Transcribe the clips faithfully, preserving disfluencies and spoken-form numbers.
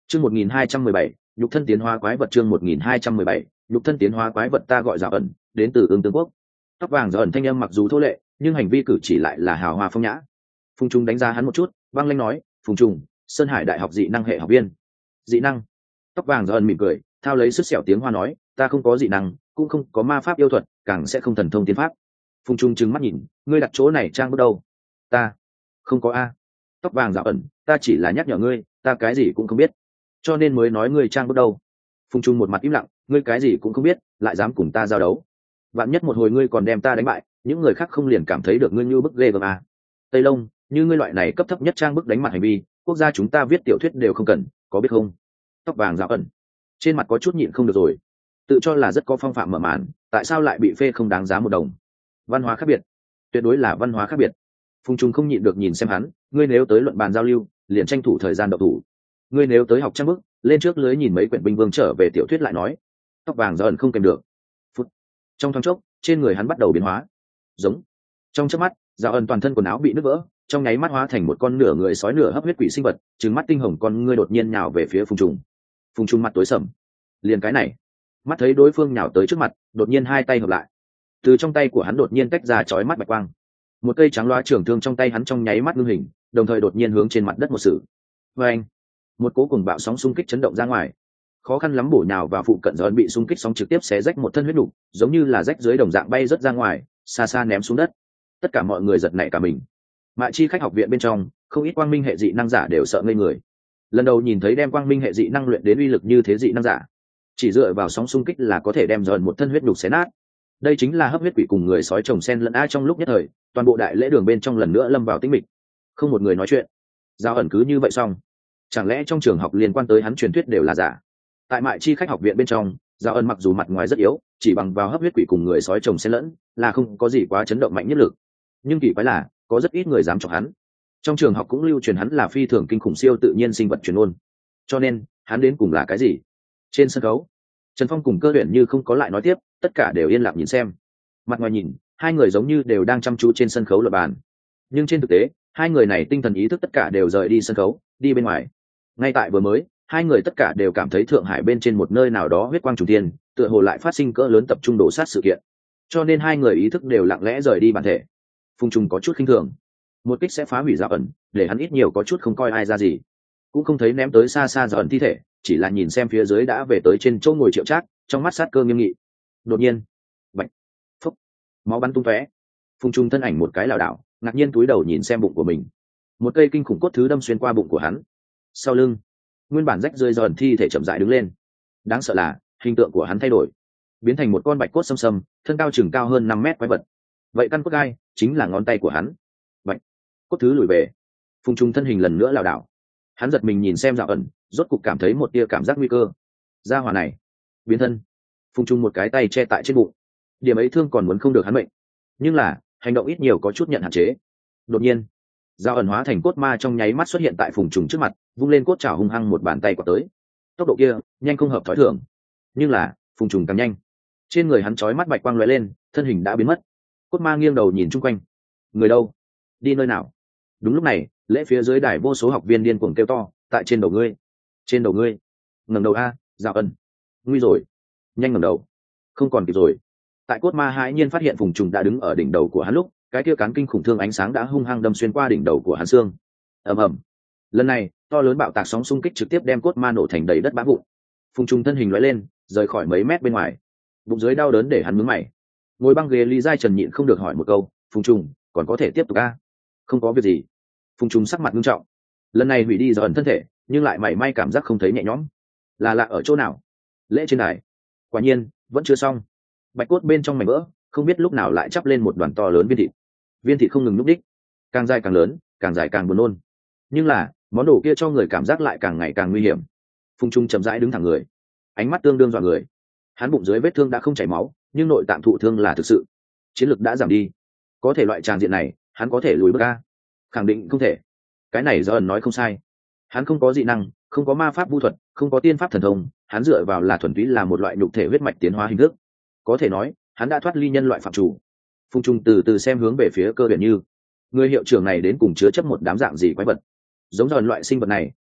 chương một nghìn hai trăm mười bảy nhục thân tiến hóa quái vật. chương một nghìn hai trăm mười bảy nhục thân tiến hóa quái vật. Ta gọi Dạo ẩn, đến từ Ương Tương Quốc. Tóc vàng Dạo ẩn thanh âm mặc dù thô lệ nhưng hành vi cử chỉ lại là hào hoa phong nhã. Phùng Trung đánh giá hắn một chút, băng lanh nói: Phùng Trung, Sơn Hải đại học dị năng hệ học viên. Dị năng? Tóc vàng Dạo ẩn mỉm cười, thao lấy sức sẹo tiếng Hoa nói: ta không có dị năng, cũng không có ma pháp yêu thuật, càng sẽ không thần thông tiên pháp. Phùng Trung trừng mắt nhìn: ngươi đặt chỗ này trang bước đâu? Ta không có a. Tóc vàng Dạo ẩn, ta chỉ là nhắc nhở ngươi, ta cái gì cũng không biết, cho nên mới nói ngươi trang bước đâu. Phùng Trung một mặt im lặng: ngươi cái gì cũng không biết, lại dám cùng ta giao đấu? Vạn nhất một hồi ngươi còn đem ta đánh bại, những người khác không liền cảm thấy được ngươi như bức ghê gớm à? Tây Long, như ngươi loại này cấp thấp nhất trang bức đánh mặt hành vi, quốc gia chúng ta viết tiểu thuyết đều không cần, có biết không? Tóc vàng Dạo ẩn trên mặt có chút nhịn không được rồi, tự cho là rất có phong phạm mở màn, tại sao lại bị phê không đáng giá một đồng? Văn hóa khác biệt, tuyệt đối là văn hóa khác biệt. Phùng Trung không nhịn được nhìn xem hắn: ngươi nếu tới luận bàn giao lưu, liền tranh thủ thời gian độc thủ; ngươi nếu tới học trang bức, lên trước lưới nhìn mấy quyển binh vương trở về tiểu thuyết lại nói. Tóc vàng Dạo ẩn không kèm được. Phút, trong thoáng chốc, trên người hắn bắt đầu biến hóa. Giống. Trong chớp mắt, Dạo ẩn toàn thân quần áo bị nứt vỡ, trong nháy mắt hóa thành một con nửa người sói nửa hấp huyết quỷ sinh vật, trừng mắt tinh hồng con ngươi đột nhiên nhào về phía Phùng Trung. Phùng Trung mặt tối sầm. Liền cái này, mắt thấy đối phương nhào tới trước mặt, đột nhiên hai tay hợp lại, từ trong tay của hắn đột nhiên tách ra chói mắt bạch quang. Một cây trắng loa trường thương trong tay hắn trong nháy mắt ngưng hình, đồng thời đột nhiên hướng trên mặt đất một sự. Và anh, một cỗ cùng bạo sóng xung kích chấn động ra ngoài, khó khăn lắm bổ nhào vào phụ cận Dạo ẩn bị xung kích sóng trực tiếp xé rách một thân huyết đủ, giống như là rách dưới đồng dạng bay rớt ra ngoài, xa xa ném xuống đất. Tất cả mọi người giật nảy cả mình. Mại Chi khách học viện bên trong, không ít quang minh hệ dị năng giả đều sợ ngây người. Lần đầu nhìn thấy đem quang minh hệ dị năng luyện đến uy lực như thế dị năng giả, chỉ dựa vào sóng xung kích là có thể đem Dạo ẩn một thân huyết đủ xé nát. Đây chính là hấp huyết quỷ cùng người sói chồng sen lẫn a. Trong lúc nhất thời, toàn bộ đại lễ đường bên trong lần nữa lâm vào tĩnh mịch, không một người nói chuyện. Dạo ẩn cứ như vậy xong, chẳng lẽ trong trường học liên quan tới hắn truyền thuyết đều là giả? Tại Mại Chi khách học viện bên trong, Dạo ẩn mặc dù mặt ngoài rất yếu, chỉ bằng vào hấp huyết quỷ cùng người sói chồng xen lẫn là không có gì quá chấn động mạnh nhất lực, nhưng kỳ quái là có rất ít người dám chọc hắn. Trong trường học cũng lưu truyền hắn là phi thường kinh khủng siêu tự nhiên sinh vật truyền ôn, cho nên hắn đến cùng là cái gì? Trên sân khấu, Trần Phong cùng Cơ Uyển Như không có lại nói tiếp, tất cả đều yên lặng nhìn xem. Mặt ngoài nhìn, hai người giống như đều đang chăm chú trên sân khấu luận bàn, nhưng trên thực tế, hai người này tinh thần ý thức tất cả đều rời đi sân khấu, đi bên ngoài. Ngay tại vừa mới, hai người tất cả đều cảm thấy Thượng Hải bên trên một nơi nào đó huyết quang trùng thiên, tựa hồ lại phát sinh cỡ lớn tập trung đổ sát sự kiện, cho nên hai người ý thức đều lặng lẽ rời đi bản thể. Phùng Trung có chút khinh thường, một kích sẽ phá hủy Dạo ẩn, để hắn ít nhiều có chút không coi ai ra gì, cũng không thấy ném tới xa xa Dạo ẩn thi thể, chỉ là nhìn xem phía dưới đã về tới trên chỗ ngồi Triệu Trác, trong mắt sát cơ nghiêm nghị. Đột nhiên, bạch, phốc, máu bắn tung tóe. Phùng Trung thân ảnh một cái lảo đảo, ngạc nhiên cúi đầu nhìn xem bụng của mình, một cây kinh khủng cốt thứ đâm xuyên qua bụng của hắn. Sau lưng, nguyên bản rách rơi Dạo ẩn thi thể chậm rãi đứng lên. Đáng sợ là hình tượng của hắn thay đổi, biến thành một con bạch cốt xâm xâm, thân cao chừng cao hơn năm mét quái vật. Vậy căn cốt gai chính là ngón tay của hắn. Bạch, cốt thứ lùi về. Phùng Trung thân hình lần nữa lảo đảo, hắn giật mình nhìn xem Dạo ẩn, rốt cục cảm thấy một tia cảm giác nguy cơ. Gia hỏa này biến thân. Phùng Trung một cái tay che tại trên bụng, điểm ấy thương còn muốn không được hắn mệnh, nhưng là hành động ít nhiều có chút nhận hạn chế. Đột nhiên, Dạo ẩn hóa thành cốt ma trong nháy mắt xuất hiện tại Phùng Trung trước mặt, vung lên cốt chảo hung hăng một bàn tay quạt tới. Tốc độ kia nhanh không hợp thói thường, nhưng là Phùng Trung càng nhanh. Trên người hắn chói mắt bạch quang lóe lên, thân hình đã biến mất. Cốt ma nghiêng đầu nhìn chung quanh, người đâu, đi nơi nào? Đúng lúc này, lễ phía dưới đài vô số học viên điên cuồng kêu to: tại trên đầu ngươi, trên đầu ngươi, ngẩng đầu a, Dạo ẩn, nguy rồi, nhanh ngẩng đầu, không còn kịp rồi. Tại cốt ma hãi nhiên phát hiện Phùng Trung đã đứng ở đỉnh đầu của hắn lúc, cái kia cán kinh khủng thương ánh sáng đã hung hăng đâm xuyên qua đỉnh đầu của hắn xương. Ầm ầm. Lần này, to lớn bạo tạc sóng xung kích trực tiếp đem cốt ma nổ thành đầy đất bã vụn. Phùng Trung thân hình lóe lên, rời khỏi mấy mét bên ngoài. Bụng dưới đau đớn để hắn nhướng mày. Ngồi băng ghế Lý Giai Trần nhịn không được hỏi một câu: "Phùng Trung, còn có thể tiếp tục a?" "Không có việc gì." Phùng Trung sắc mặt nghiêm trọng. Lần này hủy đi Dạo ẩn thân thể, nhưng lại mảy may cảm giác không thấy nhẹ nhõm. Là lạ ở chỗ nào? Lễ trên đài. Quả nhiên, vẫn chưa xong. Bạch cốt bên trong mảnh vỡ, không biết lúc nào lại chắp lên một đoàn to lớn viên thịt. Viên thịt không ngừng núp đích, càng dài càng lớn, càng dài càng buồn nôn. Nhưng là, món đồ kia cho người cảm giác lại càng ngày càng nguy hiểm. Phùng Trung chậm rãi đứng thẳng người, ánh mắt tương đương dọa người. Hắn bụng dưới vết thương đã không chảy máu, nhưng nội tạng thụ thương là thực sự, chiến lực đã giảm đi. Có thể loại tràng diện này, hắn có thể lùi bước a? Khẳng định không thể. Cái này Dạo ẩn nói không sai. Hắn không có dị năng, không có ma pháp vu thuật, không có tiên pháp thần thông, hắn dựa vào là thuần túy là một loại nhục thể huyết mạch tiến hóa hình thức. Có thể nói, hắn đã thoát ly nhân loại phạm chủ. Phùng Trung từ từ xem hướng về phía Cơ Uyển Như. Người hiệu trưởng này đến cùng chứa chấp một đám dạng gì quái vật? Giống Dạo ẩn loại sinh vật này,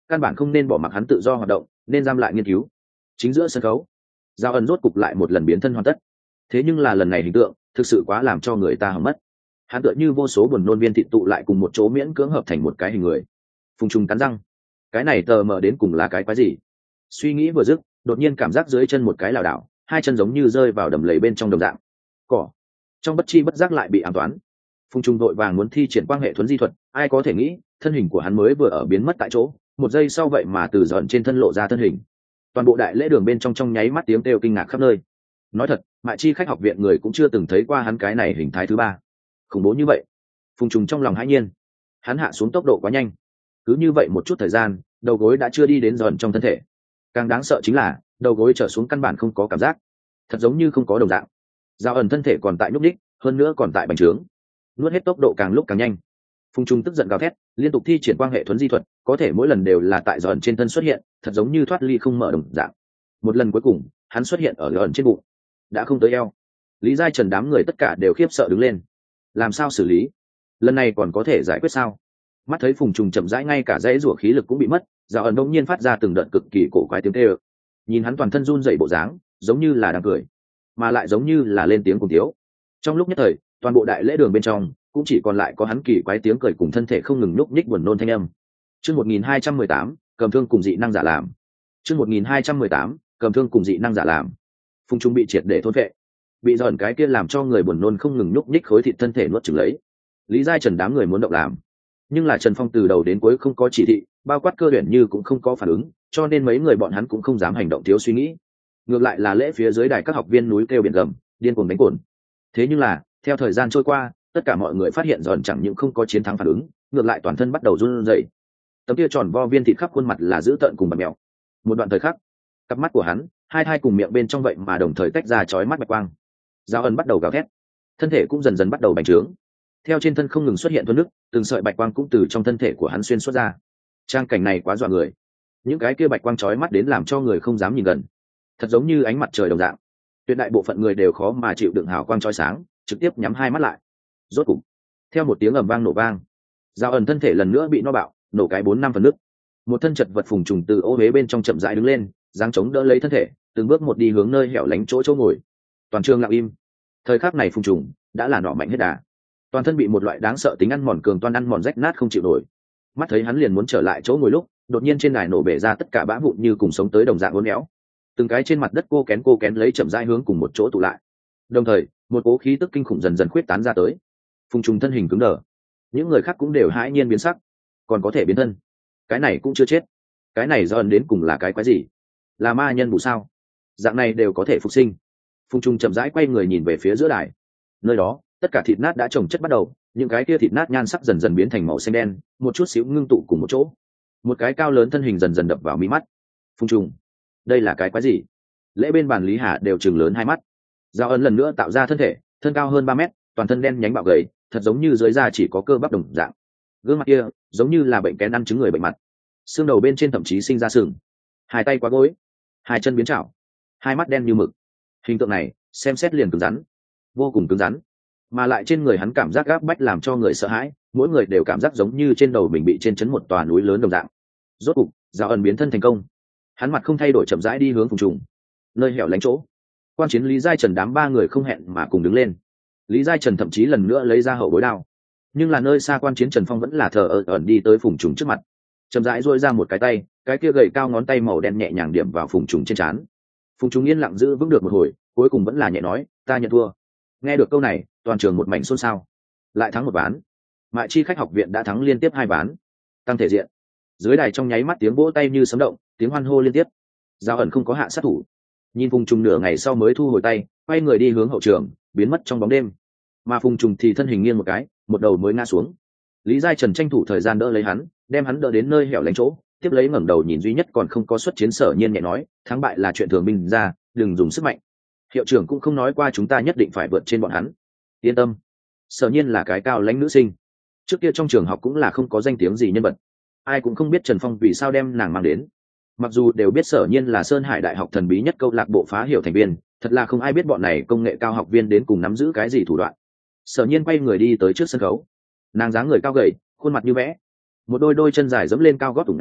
căn bản không nên bỏ mặc hắn tự do hoạt động, nên giam lại nghiên cứu. Chính giữa sân khấu, Giao Ân rốt cục lại một lần biến thân hoàn tất. Thế nhưng là lần này hình tượng thực sự quá làm cho người ta hỏng mất. Hắn tựa như vô số buồn nôn viên thịt tụ lại cùng một chỗ miễn cưỡng hợp thành một cái hình người. Phùng Trung cắn răng, cái này tờ mờ đến cùng là cái quái gì? Suy nghĩ vừa dứt, đột nhiên cảm giác dưới chân một cái lảo đảo, hai chân giống như rơi vào đầm lầy bên trong đồng dạng. Cỏ. Trong bất chi bất giác lại bị ám toán. Phùng Trung vội vàng muốn thi triển quang hệ thuấn di thuật, ai có thể nghĩ, thân hình của hắn mới vừa ở biến mất tại chỗ, một giây sau vậy mà từ dần trên thân lộ ra thân hình. Toàn bộ đại lễ đường bên trong trong nháy mắt tiếng kêu kinh ngạc khắp nơi. Nói thật, Mại Chi khách học viện người cũng chưa từng thấy qua hắn cái này hình thái thứ ba. Khủng bố như vậy. Phùng Trung trong lòng hãi nhiên. Hắn hạ xuống tốc độ quá nhanh. Cứ như vậy một chút thời gian, đầu gối đã chưa đi đến dần trong thân thể. Càng đáng sợ chính là, đầu gối trở xuống căn bản không có cảm giác, thật giống như không có đồng dạng. Giao Ẩn thân thể còn tại nhúc nhích, hơn nữa còn tại bành trướng, nuốt hết tốc độ càng lúc càng nhanh. Phùng Trung tức giận gào thét, liên tục thi triển quang hệ thuấn di thuật, có thể mỗi lần đều là tại Giao Ẩn trên thân xuất hiện, thật giống như thoát ly không mở đồng dạng. Một lần cuối cùng, hắn xuất hiện ở Giao Ẩn trên bụng, đã không tới eo. Lý Giai Trần đám người tất cả đều khiếp sợ đứng lên. Làm sao xử lý? Lần này còn có thể giải quyết sao? Mắt thấy Phùng Trung chậm rãi ngay cả dãy rủa khí lực cũng bị mất, Giao Ẩn đột nhiên phát ra từng đợt cực kỳ cổ quái tiếng kêu. Nhìn hắn toàn thân run rẩy bộ dáng, giống như là đang cười, mà lại giống như là lên tiếng cùng thiếu. Trong lúc nhất thời, toàn bộ đại lễ đường bên trong cũng chỉ còn lại có hắn kỳ quái tiếng cười cùng thân thể không ngừng nhúc nhích buồn nôn thanh âm. Chương một nghìn hai trăm mười tám, cầm thương cùng dị năng giả làm. Chương một nghìn hai trăm mười tám, cầm thương cùng dị năng giả làm. Phùng Trung bị triệt để thôn phệ, bị giòn cái kia làm cho người buồn nôn không ngừng nhúc nhích khối thịt thân thể nuốt chửng lấy. Lý Giai Trần đám người muốn động làm, nhưng là Trần Phong từ đầu đến cuối không có chỉ thị, bao quát cơ huyền như cũng không có phản ứng, cho nên mấy người bọn hắn cũng không dám hành động thiếu suy nghĩ. Ngược lại là lễ phía dưới đài các học viên núi kêu biển gầm, điên cuồng đánh cồn. Thế nhưng là theo thời gian trôi qua, tất cả mọi người phát hiện giòn chẳng những không có chiến thắng phản ứng, ngược lại toàn thân bắt đầu run rẩy. Tấm kia tròn vo viên thịt khắp khuôn mặt là dữ tợn cùng bặm mèo. Một đoạn thời khắc, cặp mắt của hắn, hai thai cùng miệng bên trong vậy mà đồng thời tách ra chói mắt bạch quang. Giao Ân bắt đầu gào thét, thân thể cũng dần dần bắt đầu bành trướng. Theo trên thân không ngừng xuất hiện tuôn nước, từng sợi bạch quang cũng từ trong thân thể của hắn xuyên xuất ra. Trang cảnh này quá dọa người. Những cái kia bạch quang chói mắt đến làm cho người không dám nhìn gần, thật giống như ánh mặt trời đồng dạng. Tuyệt đại bộ phận người đều khó mà chịu đựng hào quang chói sáng, trực tiếp nhắm hai mắt lại. Rốt cục, theo một tiếng ầm vang nổ vang, Giao Ẩn thân thể lần nữa bị no bạo, nổ cái bốn năm phần nước. Một thân chật vật Phùng Trùng từ ô huế bên trong chậm rãi đứng lên, giáng chống đỡ lấy thân thể, từng bước một đi hướng nơi hẻo lánh chỗ chỗ ngồi. Toàn trường lặng im. Thời khắc này Phùng Trùng đã là nọ mạnh hết đà, toàn thân bị một loại đáng sợ tính ăn mòn cường toan ăn mòn rách nát không chịu nổi. Mắt thấy hắn liền muốn trở lại chỗ ngồi lúc, đột nhiên trên đài nổ bể ra tất cả bã vụn như cùng sống tới đồng dạng uốn éo, từng cái trên mặt đất cô kén cô kén lấy chậm rãi hướng cùng một chỗ tụ lại. Đồng thời, một cố khí tức kinh khủng dần dần khuyết tán ra tới. Phùng Trùng thân hình cứng đờ, những người khác cũng đều hãi nhiên biến sắc. Còn có thể biến thân? Cái này cũng chưa chết. Cái này do ẩn đến cùng là cái quái gì? Là ma nhân bù sao? Dạng này đều có thể phục sinh. Phùng Trùng chậm rãi quay người nhìn về phía giữa đài. Nơi đó, tất cả thịt nát đã chồng chất bắt đầu, những cái kia thịt nát nhan sắc dần dần biến thành màu xanh đen, một chút xíu ngưng tụ cùng một chỗ. Một cái cao lớn thân hình dần dần đập vào mi mắt. Phùng Trùng, đây là cái quái gì? Lễ bên bàn Lý Hà đều chừng lớn hai mắt. Giao Ân lần nữa tạo ra thân thể, thân cao hơn ba mét, toàn thân đen nhánh bạo gầy, thật giống như dưới da chỉ có cơ bắp đồng dạng. Gương mặt kia giống như là bệnh kén ăn trứng người bệnh mặt, xương đầu bên trên thậm chí sinh ra sừng, hai tay quá gối, hai chân biến chảo, hai mắt đen như mực. Hình tượng này xem xét liền cứng rắn, vô cùng cứng rắn, mà lại trên người hắn cảm giác gáp bách làm cho người sợ hãi, mỗi người đều cảm giác giống như trên đầu mình bị trên chấn một tòa núi lớn đồng dạng. Rốt cục, Giao Ân biến thân thành công, hắn mặt không thay đổi chậm rãi đi hướng Phùng Trùng nơi hẻo lánh chỗ. Quan chiến Lý Giai Trần đám ba người không hẹn mà cùng đứng lên. Lý Giai Trần thậm chí lần nữa lấy ra hậu bối đao, nhưng là nơi xa quan chiến Trần Phong vẫn là thờ ơ ẩn đi tới Phùng Trùng trước mặt, chậm rãi duỗi ra một cái tay, cái kia gầy cao ngón tay màu đen nhẹ nhàng điểm vào Phùng Trùng trên trán. Phùng Trùng yên lặng giữ vững được một hồi, cuối cùng vẫn là nhẹ nói, ta nhận thua. Nghe được câu này, toàn trường một mảnh xôn xao. Lại thắng một ván. Mại Chi khách học viện đã thắng liên tiếp hai ván, tăng thể diện. Dưới đài trong nháy mắt tiếng vỗ tay như sấm động, tiếng hoan hô liên tiếp. Giao Ẩn không có hạ sát thủ, nhìn Phùng Trùng nửa ngày sau mới thu hồi tay, quay người đi hướng hậu trường, biến mất trong bóng đêm. Mà Phùng Trùng thì thân hình nghiêng một cái, một đầu mới ngã xuống. Lý Giai Trần tranh thủ thời gian đỡ lấy hắn, đem hắn đỡ đến nơi hẻo lánh chỗ, tiếp lấy ngẩng đầu nhìn duy nhất còn không có xuất chiến Sở Nhiên nhẹ nói, thắng bại là chuyện thường bình ra, đừng dùng sức mạnh. Hiệu trưởng cũng không nói qua chúng ta nhất định phải vượt trên bọn hắn. Yên tâm. Sở Nhiên là cái cao lãnh nữ sinh, trước kia trong trường học cũng là không có danh tiếng gì nhân vật, ai cũng không biết Trần Phong vì sao đem nàng mang đến. Mặc dù đều biết Sở Nhiên là Sơn Hải Đại học thần bí nhất câu lạc bộ phá hiểu thành viên, thật là không ai biết bọn này công nghệ cao học viên đến cùng nắm giữ cái gì thủ đoạn. Sở Nhiên quay người đi tới trước sân khấu, nàng dáng người cao gầy, khuôn mặt như vẽ, một đôi đôi chân dài dẫm lên cao gót thủng ngắn,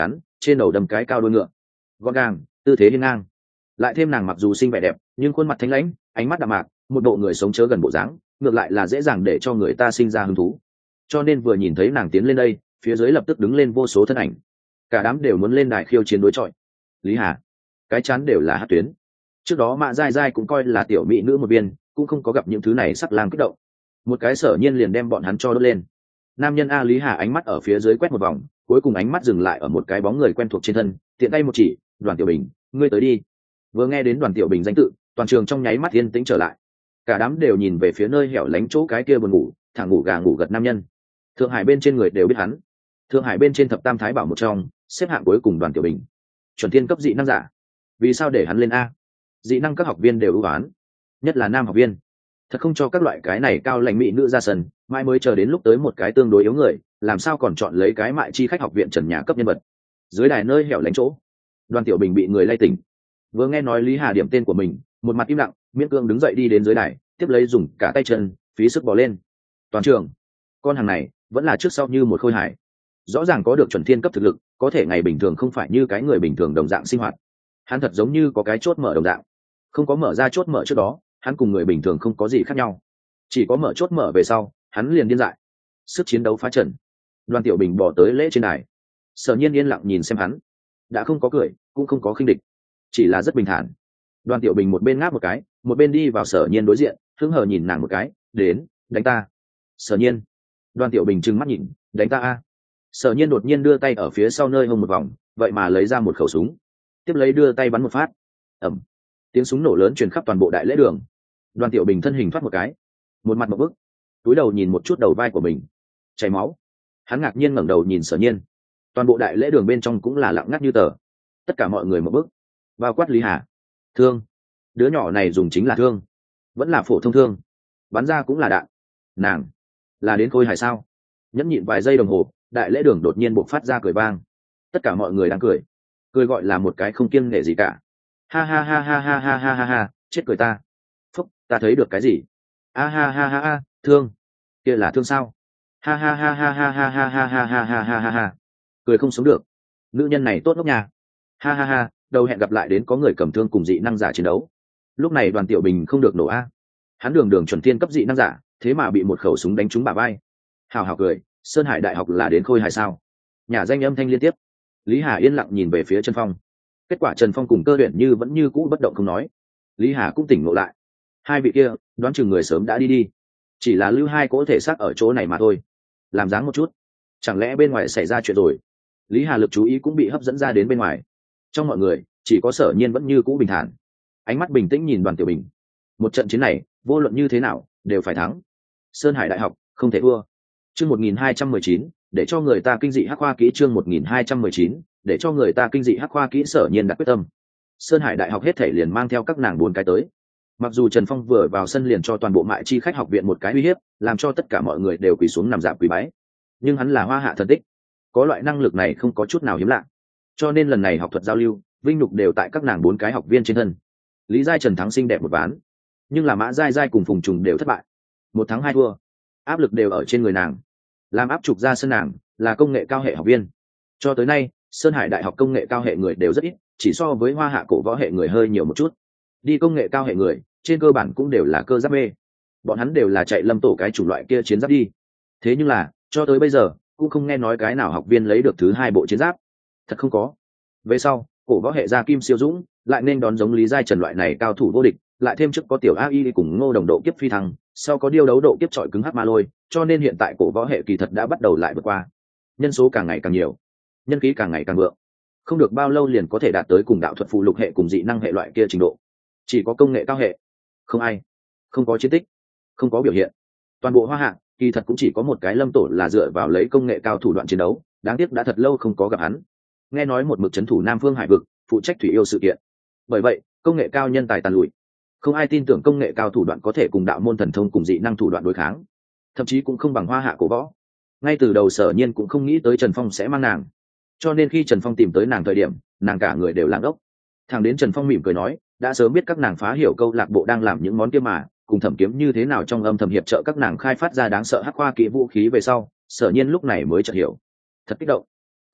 trên đầu đầm cái cao đuôi ngựa, gọn gàng, tư thế hiên ngang. Lại thêm nàng mặc dù xinh vẻ đẹp nhưng khuôn mặt thanh lãnh, ánh mắt đạm mạc, một bộ người sống chớ gần bộ dáng, ngược lại là dễ dàng để cho người ta sinh ra hứng thú. Cho nên vừa nhìn thấy nàng tiến lên đây, phía dưới lập tức đứng lên vô số thân ảnh, cả đám đều muốn lên đài khiêu chiến đối chọi. Lý Hà cái chán đều là hát tuyến. Trước đó Mạ Giai Giai cũng coi là tiểu mỹ nữ một viên, cũng không có gặp những thứ này sắc lang kích động, một cái Sở Nhiên liền đem bọn hắn cho đốt lên. Nam nhân A Lý Hà ánh mắt ở phía dưới quét một vòng, cuối cùng ánh mắt dừng lại ở một cái bóng người quen thuộc trên thân, tiện tay một chỉ, Đoàn Tiểu Bình, ngươi tới đi. Vừa nghe đến Đoàn Tiểu Bình danh tự, toàn trường trong nháy mắt yên tĩnh trở lại, cả đám đều nhìn về phía nơi hẻo lánh chỗ cái kia buồn ngủ thẳng ngủ gà ngủ gật nam nhân. Thượng Hải bên trên người đều biết hắn, Thượng Hải bên trên thập tam thái bảo một trong, xếp hạng cuối cùng Đoàn Tiểu Bình, chuẩn thiên cấp dị năng giả. Vì sao để hắn lên A? Dị năng các học viên đều ưu ái, nhất là nam học viên, thật không cho các loại cái này cao lãnh mỹ nữ ra sân, mai mới chờ đến lúc tới một cái tương đối yếu người, làm sao còn chọn lấy cái mại chi khách học viện trần nhà cấp nhân vật. Dưới đài nơi hẻo lánh chỗ, Đoàn Tiểu Bình bị người lay tỉnh, vừa nghe nói Lý Hà điểm tên của mình, một mặt im lặng, miễn cương đứng dậy đi đến dưới đài, tiếp lấy dùng cả tay chân phí sức bò lên. Toàn trường, con hàng này vẫn là trước sau như một khôi hài, rõ ràng có được chuẩn thiên cấp thực lực, có thể ngày bình thường không phải như cái người bình thường đồng dạng sinh hoạt. Hắn thật giống như có cái chốt mở đồng dạng, không có mở ra chốt mở trước đó, hắn cùng người bình thường không có gì khác nhau, chỉ có mở chốt mở về sau, hắn liền điên dại, sức chiến đấu phá trần. Đoàn Tiểu Bình bỏ tới lễ trên đài, Sở Nhiên yên lặng nhìn xem hắn, đã không có cười cũng không có khinh địch, chỉ là rất bình thản. Đoàn Tiểu Bình một bên ngáp một cái, một bên đi vào Sở Nhiên đối diện, hứng hờ nhìn nàng một cái, đến, đánh ta. Sở Nhiên. Đoàn Tiểu Bình trừng mắt nhìn, đánh ta a. Sở Nhiên đột nhiên đưa tay ở phía sau nơi hông một vòng, vậy mà lấy ra một khẩu súng, tiếp lấy đưa tay bắn một phát. Ầm. Tiếng súng nổ lớn truyền khắp toàn bộ đại lễ đường. Đoàn Tiểu Bình thân hình thoát một cái, một mặt một bức, túi đầu nhìn một chút đầu vai của mình, chảy máu. Hắn ngạc nhiên ngẩng đầu nhìn Sở Nhiên, toàn bộ đại lễ đường bên trong cũng là lặng ngắt như tờ, tất cả mọi người một bức, bao quát Lý Hà. Thương, đứa nhỏ này dùng chính là thương, vẫn là phổ thông thương, bắn ra cũng là đạn. Nàng là đến khôi hài sao? Nhẫn nhịn vài giây đồng hồ, đại lễ đường đột nhiên bộc phát ra cười vang, tất cả mọi người đang cười, cười gọi là một cái không kiêng nể gì cả. Ha ha ha ha ha ha ha ha ha, chết cười ta. Phúc, ta thấy được cái gì? A ha ha ha ha, thương, kia là thương sao? Ha ha ha ha ha ha ha ha ha ha ha ha ha ha, cười không sống được. Nữ nhân này tốt ngốc nhà. Ha ha ha, đầu hẹn gặp lại đến có người cầm thương cùng dị năng giả chiến đấu. Lúc này Đoàn Tiểu Bình không được nổ a, hắn đường đường chuẩn thiên cấp dị năng giả, thế mà bị một khẩu súng đánh trúng bả vai. Hào hào cười, Sơn Hải đại học là đến khôi hài sao? Nhà danh âm thanh liên tiếp. Lý Hà yên lặng nhìn về phía Trần Phong, kết quả Trần Phong cùng Cơ Uyển Như vẫn như cũ bất động không nói. Lý Hà cũng tỉnh ngộ lại, hai vị kia đoán chừng người sớm đã đi đi, chỉ là lưu hai cỗ thể xác ở chỗ này mà thôi, làm dáng một chút, chẳng lẽ bên ngoài xảy ra chuyện rồi? Lý Hà lực chú ý cũng bị hấp dẫn ra đến bên ngoài, trong mọi người chỉ có Sở Nhiên vẫn như cũ bình thản, ánh mắt bình tĩnh nhìn Đoàn Tiểu Bình. Một trận chiến này vô luận như thế nào đều phải thắng, Sơn Hải đại học không thể thua. Chương một nghìn hai trăm mười chín, để cho người ta kinh dị hắc khoa kỹ. Chương một nghìn hai trăm mười chín, để cho người ta kinh dị hắc khoa kỹ. Sở Nhiên đã quyết tâm, Sơn Hải đại học hết thể liền mang theo các nàng bốn cái tới. Mặc dù Trần Phong vừa vào sân liền cho toàn bộ mại chi khách học viện một cái uy hiếp, làm cho tất cả mọi người đều quỳ xuống nằm dạp quỳ bái, nhưng hắn là hoa hạ thần tích, có loại năng lực này không có chút nào hiếm lạ, cho nên lần này học thuật giao lưu vinh nhục đều tại các nàng bốn cái học viên trên thân. Lý Giai Trần thắng xinh đẹp một ván, nhưng là Mã Giai Giai cùng Phùng Trùng đều thất bại, một thắng hai thua, áp lực đều ở trên người nàng. Làm áp trục ra sân nàng là công nghệ cao hệ học viên, cho tới nay Sơn Hải đại học công nghệ cao hệ người đều rất ít, chỉ so với hoa hạ cổ võ hệ người hơi nhiều một chút. Đi công nghệ cao hệ người trên cơ bản cũng đều là cơ giáp mê, bọn hắn đều là chạy lâm tổ cái chủng loại kia chiến giáp đi. Thế nhưng là cho tới bây giờ cũng không nghe nói cái nào học viên lấy được thứ hai bộ chiến giáp, thật không có. Về sau cổ võ hệ gia Kim Siêu Dũng lại nên đón giống Lý Giai Trần loại này cao thủ vô địch, lại thêm trước có tiểu a i cùng Ngô Đồng độ kiếp phi thăng, sau có điêu đấu độ kiếp trọi cứng hắc ma lôi, cho nên hiện tại cổ võ hệ kỳ thật đã bắt đầu lại vượt qua, nhân số càng ngày càng nhiều, nhân khí càng ngày càng vượng, không được bao lâu liền có thể đạt tới cùng đạo thuật phụ lục hệ cùng dị năng hệ loại kia trình độ. Chỉ có công nghệ cao hệ không ai, không có chiến tích, không có biểu hiện. Toàn bộ hoa hạ kỳ thật cũng chỉ có một cái Lâm Tổ là dựa vào lấy công nghệ cao thủ đoạn chiến đấu, đáng tiếc đã thật lâu không có gặp hắn. Nghe nói một mực trấn thủ Nam Phương Hải vực, phụ trách thủy yêu sự kiện, bởi vậy công nghệ cao nhân tài tàn lụi, không ai tin tưởng công nghệ cao thủ đoạn có thể cùng đạo môn thần thông cùng dị năng thủ đoạn đối kháng, thậm chí cũng không bằng hoa hạ cổ võ. Ngay từ đầu Sở Nhiên cũng không nghĩ tới Trần Phong sẽ mang nàng, cho nên khi Trần Phong tìm tới nàng thời điểm, nàng cả người đều lạng ốc. Thằng đến Trần Phong mỉm cười nói, đã sớm biết các nàng phá hiểu câu lạc bộ đang làm những món kia mà, cùng Thẩm Kiếm như thế nào trong âm thầm hiệp trợ các nàng khai phát ra đáng sợ hắc khoa kỹ vũ khí về sau, Sở Nhiên lúc này mới chợt hiểu, thật kích động.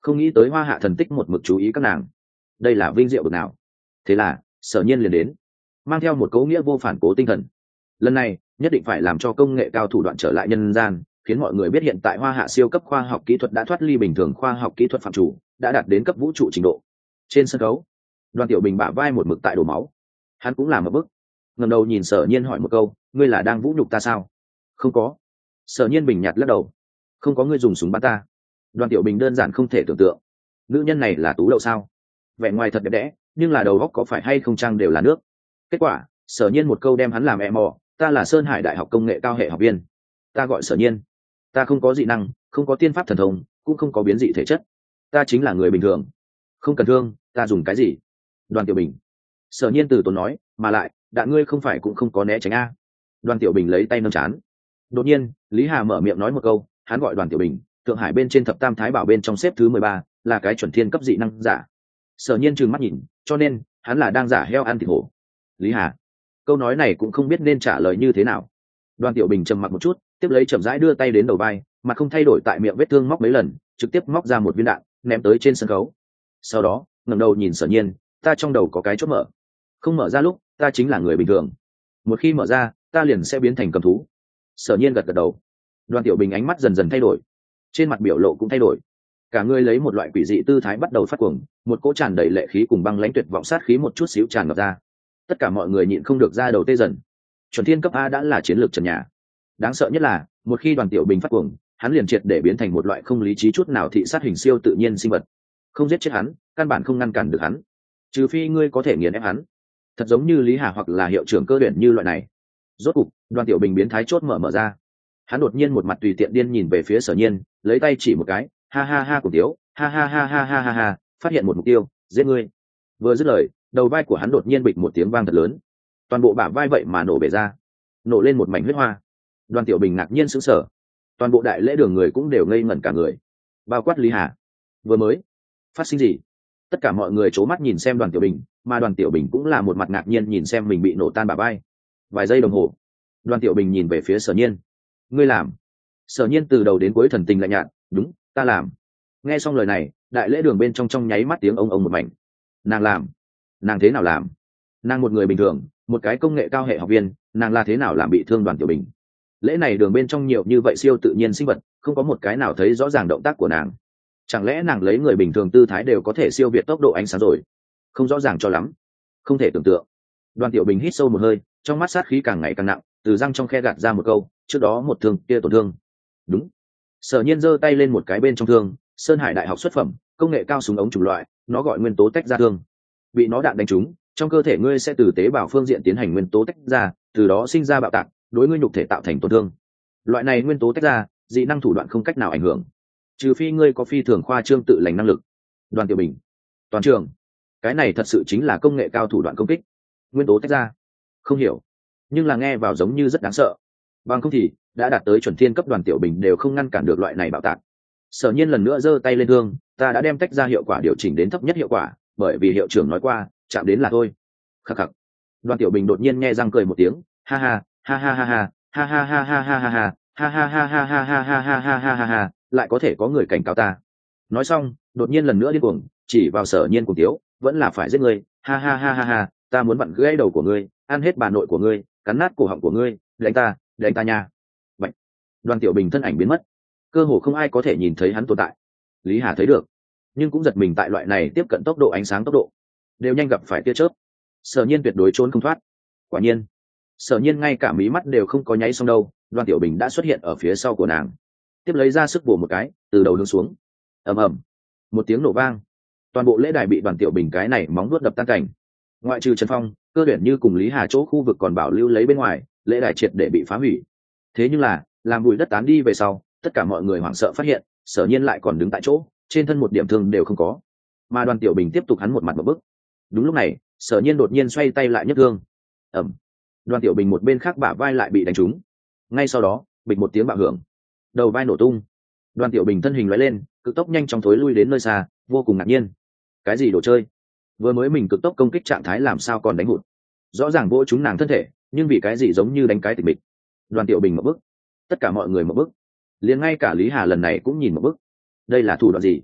không nghĩ tới hoa hạ thần tích một mực chú ý các nàng, đây là vinh diệu bực nào. Thế là Sở Nhiên liền đến, mang theo một cấu nghĩa vô phản cố tinh thần. Lần này nhất định phải làm cho công nghệ cao thủ đoạn trở lại nhân gian, khiến mọi người biết hiện tại hoa hạ siêu cấp khoa học kỹ thuật đã thoát ly bình thường khoa học kỹ thuật phạm chủ, đã đạt đến cấp vũ trụ trình độ. Trên sân khấu, Đoàn Tiểu Bình bả vai một mực tại đổ máu, hắn cũng làm một bức, ngẩng đầu nhìn Sở Nhiên hỏi một câu, ngươi là đang vũ nhục ta sao? Không có. Sở Nhiên bình nhạt lắc đầu. Không có, ngươi dùng súng bắn ta. Đoàn Tiểu Bình đơn giản không thể tưởng tượng, nữ nhân này là tú đậu sao? Vẻ ngoài thật đẹp đẽ, nhưng là đầu óc có phải hay không trang đều là nước. Kết quả, Sở Nhiên một câu đem hắn làm em mò, ta là Sơn Hải Đại học công nghệ cao hệ học viên, ta gọi Sở Nhiên, ta không có dị năng, không có tiên pháp thần thông, cũng không có biến dị thể chất, ta chính là người bình thường, không cần thương, ta dùng cái gì? Đoàn Tiểu Bình. Sở Nhiên từ tốn nói, mà lại đạn ngươi không phải cũng không có né tránh a. Đoàn Tiểu Bình lấy tay nâng chán. Đột nhiên Lý Hà mở miệng nói một câu, hắn gọi Đoàn Tiểu Bình, Thượng Hải bên trên thập tam thái bảo bên trong xếp thứ mười ba, là cái chuẩn thiên cấp dị năng giả. Sở Nhiên trừng mắt nhìn, cho nên hắn là đang giả heo ăn thịt hổ. Lý Hà, câu nói này cũng không biết nên trả lời như thế nào. Đoàn Tiểu Bình trầm mặc một chút, tiếp lấy chậm rãi đưa tay đến đầu vai, mà không thay đổi tại miệng vết thương móc mấy lần, trực tiếp móc ra một viên đạn ném tới trên sân khấu. Sau đó ngẩng đầu nhìn Sở Nhiên, ta trong đầu có cái chốt mở, không mở ra lúc ta chính là người bình thường, một khi mở ra ta liền sẽ biến thành cầm thú. Sở Nhiên gật gật đầu. Đoàn Tiểu Bình ánh mắt dần dần thay đổi, trên mặt biểu lộ cũng thay đổi, cả người lấy một loại quỷ dị tư thái bắt đầu phát cuồng, một cỗ tràn đầy lệ khí cùng băng lãnh tuyệt vọng sát khí một chút xíu tràn ngập ra. Tất cả mọi người nhịn không được ra đầu tê dần. Chuẩn thiên cấp A đã là chiến lược trần nhà, đáng sợ nhất là một khi Đoàn Tiểu Bình phát cuồng, hắn liền triệt để biến thành một loại không lý trí chút nào thị sát hình siêu tự nhiên sinh vật. Không giết chết hắn, căn bản không ngăn cản được hắn, trừ phi ngươi có thể nghiền ép hắn, thật giống như Lý Hà hoặc là hiệu trưởng Cơ Huyền như loại này. Rốt cục Đoàn Tiểu Bình biến thái chốt mở mở ra, hắn đột nhiên một mặt tùy tiện điên nhìn về phía Sở Nhiên, lấy tay chỉ một cái, ha ha ha cùng tiếu, ha ha ha ha ha ha ha, phát hiện một mục tiêu, giết ngươi. Vừa dứt lời, đầu vai của hắn đột nhiên bịch một tiếng vang thật lớn, toàn bộ bả vai vậy mà nổ bể ra, nổ lên một mảnh huyết hoa. Đoàn Tiểu Bình ngạc nhiên sững sờ, toàn bộ đại lễ đường người cũng đều ngây ngẩn cả người, bao quát Lý Hà. Vừa mới phát sinh gì? Tất cả mọi người trố mắt nhìn xem Đoàn Tiểu Bình, mà Đoàn Tiểu Bình cũng là một mặt ngạc nhiên nhìn xem mình bị nổ tan bả vai. Vài giây đồng hồ, Đoàn Tiểu Bình nhìn về phía Sở Nhiên, ngươi làm? Sở Nhiên từ đầu đến cuối thần tình lạnh nhạt, đúng, ta làm. Nghe xong lời này, đại lễ đường bên trong trong nháy mắt tiếng ông ông một mảnh. Nàng làm? Nàng thế nào làm? Nàng một người bình thường, một cái công nghệ cao hệ học viên, nàng là thế nào làm bị thương Đoàn Tiểu Bình? Lễ này đường bên trong nhiều như vậy siêu tự nhiên sinh vật, không có một cái nào thấy rõ ràng động tác của nàng. Chẳng lẽ nàng lấy người bình thường tư thái đều có thể siêu việt tốc độ ánh sáng rồi? Không rõ ràng cho lắm, không thể tưởng tượng. Đoàn Tiểu Bình hít sâu một hơi, trong mắt sát khí càng ngày càng nặng, từ răng trong khe gạt ra một câu, trước đó một thương kia tổn thương. Đúng. Sở Nhiên giơ tay lên một cái bên trong thương, Sơn Hải Đại học xuất phẩm, công nghệ cao súng ống chủng loại, nó gọi nguyên tố tách ra thương. Bị nó đạn đánh trúng, trong cơ thể ngươi sẽ từ tế bào phương diện tiến hành nguyên tố tách ra, từ đó sinh ra bạo tạc, đối ngươi nhục thể tạo thành tổn thương. Loại này nguyên tố tách ra, dị năng thủ đoạn không cách nào ảnh hưởng, trừ phi ngươi có phi thường khoa trương tự lành năng lực. Đoàn Tiểu Bình, toàn trường, cái này thật sự chính là công nghệ cao thủ đoạn công kích. Nguyên tố tách ra, không hiểu, nhưng là nghe vào giống như rất đáng sợ. Bằng không thì đã đạt tới chuẩn thiên cấp Đoàn Tiểu Bình đều không ngăn cản được loại này bạo tạc. Sở Nhiên lần nữa giơ tay lên thương, ta đã đem tách ra hiệu quả điều chỉnh đến thấp nhất hiệu quả, bởi vì hiệu trưởng nói qua, chạm đến là thôi. Khắc khắc. Đoàn Tiểu Bình đột nhiên nghe răng cười một tiếng, ha ha, ha ha ha ha, ha ha ha ha ha ha ha, ha ha ha ha ha ha ha ha ha ha ha ha, lại có thể có người cảnh cáo ta. Nói xong, đột nhiên lần nữa điên cuồng, chỉ vào Sở Nhiên cùng tiếu, vẫn là phải giết ngươi, ha ha ha ha ha, ta muốn vặn gãy đầu của ngươi, ăn hết bà nội của ngươi, cắn nát cổ họng của ngươi, đánh ta, đánh ta nha. Vậy. Đoàn Tiểu Bình thân ảnh biến mất, cơ hồ không ai có thể nhìn thấy hắn tồn tại. Lý Hà thấy được, nhưng cũng giật mình tại loại này tiếp cận tốc độ ánh sáng tốc độ, đều nhanh gặp phải tia chớp. Sở Nhiên tuyệt đối trốn không thoát. Quả nhiên, Sở Nhiên ngay cả mí mắt đều không có nháy xong đâu, Đoàn Tiểu Bình đã xuất hiện ở phía sau của nàng, tiếp lấy ra sức bổ một cái, từ đầu hướng xuống. Ầm ầm, một tiếng nổ vang, toàn bộ lễ đài bị Đoàn Tiểu Bình cái này móng vuốt đập tan cảnh. Ngoại trừ Trần Phong, Cơ Uyển Như cùng Lý Hà chỗ khu vực còn bảo lưu lấy bên ngoài, lễ đài triệt để bị phá hủy. Thế nhưng là, làm bụi đất tán đi về sau, tất cả mọi người hoảng sợ phát hiện, Sở Nhiên lại còn đứng tại chỗ, trên thân một điểm thương đều không có. Mà Đoàn Tiểu Bình tiếp tục hắn một mặt một bức. Đúng lúc này, Sở Nhiên đột nhiên xoay tay lại nhấc thương. Ầm. Đoàn Tiểu Bình một bên khác bả vai lại bị đánh trúng. Ngay sau đó, bịch một tiếng bạo hưởng, đầu vai nổ tung. Đoàn Tiểu Bình thân hình lóe lên, cực tốc nhanh chóng thối lui đến nơi xa, vô cùng ngạc nhiên. Cái gì đồ chơi? Vừa mới mình cực tốc công kích trạng thái làm sao còn đánh hụt? Rõ ràng vỗ trúng nàng thân thể, nhưng vì cái gì giống như đánh cái tịch mịch. Đoàn Tiểu Bình một bước, tất cả mọi người một bước, liền ngay cả Lý Hà lần này cũng nhìn một bước. Đây là thủ đoạn gì?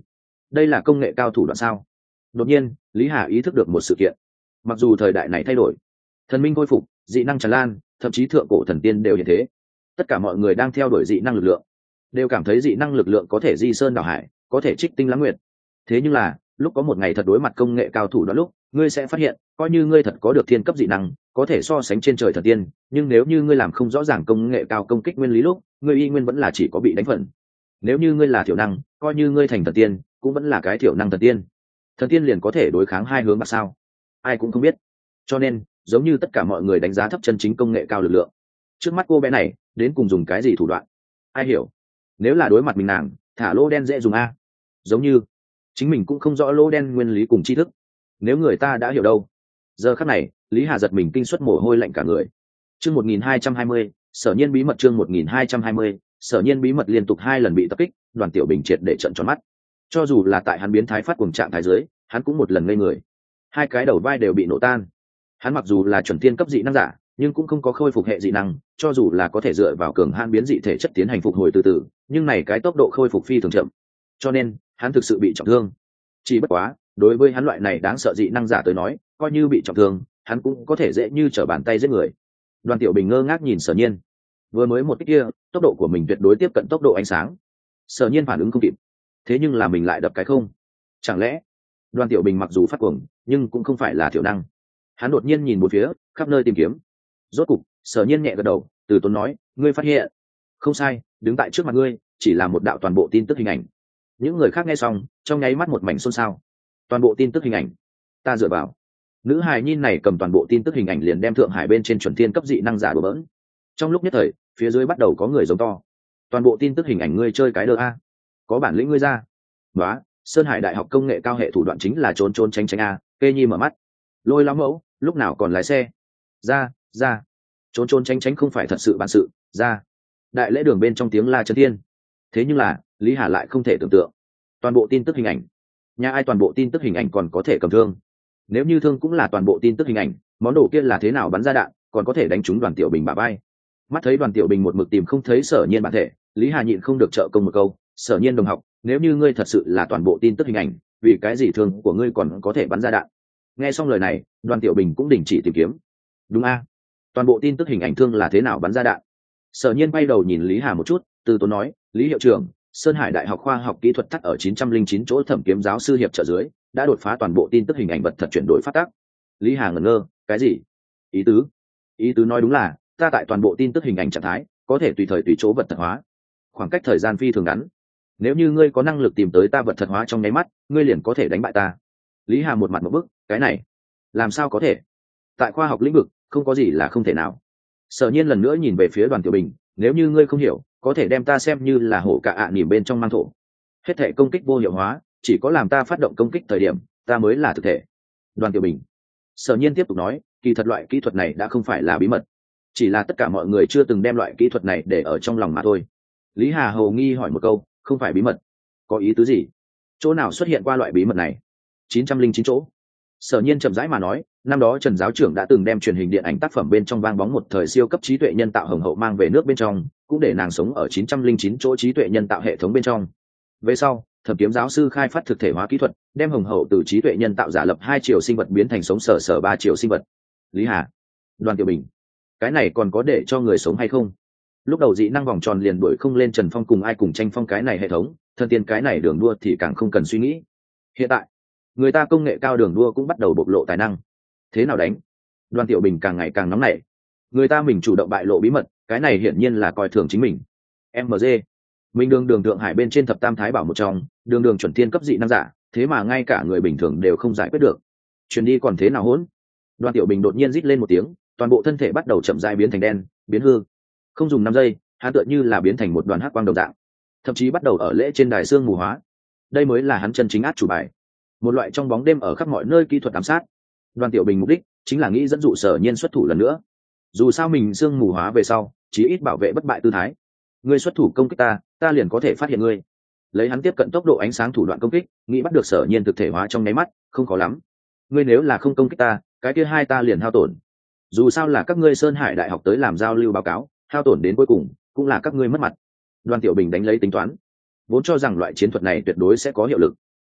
đây là công nghệ cao thủ đoạn sao? Đột nhiên Lý Hà ý thức được một sự kiện. Mặc dù thời đại này thay đổi, thần minh khôi phục, dị năng tràn lan, thậm chí thượng cổ thần tiên đều hiện thế, tất cả mọi người đang theo đuổi dị năng lực lượng, đều cảm thấy dị năng lực lượng có thể di sơn đảo hải, có thể trích tinh lãng nguyệt. Thế nhưng là lúc có một ngày thật đối mặt công nghệ cao thủ đoạn lúc, ngươi sẽ phát hiện coi như ngươi thật có được thiên cấp dị năng, có thể so sánh trên trời thần tiên, nhưng nếu như ngươi làm không rõ ràng công nghệ cao công kích nguyên lý lúc, ngươi y nguyên vẫn là chỉ có bị đánh phần. Nếu như ngươi là thiểu năng, coi như ngươi thành thần tiên cũng vẫn là cái thiểu năng thần tiên. Thần tiên liền có thể đối kháng hai hướng bạc sao? Ai cũng không biết. Cho nên giống như tất cả mọi người đánh giá thấp chân chính công nghệ cao lực lượng, trước mắt cô bé này đến cùng dùng cái gì thủ đoạn, ai hiểu? Nếu là đối mặt mình nàng, thả lô đen dễ dùng a. Giống như chính mình cũng không rõ lô đen nguyên lý cùng tri thức, nếu người ta đã hiểu đâu. Giờ khắc này Lý Hà giật mình kinh suất mồ hôi lạnh cả người. Chương một nghìn hai trăm hai mươi, Sở Nhiên bí mật. Chương một nghìn hai trăm hai mươi, Sở Nhiên bí mật. Liên tục hai lần bị tập kích, Đoàn Tiểu Bình triệt để trợn tròn mắt. Cho dù là tại hắn biến thái phát cuồng trạng thái dưới, hắn cũng một lần ngây người, hai cái đầu vai đều bị nổ tan. Hắn mặc dù là chuẩn tiên cấp dị năng giả, nhưng cũng không có khôi phục hệ dị năng, cho dù là có thể dựa vào cường hãn biến dị thể chất tiến hành phục hồi từ từ, nhưng này cái tốc độ khôi phục phi thường chậm, cho nên hắn thực sự bị trọng thương. Chỉ bất quá đối với hắn loại này đáng sợ dị năng giả tới nói, coi như bị trọng thương hắn cũng có thể dễ như trở bàn tay giết người. Đoàn Tiểu Bình ngơ ngác nhìn Sở Nhiên, vừa mới một kích kia tốc độ của mình tuyệt đối tiếp cận tốc độ ánh sáng. Sở Nhiên phản ứng không kịp, thế nhưng là mình lại đập cái không. Chẳng lẽ Đoàn Tiểu Bình mặc dù phát cuồng nhưng cũng không phải là thiểu năng? Hắn đột nhiên nhìn một phía, khắp nơi tìm kiếm. Rốt cục Sở Nhiên nhẹ gật đầu, từ tốn nói, ngươi phát hiện. Không sai, đứng tại trước mặt ngươi chỉ là một đạo toàn bộ tin tức hình ảnh. Những người khác nghe xong trong nháy mắt một mảnh xôn xao. Toàn bộ tin tức hình ảnh? Ta dựa vào. Nữ hài nhi này cầm toàn bộ tin tức hình ảnh liền đem Thượng Hải bên trên chuẩn thiên cấp dị năng giả đùa bỡn. Trong lúc nhất thời phía dưới bắt đầu có người giống to, toàn bộ tin tức hình ảnh ngươi chơi cái đơ a, có bản lĩnh ngươi ra. Đó, Sơn Hải Đại học công nghệ cao hệ thủ đoạn chính là trốn trốn tránh tránh a. Kê Nhi mở mắt, Lôi lão mẫu lúc nào còn lái xe, ra ra, trốn trốn tránh tránh không phải thật sự bản sự, ra. Đại lễ đường bên trong tiếng la chấn thiên. Thế nhưng là Lý Hà lại không thể tưởng tượng, toàn bộ tin tức hình ảnh, nhà ai toàn bộ tin tức hình ảnh còn có thể cầm thương? Nếu như thương cũng là toàn bộ tin tức hình ảnh, món đồ kia là thế nào bắn ra đạn còn có thể đánh trúng Đoàn Tiểu Bình bả vai? Mắt thấy Đoàn Tiểu Bình một mực tìm không thấy Sở Nhiên bản thể, Lý Hà nhịn không được trợ công một câu, Sở Nhiên đồng học, nếu như ngươi thật sự là toàn bộ tin tức hình ảnh, vì cái gì thương của ngươi còn có thể bắn ra đạn? Nghe xong lời này, Đoàn Tiểu Bình cũng đình chỉ tìm kiếm. Đúng a, toàn bộ tin tức hình ảnh thương là thế nào bắn ra đạn? Sở Nhiên bay đầu nhìn Lý Hà một chút, từ tốn nói, Lý hiệu trưởng, Sơn Hải Đại học khoa học kỹ thuật thắt ở chín trăm linh chín chỗ Thẩm Kiếm giáo sư hiệp trợ dưới, đã đột phá toàn bộ tin tức hình ảnh vật thật chuyển đổi phát tác. Lý Hà ngẩn ngơ, cái gì? Ý tứ? Ý tứ nói đúng là, ta tại toàn bộ tin tức hình ảnh trạng thái, có thể tùy thời tùy chỗ vật thật hóa. Khoảng cách thời gian phi thường ngắn. Nếu như ngươi có năng lực tìm tới ta vật thật hóa trong nháy mắt, ngươi liền có thể đánh bại ta. Lý Hà một mặt một bức, cái này, làm sao có thể? Tại khoa học lĩnh vực, không có gì là không thể nào. Sở Nhiên lần nữa nhìn về phía Đoàn Tiểu Bình, nếu như ngươi không hiểu, có thể đem ta xem như là hổ cả ạ à nỉm bên trong mang thổ. Hết thể công kích vô hiệu hóa, chỉ có làm ta phát động công kích thời điểm, ta mới là thực thể. Đoàn Tiểu Bình. Sở Nhiên tiếp tục nói, kỳ thật loại kỹ thuật này đã không phải là bí mật, chỉ là tất cả mọi người chưa từng đem loại kỹ thuật này để ở trong lòng mà thôi. Lý Hà hầu nghi hỏi một câu, không phải bí mật, có ý tứ gì? Chỗ nào xuất hiện qua loại bí mật này? chín trăm linh chín chỗ. Sở Nhiên chậm rãi mà nói, năm đó Trần giáo trưởng đã từng đem truyền hình điện ảnh tác phẩm bên trong vang bóng một thời siêu cấp trí tuệ nhân tạo hồng hậu mang về nước bên trong, cũng để nàng sống ở chín trăm linh chín chỗ trí tuệ nhân tạo hệ thống bên trong. Về sau, Thẩm Kiếm giáo sư khai phát thực thể hóa kỹ thuật, đem hồng hậu từ trí tuệ nhân tạo giả lập hai chiều sinh vật biến thành sống sở sở ba chiều sinh vật. Lý Hà, Đoàn Tiểu Bình, cái này còn có để cho người sống hay không? Lúc đầu dị năng vòng tròn liền đuổi không lên Trần Phong cùng ai cùng tranh phong cái này hệ thống, thân tiên cái này đường đua thì càng không cần suy nghĩ. Hiện tại người ta công nghệ cao đường đua cũng bắt đầu bộc lộ tài năng, thế nào đánh? Đoàn Tiểu Bình càng ngày càng nóng nảy, người ta mình chủ động bại lộ bí mật, cái này hiển nhiên là coi thường chính mình. em giê, mình đường đường Thượng Hải bên trên thập tam thái bảo một trong, đường đường chuẩn thiên cấp dị năng giả, thế mà ngay cả người bình thường đều không giải quyết được, truyền đi còn thế nào hỗn? Đoàn Tiểu Bình đột nhiên rít lên một tiếng, toàn bộ thân thể bắt đầu chậm rãi biến thành đen, biến hư. Không dùng năm giây, hắn tựa như là biến thành một đoàn hắc quang đồng dạng, thậm chí bắt đầu ở lễ trên đài xương mù hóa. Đây mới là hắn chân chính át chủ bài, một loại trong bóng đêm ở khắp mọi nơi kỹ thuật ám sát. Đoàn Tiểu Bình mục đích chính là nghĩ dẫn dụ Sở Nhiên xuất thủ lần nữa. Dù sao mình xương mù hóa về sau, chí ít bảo vệ bất bại tư thái. Ngươi xuất thủ công kích ta, ta liền có thể phát hiện ngươi. Lấy hắn tiếp cận tốc độ ánh sáng thủ đoạn công kích, nghĩ bắt được Sở Nhiên thực thể hóa trong nháy mắt, không khó lắm. Ngươi nếu là không công kích ta, cái kia hai ta liền hao tổn. Dù sao là các ngươi Sơn Hải Đại học tới làm giao lưu báo cáo, hao tổn đến cuối cùng cũng là các ngươi mất mặt. Đoàn Tiểu Bình đánh lấy tính toán, vốn cho rằng loại chiến thuật này tuyệt đối sẽ có hiệu lực.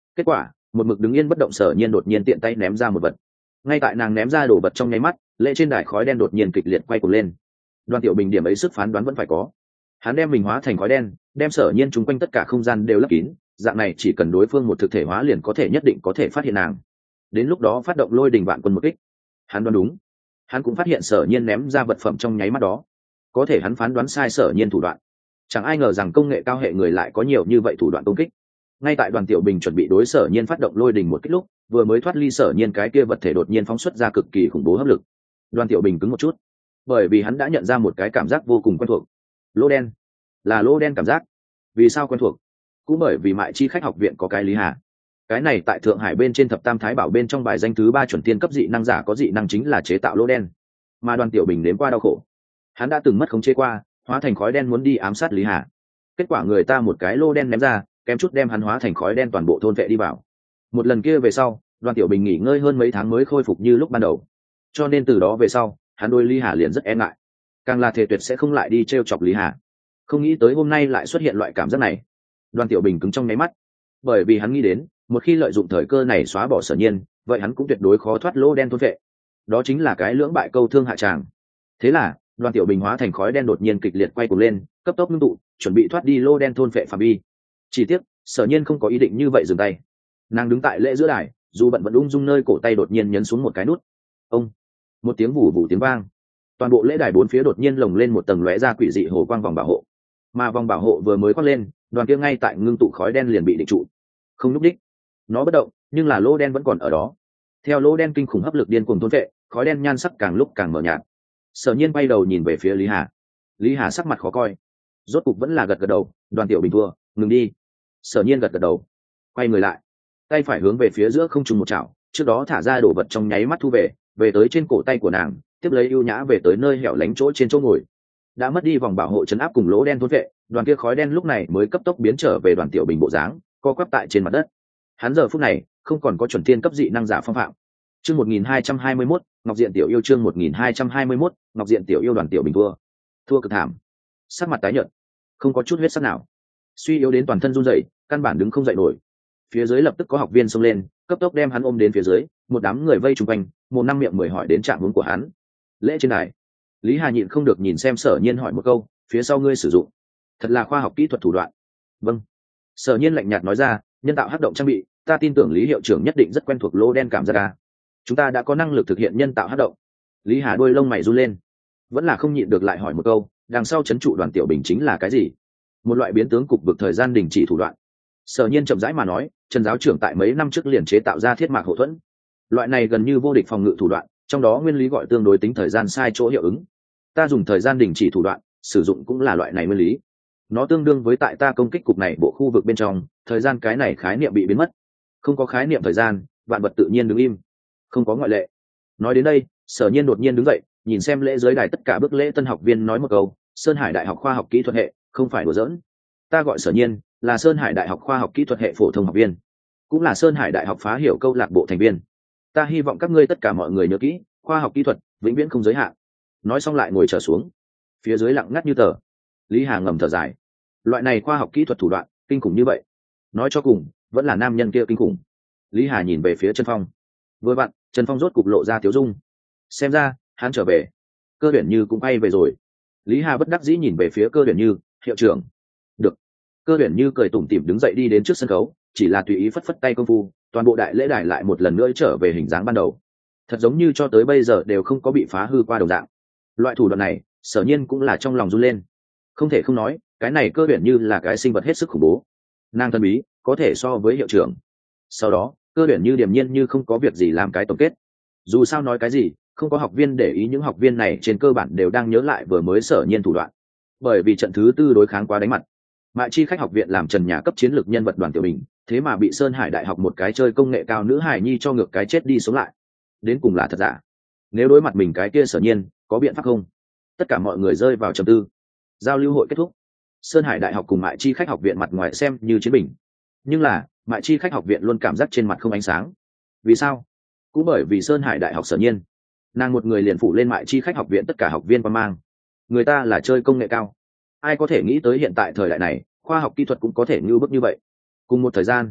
Kết quả, một mực đứng yên bất động Sở Nhiên đột nhiên tiện tay ném ra một vật. Ngay tại nàng ném ra đồ vật trong nháy mắt, lễ trên đài khói đen đột nhiên kịch liệt quay cuồng lên. Đoàn Tiểu Bình điểm ấy sức phán đoán vẫn phải có. Hắn đem mình hóa thành khói đen, đem Sở Nhiên chung quanh tất cả không gian đều lấp kín, dạng này chỉ cần đối phương một thực thể hóa liền có thể nhất định có thể phát hiện nàng. Đến lúc đó phát động lôi đình vạn quân một kích. Hắn đoán đúng. Hắn cũng phát hiện Sở Nhiên ném ra vật phẩm trong nháy mắt đó. Có thể hắn phán đoán sai Sở Nhiên thủ đoạn. Chẳng ai ngờ rằng công nghệ cao hệ người lại có nhiều như vậy thủ đoạn công kích. Ngay tại Đoàn Tiểu Bình chuẩn bị đối Sở Nhiên phát động lôi đình một kích lúc, vừa mới thoát ly Sở Nhiên cái kia vật thể đột nhiên phóng xuất ra cực kỳ khủng bố hấp lực. Đoàn Tiểu Bình cứng một chút, bởi vì hắn đã nhận ra một cái cảm giác vô cùng quen thuộc. Lỗ đen, là lỗ đen cảm giác. Vì sao quen thuộc? Cũng bởi vì Mại Chi khách học viện có cái Lý Hà. Cái này tại Thượng Hải bên trên thập tam thái bảo bên trong bài danh thứ ba chuẩn tiên cấp dị năng giả có dị năng chính là chế tạo lỗ đen. Mà Đoàn Tiểu Bình nếm qua đau khổ, hắn đã từng mất khống chế qua, hóa thành khói đen muốn đi ám sát Lý Hà. Kết quả người ta một cái lỗ đen ném ra, kém chút đem hắn hóa thành khói đen toàn bộ thôn vệ đi vào. Một lần kia về sau, Đoàn Tiểu Bình nghỉ ngơi hơn mấy tháng mới khôi phục như lúc ban đầu. Cho nên từ đó về sau, hắn đôi Lý Hà liền rất e ngại, càng là thể tuyệt sẽ không lại đi trêu chọc Lý Hà. Không nghĩ tới hôm nay lại xuất hiện loại cảm giác này. Đoàn Tiểu Bình cứng trong nháy mắt, bởi vì hắn nghĩ đến, một khi lợi dụng thời cơ này xóa bỏ Sở Nhiên, vậy hắn cũng tuyệt đối khó thoát lỗ đen thôn vệ. Đó chính là cái lưỡng bại câu thương hạ tràng. Thế là, Đoàn Tiểu Bình hóa thành khói đen đột nhiên kịch liệt quay cuồng lên, cấp tốc ngưng tụ, chuẩn bị thoát đi lỗ đen thôn vệ phạm vi. Chỉ tiếc, Sở Nhiên không có ý định như vậy dừng tay. Nàng đứng tại lễ giữa đài, dù bận vẫn ung dung nơi cổ tay đột nhiên nhấn xuống một cái nút. Ông, một tiếng vù vù tiếng vang, toàn bộ lễ đài bốn phía đột nhiên lồng lên một tầng lóe ra quỷ dị hồ quang vòng bảo hộ. Mà vòng bảo hộ vừa mới quát lên, đoàn kia ngay tại ngưng tụ khói đen liền bị định trụ, không nhúc đích. Nó bất động, nhưng là lỗ đen vẫn còn ở đó. Theo lỗ đen kinh khủng hấp lực điên cuồng thôn vệ, khói đen nhan sắc càng lúc càng mờ nhạt. Sở Nhiên bay đầu nhìn về phía Lý Hà. Lý Hà sắc mặt khó coi, rốt cục vẫn là gật gật đầu. Đoàn Tiểu Bình thua, ngừng đi. Sở Nhiên gật gật đầu, quay người lại, tay phải hướng về phía giữa không trung một chảo, trước đó thả ra đồ vật trong nháy mắt thu về, về tới trên cổ tay của nàng, tiếp lấy ưu nhã về tới nơi hẻo lánh chỗ trên chỗ ngồi. Đã mất đi vòng bảo hộ chấn áp cùng lỗ đen thôn vệ, đoàn kia khói đen lúc này mới cấp tốc biến trở về Đoàn Tiểu Bình bộ dáng, co quắp tại trên mặt đất. Hắn giờ phút này không còn có chuẩn thiên cấp dị năng giả phong phạm. Chương một nghìn hai trăm hai mươi mốt, Ngọc Diện Tiểu Yêu chương một nghìn hai trăm hai mươi mốt, Ngọc Diện Tiểu Yêu. Đoàn Tiểu Bình thua. Thua cực thảm. Sắc mặt tái nhợt, không có chút huyết sắc nào. Suy yếu đến toàn thân run rẩy, căn bản đứng không dậy nổi. Phía dưới lập tức có học viên xông lên, cấp tốc đem hắn ôm đến phía dưới, một đám người vây xung quanh, một năm miệng mười hỏi đến trạng huống của hắn. Lễ trên đài, Lý Hà nhịn không được nhìn xem Sở Nhiên hỏi một câu, phía sau ngươi sử dụng thật là khoa học kỹ thuật thủ đoạn. Vâng. Sở Nhiên lạnh nhạt nói ra, nhân tạo hắc động trang bị, ta tin tưởng Lý hiệu trưởng nhất định rất quen thuộc lỗ đen cảm giác ca. Chúng ta đã có năng lực thực hiện nhân tạo hắc động. Lý Hà đôi lông mày run lên, vẫn là không nhịn được lại hỏi một câu, đằng sau trấn trụ Đoàn Tiểu Bình chính là cái gì? Một loại biến tướng cục vực thời gian đình chỉ thủ đoạn. Sở Nhiên chậm rãi mà nói, Trần giáo trưởng tại mấy năm trước liền chế tạo ra thiết mạc hậu thuẫn. Loại này gần như vô địch phòng ngự thủ đoạn, trong đó nguyên lý gọi tương đối tính thời gian sai chỗ hiệu ứng. Ta dùng thời gian đình chỉ thủ đoạn, sử dụng cũng là loại này nguyên lý. Nó tương đương với tại ta công kích cục này bộ khu vực bên trong, thời gian cái này khái niệm bị biến mất. Không có khái niệm thời gian, vạn vật tự nhiên đứng im, không có ngoại lệ. Nói đến đây, Sở Nhiên đột nhiên đứng dậy, nhìn xem lễ giới đài tất cả bước lễ tân học viên nói một câu, Sơn Hải Đại học khoa học kỹ thuật hệ, không phải đùa giỡn. Ta gọi Sở Nhiên, là Sơn Hải Đại học khoa học kỹ thuật hệ phổ thông học viên, cũng là Sơn Hải Đại học phá hiểu câu lạc bộ thành viên. Ta hy vọng các ngươi tất cả mọi người nhớ kỹ, khoa học kỹ thuật vĩnh viễn không giới hạn. Nói xong lại ngồi trở xuống. Phía dưới lặng ngắt như tờ. Lý Hà ngầm thở dài, loại này khoa học kỹ thuật thủ đoạn kinh khủng như vậy, nói cho cùng vẫn là nam nhân kia kinh khủng. Lý Hà nhìn về phía Trần Phong, vừa vặn Trần Phong rốt cục lộ ra tiếu dung, xem ra hắn trở về. Cơ Huyền Như cũng bay về rồi. Lý Hà bất đắc dĩ nhìn về phía Cơ Huyền Như, hiệu trưởng. Được. Cơ Huyền Như cười tủm tỉm đứng dậy đi đến trước sân khấu, chỉ là tùy ý phất phất tay công phu, toàn bộ đại lễ đài lại một lần nữa trở về hình dáng ban đầu, thật giống như cho tới bây giờ đều không có bị phá hư qua đồng dạng. Loại thủ đoạn này, Sở Nhiên cũng là trong lòng run lên. Không thể không nói, cái này Cơ Huyền Như là cái sinh vật hết sức khủng bố. Nàng thân bí, có thể so với hiệu trưởng. Sau đó, Cơ Huyền Như điềm nhiên như không có việc gì làm cái tổng kết. Dù sao nói cái gì, không có học viên để ý, những học viên này trên cơ bản đều đang nhớ lại vừa mới Sở Nhiên thủ đoạn. Bởi vì trận thứ tư đối kháng quá đánh mặt, Mại Chi khách học viện làm trần nhà cấp chiến lược nhân vật Đoàn Tiểu Bình, thế mà bị Sơn Hải Đại học một cái chơi công nghệ cao nữ hài nhi cho ngược cái chết đi sống lại. Đến cùng là thật giả? Nếu đối mặt mình cái kia Sở Nhiên, có biện pháp không? Tất cả mọi người rơi vào trầm tư. Giao lưu hội kết thúc, Sơn Hải Đại học cùng Mại Chi khách học viện mặt ngoài xem như chiến bình, nhưng là Mại Chi khách học viện luôn cảm giác trên mặt không ánh sáng. Vì sao? Cũng bởi vì Sơn Hải Đại học Sở Nhiên, nàng một người liền phủ lên Mại Chi khách học viện tất cả học viên qua mang. Người ta là chơi công nghệ cao, ai có thể nghĩ tới hiện tại thời đại này khoa học kỹ thuật cũng có thể như bước như vậy. Cùng một thời gian,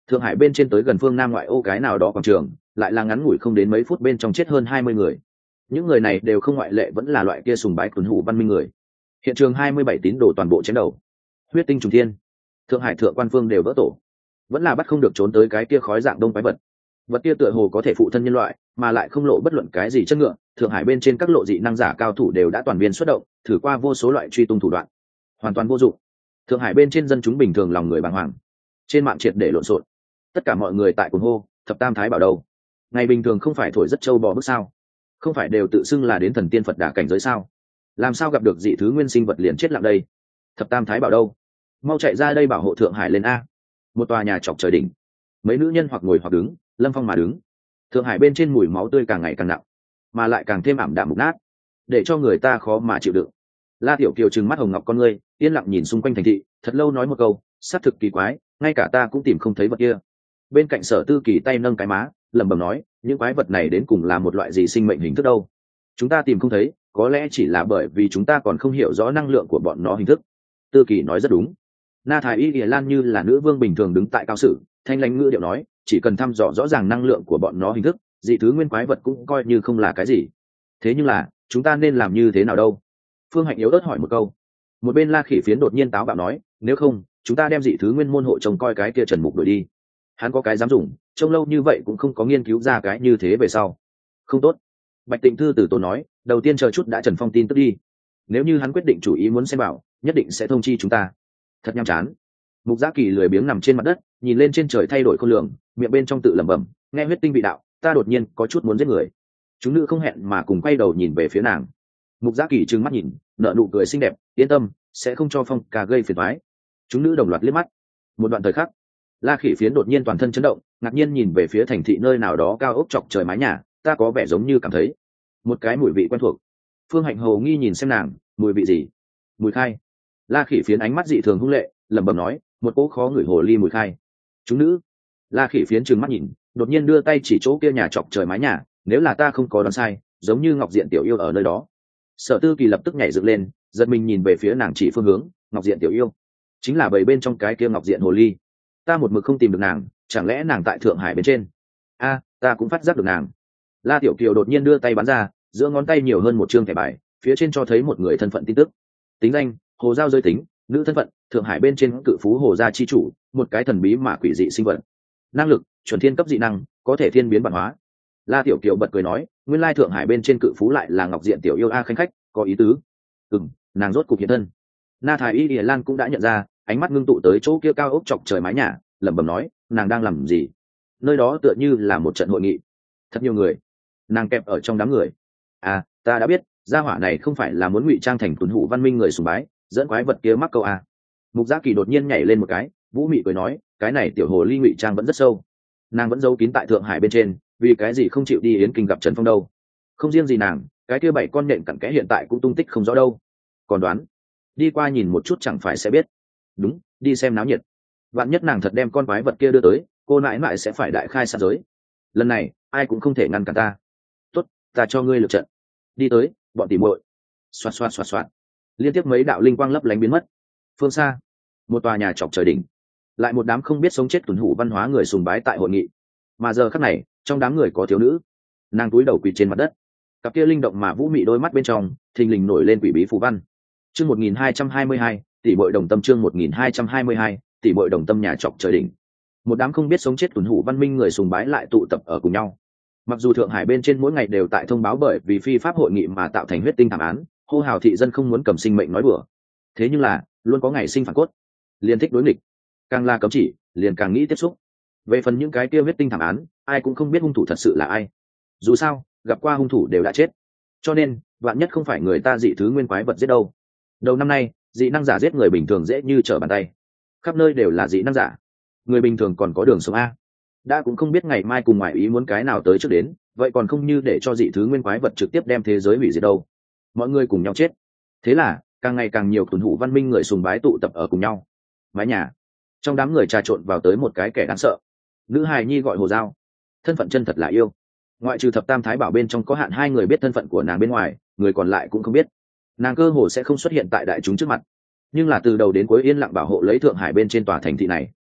Thượng Hải bên trên tới gần phương Nam ngoại ô cái nào đó quảng trường, lại là ngắn ngủi không đến mấy phút bên trong chết hơn hai mươi người. Những người này đều không ngoại lệ vẫn là loại kia sùng bái tuần hủ văn minh người. Hiện trường hai mươi bảy tín đồ toàn bộ chém đầu. Huyết tinh trùng thiên. Thượng Hải thượng quan phương đều vỡ tổ. Vẫn là bắt không được trốn tới cái kia khói dạng đông quái vật. Vật kia tựa hồ có thể phụ thân nhân loại, mà lại không lộ bất luận cái gì chất ngựa. Thượng Hải bên trên các lộ dị năng giả cao thủ đều đã toàn viên xuất động, thử qua vô số loại truy tung thủ đoạn, hoàn toàn vô dụng. Thượng Hải bên trên dân chúng bình thường lòng người bàng hoàng, trên mạng triệt để lộn xộn. Tất cả mọi người tại cuồng hô, thập tam thái bảo đâu? Ngày bình thường không phải thổi rất trâu bò bước sao? Không phải đều tự xưng là đến thần tiên Phật đà cảnh giới sao? Làm sao gặp được dị thứ nguyên sinh vật liền chết lặng đây? Thập tam thái bảo đâu? Mau chạy ra đây bảo hộ Thượng Hải lên a! Một tòa nhà chọc trời đỉnh, mấy nữ nhân hoặc ngồi hoặc đứng, lâm phong mà đứng. Thượng Hải bên trên mùi máu tươi càng ngày càng nặng, mà lại càng thêm ảm đạm mục nát, để cho người ta khó mà chịu đựng. La Tiểu Kiều trừng mắt hồng ngọc con ngươi, yên lặng nhìn xung quanh thành thị, thật lâu nói một câu, xác thực kỳ quái, ngay cả ta cũng tìm không thấy vật kia. Bên cạnh Sở Tư Kỳ tay nâng cái má, lẩm bẩm nói, những quái vật này đến cùng là một loại gì sinh mệnh hình thức đâu? Chúng ta tìm không thấy, có lẽ chỉ là bởi vì chúng ta còn không hiểu rõ năng lượng của bọn nó hình thức. Tư Kỳ nói rất đúng. Na Thái Y Lìa Lan như là nữ vương bình thường đứng tại cao sử, thanh lãnh ngữ điệu nói, chỉ cần thăm dò rõ ràng năng lượng của bọn nó hình thức, dị thứ nguyên quái vật cũng coi như không là cái gì. Thế nhưng là, chúng ta nên làm như thế nào đâu? Phương Hạnh yếu ớt hỏi một câu. Một bên La Khỉ Phiến đột nhiên táo bạo nói, nếu không, chúng ta đem dị thứ nguyên môn hộ trông coi cái kia Trần Mục đuổi đi. Hắn có cái dám dùng, trông lâu như vậy cũng không có nghiên cứu ra cái như thế về sau. Không tốt. Bạch Tịnh Thư từ tốn nói, đầu tiên chờ chút đã Trần Phong tin tức đi. Nếu như hắn quyết định chủ ý muốn xem bảo, nhất định sẽ thông chi chúng ta. Thật nhàm chán. Mục Giá Kỳ lười biếng nằm trên mặt đất, nhìn lên trên trời thay đổi khôn lường, miệng bên trong tự lẩm bẩm, nghe huyết tinh vị đạo, ta đột nhiên có chút muốn giết người. Chúng nữ không hẹn mà cùng quay đầu nhìn về phía nàng. Mục Giá Kỳ trừng mắt nhìn, nở nụ cười xinh đẹp, yên tâm, sẽ không cho Phong ca gây phiền toái. Chúng nữ đồng loạt liếc mắt. Một đoạn thời khắc, La Khỉ Phiến đột nhiên toàn thân chấn động, ngạc nhiên nhìn về phía thành thị nơi nào đó cao ốc chọc trời mái nhà, ta có vẻ giống như cảm thấy một cái mùi vị quen thuộc. Phương Hạnh hồ nghi nhìn xem nàng, mùi vị gì? Mùi khai. La Khỉ Phiến ánh mắt dị thường hung lệ, lẩm bẩm nói, một cỗ khó ngửi hồ ly mùi khai. Chúng nữ. La Khỉ Phiến trừng mắt nhìn, đột nhiên đưa tay chỉ chỗ kia nhà chọc trời mái nhà, nếu là ta không có đoán sai, giống như Ngọc Diện tiểu yêu ở nơi đó. Sở Tư Kỳ lập tức nhảy dựng lên, giật mình nhìn về phía nàng chỉ phương hướng, Ngọc Diện tiểu yêu, chính là bầy bên trong cái kia Ngọc Diện hồ ly. Ta một mực không tìm được nàng, chẳng lẽ nàng tại Thượng Hải bên trên? A, ta cũng phát giác được nàng. La Tiểu Kiều đột nhiên đưa tay bắn ra, giữa ngón tay nhiều hơn một chương thẻ bài, phía trên cho thấy một người thân phận tin tức. Tính danh: Hồ Giao giới tính, nữ thân phận: Thượng Hải bên trên cự phú Hồ gia chi chủ, một cái thần bí mà quỷ dị sinh vật. Năng lực: chuẩn thiên cấp dị năng, có thể thiên biến bản hóa. La Tiểu Kiều bật cười nói, nguyên lai Thượng Hải bên trên cự phú lại là Ngọc Diện tiểu yêu a khanh khách, có ý tứ. Ừm, nàng rốt cục hiện thân. Na Thái Y Lìa Lan cũng đã nhận ra, ánh mắt ngưng tụ tới chỗ kia cao ốc chọc trời mái nhà, lẩm bẩm nói, nàng đang làm gì? Nơi đó tựa như là một trận hội nghị, thật nhiều người. Nàng kẹp ở trong đám người. À, ta đã biết, gia hỏa này không phải là muốn ngụy trang thành tuấn hủ văn minh người sùng bái, dẫn quái vật kia mắc câu a. Mục Giá Kỳ đột nhiên nhảy lên một cái, vũ mị cười nói, cái này tiểu hồ ly ngụy trang vẫn rất sâu. Nàng vẫn giấu kín tại Thượng Hải bên trên, vì cái gì không chịu đi Yến Kinh gặp Trần Phong đâu? Không riêng gì nàng, cái kia bảy con nhện cặn kẽ hiện tại cũng tung tích không rõ đâu. Còn đoán, đi qua nhìn một chút chẳng phải sẽ biết. Đúng, đi xem náo nhiệt. Vạn nhất nàng thật đem con quái vật kia đưa tới, cô nãi nãi sẽ phải đại khai sát giới. Lần này, ai cũng không thể ngăn cản ta. Tốt, ta cho ngươi lượt trận. Đi tới, bọn tỉ muội. Xoạt xoạt xoạt xoạt. Liên tiếp mấy đạo linh quang lấp lánh biến mất. Phương xa, một tòa nhà chọc trời đỉnh, lại một đám không biết sống chết tuần hủ văn hóa người sùng bái tại hội nghị. Mà giờ khắc này, trong đám người có thiếu nữ, nàng cúi đầu quỳ trên mặt đất, cặp kia linh động mà vũ mị đôi mắt bên trong thình lình nổi lên quỷ bí phù văn. Chương một nghìn hai trăm hai mươi hai, tỷ muội đồng tâm. Chương một nghìn hai trăm hai mươi hai, tỷ muội đồng tâm. Nhà chọc trời đỉnh, một đám không biết sống chết tuần hủ văn minh người sùng bái lại tụ tập ở cùng nhau. Mặc dù Thượng Hải bên trên mỗi ngày đều tại thông báo bởi vì phi pháp hội nghị mà tạo thành huyết tinh thảm án, hô hào thị dân không muốn cầm sinh mệnh nói bừa, thế nhưng là luôn có ngày sinh phản cốt, liền thích đối nghịch, càng là cấm chỉ liền càng nghĩ tiếp xúc. Về phần những cái kia huyết tinh thảm án, ai cũng không biết hung thủ thật sự là ai, dù sao gặp qua hung thủ đều đã chết, cho nên vạn nhất không phải người ta dị thứ nguyên quái vật giết đâu. Đầu năm nay dị năng giả giết người bình thường dễ như trở bàn tay, khắp nơi đều là dị năng giả, người bình thường còn có đường sống a. Đã cũng không biết ngày mai cùng ngoại ý muốn cái nào tới trước đến, vậy còn không như để cho dị thứ nguyên quái vật trực tiếp đem thế giới hủy diệt đâu, mọi người cùng nhau chết. Thế là càng ngày càng nhiều tuần hủ văn minh người sùng bái tụ tập ở cùng nhau. Mái nhà, trong đám người trà trộn vào tới một cái kẻ đáng sợ. Nữ hài nhi gọi Hồ Giao, thân phận chân thật là yêu, ngoại trừ thập tam thái bảo bên trong có hạn hai người biết thân phận của nàng bên ngoài, người còn lại cũng không biết. Nàng cơ hồ sẽ không xuất hiện tại đại chúng trước mặt, nhưng là từ đầu đến cuối yên lặng bảo hộ lấy Thượng Hải bên trên tòa thành thị này.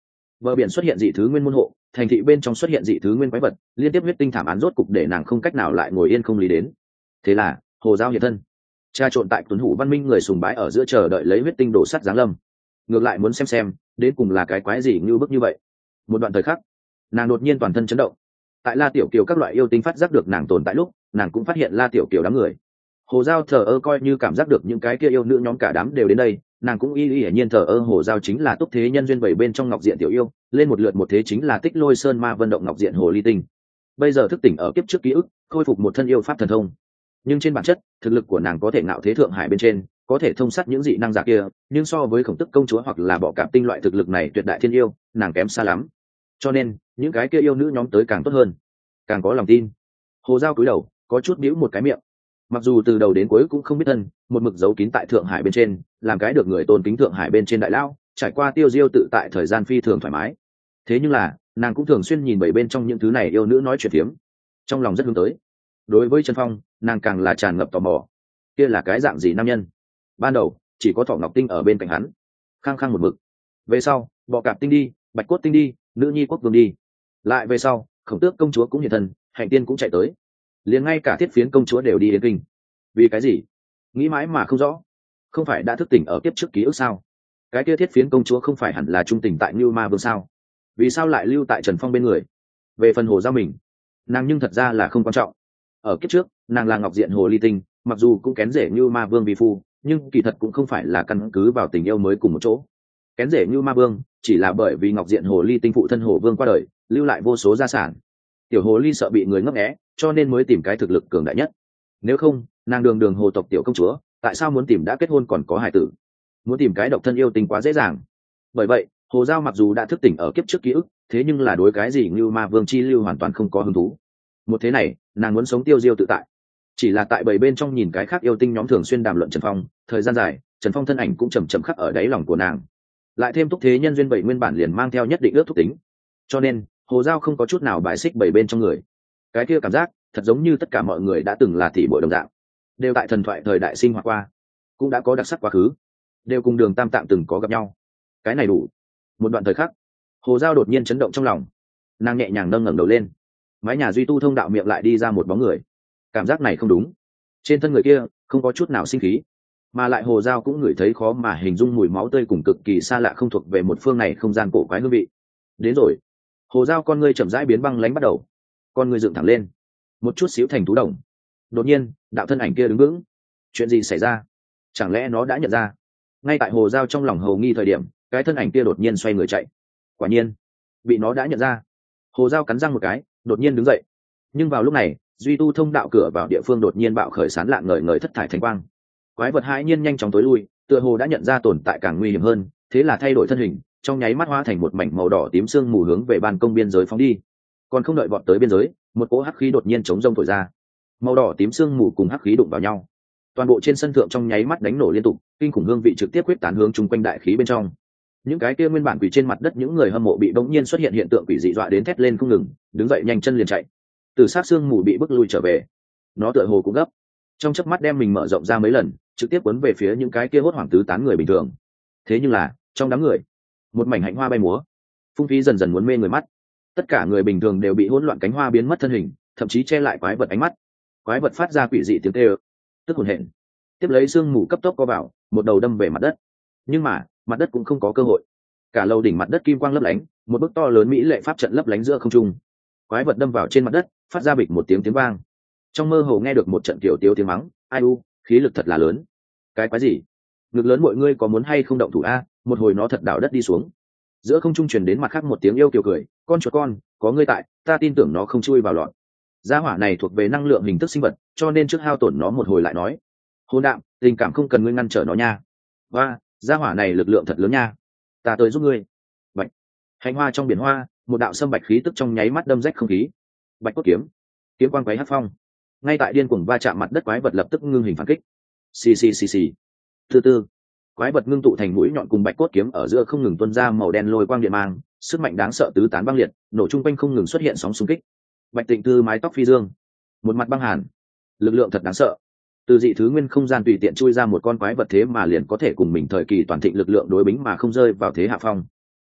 bờ biển xuất hiện dị thứ nguyên môn hộ, thành thị bên trong xuất hiện dị thứ nguyên quái vật, liên tiếp huyết tinh thảm án rốt cục để nàng không cách nào lại ngồi yên không lý đến. Thế là hồ giao hiện thân, tra trộn tại tuấn hủ văn minh người sùng bái ở giữa chờ đợi lấy huyết tinh đổ sắt giáng lâm. Ngược lại muốn xem xem đến cùng là cái quái gì như bức như vậy. Một đoạn thời khắc, nàng đột nhiên toàn thân chấn động. Tại La Tiểu Kiều các loại yêu tinh phát giác được nàng tồn tại lúc, nàng cũng phát hiện La Tiểu Kiều đám người. Hồ giao thờ ơ coi như cảm giác được những cái kia yêu nữ nhóm cả đám đều đến đây, nàng cũng y y hiển nhiên thờ ơ. Hồ giao chính là túc thế nhân duyên bảy bên trong ngọc diện tiểu yêu, lên một lượt một thế chính là tích lôi sơn ma vận động ngọc diện hồ ly tinh. Bây giờ thức tỉnh ở kiếp trước ký ức, khôi phục một thân yêu pháp thần thông. Nhưng trên bản chất, thực lực của nàng có thể ngạo thế thượng hải bên trên, có thể thông sát những dị năng giả kia, nhưng so với khổng tức công chúa hoặc là bọ cạp tinh loại thực lực này tuyệt đại thiên yêu, nàng kém xa lắm. Cho nên những cái kia yêu nữ nhóm tới càng tốt hơn, càng có lòng tin. Hồ giao cúi đầu có chút bĩu một cái miệng, mặc dù từ đầu đến cuối cũng không biết thân, một mực giấu kín tại thượng hải bên trên, làm cái được người tôn kính thượng hải bên trên đại lão, trải qua tiêu diêu tự tại thời gian phi thường thoải mái. Thế nhưng là nàng cũng thường xuyên nhìn bảy bên trong những thứ này yêu nữ nói chuyện phiếm, trong lòng rất hướng tới. Đối với Trần Phong, nàng càng là tràn ngập tò mò, kia là cái dạng gì nam nhân. Ban đầu chỉ có Thỏ Ngọc Tinh ở bên cạnh hắn, khăng khăng một mực. Về sau bọ cạp tinh đi, bạch cốt tinh đi, nữ nhi quốc vương đi, lại về sau khổng tước công chúa cũng hiện thân, hạnh tiên cũng chạy tới, liền ngay cả thiết phiến công chúa đều đi đến kinh. Vì cái gì? Nghĩ mãi mà không rõ. Không phải đã thức tỉnh ở kiếp trước ký ức sao? Cái kia thiết phiến công chúa không phải hẳn là trung tình tại Như Ma Vương sao? Vì sao lại lưu tại Trần Phong bên người? Về phần hồ giao mình, nàng nhưng thật ra là không quan trọng. Ở kiếp trước nàng là ngọc diện hồ ly tinh, mặc dù cũng kén rể Như Ma Vương vi phu, nhưng kỳ thật cũng không phải là căn cứ vào tình yêu mới cùng một chỗ. Kén rể Như Ma Vương chỉ là bởi vì ngọc diện hồ ly tinh phụ thân hồ vương qua đời, lưu lại vô số gia sản. Tiểu hồ ly sợ bị người ngấp nghé, cho nên mới tìm cái thực lực cường đại nhất. Nếu không, nàng đường đường hồ tộc tiểu công chúa, tại sao muốn tìm đã kết hôn còn có hài tử? Muốn tìm cái độc thân yêu tình quá dễ dàng. Bởi vậy hồ giao mặc dù đã thức tỉnh ở kiếp trước ký ức, thế nhưng là đối cái gì Như Ma Vương chi lưu hoàn toàn không có hứng thú. Một thế này nàng muốn sống tiêu diêu tự tại. Chỉ là tại bảy bên trong nhìn cái khác yêu tinh nhóm thường xuyên đàm luận Trần Phong, thời gian dài Trần Phong thân ảnh cũng chầm chậm khắc ở đáy lòng của nàng. Lại thêm túc thế nhân duyên bảy nguyên bản liền mang theo nhất định ước thúc tính, cho nên hồ giao không có chút nào bài xích bảy bên trong người. Cái kia cảm giác thật giống như tất cả mọi người đã từng là tỷ muội đồng dạng, đều tại thần thoại thời đại sinh hoạt qua, cũng đã có đặc sắc quá khứ, đều cùng Đường Tam Tạng từng có gặp nhau. Cái này đủ. Một đoạn thời khắc, hồ giao đột nhiên chấn động trong lòng, nàng nhẹ nhàng nâng ngẩng đầu lên, mái nhà duy tu thông đạo miệng lại đi ra một bóng người. Cảm giác này không đúng, trên thân người kia không có chút nào sinh khí, mà lại hồ giao cũng ngửi thấy khó mà hình dung mùi máu tươi cùng cực kỳ xa lạ không thuộc về một phương này không gian cổ quái hương vị. Đến rồi. Hồ giao con ngươi chậm rãi biến băng lánh bắt đầu, con ngươi dựng thẳng lên, một chút xíu thành thú đồng. Đột nhiên đạo thân ảnh kia đứng vững. Chuyện gì xảy ra? Chẳng lẽ nó đã nhận ra? Ngay tại hồ giao trong lòng hầu nghi thời điểm, cái thân ảnh kia đột nhiên xoay người chạy. Quả nhiên bị nó đã nhận ra. Hồ giao cắn răng một cái, đột nhiên đứng dậy. Nhưng vào lúc này duy tu thông đạo cửa vào địa phương đột nhiên bạo khởi sán lạng ngời ngời thất thải thánh quang. Quái vật hãi nhiên nhanh chóng tối lui, tựa hồ đã nhận ra tồn tại càng nguy hiểm hơn, thế là thay đổi thân hình, trong nháy mắt hóa thành một mảnh màu đỏ tím sương mù hướng về ban công biên giới phóng đi. Còn không đợi vọt tới biên giới, một cỗ hắc khí đột nhiên chống rông thổi ra. Màu đỏ tím sương mù cùng hắc khí đụng vào nhau, toàn bộ trên sân thượng trong nháy mắt đánh nổ liên tục, kinh khủng hương vị trực tiếp quyết tán hướng chung quanh đại khí bên trong. Những cái kia nguyên bản quỳ trên mặt đất những người hâm mộ bị bỗng nhiên xuất hiện hiện tượng quỷ dị dọa đến thét lên không ngừng, đứng dậy nhanh chân liền chạy. Từ sát sương mù bị bức lui trở về, nó tựa hồ cũng gấp, trong chớp mắt đem mình mở rộng ra mấy lần, trực tiếp cuốn về phía những cái kia hốt hoảng tứ tán người bình thường. Thế nhưng là trong đám người, một mảnh hạnh hoa bay múa, phung phí dần dần muốn mê người mắt. Tất cả người bình thường đều bị hỗn loạn cánh hoa biến mất thân hình, thậm chí che lại quái vật ánh mắt. Quái vật phát ra quỷ dị tiếng kêu, tức hồn hển. Tiếp lấy sương mù cấp tốc co vào, một đầu đâm về mặt đất. Nhưng mà mặt đất cũng không có cơ hội. Cả lầu đỉnh mặt đất kim quang lấp lánh, một bức to lớn mỹ lệ pháp trận lấp lánh giữa không trung. Quái vật đâm vào trên mặt đất, phát ra bịch một tiếng tiếng vang. Trong mơ hồ nghe được một trận kiểu tiêu tiếng mắng, ai u, khí lực thật là lớn. Cái quái gì? Ngực lớn mọi ngươi có muốn hay không động thủ a? Một hồi nó thật đảo đất đi xuống. Giữa không trung truyền đến mặt khác một tiếng yêu kiều cười, con chuột con, có ngươi tại, ta tin tưởng nó không chui vào lọt. Gia hỏa này thuộc về năng lượng hình thức sinh vật, cho nên trước hao tổn nó một hồi lại nói. Hôn đạm, tình cảm không cần ngươi ngăn trở nó nha. Và, gia hỏa này lực lượng thật lớn nha. Ta tới giúp ngươi. Bạch. Hành hoa trong biển hoa, một đạo sâm bạch khí tức trong nháy mắt đâm rách không khí. Bạch cốt kiếm, kiếm quang quấy hắc phong. Ngay tại điên cuồng va chạm mặt đất, quái vật lập tức ngưng hình phản kích. Xì xì xì xì. Từ từ, quái vật ngưng tụ thành mũi nhọn cùng bạch cốt kiếm ở giữa không ngừng tuôn ra màu đen lôi quang điện mang, sức mạnh đáng sợ tứ tán băng liệt, nổ chung quanh không ngừng xuất hiện sóng xung kích. Bạch Tịnh Thư mái tóc phi dương, một mặt băng hàn, lực lượng thật đáng sợ. Từ dị thứ nguyên không gian tùy tiện chui ra một con quái vật thế mà liền có thể cùng mình thời kỳ toàn thịnh lực lượng đối bính mà không rơi vào thế hạ phong.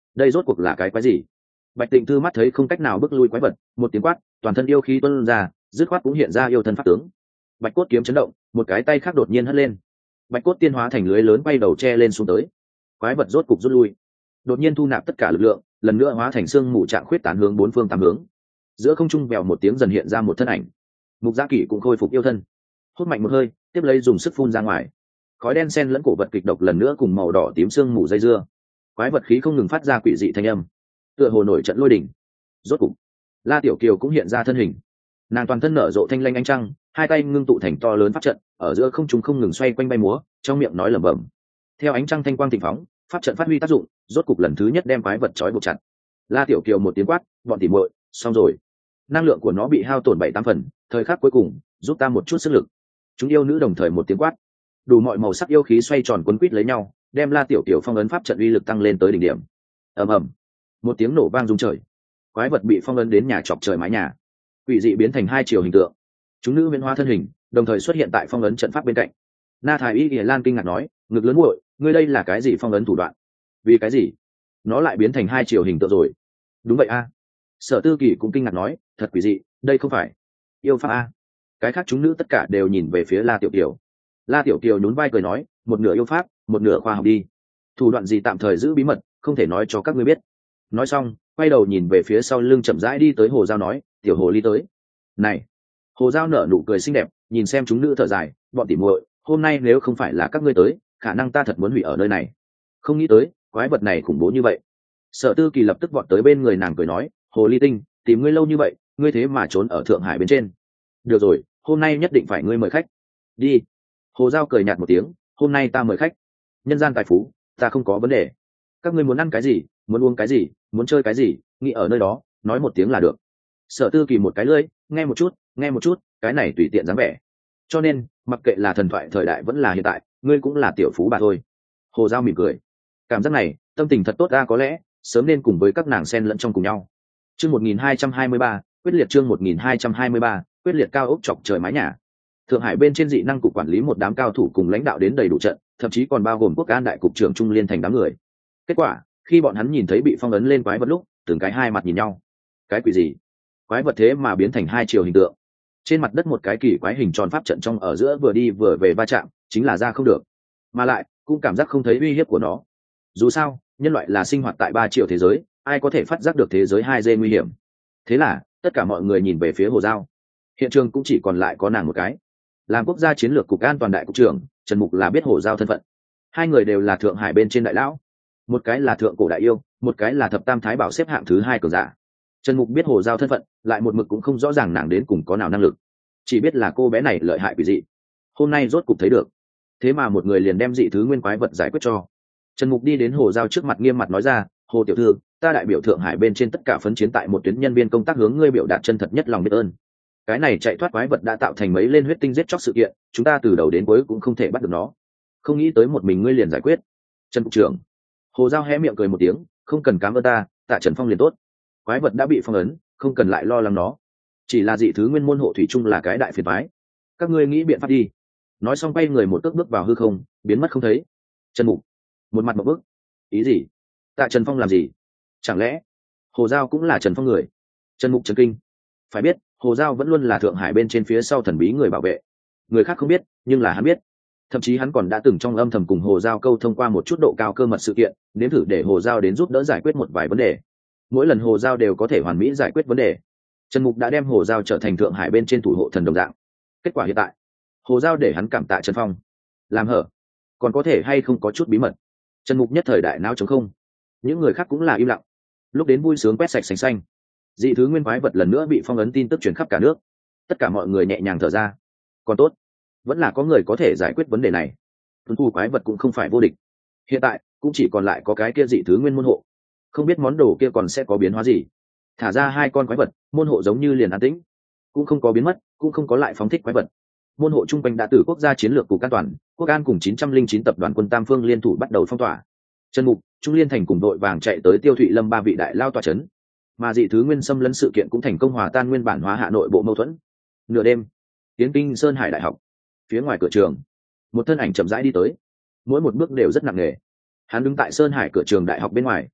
đây rốt cuộc là cái quái gì? Bạch Tịnh Thư mắt thấy không cách nào bước lui quái vật, một tiếng quát, toàn thân yêu khí tuôn ra, dứt khoát cũng hiện ra yêu thân pháp tướng. Bạch cốt kiếm chấn động, một cái tay khác đột nhiên hất lên, bạch cốt tiên hóa thành lưới lớn bay đầu che lên xuống tới. Quái vật rốt cục rút lui, đột nhiên thu nạp tất cả lực lượng, lần nữa hóa thành xương mù trạng khuyết tán hướng bốn phương tám hướng. Giữa không trung vèo một tiếng dần hiện ra một thân ảnh. Mục Gia Kỷ cũng khôi phục yêu thân, hút mạnh một hơi, tiếp lấy dùng sức phun ra ngoài. Khói đen xen lẫn cổ vật kịch độc lần nữa cùng màu đỏ tím xương mù dây dưa. Quái vật khí không ngừng phát ra quỷ dị thanh âm, tựa hồ nổi trận lôi đỉnh. Rốt cục, La Tiểu Kiều cũng hiện ra thân hình. Nàng toàn thân nở rộ thanh lanh ánh trăng, hai tay ngưng tụ thành to lớn pháp trận, ở giữa không trung không ngừng xoay quanh bay múa, trong miệng nói lẩm bẩm. Theo ánh trăng thanh quang thịnh phóng, pháp trận phát huy tác dụng, rốt cục lần thứ nhất đem quái vật trói buộc chặt. La Tiểu Kiều một tiếng quát, bọn tỉ muội, xong rồi. Năng lượng của nó bị hao tổn bảy tám phần, thời khắc cuối cùng, giúp ta một chút sức lực. Chúng yêu nữ đồng thời một tiếng quát, đủ mọi màu sắc yêu khí xoay tròn quấn quýt lấy nhau, đem La Tiểu Kiều phong ấn pháp trận uy lực tăng lên tới đỉnh điểm. Ầm ầm, một tiếng nổ vang rung trời, quái vật bị phong ấn đến nhà chọc trời mái nhà, quỷ dị biến thành hai chiều hình tượng. Chúng nữ biến hóa thân hình, đồng thời xuất hiện tại phong ấn trận pháp bên cạnh. Na Thái Y Lìa Lan kinh ngạc nói, ngực lớn muội, ngươi đây là cái gì phong ấn thủ đoạn? Vì cái gì? Nó lại biến thành hai chiều hình tượng rồi. Đúng vậy a. Sở Tư Kỳ cũng kinh ngạc nói, thật quỷ dị, đây không phải yêu pháp a. Cái khác chúng nữ tất cả đều nhìn về phía La Tiểu Kiều. La Tiểu Kiều nhún vai cười nói, một nửa yêu pháp, một nửa khoa học đi. Thủ đoạn gì tạm thời giữ bí mật, không thể nói cho các ngươi biết. Nói xong, quay đầu nhìn về phía sau lưng chậm rãi đi tới Hồ Giao nói, tiểu hồ ly tới. Này. Hồ Giao nở nụ cười xinh đẹp, nhìn xem chúng nữ thở dài, bọn tỉ muội, hôm nay nếu không phải là các ngươi tới, khả năng ta thật muốn hủy ở nơi này. Không nghĩ tới, quái vật này khủng bố như vậy. Sở Tư Kỳ lập tức vọt tới bên người nàng cười nói, hồ ly tinh, tìm ngươi lâu như vậy, ngươi thế mà trốn ở Thượng Hải bên trên. Được rồi, hôm nay nhất định phải ngươi mời khách. Đi. Hồ Giao cười nhạt một tiếng, hôm nay ta mời khách. Nhân gian tài phú, ta không có vấn đề. Các ngươi muốn ăn cái gì, muốn uống cái gì, muốn chơi cái gì, nghĩ ở nơi đó, nói một tiếng là được. Sở Tư Kỳ một cái lưỡi, nghe một chút, nghe một chút, cái này tùy tiện dáng vẻ. Cho nên, mặc kệ là thần thoại thời đại vẫn là hiện tại, ngươi cũng là tiểu phú bà thôi. Hồ Giao mỉm cười, cảm giác này, tâm tình thật tốt ra, có lẽ sớm nên cùng với các nàng xen lẫn trong cùng nhau. Chương một nghìn hai trăm hai mươi ba, quyết liệt chương một nghìn hai trăm hai mươi ba, quyết liệt cao ốc chọc trời mái nhà. Thượng Hải bên trên dị năng cục quản lý một đám cao thủ cùng lãnh đạo đến đầy đủ trận, thậm chí còn bao gồm quốc an đại cục trưởng Trung Liên thành đám người. Kết quả, khi bọn hắn nhìn thấy bị phong ấn lên quái vật lúc, từng cái hai mặt nhìn nhau. Cái quỷ gì? Quái vật thế mà biến thành hai chiều hình tượng. Trên mặt đất một cái kỳ quái hình tròn pháp trận trong ở giữa vừa đi vừa về va chạm, chính là ra không được. Mà lại, cũng cảm giác không thấy uy hiếp của nó. Dù sao, nhân loại là sinh hoạt tại ba triệu thế giới, ai có thể phát giác được thế giới hai D nguy hiểm. Thế là, tất cả mọi người nhìn về phía Hồ Giao. Hiện trường cũng chỉ còn lại có nàng một cái. Làm quốc gia chiến lược cục an toàn đại cục trưởng, Trần Mục là biết Hồ Giao thân phận. Hai người đều là Thượng Hải bên trên đại lão. Một cái là thượng cổ đại yêu, một cái là thập tam thái bảo xếp hạng thứ hai cường giả. Trần Mục biết Hồ Giao thân phận, lại một mực cũng không rõ ràng nàng đến cùng có nào năng lực. Chỉ biết là cô bé này lợi hại quỷ dị. Hôm nay rốt cục thấy được. Thế mà một người liền đem dị thứ nguyên quái vật giải quyết cho. Trần Mục đi đến Hồ Giao trước mặt nghiêm mặt nói ra, Hồ tiểu thư, ta đại biểu Thượng Hải bên trên tất cả phấn chiến tại một tuyến nhân viên công tác hướng ngươi biểu đạt chân thật nhất lòng biết ơn. Cái này chạy thoát quái vật đã tạo thành mấy lên huyết tinh giết chóc sự kiện, chúng ta từ đầu đến cuối cũng không thể bắt được nó. Không nghĩ tới một mình ngươi liền giải quyết. Trần cục trưởng. Hồ Giao hé miệng cười một tiếng, không cần cám ơn ta, tạ Trần Phong liền tốt. Quái vật đã bị phong ấn, không cần lại lo lắng nó. Chỉ là dị thứ nguyên môn hộ thủy chung là cái đại phiền toái. Các ngươi nghĩ biện pháp đi. Nói xong quay người một cước bước vào hư không, biến mất không thấy. Trần Mục một mặt một bước, ý gì? Tạ Trần Phong làm gì? Chẳng lẽ Hồ Giao cũng là Trần Phong người? Trần Mục chấn kinh. Phải biết, Hồ Giao vẫn luôn là Thượng Hải bên trên phía sau thần bí người bảo vệ. Người khác không biết, nhưng là hắn biết. Thậm chí hắn còn đã từng trong âm thầm cùng Hồ Giao câu thông qua một chút độ cao cơ mật sự kiện, nếm thử để Hồ Giao đến giúp đỡ giải quyết một vài vấn đề. Mỗi lần Hồ Giao đều có thể hoàn mỹ giải quyết vấn đề. Trần Mục đã đem Hồ Giao trở thành Thượng Hải bên trên thủ hộ thần đồng dạng. Kết quả hiện tại, Hồ Giao để hắn cảm tạ Trần Phong. Làm hở, còn có thể hay không có chút bí mật. Trần Mục nhất thời đại não trống không. Những người khác cũng là im lặng. Lúc đến vui sướng quét sạch sành xanh, dị thứ nguyên quái vật lần nữa bị phong ấn tin tức truyền khắp cả nước. Tất cả mọi người nhẹ nhàng thở ra. Còn tốt, vẫn là có người có thể giải quyết vấn đề này. Tuân thu quái vật cũng không phải vô địch. Hiện tại cũng chỉ còn lại có cái kia dị thứ nguyên môn hộ. Không biết món đồ kia còn sẽ có biến hóa gì. Thả ra hai con quái vật, môn hộ giống như liền an tĩnh, cũng không có biến mất, cũng không có lại phóng thích quái vật. Môn hộ trung quanh đã từ quốc gia chiến lược cục an toàn, quốc an cùng chín trăm linh chín tập đoàn quân tam phương liên thủ bắt đầu phong tỏa. Trần Mục, Trung Liên thành cùng đội vàng chạy tới Tiêu Thụy Lâm ba vị đại lao tòa chấn. Mà dị thứ nguyên xâm lấn sự kiện cũng thành công hòa tan nguyên bản hóa Hà Nội bộ mâu thuẫn. Nửa đêm, tiến kinh Sơn Hải đại học, phía ngoài cửa trường, một thân ảnh chậm rãi đi tới, mỗi một bước đều rất nặng nề. Hắn đứng tại Sơn Hải cửa trường đại học bên ngoài,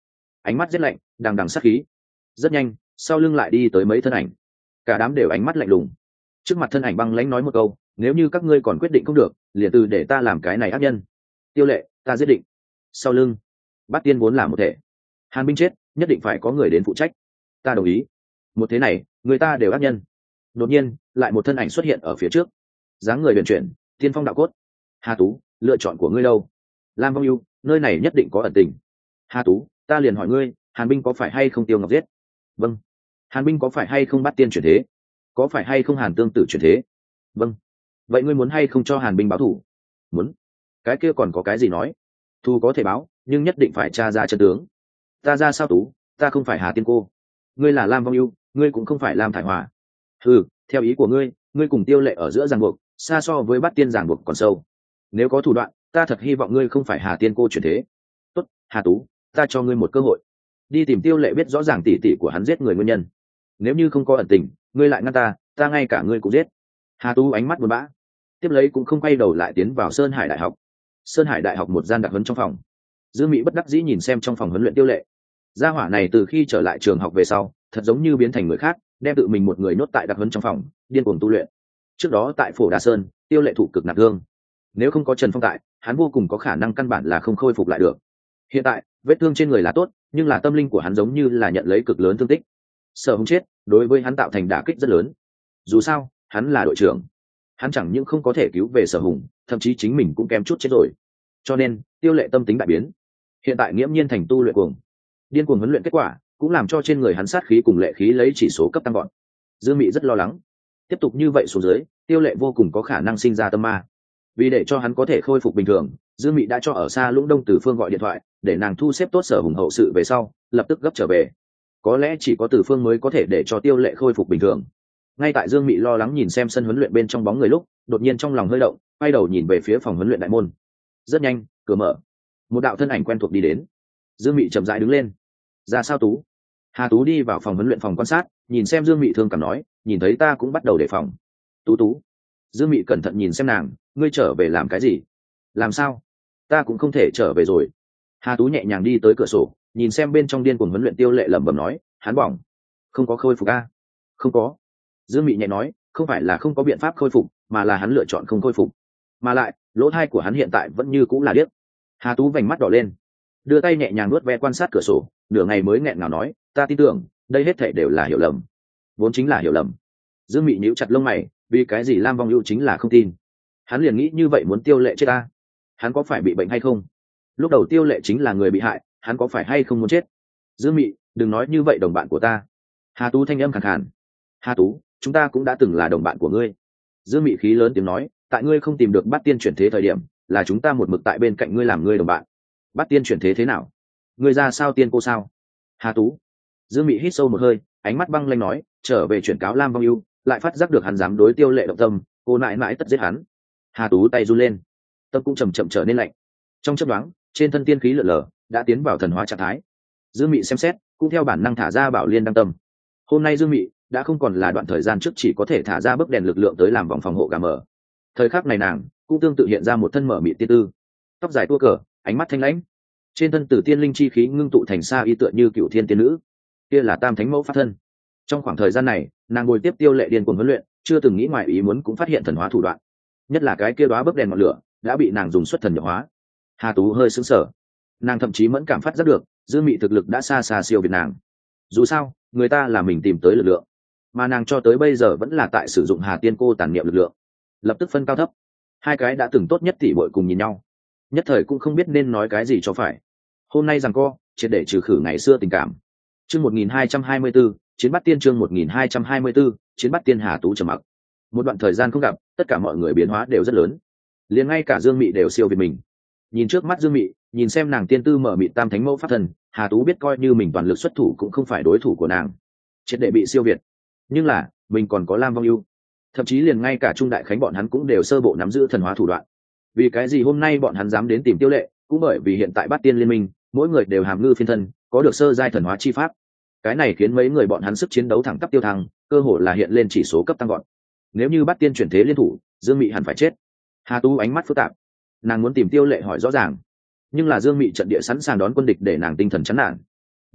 ánh mắt rét lạnh đằng đằng sát khí. Rất nhanh sau lưng lại đi tới mấy thân ảnh, cả đám đều ánh mắt lạnh lùng. Trước mặt thân ảnh băng lãnh nói một câu, nếu như các ngươi còn quyết định không được, liền từ để ta làm cái này ác nhân. Tiêu Lệ, ta giết định. Sau lưng Bát Tiên vốn là một thể, Hàn Binh chết nhất định phải có người đến phụ trách. Ta đồng ý. Một thế này người ta đều ác nhân. Đột nhiên lại một thân ảnh xuất hiện ở phía trước, dáng người huyền chuyển, tiên phong đạo cốt. Hà Tú, lựa chọn của ngươi đâu? Lam Vong Ưu, nơi này nhất định có ẩn tình. Hà Tú, ta liền hỏi ngươi, Hàn Binh có phải hay không Tiêu Ngọc giết? Vâng. Hàn Binh có phải hay không Bát Tiên chuyển thế? Có phải hay không Hàn Tương Tử chuyển thế? Vâng. Vậy ngươi muốn hay không cho Hàn Binh báo thù? Muốn. Cái kia còn có cái gì nói? Thù có thể báo, nhưng nhất định phải tra ra chân tướng. Ta ra sao Tú, ta không phải Hà Tiên cô. Ngươi là Lam Vong Ưu, ngươi cũng không phải Lam Thải Hòa. Ừ, theo ý của ngươi, ngươi cùng Tiêu Lệ ở giữa ràng buộc xa so với Bát Tiên ràng buộc còn sâu. Nếu có thủ đoạn, ta thật hy vọng ngươi không phải Hà Tiên cô chuyển thế. Tốt, Hà Tú, ta cho ngươi một cơ hội, đi tìm Tiêu Lệ biết rõ ràng tỉ tỉ của hắn giết người nguyên nhân. Nếu như không có ẩn tình, ngươi lại ngăn ta, ta ngay cả ngươi cũng giết. Hà Tú ánh mắt buồn bã, tiếp lấy cũng không quay đầu lại tiến vào Sơn Hải Đại học. Sơn Hải Đại học một gian đặc huấn trong phòng, Dương Mỹ bất đắc dĩ nhìn xem trong phòng huấn luyện Tiêu Lệ. Gia hỏa này từ khi trở lại trường học về sau, thật giống như biến thành người khác, đem tự mình một người nhốt tại đặc huấn trong phòng, điên cuồng tu luyện. Trước đó tại Phổ Đà Sơn, Tiêu Lệ thụ cực nặng thương, nếu không có Trần Phong tại, hắn vô cùng có khả năng căn bản là không khôi phục lại được. Hiện tại vết thương trên người là tốt, nhưng là tâm linh của hắn giống như là nhận lấy cực lớn thương tích. Sở Hùng chết đối với hắn tạo thành đả kích rất lớn. Dù sao hắn là đội trưởng, hắn chẳng những không có thể cứu về Sở Hùng, thậm chí chính mình cũng kém chút chết rồi. Cho nên Tiêu Lệ tâm tính đại biến, hiện tại nghiễm nhiên thành tu luyện cuồng, điên cuồng huấn luyện kết quả cũng làm cho trên người hắn sát khí cùng lệ khí lấy chỉ số cấp tăng gọn. Dương Mị rất lo lắng, tiếp tục như vậy xuống dưới, Tiêu Lệ vô cùng có khả năng sinh ra tâm ma. Vì để cho hắn có thể khôi phục bình thường, Dương Mị đã cho ở xa Lũng Đông Từ Phương gọi điện thoại, để nàng thu xếp tốt Sở Hùng hậu sự về sau, lập tức gấp trở về. Có lẽ chỉ có Từ Phương mới có thể để cho Tiêu Lệ khôi phục bình thường. Ngay tại Dương Mị lo lắng nhìn xem sân huấn luyện bên trong bóng người lúc, đột nhiên trong lòng hơi động, quay đầu nhìn về phía phòng huấn luyện đại môn. Rất nhanh, cửa mở, một đạo thân ảnh quen thuộc đi đến. Dương Mị chậm rãi đứng lên. Ra sao Tú? Hà Tú đi vào phòng huấn luyện phòng quan sát, nhìn xem Dương Mị thương cảm nói, nhìn thấy ta cũng bắt đầu đề phòng. Tú Tú. Dương Mị cẩn thận nhìn xem nàng, ngươi trở về làm cái gì? Làm sao? Ta cũng không thể trở về rồi. Hà Tú nhẹ nhàng đi tới cửa sổ, nhìn xem bên trong điên cuồng huấn luyện Tiêu Lệ lẩm bẩm nói, hắn bỏng. Không có khôi phục a? Không có. Dương Mị nhẹ nói, không phải là không có biện pháp khôi phục, mà là hắn lựa chọn không khôi phục. Mà lại, lỗ tai của hắn hiện tại vẫn như cũng là điếc. Hà Tú vành mắt đỏ lên, đưa tay nhẹ nhàng nuốt ve quan sát cửa sổ, nửa ngày mới nghẹn ngào nói, ta tin tưởng, đây hết thảy đều là hiểu lầm. Vốn chính là hiểu lầm. Dương Mị nhíu chặt lông mày, vì cái gì Lam Vong Ưu chính là không tin? Hắn liền nghĩ như vậy muốn Tiêu Lệ chết ta, hắn có phải bị bệnh hay không? Lúc đầu Tiêu Lệ chính là người bị hại, hắn có phải hay không muốn chết? Dương Mị, đừng nói như vậy đồng bạn của ta. Hà Tú thanh âm khàn khàn. Hà Tú, chúng ta cũng đã từng là đồng bạn của ngươi. Dương Mị khí lớn tiếng nói, tại ngươi không tìm được Bát Tiên chuyển thế thời điểm, là chúng ta một mực tại bên cạnh ngươi làm ngươi đồng bạn. Bát Tiên chuyển thế thế nào? Ngươi ra sao tiên cô sao? Hà Tú. Dương Mị hít sâu một hơi, ánh mắt băng lãnh nói, trở về chuyển cáo Lam Vong Ưu, lại phát giác được hắn dám đối Tiêu Lệ động tâm, cô nại nãi tất giết hắn. Hà Tú tay run lên, tâm cũng chầm chậm trở nên lạnh. Trong chớp nhoáng, trên thân tiên khí lượn lờ, đã tiến vào thần hóa trạng thái. Dương Mị xem xét, cũng theo bản năng thả ra Bảo Liên đăng tâm. Hôm nay Dương Mị đã không còn là đoạn thời gian trước chỉ có thể thả ra bức đèn lực lượng tới làm vòng phòng hộ gà mở. Thời khắc này nàng cũng tương tự hiện ra một thân mở mị tiên tư, tóc dài tua cờ, ánh mắt thanh lãnh, trên thân tử tiên linh chi khí ngưng tụ thành sa y tựa như cựu thiên tiên nữ, kia là Tam Thánh Mẫu pháp thân. Trong khoảng thời gian này, nàng ngồi tiếp Tiêu Lệ điên cuồng huấn luyện, chưa từng nghĩ ngoài ý muốn cũng phát hiện thần hóa thủ đoạn, nhất là cái kia đóa bức đèn ngọn lửa đã bị nàng dùng xuất thần nhập hóa. Hà Tú hơi sững sờ, nàng thậm chí mẫn cảm phát giác được Dương Mị thực lực đã xa xa siêu việt nàng. Dù sao người ta là mình tìm tới lực lượng, mà nàng cho tới bây giờ vẫn là tại sử dụng Hà Tiên cô tàn niệm lực lượng. Lập tức phân cao thấp, hai cái đã từng tốt nhất tỷ muội cùng nhìn nhau, nhất thời cũng không biết nên nói cái gì cho phải. Hôm nay rằng co triệt để trừ khử ngày xưa tình cảm. Chương một nghìn hai trăm hai mươi 1224, chiến Bát Tiên chương một nghìn hai trăm hai mươi 1224, chiến Bát Tiên. Hà Tú trầm mặc. Một đoạn thời gian không gặp, tất cả mọi người biến hóa đều rất lớn, liền ngay cả Dương Mị đều siêu việt mình. Nhìn trước mắt Dương Mị, nhìn xem nàng tiên tư mở mịt Tam Thánh Mẫu pháp thần, Hà Tú biết coi như mình toàn lực xuất thủ cũng không phải đối thủ của nàng, triệt để bị siêu việt. Nhưng là mình còn có Lam Vong Ưu, thậm chí liền ngay cả Trung Đại Khánh bọn hắn cũng đều sơ bộ nắm giữ thần hóa thủ đoạn. Vì cái gì hôm nay bọn hắn dám đến tìm Tiêu Lệ, cũng bởi vì hiện tại Bát Tiên liên minh mỗi người đều hàm ngư phiên thân, có được sơ giai thần hóa chi pháp. Cái này khiến mấy người bọn hắn sức chiến đấu thẳng tắp tiêu thăng, cơ hội là hiện lên chỉ số cấp tăng gọn. Nếu như Bát Tiên chuyển thế liên thủ, Dương Mị hẳn phải chết. Hà Tú ánh mắt phức tạp, nàng muốn tìm Tiêu Lệ hỏi rõ ràng, nhưng là Dương Mị trận địa sẵn sàng đón quân địch để nàng tinh thần chán nản.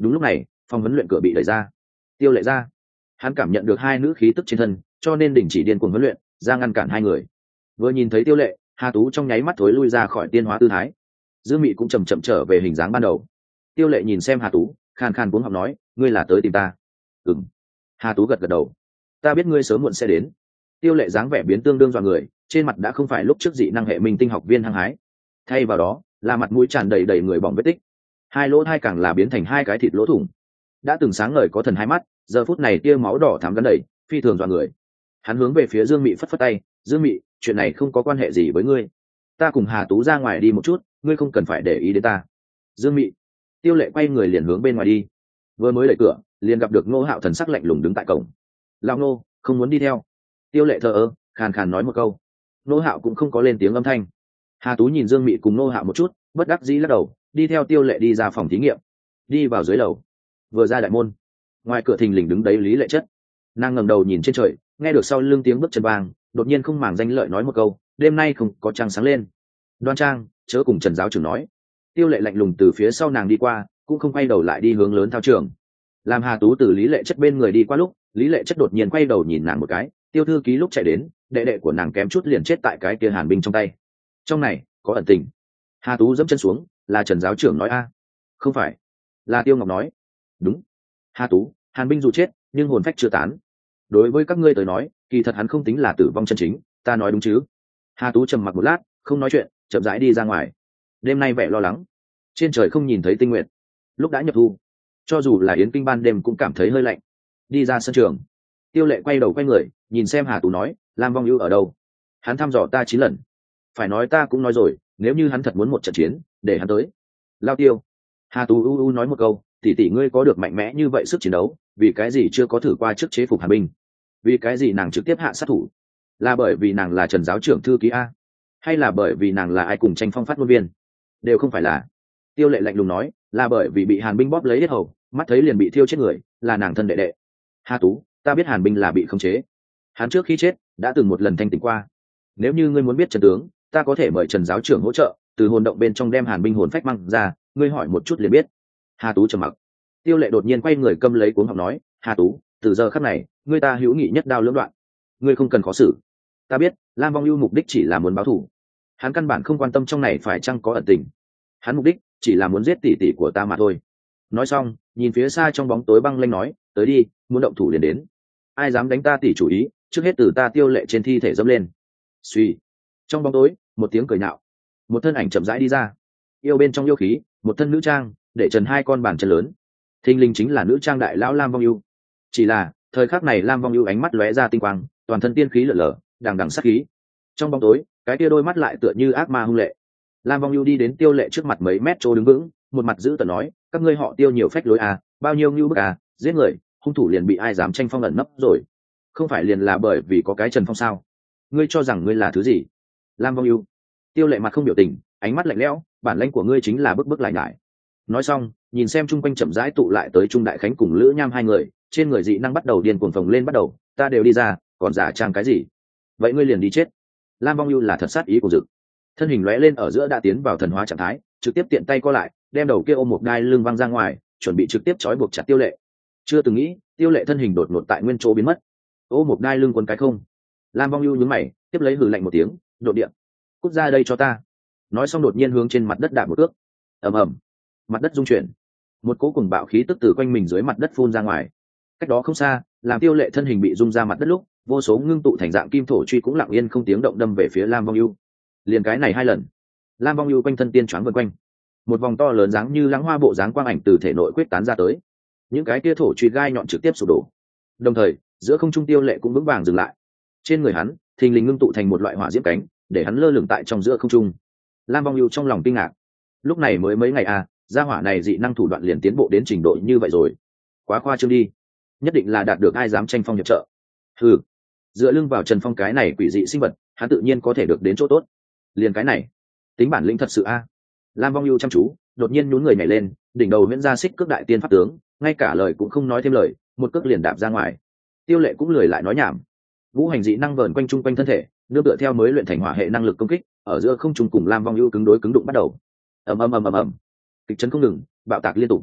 Đúng lúc này phòng huấn luyện cửa bị đẩy ra, Tiêu Lệ ra. Hắn cảm nhận được hai nữ khí tức trên thân, cho nên đình chỉ điên cuồng huấn luyện, ra ngăn cản hai người. Vừa nhìn thấy Tiêu Lệ, Hà Tú trong nháy mắt thối lui ra khỏi tiên hóa tư thái. Dương Mị cũng chậm chậm trở về hình dáng ban đầu. Tiêu Lệ nhìn xem Hà Tú, khan khan cuống học nói, ngươi là tới tìm ta? Ừm. Hà Tú gật gật đầu. Ta biết ngươi sớm muộn sẽ đến. Tiêu Lệ dáng vẻ biến tương đương dọa người, trên mặt đã không phải lúc trước dị năng hệ minh tinh học viên hăng hái, thay vào đó là mặt mũi tràn đầy đầy người bỏng vết tích, hai lỗ thai càng là biến thành hai cái thịt lỗ thủng. Đã từng sáng ngời có thần hai mắt, giờ phút này tia máu đỏ thắm gắn đầy, phi thường dọa người. Hắn hướng về phía Dương Mị phất phất tay, Dương Mị, chuyện này không có quan hệ gì với ngươi, ta cùng Hà Tú ra ngoài đi một chút, ngươi không cần phải để ý đến ta. Dương Mị. Tiêu Lệ quay người liền hướng bên ngoài đi, vừa mới đẩy cửa liền gặp được Ngô Hạo thần sắc lạnh lùng đứng tại cổng. Lão Ngô, không muốn đi theo. Tiêu Lệ thờ ơ khàn khàn nói một câu. Ngô Hạo cũng không có lên tiếng âm thanh. Hà Tú nhìn Dương Mị cùng Ngô Hạo một chút, bất đắc dĩ lắc đầu, đi theo Tiêu Lệ đi ra phòng thí nghiệm. Đi vào dưới lầu, vừa ra đại môn, ngoài cửa thình lình đứng đấy Lý Lệ Chất. Nàng ngẩng đầu nhìn trên trời, nghe được sau lưng tiếng bước chân vang, đột nhiên không màng danh lợi nói một câu, đêm nay không có trăng sáng lên. Đoan Trang, chớ cùng Trần giáo trưởng nói. Tiêu Lệ lạnh lùng từ phía sau nàng đi qua, cũng không quay đầu lại đi hướng lớn thao trường. Làm Hà Tú từ Lý Lệ Chất bên người đi qua lúc, Lý Lệ Chất đột nhiên quay đầu nhìn nàng một cái, Tiêu thư ký lúc chạy đến, đệ đệ của nàng kém chút liền chết tại cái kia hàn binh trong tay. Trong này có ẩn tình. Hà Tú dẫm chân xuống, là Trần giáo trưởng nói a? Không phải, là Tiêu Ngọc nói. Đúng. Hà Tú, hàn binh dù chết nhưng hồn phách chưa tán. Đối với các ngươi tới nói, kỳ thật hắn không tính là tử vong chân chính, ta nói đúng chứ? Hà Tú trầm mặc một lát, không nói chuyện, chậm rãi đi ra ngoài. Đêm nay vẻ lo lắng, trên trời không nhìn thấy tinh nguyện. Lúc đã nhập thu, cho dù là yến kinh ban đêm cũng cảm thấy hơi lạnh. Đi ra sân trường, Tiêu Lệ quay đầu quay người nhìn xem Hà Tú nói, Lam Vong Ưu ở đâu? Hắn thăm dò ta chín lần. Phải nói ta cũng nói rồi, nếu như hắn thật muốn một trận chiến, để hắn tới. Lao Tiêu. Hà Tú u u nói một câu, tỷ tỷ ngươi có được mạnh mẽ như vậy sức chiến đấu, vì cái gì chưa có thử qua trước chế phục Hàn binh? Vì cái gì nàng trực tiếp hạ sát thủ? Là bởi vì nàng là Trần giáo trưởng thư ký a, hay là bởi vì nàng là ai cùng tranh phong phát ngôn viên? Đều không phải là. Tiêu Lệ lạnh lùng nói, là bởi vì bị Hàn binh bóp lấy hết hầu, mắt thấy liền bị thiêu chết người, là nàng thân đệ đệ. Hà Tú, ta biết Hàn binh là bị khống chế, hắn trước khi chết đã từng một lần thanh tỉnh qua. Nếu như ngươi muốn biết chân tướng, ta có thể mời Trần giáo trưởng hỗ trợ, từ hồn động bên trong đem Hàn binh hồn phách mang ra, ngươi hỏi một chút liền biết. Hà Tú trầm mặc. Tiêu Lệ đột nhiên quay người câm lấy cuống họng nói, Hà Tú, từ giờ khắc này ngươi ta hữu nghị nhất đao lưỡng đoạn, ngươi không cần khó xử. Ta biết Lam Vong Ưu mục đích chỉ là muốn báo thù, hắn căn bản không quan tâm trong này phải chăng có ẩn tình, hắn mục đích chỉ là muốn giết tỷ tỷ của ta mà thôi. Nói xong nhìn phía xa trong bóng tối băng lanh nói, tới đi, muốn động thủ liền đến, ai dám đánh ta tỷ chủ ý, trước hết từ ta Tiêu Lệ trên thi thể dẫm lên. Suy. Trong bóng tối một tiếng cười nhạo, một thân ảnh chậm rãi đi ra. Yêu bên trong yêu khí, một thân nữ trang, để trần hai con bàn chân lớn, thình lình chính là nữ trang đại lão Lam Vong Ưu. Chỉ là thời khắc này Lam Vong Ưu ánh mắt lóe ra tinh quang, toàn thân tiên khí lở lở, đằng đằng sát khí. Trong bóng tối cái kia đôi mắt lại tựa như ác ma hung lệ. Lam Vong Ưu đi đến Tiêu Lệ trước mặt mấy mét chỗ đứng vững, một mặt giữ tợn nói, các ngươi họ Tiêu nhiều phách lối à, bao nhiêu ngưu bức à, giết người, hung thủ liền bị ai dám tranh phong ẩn nấp rồi, không phải liền là bởi vì có cái Trần Phong sao? Ngươi cho rằng ngươi là thứ gì? Lam Vong Ưu. Tiêu Lệ mặt không biểu tình, ánh mắt lạnh lẽo, bản lãnh của ngươi chính là bức bức lại nhải. Nói xong nhìn xem chung quanh chậm rãi tụ lại tới Trung Đại Khánh cùng Lữ Nham hai người, trên người dị năng bắt đầu điên cuồng phồng lên, bắt đầu, ta đều đi ra, còn giả trang cái gì? Vậy ngươi liền đi chết. Lam Vong Ưu là thật sát ý của dực, thân hình lóe lên ở giữa đã tiến vào thần hóa trạng thái, trực tiếp tiện tay co lại, đem đầu kia ôm một đai lưng văng ra ngoài, chuẩn bị trực tiếp trói buộc chặt Tiêu Lệ. Chưa từng nghĩ Tiêu Lệ thân hình đột ngột tại nguyên chỗ biến mất, ôm một đai lưng quấn cái không. Lam Vong Ưu nhướng mày, tiếp lấy hừ lạnh một tiếng, độ điện, cút ra đây cho ta. Nói xong đột nhiên hướng trên mặt đất đạp một cước, ầm ầm, mặt đất rung chuyển, một cỗ cùng bạo khí tức từ quanh mình dưới mặt đất phun ra ngoài. Cách đó không xa, làm Tiêu Lệ thân hình bị rung ra mặt đất lúc, vô số ngưng tụ thành dạng kim thổ truy cũng lặng yên không tiếng động đâm về phía Lam Vong Ưu. Liền cái này hai lần, Lam Vong Ưu quanh thân tiên choáng vần quanh, một vòng to lớn dáng như lãng hoa bộ dáng quang ảnh từ thể nội quyết tán ra tới, những cái kia thổ truy gai nhọn trực tiếp sụp đổ. Đồng thời giữa không trung Tiêu Lệ cũng vững vàng dừng lại, trên người hắn thình lình ngưng tụ thành một loại hỏa diễm cánh, để hắn lơ lửng tại trong giữa không trung. Lam Vong Ưu trong lòng kinh ngạc, lúc này mới mấy ngày à, gia hỏa này dị năng thủ đoạn liền tiến bộ đến trình độ như vậy rồi, quá khoa trương đi, nhất định là đạt được ai dám tranh phong nhập trợ. Ừ, dựa lưng vào Trần Phong cái này quỷ dị sinh vật, hắn tự nhiên có thể được đến chỗ tốt. Liền cái này tính bản lĩnh thật sự a. Lam Vong Ưu chăm chú, đột nhiên nhún người nhảy lên, đỉnh đầu viễn ra xích cước đại tiên pháp tướng, ngay cả lời cũng không nói thêm lời, một cước liền đạp ra ngoài. Tiêu Lệ cũng lười lại nói nhảm, vũ hành dị năng vờn quanh trung quanh thân thể, nương tựa theo mới luyện thành hỏa hệ năng lực công kích, ở giữa không trung cùng Lam Vong Ưu cứng đối cứng đụng bắt đầu. Ầm ầm ầm ầm ầm, kịch chấn không ngừng, bạo tạc liên tục.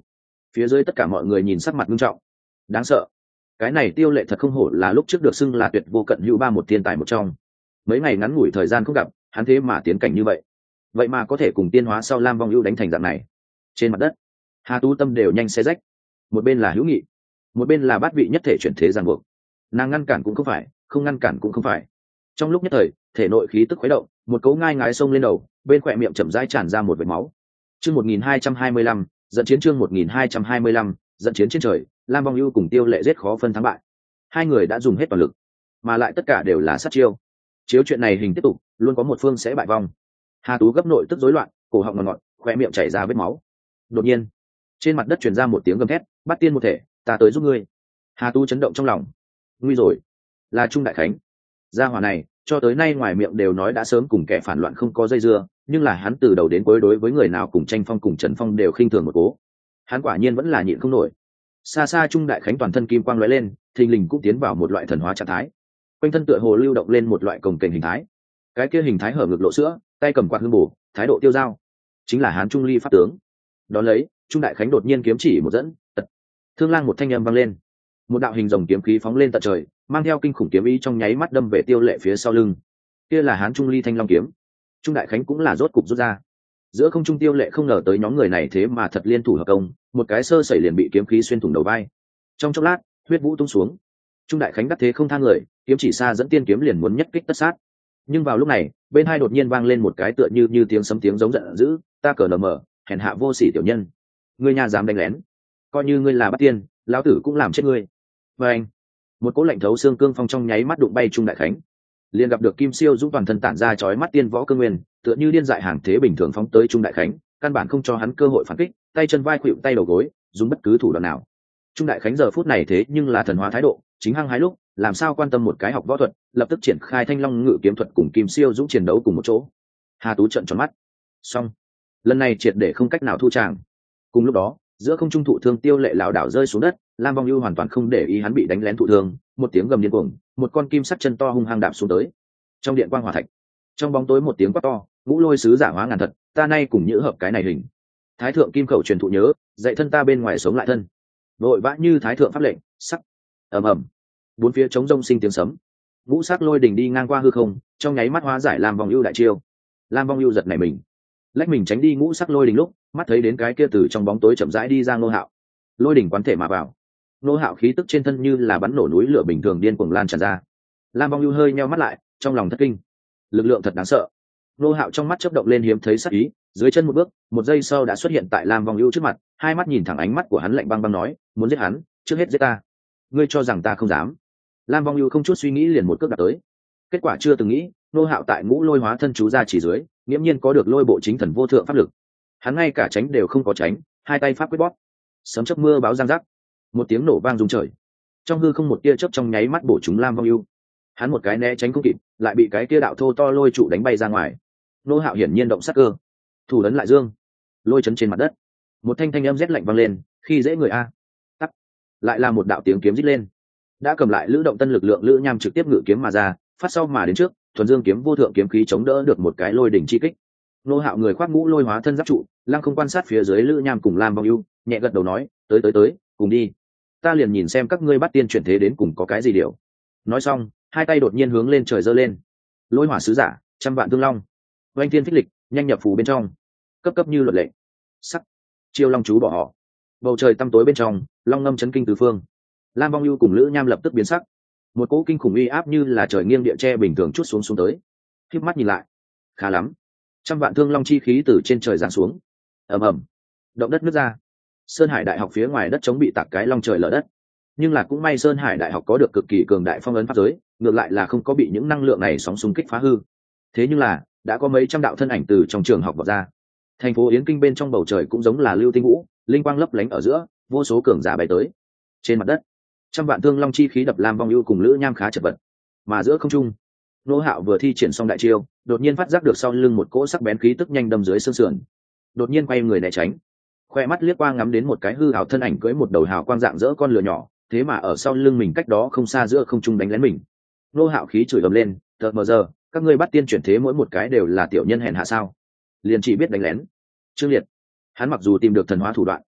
Phía dưới tất cả mọi người nhìn sắc mặt nghiêm trọng. Đáng sợ. Cái này Tiêu Lệ thật không hổ là lúc trước được xưng là tuyệt vô cận hữu ba một thiên tài một trong. Mấy ngày ngắn ngủi thời gian không gặp, hắn thế mà tiến cảnh như vậy. Vậy mà có thể cùng tiên hóa sau Lam Vong Ưu đánh thành dạng này. Trên mặt đất, Hà Tú Tâm đều nhanh xé rách. Một bên là hữu nghị, một bên là bát vị nhất thể chuyển thế giang buộc. Nàng ngăn cản cũng không phải, không ngăn cản cũng không phải. Trong lúc nhất thời, thể nội khí tức khuấy động, một cấu ngai ngái xông lên đầu, bên khỏe miệng chậm rãi tràn ra một vệt máu. Chương một nghìn hai trăm hai mươi lăm, dẫn chiến chương một nghìn hai trăm hai mươi lăm, dẫn chiến trên trời, Lam Vong Ưu cùng Tiêu Lệ giết khó phân thắng bại. Hai người đã dùng hết toàn lực, mà lại tất cả đều là sát chiêu. Chiếu chuyện này hình tiếp tục, luôn có một phương sẽ bại vong. Hà Tú gấp nội tức rối loạn, cổ họng ngọt ngọt, khóe miệng chảy ra vết máu. Đột nhiên, trên mặt đất truyền ra một tiếng gầm thét, "Bắt tiên một thể, ta tới giúp ngươi." Hà Tú chấn động trong lòng. Nguy rồi, là Trung Đại Khánh. Gia hỏa này, cho tới nay ngoài miệng đều nói đã sớm cùng kẻ phản loạn không có dây dưa, nhưng là hắn từ đầu đến cuối đối với người nào cùng Tranh Phong cùng Trần Phong đều khinh thường một cố. Hắn quả nhiên vẫn là nhịn không nổi. Xa xa Trung Đại Khánh toàn thân kim quang lóe lên, thình lình cũng tiến vào một loại thần hóa trạng thái. Quanh thân tựa hồ lưu động lên một loại cồng kềnh hình thái. Cái kia hình thái hở ngực lộ sữa, tay cầm quạt hương bổ, thái độ tiêu dao, chính là Hán Trung Ly pháp tướng. Đón lấy, Trung Đại Khánh đột nhiên kiếm chỉ một dẫn, tật. Thương lang một thanh âm vang lên. Một đạo hình rồng kiếm khí phóng lên tận trời, mang theo kinh khủng kiếm ý trong nháy mắt đâm về Tiêu Lệ phía sau lưng. Kia là Hán Trung Ly thanh long kiếm. Trung Đại Khánh cũng là rốt cục rút ra. Giữa không trung Tiêu Lệ không ngờ tới nhóm người này thế mà thật liên thủ hợp công, một cái sơ sẩy liền bị kiếm khí xuyên thủng đầu vai. Trong chốc lát, huyết vũ tung xuống. Trung Đại Khánh đắc thế không tha người, kiếm chỉ xa dẫn tiên kiếm liền muốn nhất kích tất sát. Nhưng vào lúc này, bên hai đột nhiên vang lên một cái tựa như như tiếng sấm tiếng giống giận dữ, "Ta cờ lờ mờ, hèn hạ vô sỉ tiểu nhân, ngươi nhà dám đánh lén, coi như ngươi là bắt tiên, lão tử cũng làm chết ngươi." Và anh, một cỗ lạnh thấu xương cương phong trong nháy mắt đụng bay Trung Đại Khánh, liền gặp được Kim Siêu Dũng toàn thân tản ra chói mắt tiên võ cương nguyên, tựa như điên dại hàng thế bình thường phóng tới Trung Đại Khánh, căn bản không cho hắn cơ hội phản kích, tay chân vai khuỵu tay đầu gối, dùng bất cứ thủ đoạn nào. Trung Đại Khánh giờ phút này thế nhưng là thần hóa thái độ, chính hăng hái lúc, làm sao quan tâm một cái học võ thuật, lập tức triển khai Thanh Long Ngự kiếm thuật cùng Kim Siêu Dũng chiến đấu cùng một chỗ. Hà Tú trợn tròn mắt. Xong, lần này triệt để không cách nào thu tràng. Cùng lúc đó, giữa không trung thụ thương Tiêu Lệ lảo đảo rơi xuống đất, Lam Vong Ưu hoàn toàn không để ý hắn bị đánh lén thụ thương, một tiếng gầm điên cuồng, một con kim sắt chân to hung hăng đạp xuống tới. Trong điện quang hỏa thạch, trong bóng tối một tiếng quát to, "Ngũ Lôi sứ giả hóa ngàn thật, ta nay cùng nhữ hợp cái này hình." Thái thượng kim khẩu truyền thụ nhớ, dạy thân ta bên ngoài sống lại thân. Vội vã như thái thượng pháp lệnh, sắc. Ầm ầm. Bốn phía trống rông sinh tiếng sấm. Ngũ sắc lôi đỉnh đi ngang qua hư không, trong nháy mắt hóa giải Lam Vong Ưu đại chiêu. Lam Vong Ưu giật nảy mình, lách mình tránh đi ngũ sắc lôi đỉnh lúc, mắt thấy đến cái kia từ trong bóng tối chậm rãi đi ra Ngô Hạo. Lôi đỉnh quán thể mà vào. Ngô Hạo khí tức trên thân như là bắn nổ núi lửa bình thường điên cuồng lan tràn ra. Lam Vong Ưu hơi nheo mắt lại, trong lòng thất kinh. Lực lượng thật đáng sợ. Ngô Hạo trong mắt chớp động lên hiếm thấy sắc ý, dưới chân một bước, một giây sau đã xuất hiện tại Lam Vong Ưu trước mặt, hai mắt nhìn thẳng ánh mắt của hắn lạnh băng băng nói, "Muốn giết hắn, trước hết giết ta." "Ngươi cho rằng ta không dám?" Lam Vong Ưu không chút suy nghĩ liền một cước đạp tới. Kết quả chưa từng nghĩ, Ngô Hạo tại ngũ lôi hóa thân chú ra chỉ dưới, nghiễm nhiên có được lôi bộ chính thần vô thượng pháp lực. Hắn ngay cả tránh đều không có tránh, hai tay pháp quyết bóp. Sấm chớp mưa báo giang rắc, một tiếng nổ vang rung trời. Trong hư không một tia chớp trong nháy mắt bổ trúng Lam Vong Ưu. Hắn một cái né tránh không kịp, lại bị cái kia đạo thô to lôi trụ đánh bay ra ngoài. Ngô Hạo hiển nhiên động sát cơ, thủ ấn lại dương, lôi chấn trên mặt đất. Một thanh thanh âm rét lạnh vang lên, "Khi dễ người a." Tắt. Lại là một đạo tiếng kiếm rít lên. Đã cầm lại lữ động tân lực lượng lữ nham trực tiếp ngự kiếm mà ra, phát sau mà đến trước, thuần dương kiếm vô thượng kiếm khí chống đỡ được một cái lôi đỉnh chi kích. Ngô Hạo người khoác ngũ lôi hóa thân giáp trụ, lăng không quan sát phía dưới lữ nham cùng Lam Vong Ưu, nhẹ gật đầu nói, "Tới tới tới, cùng đi. Ta liền nhìn xem các ngươi bắt tiên chuyển thế đến cùng có cái gì điều." Nói xong, hai tay đột nhiên hướng lên trời giơ lên. Lôi hỏa sứ giả, trăm vạn thương long. Oanh thiên phích lịch, nhanh nhập phù bên trong. Cấp cấp như luật lệ. Sắc. Chiêu long chú bỏ họ. Bầu trời tăm tối bên trong, long ngâm chấn kinh tứ phương. Lam Vong Ưu cùng lữ nham lập tức biến sắc. Một cỗ kinh khủng uy áp như là trời nghiêng địa che bình thường chút xuống xuống tới. Khép mắt nhìn lại, khá lắm. Trăm vạn thương long chi khí từ trên trời giáng xuống. Ầm ầm. Động đất nứt ra. Sơn Hải Đại học phía ngoài đất chống bị tạc cái long trời lở đất. Nhưng là cũng may Sơn Hải Đại học có được cực kỳ cường đại phong ấn pháp giới, ngược lại là không có bị những năng lượng này sóng xung kích phá hư. Thế nhưng là, đã có mấy trăm đạo thân ảnh từ trong trường học vọt ra. Thành phố Yến Kinh bên trong bầu trời cũng giống là lưu tinh vũ, linh quang lấp lánh ở giữa, vô số cường giả bay tới. Trên mặt đất, trăm vạn thương long chi khí đập Lam Vong Ưu cùng lữ nham khá chật vật. Mà giữa không trung, Ngô Hạo vừa thi triển xong đại chiêu, đột nhiên phát giác được sau lưng một cỗ sắc bén khí tức nhanh đâm dưới xương sườn. Đột nhiên quay người né tránh, khoe mắt liếc qua ngắm đến một cái hư hào thân ảnh cưỡi một đầu hào quang dạng dỡ con lừa nhỏ, thế mà ở sau lưng mình cách đó không xa giữa không trung đánh lén mình. Ngô Hạo khí chửi ầm lên, "Thật mờ giờ, các ngươi bắt tiên chuyển thế mỗi một cái đều là tiểu nhân hèn hạ sao? Liền chỉ biết đánh lén." Trương Liệt, hắn mặc dù tìm được thần hóa thủ đoạn,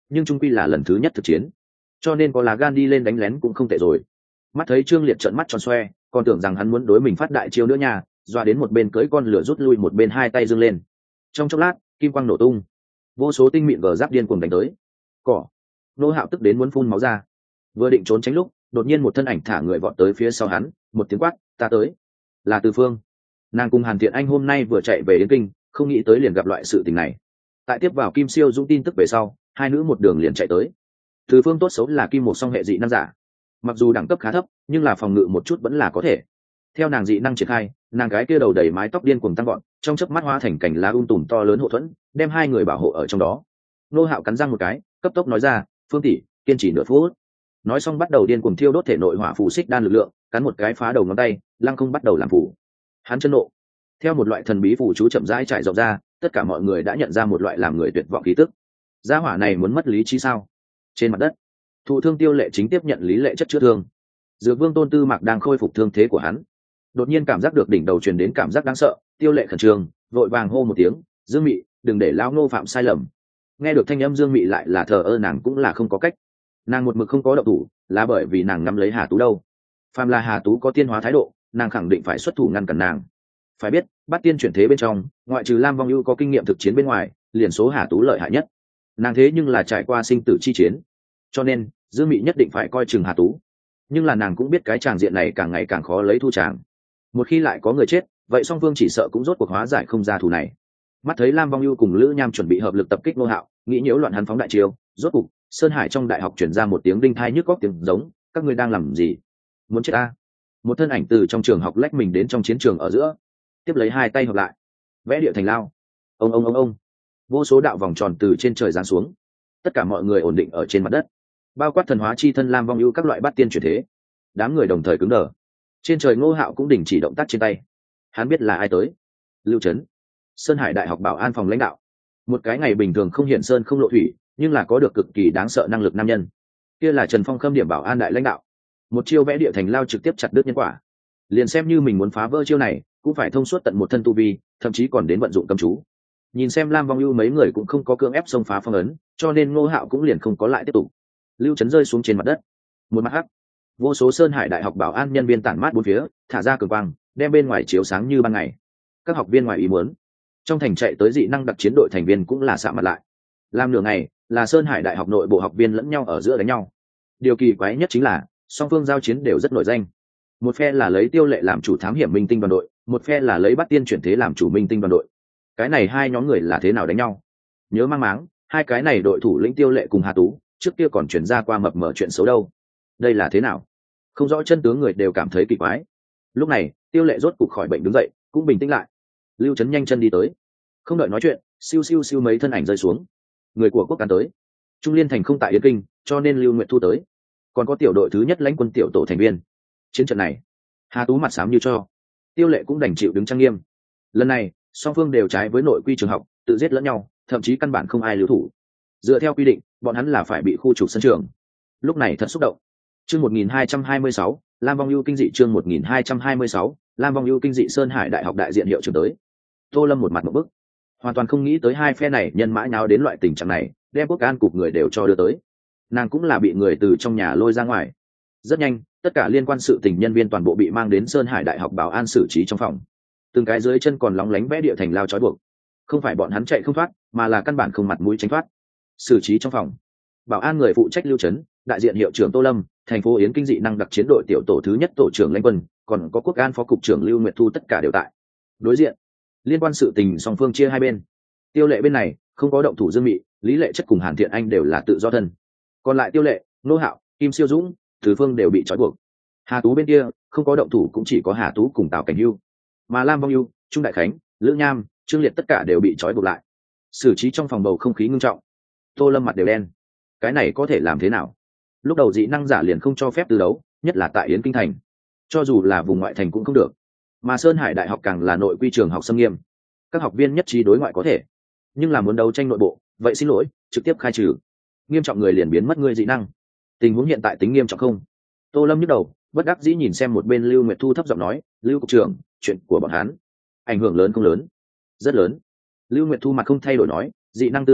nhưng trung quy là lần thứ nhất thực chiến, cho nên có lá gan đi lên đánh lén cũng không tệ rồi. Mắt thấy Trương Liệt trợn mắt tròn xoe, còn tưởng rằng hắn muốn đối mình phát đại chiêu nữa nha, dọa đến một bên cưỡi con lửa rút lui, một bên hai tay giương lên. Trong chốc lát, kim quang nổ tung, vô số tinh mịn gờ giáp điên cuồng đánh tới. Cỏ. Nô Hạo tức đến muốn phun máu ra, vừa định trốn tránh lúc, đột nhiên một thân ảnh thả người vọt tới phía sau hắn, một tiếng quát, "Ta tới!" Là Từ Phương. Nàng cùng Hàn Thiện Anh hôm nay vừa chạy về Yến Kinh, không nghĩ tới liền gặp loại sự tình này. Tại tiếp vào Kim Siêu Dũng tin tức về sau, hai nữ một đường liền chạy tới. Từ Phương tốt xấu là kim một song hệ dị năng giả, mặc dù đẳng cấp khá thấp, nhưng là phòng ngự một chút vẫn là có thể. Theo nàng dị năng triển khai, nàng gái kia đầu đầy mái tóc điên cuồng tăng gọn, trong chớp mắt hóa thành cảnh lá um tùm to lớn hộ thuẫn, đem hai người bảo hộ ở trong đó. Nô Hạo cắn răng một cái, cấp tốc nói ra, "Phương tỷ, kiên trì nửa phút." Nói xong bắt đầu điên cuồng thiêu đốt thể nội hỏa phù xích đan lực lượng, cắn một cái phá đầu ngón tay, lăng không bắt đầu làm phù. Hắn chân nộ, theo một loại thần bí phù chú chậm rãi trải rộng ra, tất cả mọi người đã nhận ra một loại làm người tuyệt vọng khí tức. Gia hỏa này muốn mất lý trí sao? Trên mặt đất, thụ thương Tiêu Lệ chính tiếp nhận lý lệ chất chữa thương. Dược Vương Tôn Tư Mạc đang khôi phục thương thế của hắn, đột nhiên cảm giác được đỉnh đầu truyền đến cảm giác đáng sợ, Tiêu Lệ khẩn trương, vội vàng hô một tiếng, "Dương Mị, đừng để lão Ngô phạm sai lầm." Nghe được thanh âm Dương Mị lại là thờ ơ, nàng cũng là không có cách. Nàng một mực không có động thủ, là bởi vì nàng nắm lấy Hà Tú đâu. Phàm là Hà Tú có tiên hóa thái độ, nàng khẳng định phải xuất thủ ngăn cản nàng. Phải biết, Bát Tiên chuyển thế bên trong, ngoại trừ Lam Vong Ưu có kinh nghiệm thực chiến bên ngoài, liền số Hà Tú lợi hại nhất. Nàng thế nhưng là trải qua sinh tử chi chiến, cho nên Dương Mị nhất định phải coi chừng Hà Tú. Nhưng là nàng cũng biết cái tràng diện này càng ngày càng khó lấy thu tràng. Một khi lại có người chết, vậy song phương chỉ sợ cũng rốt cuộc hóa giải không ra thù này. Mắt thấy Lam Vong Ưu cùng Lữ Nham chuẩn bị hợp lực tập kích Nô Hạo, nghĩ nhiễu loạn hắn phóng đại chiêu, rốt cục Sơn Hải trong đại học truyền ra một tiếng đinh thai nhức góc tiếng giống, "Các ngươi đang làm gì? Muốn chết à?" Một thân ảnh từ trong trường học lách mình đến trong chiến trường ở giữa, tiếp lấy hai tay hợp lại, vẽ địa thành lao. Ông ông ông ông, vô số đạo vòng tròn từ trên trời giáng xuống, tất cả mọi người ổn định ở trên mặt đất, bao quát thần hóa chi thân Lam Vong Ưu các loại bát tiên chuyển thế. Đám người đồng thời cứng đờ. Trên trời Ngô Hạo cũng đình chỉ động tác trên tay. Hắn biết là ai tới. Lưu Trấn, Sơn Hải đại học bảo an phòng lãnh đạo. Một cái ngày bình thường không hiện sơn không lộ thủy, nhưng là có được cực kỳ đáng sợ năng lực nam nhân. Kia là Trần Phong Khâm điểm bảo an đại lãnh đạo. Một chiêu vẽ địa thành lao trực tiếp chặt đứt nhân quả. Liền xem như mình muốn phá vỡ chiêu này, cũng phải thông suốt tận một thân tu vi, thậm chí còn đến vận dụng cấm chú. Nhìn xem Lam Vong Ưu mấy người cũng không có cưỡng ép xông phá phong ấn, cho nên Ngô Hạo cũng liền không có lại tiếp tục. Lưu Trấn rơi xuống trên mặt đất. Một mặt hắc, vô số Sơn Hải đại học bảo an nhân viên tản mát bốn phía, thả ra cường quang, đem bên ngoài chiếu sáng như ban ngày. Các học viên ngoài ý muốn, trong thành chạy tới dị năng đặc chiến đội thành viên cũng là sạm mặt lại. Làm nửa ngày, là Sơn Hải đại học nội bộ học viên lẫn nhau ở giữa đánh nhau. Điều kỳ quái nhất chính là song phương giao chiến đều rất nổi danh. Một phe là lấy Tiêu Lệ làm chủ thám hiểm minh tinh đoàn đội, một phe là lấy Bát Tiên chuyển thế làm chủ minh tinh đoàn đội. Cái này hai nhóm người là thế nào đánh nhau? Nhớ mang máng, hai cái này đội thủ lĩnh Tiêu Lệ cùng Hà Tú, trước kia còn chuyển ra qua mập mờ chuyện xấu đâu. Đây là thế nào? Không rõ chân tướng người đều cảm thấy kỳ quái. Lúc này, Tiêu Lệ rốt cục khỏi bệnh đứng dậy, cũng bình tĩnh lại. Lưu Trấn nhanh chân đi tới, không đợi nói chuyện, siêu siêu siêu mấy thân ảnh rơi xuống. Người của Quốc Càn tới. Trung Liên thành không tại Yến Kinh, cho nên Lưu Nguyệt Thu tới. Còn có tiểu đội thứ nhất lãnh quân tiểu tổ thành viên. Chiến trận này, Hà Tú mặt xám như cho. Tiêu Lệ cũng đành chịu đứng trang nghiêm. Lần này, song phương đều trái với nội quy trường học, tự giết lẫn nhau, thậm chí căn bản không ai lưu thủ. Dựa theo quy định, bọn hắn là phải bị khu trục sân trường. Lúc này thật xúc động. Chương một nghìn hai trăm hai mươi sáu, Lam Vong Ưu kinh dị. Chương một nghìn hai trăm hai mươi sáu, Lam Vong Ưu kinh dị. Sơn Hải đại học đại diện hiệu trưởng tới. Tô Lâm một mặt một bức, hoàn toàn không nghĩ tới hai phe này nhân mã nháo đến loại tình trạng này, đem Quốc An cục người đều cho đưa tới. Nàng cũng là bị người từ trong nhà lôi ra ngoài. Rất nhanh, tất cả liên quan sự tình nhân viên toàn bộ bị mang đến Sơn Hải đại học bảo an xử trí trong phòng. Từng cái dưới chân còn lóng lánh vẽ địa thành lao trói buộc. Không phải bọn hắn chạy không thoát, mà là căn bản không mặt mũi tránh thoát. Xử trí trong phòng, bảo an người phụ trách Lưu Trấn, đại diện hiệu trưởng Tô Lâm, thành phố Yến Kinh dị năng đặc chiến đội tiểu tổ thứ nhất tổ trưởng Lãnh Quân, còn có Quốc An phó cục trưởng Lưu Nguyệt Thu tất cả đều tại. Đối diện, liên quan sự tình song phương chia hai bên. Tiêu Lệ bên này không có động thủ Dương Mị, Lý Lệ Chất cùng Hàn Thiện Anh đều là tự do thân. Còn lại Tiêu Lệ, Nô Hạo, Kim Siêu Dũng, Từ Phương đều bị trói buộc. Hà Tú bên kia không có động thủ, cũng chỉ có Hà Tú cùng Tào Cảnh Hưu, mà Lam Vong Ưu, Trung Đại Khánh, Lữ Nham, Trương Liệt tất cả đều bị trói buộc lại. Xử trí trong phòng bầu không khí ngưng trọng. Tô Lâm mặt đều đen. Cái này có thể làm thế nào? Lúc đầu dị năng giả liền không cho phép từ đấu, nhất là tại Yến Kinh thành, cho dù là vùng ngoại thành cũng không được. Mà Sơn Hải đại học càng là nội quy trường học xâm nghiêm, các học viên nhất trí đối ngoại có thể, nhưng là muốn đấu tranh nội bộ, vậy xin lỗi, trực tiếp khai trừ. Nghiêm trọng người liền biến mất người dị năng. Tình huống hiện tại tính nghiêm trọng không? Tô Lâm nhức đầu, bất đắc dĩ nhìn xem một bên Lưu Nguyệt Thu thấp giọng nói, Lưu cục trưởng, chuyện của bọn hắn ảnh hưởng lớn không lớn? Rất lớn. Lưu Nguyệt Thu mặt không thay đổi nói, dị năng tư đấu,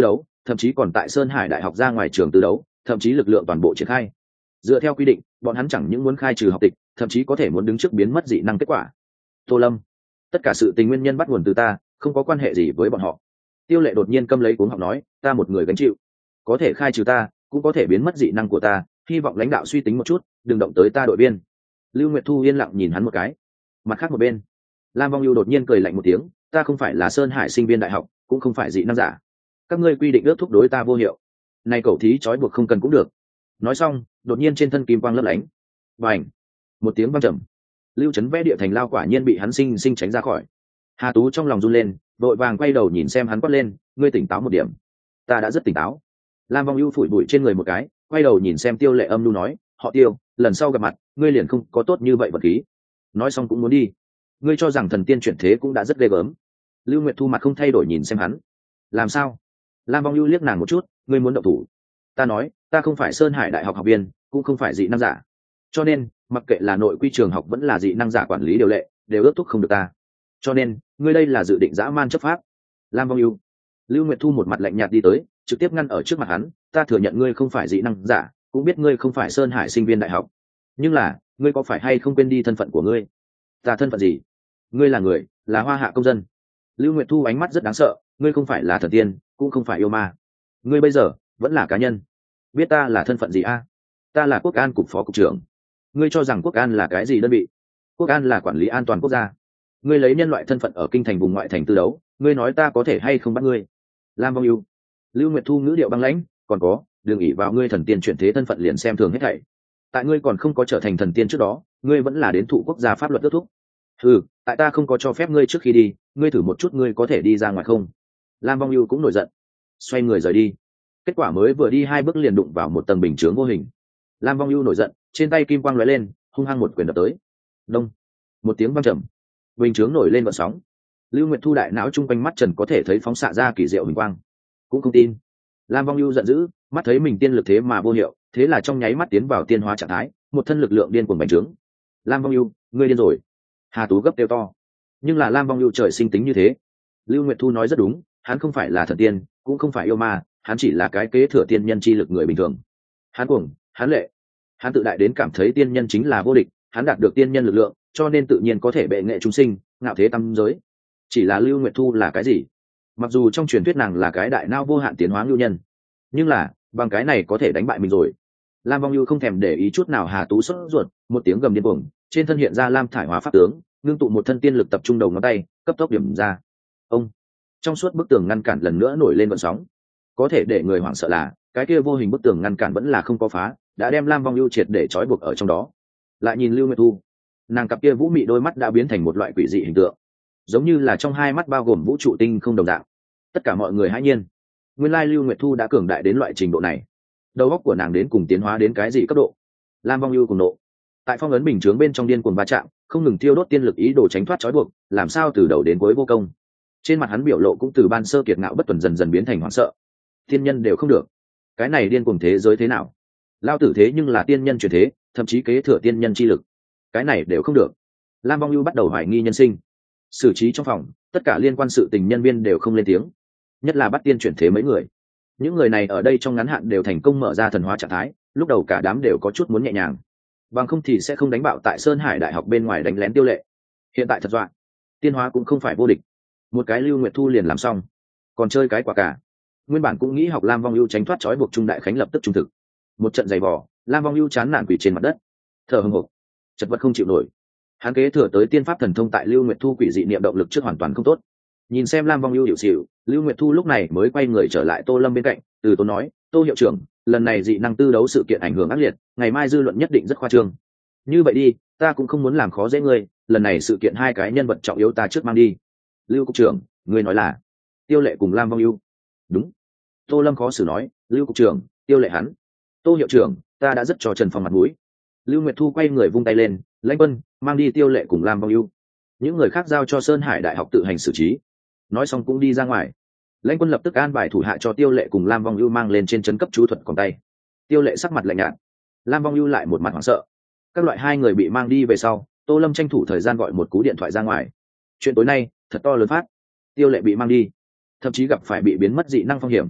thậm chí còn tại Sơn Hải Đại học ra ngoài trường tư đấu, thậm chí lực lượng toàn bộ triển khai. Dựa theo quy định, bọn hắn chẳng những muốn khai trừ học tịch, thậm chí có thể muốn đứng trước biến mất dị năng kết quả. Tô Lâm, tất cả sự tình nguyên nhân bắt nguồn từ ta, không có quan hệ gì với bọn họ. Tiêu Lệ đột nhiên câm lấy cuống họng nói, ta một người gánh chịu, có thể khai trừ ta, cũng có thể biến mất dị năng của ta, hy vọng lãnh đạo suy tính một chút, đừng động tới ta đội viên. Lưu Nguyệt Thu yên lặng nhìn hắn một cái. Mặt khác một bên, Lam Vong Ưu đột nhiên cười lạnh một tiếng, ta không phải là Sơn Hải sinh viên đại học, cũng không phải dị năng giả, các ngươi quy định ước thúc đối ta vô hiệu, này cậu thí trói buộc không cần cũng được. Nói xong, đột nhiên trên thân kim quang lấp lánh, bành, một tiếng vang trầm, lưu chấn vẽ địa thành lao quả nhiên bị hắn sinh sinh tránh ra khỏi. Hà Tú trong lòng run lên, vội vàng quay đầu nhìn xem hắn quát lên, ngươi tỉnh táo một điểm. Ta đã rất tỉnh táo. Lam Vong Ưu phủi bụi trên người một cái, quay đầu nhìn xem Tiêu Lệ âm nhu nói, họ Tiêu, lần sau gặp mặt ngươi liền không có tốt như vậy vật khí. Nói xong cũng muốn đi. Ngươi cho rằng thần tiên chuyển thế cũng đã rất ghê gớm. Lưu Nguyệt Thu mặt không thay đổi nhìn xem hắn. Làm sao? Lam Vong Ưu liếc nàng một chút, ngươi muốn động thủ. Ta nói, ta không phải Sơn Hải Đại học học viên, cũng không phải dị năng giả, cho nên mặc kệ là nội quy trường học vẫn là dị năng giả quản lý điều lệ đều ước thúc không được ta, cho nên ngươi đây là dự định dã man chấp pháp. Lam Vong Ưu. Lưu Nguyệt Thu một mặt lạnh nhạt đi tới, trực tiếp ngăn ở trước mặt hắn, ta thừa nhận ngươi không phải dị năng giả, cũng biết ngươi không phải Sơn Hải sinh viên đại học, nhưng là ngươi có phải hay không quên đi thân phận của ngươi? Ta thân phận gì? Ngươi là người, là Hoa Hạ công dân. Lưu Nguyệt Thu ánh mắt rất đáng sợ, ngươi không phải là thần tiên, cũng không phải yêu ma, ngươi bây giờ vẫn là cá nhân. Biết ta là thân phận gì a? Ta là Quốc An cục phó cục trưởng. Ngươi cho rằng Quốc An là cái gì đơn vị? Quốc An là quản lý an toàn quốc gia. Ngươi lấy nhân loại thân phận ở kinh thành vùng ngoại thành tư đấu, ngươi nói ta có thể hay không bắt ngươi? Lam Vong Ưu. Lưu Nguyệt Thu ngữ điệu băng lãnh, còn có, đừng ỷ vào ngươi thần tiên chuyển thế thân phận liền xem thường hết thảy. Tại ngươi còn không có trở thành thần tiên trước đó, ngươi vẫn là đến thụ quốc gia pháp luật ước thúc. Ừ, tại ta không có cho phép ngươi trước khi đi, ngươi thử một chút ngươi có thể đi ra ngoài không? Lam Vong Ưu cũng nổi giận, xoay người rời đi. Kết quả mới vừa đi hai bước liền đụng vào một tầng bình chướng vô hình. Lam Vong Ưu nổi giận, trên tay kim quang lóe lên, hung hăng một quyền đập tới. Đông, một tiếng vang trầm, bình chướng nổi lên gợn sóng. Lưu Nguyệt Thu đại não trung quanh mắt trần có thể thấy phóng xạ ra kỳ diệu hình quang, cũng không tin. Lam Vong Ưu giận dữ, mắt thấy mình tiên lực thế mà vô hiệu, thế là trong nháy mắt tiến vào tiên hóa trạng thái, một thân lực lượng điên cuồng bành trướng. Lam Vong Ưu, ngươi điên rồi. Hà Tú gấp kêu to. Nhưng là Lam Vong Ưu trời sinh tính như thế. Lưu Nguyệt Thu nói rất đúng, hắn không phải là thần tiên, cũng không phải yêu ma, hắn chỉ là cái kế thừa tiên nhân chi lực người bình thường. Hắn cuồng, hắn lệ, hắn tự đại đến cảm thấy tiên nhân chính là vô địch, hắn đạt được tiên nhân lực lượng, cho nên tự nhiên có thể bệ nghệ chúng sinh, ngạo thế tam giới. Chỉ là Lưu Nguyệt Thu là cái gì? Mặc dù trong truyền thuyết nàng là cái đại não vô hạn tiến hóa lưu nhân, nhưng là bằng cái này có thể đánh bại mình rồi. Lam Vong Ưu không thèm để ý chút nào Hà Tú sốt ruột, một tiếng gầm điên cuồng, trên thân hiện ra lam thải hóa pháp tướng, ngưng tụ một thân tiên lực tập trung đầu ngón tay, cấp tốc điểm ra. Ông, trong suốt bức tường ngăn cản lần nữa nổi lên vận sóng. Có thể để người hoảng sợ là cái kia vô hình bức tường ngăn cản vẫn là không có phá, đã đem Lam Vong Ưu triệt để trói buộc ở trong đó. Lại nhìn Lưu Nguyệt Thu, nàng cặp kia vũ mị đôi mắt đã biến thành một loại quỷ dị hình tượng, giống như là trong hai mắt bao gồm vũ trụ tinh không đồng dạng. Tất cả mọi người hãi nhiên, nguyên lai Lưu Nguyệt Thu đã cường đại đến loại trình độ này. Đầu óc của nàng đến cùng tiến hóa đến cái gì cấp độ? Lam Vong Ưu cùng nộ, tại phong ấn bình chướng bên trong điên cuồng va chạm, không ngừng tiêu đốt tiên lực ý đồ tránh thoát trói buộc, làm sao từ đầu đến cuối vô công. Trên mặt hắn biểu lộ cũng từ ban sơ kiệt ngạo bất tuần dần dần biến thành hoảng sợ. Tiên nhân đều không được, cái này điên cuồng thế giới thế nào? Lao tử thế nhưng là tiên nhân chuyển thế, thậm chí kế thừa tiên nhân chi lực, cái này đều không được. Lam Vong Ưu bắt đầu hoài nghi nhân sinh. Xử trí trong phòng, tất cả liên quan sự tình nhân viên đều không lên tiếng, nhất là bắt tiên chuyển thế mấy người. Những người này ở đây trong ngắn hạn đều thành công mở ra thần hóa trạng thái, lúc đầu cả đám đều có chút muốn nhẹ nhàng, bằng không thì sẽ không đánh bạo tại Sơn Hải Đại học bên ngoài đánh lén Tiêu Lệ. Hiện tại thật dọa, tiên hóa cũng không phải vô địch, một cái Lưu Nguyệt Thu liền làm xong, còn chơi cái quả cả. Nguyên bản cũng nghĩ học Lam Vong Ưu tránh thoát trói buộc Trung Đại Khánh lập tức trung thực. Một trận giày vò, Lam Vong Ưu chán nản quỳ trên mặt đất, thở hổn hển, chật vật không chịu nổi. Hắn kế thừa tới tiên pháp thần thông tại Lưu Nguyệt Thu quỷ dị niệm động lực trước hoàn toàn không tốt. Nhìn xem Lam Vong Ưu hiệu xỉu, Lưu Nguyệt Thu lúc này mới quay người trở lại Tô Lâm bên cạnh, từ tốn nói, Tô hiệu trưởng, lần này dị năng tư đấu sự kiện ảnh hưởng ác liệt, ngày mai dư luận nhất định rất khoa trương. Như vậy đi, ta cũng không muốn làm khó dễ ngươi, lần này sự kiện hai cái nhân vật trọng yếu ta trước mang đi. Lưu cục trưởng, ngươi nói là Tiêu Lệ cùng Lam Vong Ưu? Đúng. Tô Lâm khó xử nói, Lưu cục trưởng, Tiêu Lệ hắn. Tô hiệu trưởng, ta đã rất cho Trần Phong mặt mũi. Lưu Nguyệt Thu quay người vung tay lên, Lãnh Quân, mang đi Tiêu Lệ cùng Lam Vong Ưu, những người khác giao cho Sơn Hải Đại học tự hành xử trí. Nói xong cũng đi ra ngoài. Lãnh Quân lập tức an bài thủ hạ cho Tiêu Lệ cùng Lam Vong Ưu mang lên trên trấn cấp chú thuật còn tay. Tiêu Lệ sắc mặt lạnh nhạt, Lam Vong Ưu lại một mặt hoảng sợ. Các loại hai người bị mang đi về sau, Tô Lâm tranh thủ thời gian gọi một cú điện thoại ra ngoài. Chuyện tối nay thật to lớn phát, Tiêu Lệ bị mang đi, thậm chí gặp phải bị biến mất dị năng phong hiểm.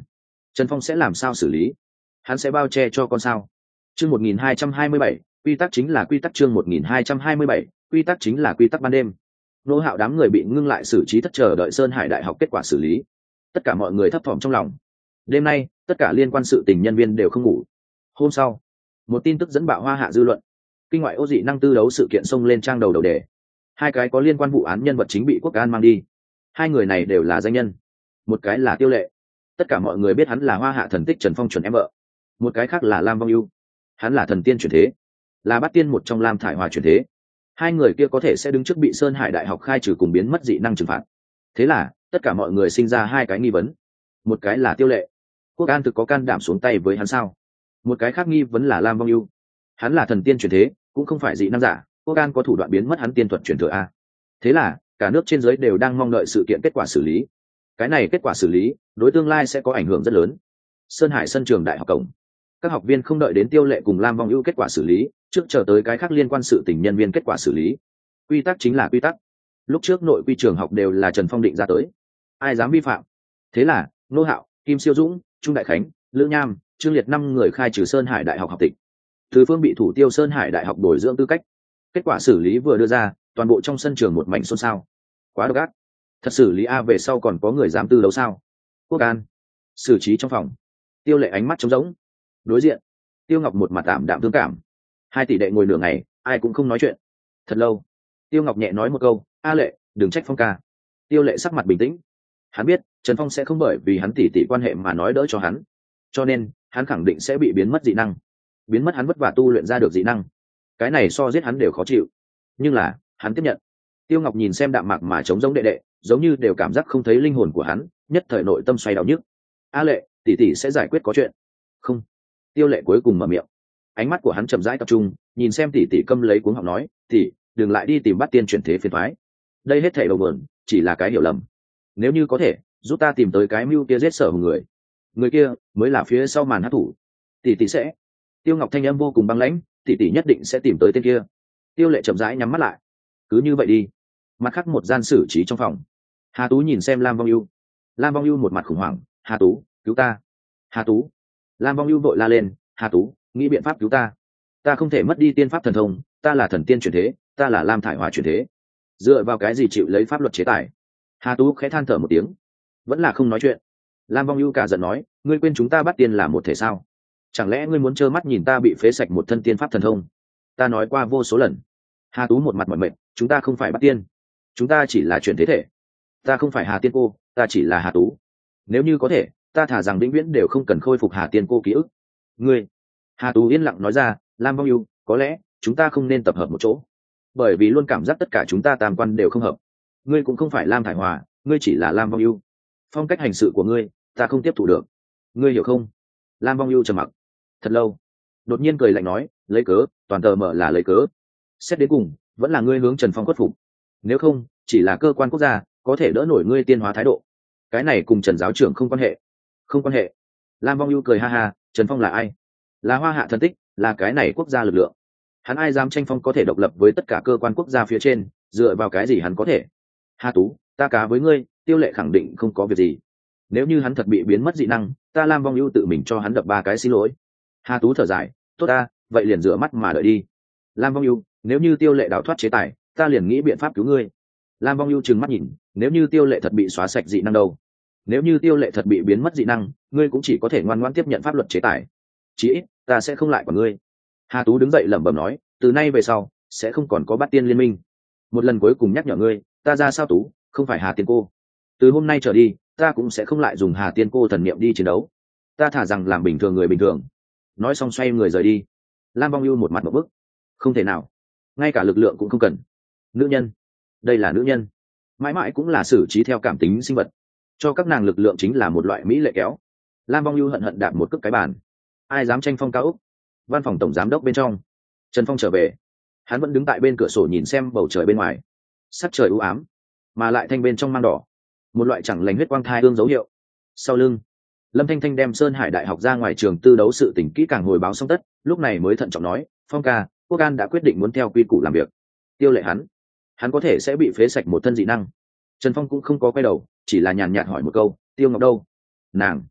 Trần Phong sẽ làm sao xử lý? Hắn sẽ bao che cho con sao? Chương một nghìn hai trăm hai mươi bảy, quy tắc chính là quy tắc. Chương một nghìn hai trăm hai mươi bảy, quy tắc chính là quy tắc. Ban đêm, Nô Hạo đám người bị ngưng lại xử trí thất, chờ đợi Sơn Hải Đại học kết quả xử lý. Tất cả mọi người thấp thỏm trong lòng. Đêm nay, tất cả liên quan sự tình nhân viên đều không ngủ. Hôm sau, một tin tức dẫn bạo hoa hạ dư luận. Kinh ngoại ô dị năng tư đấu sự kiện xông lên trang đầu đầu đề. Hai cái có liên quan vụ án nhân vật chính bị Quốc An mang đi. Hai người này đều là danh nhân. Một cái là Tiêu Lệ, tất cả mọi người biết hắn là hoa hạ thần tích Trần Phong chuẩn em vợ. Một cái khác là Lam Vong Ưu, hắn là thần tiên chuyển thế, là bát tiên một trong Lam Thải Hòa chuyển thế. Hai người kia có thể sẽ đứng trước bị Sơn Hải Đại học khai trừ cùng biến mất dị năng trừng phạt. Thế là tất cả mọi người sinh ra hai cái nghi vấn. Một cái là Tiêu Lệ, Quốc An thực có can đảm xuống tay với hắn sao? Một cái khác nghi vấn là Lam Vong Ưu, hắn là thần tiên chuyển thế, cũng không phải dị năng giả, Quốc An có thủ đoạn biến mất hắn tiên thuật chuyển thừa a. Thế là cả nước trên giới đều đang mong đợi sự kiện kết quả xử lý. Cái này kết quả xử lý đối tương lai sẽ có ảnh hưởng rất lớn. Sơn Hải sân trường đại học cổng, các học viên không đợi đến Tiêu Lệ cùng Lam Vong Ưu kết quả xử lý, trước chờ tới cái khác liên quan sự tình nhân viên kết quả xử lý. Quy tắc chính là quy tắc. Lúc trước nội quy trường học đều là Trần Phong định ra tới, ai dám vi phạm? Thế là Nô Hạo, Kim Siêu Dũng, Trung Đại Khánh, Lữ Nham, Trương Liệt năm người khai trừ Sơn Hải Đại học học tịch. Từ Phương bị thủ tiêu Sơn Hải Đại học bồi dưỡng tư cách. Kết quả xử lý vừa đưa ra, toàn bộ trong sân trường một mảnh xôn xao. Quá độc ác, thật xử lý a, về sau còn có người dám tư đấu sao? Quốc An xử trí trong phòng. Tiêu Lệ ánh mắt trống rỗng. Đối diện, Tiêu Ngọc một mặt tạm đạm thương cảm. Hai tỷ đệ ngồi nửa ngày, ai cũng không nói chuyện. Thật lâu, Tiêu Ngọc nhẹ nói một câu: "A Lệ, đừng trách Phong ca." Tiêu Lệ sắc mặt bình tĩnh. Hắn biết Trần Phong sẽ không bởi vì hắn tỷ tỷ quan hệ mà nói đỡ cho hắn, cho nên hắn khẳng định sẽ bị biến mất dị năng, biến mất hắn vất vả tu luyện ra được dị năng. Cái này so giết hắn đều khó chịu, nhưng là hắn tiếp nhận. Tiêu Ngọc nhìn xem đạm mạc mà trống rỗng đệ đệ, giống như đều cảm giác không thấy linh hồn của hắn, nhất thời nội tâm xoay đau nhức. "A Lệ, tỷ tỷ sẽ giải quyết có chuyện." "Không." Tiêu Lệ cuối cùng mở miệng. Ánh mắt của hắn chậm rãi tập trung, nhìn xem tỷ tỷ câm lấy cuống họng nói: "Tỷ, đừng lại đi tìm Bát Tiên chuyển thế phiền toái. Đây hết thảy đầu mượn chỉ là cái hiểu lầm. Nếu như có thể, giúp ta tìm tới cái mưu kia giết Sở Hùng người. Người kia mới là phía sau màn hắc thủ. Tỷ tỷ sẽ." Tiêu Ngọc thanh âm vô cùng băng lãnh: "Tỷ tỷ nhất định sẽ tìm tới tên kia." Tiêu Lệ chậm rãi nhắm mắt lại. "Cứ như vậy đi." Mặt khác một gian xử trí trong phòng, Hà Tú nhìn xem Lam Vong Ưu. Lam Vong Ưu một mặt khủng hoảng: "Hà Tú, cứu ta! Hà Tú!" Lam Vong Ưu vội la lên: "Hà Tú, nghĩ biện pháp cứu ta! Ta không thể mất đi tiên pháp thần thông, ta là thần tiên chuyển thế, ta là Lam Thải Hòa chuyển thế. Dựa vào cái gì chịu lấy pháp luật chế tài?" Hà Tú khẽ than thở một tiếng, vẫn là không nói chuyện. Lam Vong Ưu cả giận nói: "Ngươi quên chúng ta bắt tiên là một thể sao? Chẳng lẽ ngươi muốn trơ mắt nhìn ta bị phế sạch một thân tiên pháp thần thông? Ta nói qua vô số lần." Hà Tú một mặt mỏi mệt: "Chúng ta không phải bắt tiên, chúng ta chỉ là chuyển thế thể. Ta không phải Hà Tiên cô, ta chỉ là Hà Tú. Nếu như có thể, ta thả rằng vĩnh viễn đều không cần khôi phục Hà Tiên cô ký ức." "Ngươi..." Hà Tú yên lặng nói ra: "Lam Vong Ưu, có lẽ chúng ta không nên tập hợp một chỗ, bởi vì luôn cảm giác tất cả chúng ta tam quan đều không hợp. Ngươi cũng không phải Lam Thải Hòa, ngươi chỉ là Lam Vong Ưu. Phong cách hành sự của ngươi ta không tiếp thu được, ngươi hiểu không?" Lam Vong Ưu trầm mặc thật lâu, đột nhiên cười lạnh nói: "Lấy cớ, toàn tờ mở là lấy cớ. Xét đến cùng vẫn là ngươi hướng Trần Phong khuất phục, nếu không chỉ là cơ quan quốc gia có thể đỡ nổi ngươi tiên hóa thái độ. Cái này cùng Trần giáo trưởng không quan hệ." "Không quan hệ." Lam Vong Ưu cười ha ha: "Trần Phong là ai? Là hoa hạ thần tích, là cái này quốc gia lực lượng. Hắn ai dám tranh phong có thể độc lập với tất cả cơ quan quốc gia phía trên, dựa vào cái gì hắn có thể?" "Hà Tú, ta cá với ngươi." Tiêu Lệ khẳng định không có việc gì. "Nếu như hắn thật bị biến mất dị năng, ta Lam Vong Ưu tự mình cho hắn đập ba cái xin lỗi." Hà Tú thở dài: "Tốt ta, vậy liền rửa mắt mà đợi đi." "Lam Vong Ưu, nếu như Tiêu Lệ đào thoát chế tài, ta liền nghĩ biện pháp cứu ngươi." Lam Vong Ưu trừng mắt nhìn: "Nếu như Tiêu Lệ thật bị xóa sạch dị năng đâu? Nếu như Tiêu Lệ thật bị biến mất dị năng, ngươi cũng chỉ có thể ngoan ngoãn tiếp nhận pháp luật chế tài. Chí ít ta sẽ không lại của ngươi." Hà Tú đứng dậy lẩm bẩm nói: "Từ nay về sau sẽ không còn có Bát Tiên liên minh. Một lần cuối cùng nhắc nhở ngươi, ta ra sao Tú, không phải Hà Tiên cô. Từ hôm nay trở đi, ta cũng sẽ không lại dùng Hà Tiên cô thần niệm đi chiến đấu. Ta thả rằng làm bình thường người bình thường." Nói xong xoay người rời đi. Lam Vong Ưu một mặt một bức: "Không thể nào, ngay cả lực lượng cũng không cần. Nữ nhân, đây là nữ nhân, mãi mãi cũng là xử trí theo cảm tính sinh vật, cho các nàng lực lượng chính là một loại mỹ lệ kéo." Lam Vong Ưu hận hận đạp một cước cái bàn: "Ai dám tranh phong cao ốc?" Văn phòng tổng giám đốc bên trong, Trần Phong trở về. Hắn vẫn đứng tại bên cửa sổ nhìn xem bầu trời bên ngoài. Sắc trời u ám, mà lại thanh bên trong mang đỏ, một loại chẳng lành huyết quang thai ương dấu hiệu. Sau lưng, Lâm Thanh Thanh đem Sơn Hải Đại học ra ngoài trường tư đấu sự tình kỹ càng hồi báo xong tất, lúc này mới thận trọng nói: "Phong ca, Quốc An đã quyết định muốn theo quy củ làm việc. Tiêu Lệ hắn, hắn có thể sẽ bị phế sạch một thân dị năng." Trần Phong cũng không có quay đầu, chỉ là nhàn nhạt hỏi một câu: "Tiêu Ngọc đâu?" "Nàng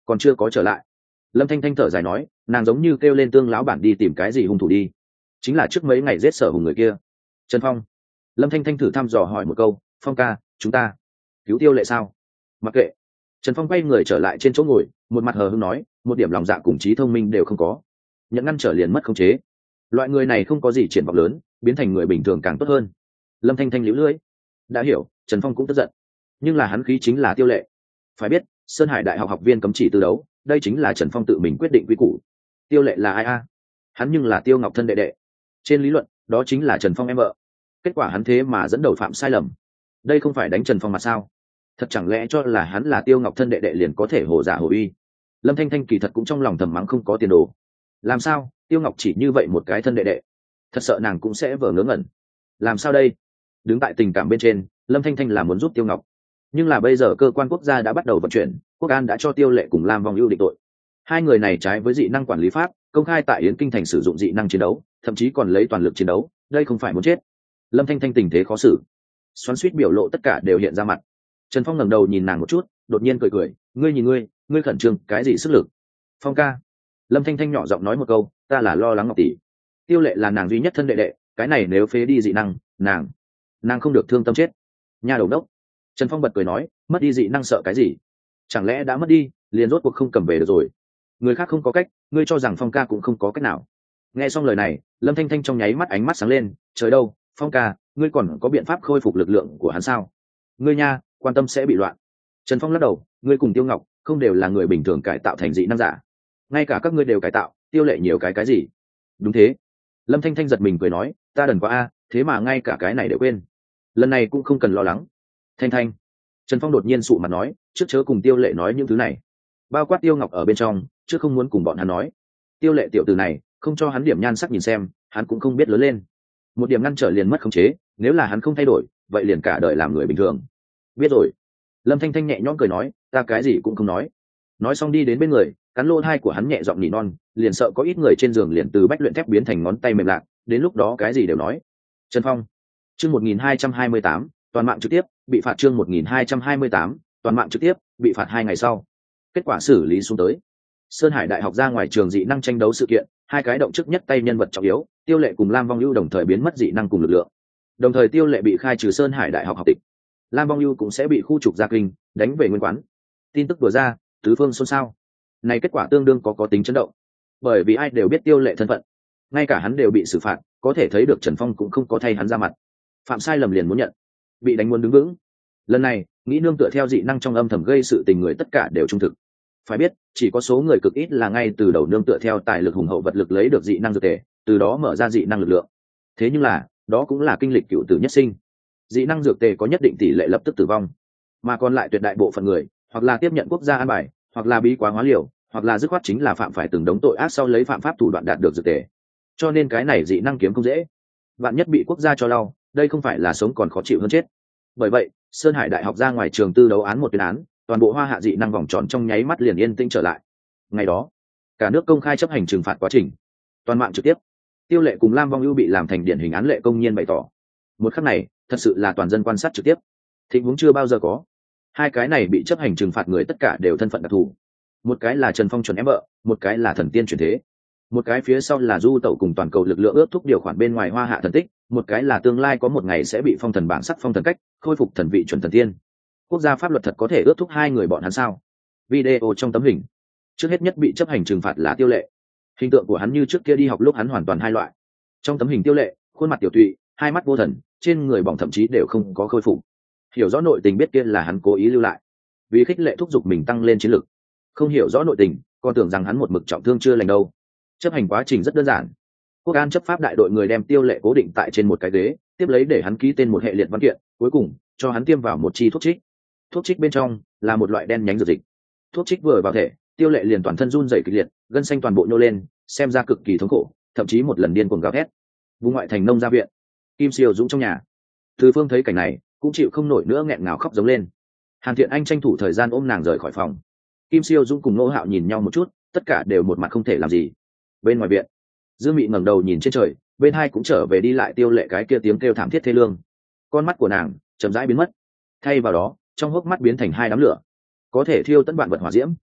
còn chưa có trở lại. Lâm Thanh Thanh thở dài nói, nàng giống như kêu lên Tương lão bản đi tìm cái gì hung thủ đi, chính là trước mấy ngày giết Sở Hùng người kia. Trần Phong. Lâm Thanh Thanh thử thăm dò hỏi một câu, Phong ca, chúng ta cứu Tiêu Lệ sao? Mặc kệ. Trần Phong quay người trở lại trên chỗ ngồi, một mặt hờ hững nói, một điểm lòng dạ cùng trí thông minh đều không có, nhận ngăn trở liền mất khống chế. Loại người này không có gì triển vọng lớn, biến thành người bình thường càng tốt hơn. Lâm Thanh Thanh liễu lưỡi. Đã hiểu. Trần Phong cũng tức giận, nhưng là hắn khí chính là Tiêu Lệ. Phải biết, Sơn Hải Đại học học viên cấm chỉ tư đấu, đây chính là Trần Phong tự mình quyết định quy củ. Tiêu Lệ là ai a? Hắn nhưng là Tiêu Ngọc thân đệ đệ. Trên lý luận, đó chính là Trần Phong em vợ. Kết quả hắn thế mà dẫn đầu phạm sai lầm. Đây không phải đánh Trần Phong mà sao? Thật chẳng lẽ cho là hắn là Tiêu Ngọc thân đệ đệ liền có thể hồ giả hồ uy? Lâm Thanh Thanh kỳ thật cũng trong lòng thầm mắng không có tiền đồ. Làm sao Tiêu Ngọc chỉ như vậy một cái thân đệ đệ, thật sợ nàng cũng sẽ vờ ngớ ngẩn. Làm sao đây? Đứng tại tình cảm bên trên, Lâm Thanh Thanh là muốn giúp Tiêu Ngọc, nhưng là bây giờ cơ quan quốc gia đã bắt đầu vận chuyển, Quốc an đã cho Tiêu Lệ cùng Lam Vong Ưu định tội. Hai người này trái với dị năng quản lý pháp, công khai tại Yến Kinh thành sử dụng dị năng chiến đấu, thậm chí còn lấy toàn lực chiến đấu, đây không phải muốn chết. Lâm Thanh Thanh tình thế khó xử, xoắn xuýt biểu lộ tất cả đều hiện ra mặt. Trần Phong ngẩng đầu nhìn nàng một chút, đột nhiên cười cười, ngươi nhìn ngươi, ngươi khẩn trương cái gì sức lực? Phong ca. Lâm Thanh Thanh nhỏ giọng nói một câu, ta là lo lắng Ngọc tỷ. Tiêu Lệ là nàng duy nhất thân đệ đệ, cái này nếu phế đi dị năng, nàng, nàng không được thương tâm chết. Nhà đầu đốc. Trần Phong bật cười nói, mất đi dị năng sợ cái gì? Chẳng lẽ đã mất đi, liền rốt cuộc không cầm về được rồi? Người khác không có cách, ngươi cho rằng Phong ca cũng không có cách nào? Nghe xong lời này, Lâm Thanh Thanh trong nháy mắt ánh mắt sáng lên, trời đâu, Phong ca, ngươi còn có biện pháp khôi phục lực lượng của hắn sao? Ngươi nha, quan tâm sẽ bị loạn. Trần Phong lắc đầu, ngươi cùng Tiêu Ngọc không đều là người bình thường cải tạo thành dị năng giả? Ngay cả các ngươi đều cải tạo, Tiêu Lệ nhiều cái cái gì? Đúng thế. Lâm Thanh Thanh giật mình cười nói, ta đần quá a, thế mà ngay cả cái này đều quên. Lần này cũng không cần lo lắng. Thanh Thanh. Trần Phong đột nhiên sụ mặt nói, trước chớ cùng Tiêu Lệ nói những thứ này, bao quát Tiêu Ngọc ở bên trong, chứ không muốn cùng bọn hắn nói. Tiêu Lệ tiểu tử này, không cho hắn điểm nhan sắc nhìn xem, hắn cũng không biết lớn lên. Một điểm ngăn trở liền mất khống chế, nếu là hắn không thay đổi, vậy liền cả đời làm người bình thường. Biết rồi. Lâm Thanh Thanh nhẹ nhõm cười nói, ta cái gì cũng không nói. Nói xong đi đến bên người, cắn lỗ tai của hắn nhẹ giọng nỉ non, liền sợ có ít người trên giường liền từ bách luyện thép biến thành ngón tay mềm lạc, đến lúc đó cái gì đều nói. Trần Phong. Chương một nghìn hai trăm hai mươi tám, toàn mạng trực tiếp, bị phạt chương một nghìn hai trăm hai mươi tám, toàn mạng trực tiếp, bị phạt hai ngày sau. Kết quả xử lý xuống tới. Sơn Hải Đại học ra ngoài trường dị năng tranh đấu sự kiện, hai cái động chức nhất tay nhân vật trọng yếu, Tiêu Lệ cùng Lam Vong Ưu đồng thời biến mất dị năng cùng lực lượng. Đồng thời Tiêu Lệ bị khai trừ Sơn Hải Đại học học tịch. Lam Vong Ưu cũng sẽ bị khu trục ra kinh, đánh về nguyên quán. Tin tức vừa ra, tứ phương xôn xao. Này kết quả tương đương có có tính chấn động. Bởi vì ai đều biết Tiêu Lệ thân phận, ngay cả hắn đều bị xử phạt, có thể thấy được Trần Phong cũng không có thay hắn ra mặt. Phạm sai lầm liền muốn nhận, bị đánh muốn đứng vững. Lần này, nghĩ nương tựa theo dị năng trong âm thầm gây sự tình người tất cả đều trung thực. Phải biết, chỉ có số người cực ít là ngay từ đầu nương tựa theo tài lực hùng hậu vật lực lấy được dị năng dược tề, từ đó mở ra dị năng lực lượng. Thế nhưng là, đó cũng là kinh lịch cựu tử nhất sinh. Dị năng dược tề có nhất định tỷ lệ lập tức tử vong, mà còn lại tuyệt đại bộ phận người, hoặc là tiếp nhận quốc gia an bài, hoặc là bí quá hóa liều, hoặc là dứt khoát chính là phạm phải từng đống tội ác sau lấy phạm pháp thủ đoạn đạt được dược tề. Cho nên cái này dị năng kiếm không dễ. Vạn nhất bị quốc gia cho lau, đây không phải là sống còn khó chịu hơn chết. Bởi vậy, Sơn Hải Đại học ra ngoài trường tư đấu án một tuyên án, toàn bộ Hoa Hạ dị năng vòng tròn trong nháy mắt liền yên tĩnh trở lại. Ngày đó, cả nước công khai chấp hành trừng phạt quá trình, toàn mạng trực tiếp. Tiêu Lệ cùng Lam Vong Ưu bị làm thành điển hình án lệ công nhiên bày tỏ. Một khắc này, thật sự là toàn dân quan sát trực tiếp. Tình huống chưa bao giờ có. Hai cái này bị chấp hành trừng phạt người tất cả đều thân phận đặc thù. Một cái là Trần Phong chuẩn em vợ, một cái là thần tiên chuyển thế. Một cái phía sau là du tẩu cùng toàn cầu lực lượng ước thúc điều khoản bên ngoài Hoa Hạ thần tích, một cái là tương lai có một ngày sẽ bị phong thần bảng sắc phong thần cách, khôi phục thần vị chuẩn thần tiên. Quốc gia pháp luật thật có thể ước thúc hai người bọn hắn sao? Video trong tấm hình, trước hết nhất bị chấp hành trừng phạt là Tiêu Lệ. Hình tượng của hắn như trước kia đi học lúc hắn hoàn toàn hai loại. Trong tấm hình Tiêu Lệ, khuôn mặt tiểu tụy, hai mắt vô thần, trên người bỏng thậm chí đều không có khôi phục. Hiểu rõ nội tình biết kia là hắn cố ý lưu lại, vì khích lệ thúc giục mình tăng lên chiến lực. Không hiểu rõ nội tình, còn tưởng rằng hắn một mực trọng thương chưa lành đâu. Chấp hành quá trình rất đơn giản. Quốc an chấp pháp đại đội người đem Tiêu Lệ cố định tại trên một cái ghế, tiếp lấy để hắn ký tên một hệ liệt văn kiện, cuối cùng cho hắn tiêm vào một chi thuốc trích. Thuốc trích bên trong là một loại đen nhánh dược dịch. Thuốc trích vừa vào thể, Tiêu Lệ liền toàn thân run rẩy kịch liệt, gân xanh toàn bộ nhô lên, xem ra cực kỳ thống khổ, thậm chí một lần điên cuồng gào thét. Vùng ngoại thành nông gia viện, Kim Siêu Dũng trong nhà, Từ Phương thấy cảnh này, cũng chịu không nổi nữa nghẹn ngào khóc giống lên. Hàn Thiện Anh tranh thủ thời gian ôm nàng rời khỏi phòng. Kim Siêu Dũng cùng Nô Hạo nhìn nhau một chút, tất cả đều một mặt không thể làm gì. Bên ngoài viện, Dương Mị ngẩng đầu nhìn trên trời, bên hai cũng trở về đi lại Tiêu Lệ cái kia tiếng kêu thảm thiết thê lương. Con mắt của nàng chậm rãi biến mất, thay vào đó, trong hốc mắt biến thành hai đám lửa, có thể thiêu tận vạn vật hỏa diễm.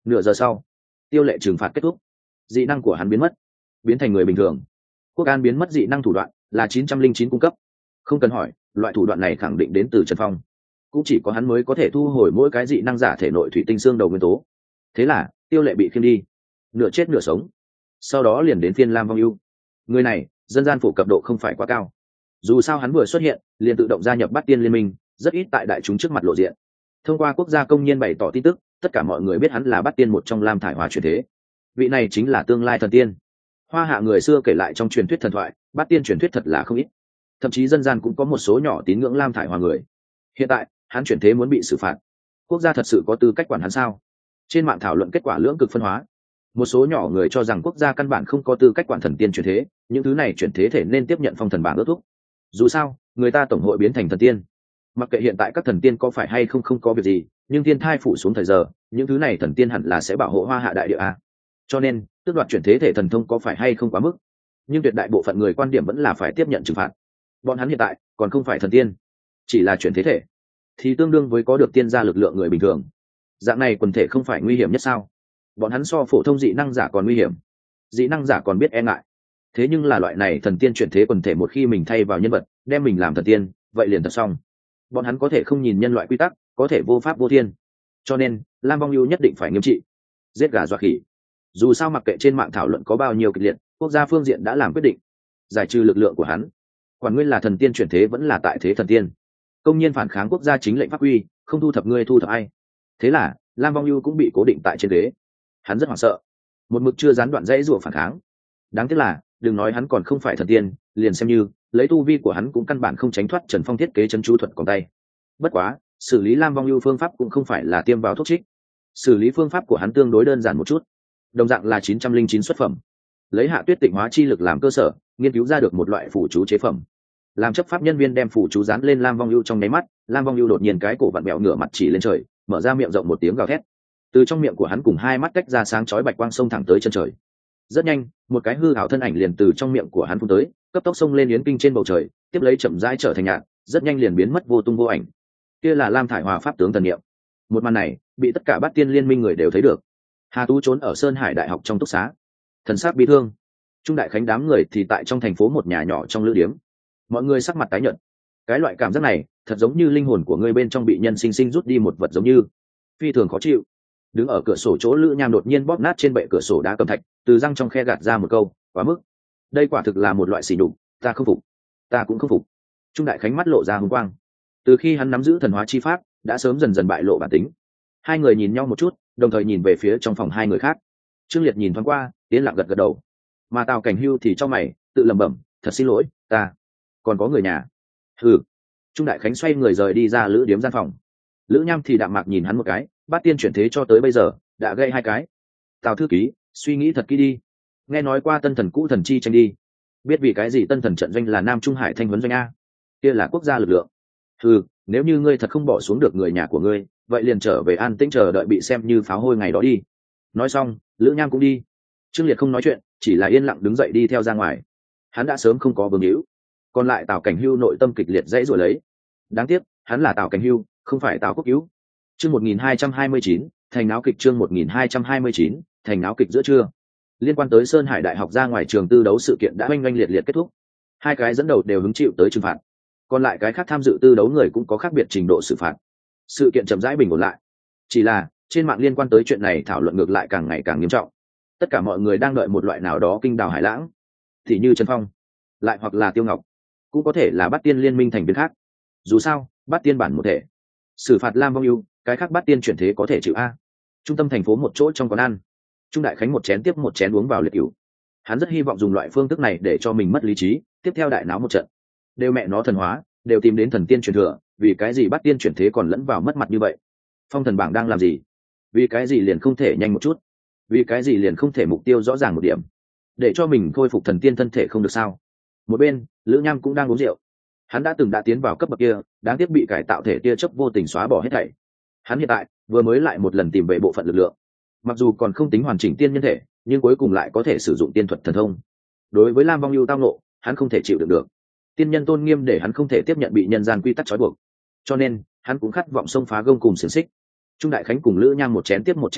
Nửa giờ sau, tiêu lệ trừng phạt kết thúc, dị năng của hắn biến mất, biến thành người bình thường. Quốc an biến mất dị năng thủ đoạn là chín trăm linh chín cung cấp, không cần hỏi, loại thủ đoạn này khẳng định đến từ Trần Phong, cũng chỉ có hắn mới có thể thu hồi mỗi cái dị năng giả thể nội thủy tinh xương đầu nguyên tố. Thế là tiêu lệ bị khiêng đi, nửa chết nửa sống. Sau đó liền đến phiên Lam Vong Ưu. Người này dân gian phổ cập độ không phải quá cao, dù sao hắn vừa xuất hiện liền tự động gia nhập Bát Tiên liên minh, rất ít tại đại chúng trước mặt lộ diện. Thông qua quốc gia công nhiên bày tỏ tin tức, tất cả mọi người biết hắn là Bát Tiên một trong Lam thải hòa truyền thế. Vị này chính là tương lai thần tiên. Hoa hạ người xưa kể lại trong truyền thuyết thần thoại, Bát Tiên truyền thuyết thật là không ít, thậm chí dân gian cũng có một số nhỏ tín ngưỡng Lam thải hòa người. Hiện tại hắn chuyển thế muốn bị xử phạt, quốc gia thật sự có tư cách quản hắn sao? Trên mạng thảo luận kết quả lưỡng cực phân hóa. Một số nhỏ người cho rằng quốc gia căn bản không có tư cách quản thần tiên chuyển thế, những thứ này chuyển thế thể nên tiếp nhận phong thần bảng ước thúc. Dù sao người ta tổng hội biến thành thần tiên, mặc kệ hiện tại các thần tiên có phải hay không không có việc gì, nhưng thiên thai phủ xuống thời giờ, những thứ này thần tiên hẳn là sẽ bảo hộ hoa hạ đại địa a. Cho nên tước đoạt chuyển thế thể thần thông có phải hay không quá mức, nhưng tuyệt đại bộ phận người quan điểm vẫn là phải tiếp nhận trừng phạt. Bọn hắn hiện tại còn không phải thần tiên, chỉ là chuyển thế thể, thì tương đương với có được tiên gia lực lượng người bình thường. Dạng này quần thể không phải nguy hiểm nhất sao? Bọn hắn so phổ thông dị năng giả còn nguy hiểm, dị năng giả còn biết e ngại. Thế nhưng là loại này thần tiên chuyển thế quần thể, một khi mình thay vào nhân vật, đem mình làm thần tiên, vậy liền thật xong. Bọn hắn có thể không nhìn nhân loại quy tắc, có thể vô pháp vô thiên. Cho nên Lam Vong Ưu nhất định phải nghiêm trị, giết gà dọa khỉ. Dù sao mặc kệ trên mạng thảo luận có bao nhiêu kịch liệt, quốc gia phương diện đã làm quyết định giải trừ lực lượng của hắn. Quản nguyên là thần tiên chuyển thế vẫn là tại thế thần tiên, công nhiên phản kháng quốc gia chính lệnh pháp quy, không thu thập ngươi thu thập ai. Thế là Lam Vong Ưu cũng bị cố định tại trên ghế. Hắn rất hoảng sợ, một mực chưa gián đoạn dãy rủa phản kháng. Đáng tiếc là đừng nói hắn còn không phải thần tiên, liền xem như lấy tu vi của hắn cũng căn bản không tránh thoát Trần Phong thiết kế chân chú thuật còn tay. Bất quá xử lý Lam Vong Ưu phương pháp cũng không phải là tiêm vào thuốc trích, xử lý phương pháp của hắn tương đối đơn giản một chút, đồng dạng là chín trăm linh chín xuất phẩm, lấy hạ tuyết tịnh hóa chi lực làm cơ sở, nghiên cứu ra được một loại phủ chú chế phẩm. Làm chấp pháp nhân viên đem phủ chú dán lên Lam Vong Ưu trong nháy mắt, Lam Vong Ưu đột nhiên cái cổ vặn bẹo ngửa mặt chỉ lên trời, mở ra miệng rộng một tiếng gào thét. Từ trong miệng của hắn cùng hai mắt tách ra sáng chói bạch quang xông thẳng tới chân trời. Rất nhanh, một cái hư ảo thân ảnh liền từ trong miệng của hắn phun tới, cấp tốc xông lên yến kinh trên bầu trời, tiếp lấy chậm rãi trở thành nhạt, rất nhanh liền biến mất vô tung vô ảnh. Kia là Lam thải hòa pháp tướng thần niệm. Một màn này bị tất cả Bát Tiên liên minh người đều thấy được. Hà Tú trốn ở Sơn Hải Đại học trong túc xá, thần sắc bi thương. Trung Đại Khánh đám người thì tại trong thành phố một nhà nhỏ trong lữ điếm. Mọi người sắc mặt tái nhợt. Cái loại cảm giác này thật giống như linh hồn của người bên trong bị nhân sinh sinh rút đi một vật, giống như phi thường khó chịu. Đứng ở cửa sổ chỗ Lữ Nham đột nhiên bóp nát trên bệ cửa sổ đá cầm thạch, từ răng trong khe gạt ra một câu, quá mức. Đây quả thực là một loại sỉ nhục, ta không phục, ta cũng không phục. Trung Đại Khánh mắt lộ ra hung quang. Từ khi hắn nắm giữ thần hóa chi pháp, đã sớm dần dần bại lộ bản tính. Hai người nhìn nhau một chút, đồng thời nhìn về phía trong phòng hai người khác. Trương Liệt nhìn thoáng qua, tiến lặng gật gật đầu. Mà Tào Cảnh Hưu thì trong mày tự lẩm bẩm, thật xin lỗi, ta còn có người nhà. Hừ. Trung Đại Khánh xoay người rời đi ra lữ điếm gian phòng. Lữ Nham thì đạm mạc nhìn hắn một cái, Bát Tiên chuyển thế cho tới bây giờ đã gây hai cái. Tào thư ký, suy nghĩ thật kỹ đi. Nghe nói qua tân thần cũ thần chi tranh đi, biết vì cái gì tân thần trận doanh là Nam Trung Hải Thanh Huấn doanh a? Kia là quốc gia lực lượng. Ừ, nếu như ngươi thật không bỏ xuống được người nhà của ngươi, vậy liền trở về an tĩnh chờ đợi bị xem như pháo hôi ngày đó đi. Nói xong, Lữ Nham cũng đi. Trương Liệt không nói chuyện, chỉ là yên lặng đứng dậy đi theo ra ngoài. Hắn đã sớm không có vương hữu. Còn lại Tào Cảnh Hưu nội tâm kịch liệt dãy rồi lấy. Đáng tiếc, hắn là Tào Cảnh Hưu, không phải Tào Quốc Cứu. Chương một nghìn hai trăm hai mươi chín, thành náo kịch. Chương một nghìn hai trăm hai mươi chín, thành náo kịch giữa trưa. Liên quan tới Sơn Hải Đại học ra ngoài trường tư đấu sự kiện đã oanh oanh liệt liệt kết thúc. Hai cái dẫn đầu đều hứng chịu tới trừng phạt. Còn lại cái khác tham dự tư đấu người cũng có khác biệt trình độ xử phạt. Sự kiện chậm rãi bình ổn lại. Chỉ là trên mạng liên quan tới chuyện này thảo luận ngược lại càng ngày càng nghiêm trọng. Tất cả mọi người đang đợi một loại nào đó kinh đào hải lãng, thì như Trần Phong, lại hoặc là Tiêu Ngọc, cũng có thể là Bát Tiên liên minh thành viên khác. Dù sao Bát Tiên bản một thể, xử phạt Lam Vong Ưu, cái khác Bát Tiên chuyển thế có thể chịu a. Trung tâm thành phố một chỗ trong quán ăn, Trung Đại Khánh một chén tiếp một chén uống vào liệt cửu. Hắn rất hy vọng dùng loại phương thức này để cho mình mất lý trí, tiếp theo đại náo một trận. Đều mẹ nó thần hóa, đều tìm đến thần tiên truyền thừa, vì cái gì Bát Tiên chuyển thế còn lẫn vào mất mặt như vậy? Phong thần bảng đang làm gì? Vì cái gì liền không thể nhanh một chút? Vì cái gì liền không thể mục tiêu rõ ràng một điểm, để cho mình khôi phục thần tiên thân thể không được sao? Một bên Lữ Nham cũng đang uống rượu. Hắn đã từng đã tiến vào cấp bậc kia, đáng tiếc bị cải tạo thể tia chớp vô tình xóa bỏ hết thảy. Hắn hiện tại vừa mới lại một lần tìm về bộ phận lực lượng, mặc dù còn không tính hoàn chỉnh tiên nhân thể, nhưng cuối cùng lại có thể sử dụng tiên thuật thần thông. Đối với Lam Vong Ưu tao nộ, hắn không thể chịu đựng được. Tiên nhân tôn nghiêm để hắn không thể tiếp nhận bị nhân gian quy tắc trói buộc, cho nên hắn cũng khát vọng xông phá gông cùng xiềng xích. Trung Đại Khánh cùng Lữ Nham một chén tiếp một chén rót,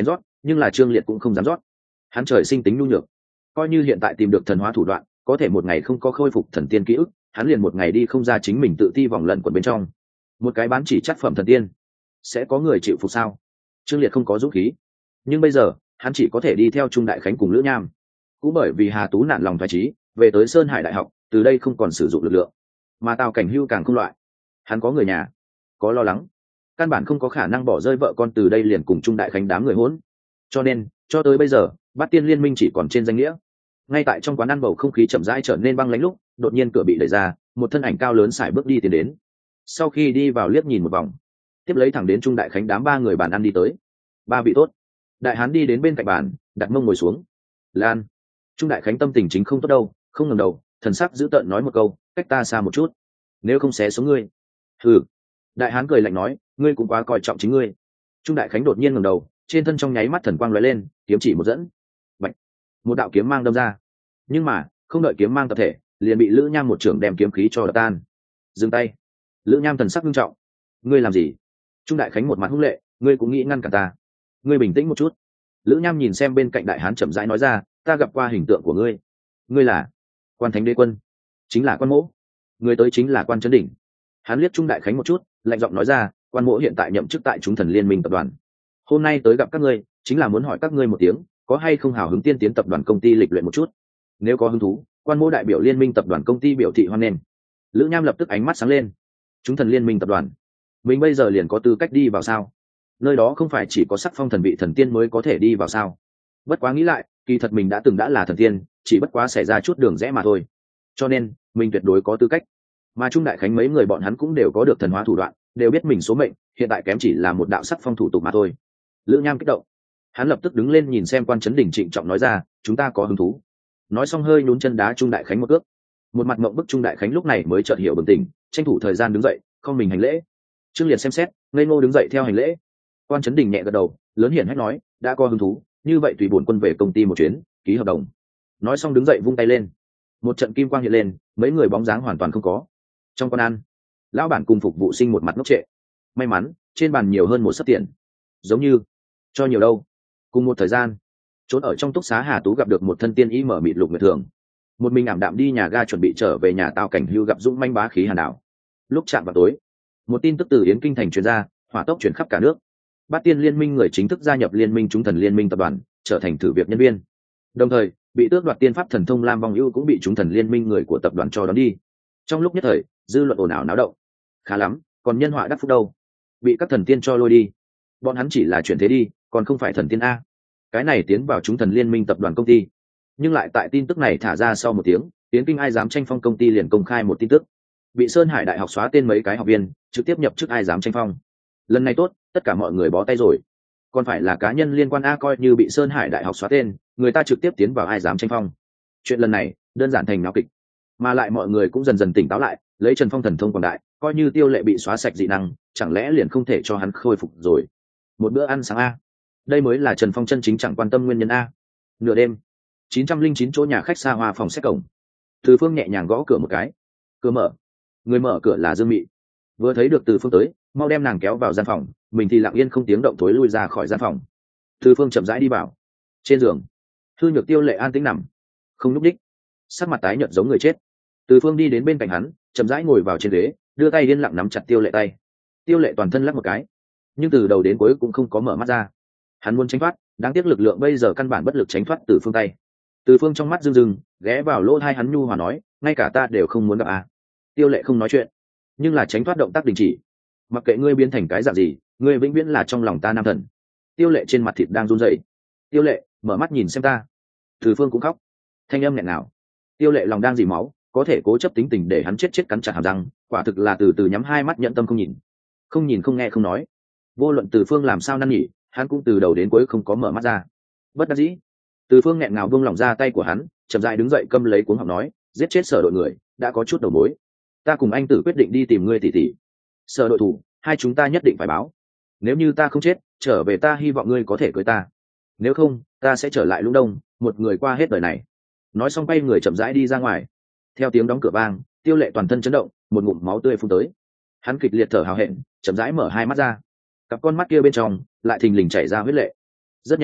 nhưng là Trương Liệt cũng không dám rót. Hắn trời sinh tính nhu nhược, coi như hiện tại tìm được thần hóa thủ đoạn, có thể một ngày không có khôi phục thần tiên ký ức, hắn liền một ngày đi không ra chính mình tự ti vòng lẩn quẩn bên trong. Một cái bán chỉ chất phẩm thần tiên, sẽ có người chịu phục sao? Trương Liệt không có dũng khí, nhưng bây giờ hắn chỉ có thể đi theo Trung Đại Khánh cùng Lữ Nham. Cũng bởi vì Hà Tú nản lòng thoái chí, về tới Sơn Hải Đại học, từ đây không còn sử dụng lực lượng, mà Tào Cảnh Hưu càng không loại. Hắn có người nhà, có lo lắng, căn bản không có khả năng bỏ rơi vợ con từ đây liền cùng Trung Đại Khánh đám người hỗn. Cho nên, cho tới bây giờ, Bát Tiên Liên Minh chỉ còn trên danh nghĩa. Ngay tại trong quán ăn bầu không khí chậm rãi trở nên băng lãnh lúc, đột nhiên cửa bị đẩy ra, một thân ảnh cao lớn sải bước đi tiến đến. Sau khi đi vào liếc nhìn một vòng, tiếp lấy thẳng đến Trung Đại Khánh đám ba người bàn ăn đi tới. Ba vị tốt. Đại hán đi đến bên cạnh bàn, đặt mông ngồi xuống. Lan. Trung Đại Khánh tâm tình chính không tốt đâu, không ngẩng đầu, thần sắc dữ tợn nói một câu, cách ta xa một chút, nếu không xé xuống ngươi. Hừ. Đại hán cười lạnh nói, ngươi cũng quá coi trọng chính ngươi. Trung Đại Khánh đột nhiên ngẩng đầu, trên thân trong nháy mắt thần quang lóe lên, kiếm chỉ một dẫn. Bạch. Một đạo kiếm mang đâm ra. Nhưng mà, không đợi kiếm mang tập thể, liền bị Lữ Nham một trưởng đem kiếm khí cho đập tan. Dừng tay. Lữ Nham thần sắc nghiêm trọng. Ngươi làm gì? Trung Đại Khánh một mặt hung lệ, ngươi cũng nghĩ ngăn cản ta? Ngươi bình tĩnh một chút. Lữ Nham nhìn xem bên cạnh đại hán chậm rãi nói ra, ta gặp qua hình tượng của ngươi. Ngươi là Quan Thánh Đế Quân, chính là Quan Mỗ. Người tới chính là Quan Trấn Đỉnh. Hắn liếc Trung Đại Khánh một chút, lạnh giọng nói ra, Quan Mỗ hiện tại nhậm chức tại Chúng Thần Liên Minh tập đoàn. Hôm nay tới gặp các ngươi, chính là muốn hỏi các ngươi một tiếng, có hay không hào hứng tiên tiến tập đoàn công ty lịch luyện một chút. Nếu có hứng thú, Quan Mỗ đại biểu Liên Minh tập đoàn công ty biểu thị hoan nghênh. Lữ Nham lập tức ánh mắt sáng lên. Chúng Thần Liên Minh tập đoàn, mình bây giờ liền có tư cách đi vào sao? Nơi đó không phải chỉ có sắc phong thần vị thần tiên mới có thể đi vào sao? Bất quá nghĩ lại, kỳ thật mình đã từng đã là thần tiên, chỉ bất quá xảy ra chút đường rẽ mà thôi. Cho nên, mình tuyệt đối có tư cách. Mà Trung Đại Khánh mấy người bọn hắn cũng đều có được thần hóa thủ đoạn, đều biết mình số mệnh, hiện tại kém chỉ là một đạo sắc phong thủ tục mà thôi. Lữ Nham kích động, hắn lập tức đứng lên nhìn xem Quan Trấn Đỉnh trịnh trọng nói ra, chúng ta có hứng thú. Nói xong hơi nhún chân đá Trung Đại Khánh một cước. Một mặt mộng bức Trung Đại Khánh lúc này mới chợt hiểu bừng tỉnh, tranh thủ thời gian đứng dậy, không mình hành lễ. Trương Liệt xem xét, ngây ngô đứng dậy theo hành lễ. Quan Trấn Đỉnh nhẹ gật đầu, lớn hiển hách nói, đã có hứng thú, như vậy tùy bổn quân về công ty một chuyến, ký hợp đồng. Nói xong đứng dậy vung tay lên, một trận kim quang hiện lên, mấy người bóng dáng hoàn toàn không có. Trong quán ăn, lão bản cùng phục vụ sinh một mặt ngốc trệ. May mắn, trên bàn nhiều hơn một sấp tiền, giống như cho nhiều đâu. Cùng một thời gian, trốn ở trong túc xá Hà Tú gặp được một thân tiên ý mở mịt Lục Nguyệt Thường, một mình ảm đạm đi nhà ga chuẩn bị trở về nhà Tào Cảnh Hưu gặp Dũng manh bá khí hàn đảo. Lúc chạm vào tối, một tin tức từ Yến Kinh thành truyền ra, hỏa tốc chuyển khắp cả nước. Bát Tiên Liên Minh người chính thức gia nhập Liên Minh Chúng Thần Liên Minh tập đoàn, trở thành thử việc nhân viên. Đồng thời, bị tước đoạt tiên pháp thần thông Lam Vong Ưu cũng bị Chúng Thần Liên Minh người của tập đoàn cho đón đi. Trong lúc nhất thời, dư luận ồn ào náo động. Khá lắm, còn nhân họa đắc phúc đâu? Bị các thần tiên cho lôi đi. Bọn hắn chỉ là chuyển thế đi, còn không phải thần tiên a. Cái này tiến vào Chúng Thần Liên Minh tập đoàn công ty. Nhưng lại tại tin tức này thả ra sau một tiếng, Yến Kinh ai dám tranh phong công ty liền công khai một tin tức. Bị Sơn Hải Đại học xóa tên mấy cái học viên, trực tiếp nhập chức ai dám tranh phong. Lần này tốt, tất cả mọi người bó tay rồi. Còn phải là cá nhân liên quan a, coi như bị Sơn Hải Đại học xóa tên, người ta trực tiếp tiến vào ai dám tranh phong. Chuyện lần này đơn giản thành náo kịch, mà lại mọi người cũng dần dần tỉnh táo lại, lấy Trần Phong thần thông quảng đại, coi như Tiêu Lệ bị xóa sạch dị năng, chẳng lẽ liền không thể cho hắn khôi phục rồi? Một bữa ăn sáng a, đây mới là Trần Phong chân chính chẳng quan tâm nguyên nhân a. Nửa đêm, chín trăm linh chín chỗ nhà khách xa hoa phòng xét cổng, Từ Phương nhẹ nhàng gõ cửa một cái, cửa mở, người mở cửa là Dương Mị. Vừa thấy được Từ Phương tới, mau đem nàng kéo vào gian phòng, mình thì lặng yên không tiếng động thối lui ra khỏi gian phòng. Từ Phương chậm rãi đi vào, trên giường, Thư Nhược Tiêu Lệ an tĩnh nằm, không nhúc đích, sắc mặt tái nhợt giống người chết. Từ Phương đi đến bên cạnh hắn, chậm rãi ngồi vào trên ghế, đưa tay yên lặng nắm chặt Tiêu Lệ tay. Tiêu Lệ toàn thân lắc một cái, nhưng từ đầu đến cuối cũng không có mở mắt ra. Hắn muốn tránh thoát, đáng tiếc lực lượng bây giờ căn bản bất lực tránh thoát Từ Phương tay. Từ Phương trong mắt rưng rưng, ghé vào lỗ tai hắn nhu hòa nói, ngay cả ta đều không muốn gặp à. Tiêu Lệ không nói chuyện, nhưng là tránh thoát động tác đình chỉ. Mặc kệ ngươi biến thành cái dạng gì, ngươi vĩnh viễn là trong lòng ta nam thần. Tiêu Lệ trên mặt thịt đang run rẩy. Tiêu Lệ, mở mắt nhìn xem ta. Từ Phương cũng khóc, thanh âm nghẹn ngào. Tiêu Lệ lòng đang dì máu, có thể cố chấp tính tình để hắn chết chết cắn chặt hàm răng, quả thực là từ từ nhắm hai mắt nhẫn tâm không nhìn, không nhìn không nghe không nói. Vô luận Từ Phương làm sao năn nỉ, hắn cũng từ đầu đến cuối không có mở mắt ra. Bất đắc dĩ, Từ Phương nghẹn ngào buông lỏng ra tay của hắn, chậm rãi đứng dậy câm lấy cuống họng nói, giết chết Sở đội người, đã có chút đầu mối. Ta cùng anh Tử quyết định đi tìm ngươi tỷ tỷ. Sở đội thủ, hai chúng ta nhất định phải báo. Nếu như ta không chết, trở về ta hy vọng ngươi có thể cưới ta. Nếu không, ta sẽ trở lại Lũng Đông, một người qua hết đời này. Nói xong bay người chậm rãi đi ra ngoài. Theo tiếng đóng cửa vang, Tiêu Lệ toàn thân chấn động, một ngụm máu tươi phun tới. Hắn kịch liệt thở hào hẹn, chậm rãi mở hai mắt ra. Cặp con mắt kia bên trong lại thình lình chảy ra huyết lệ. Rất nhanh,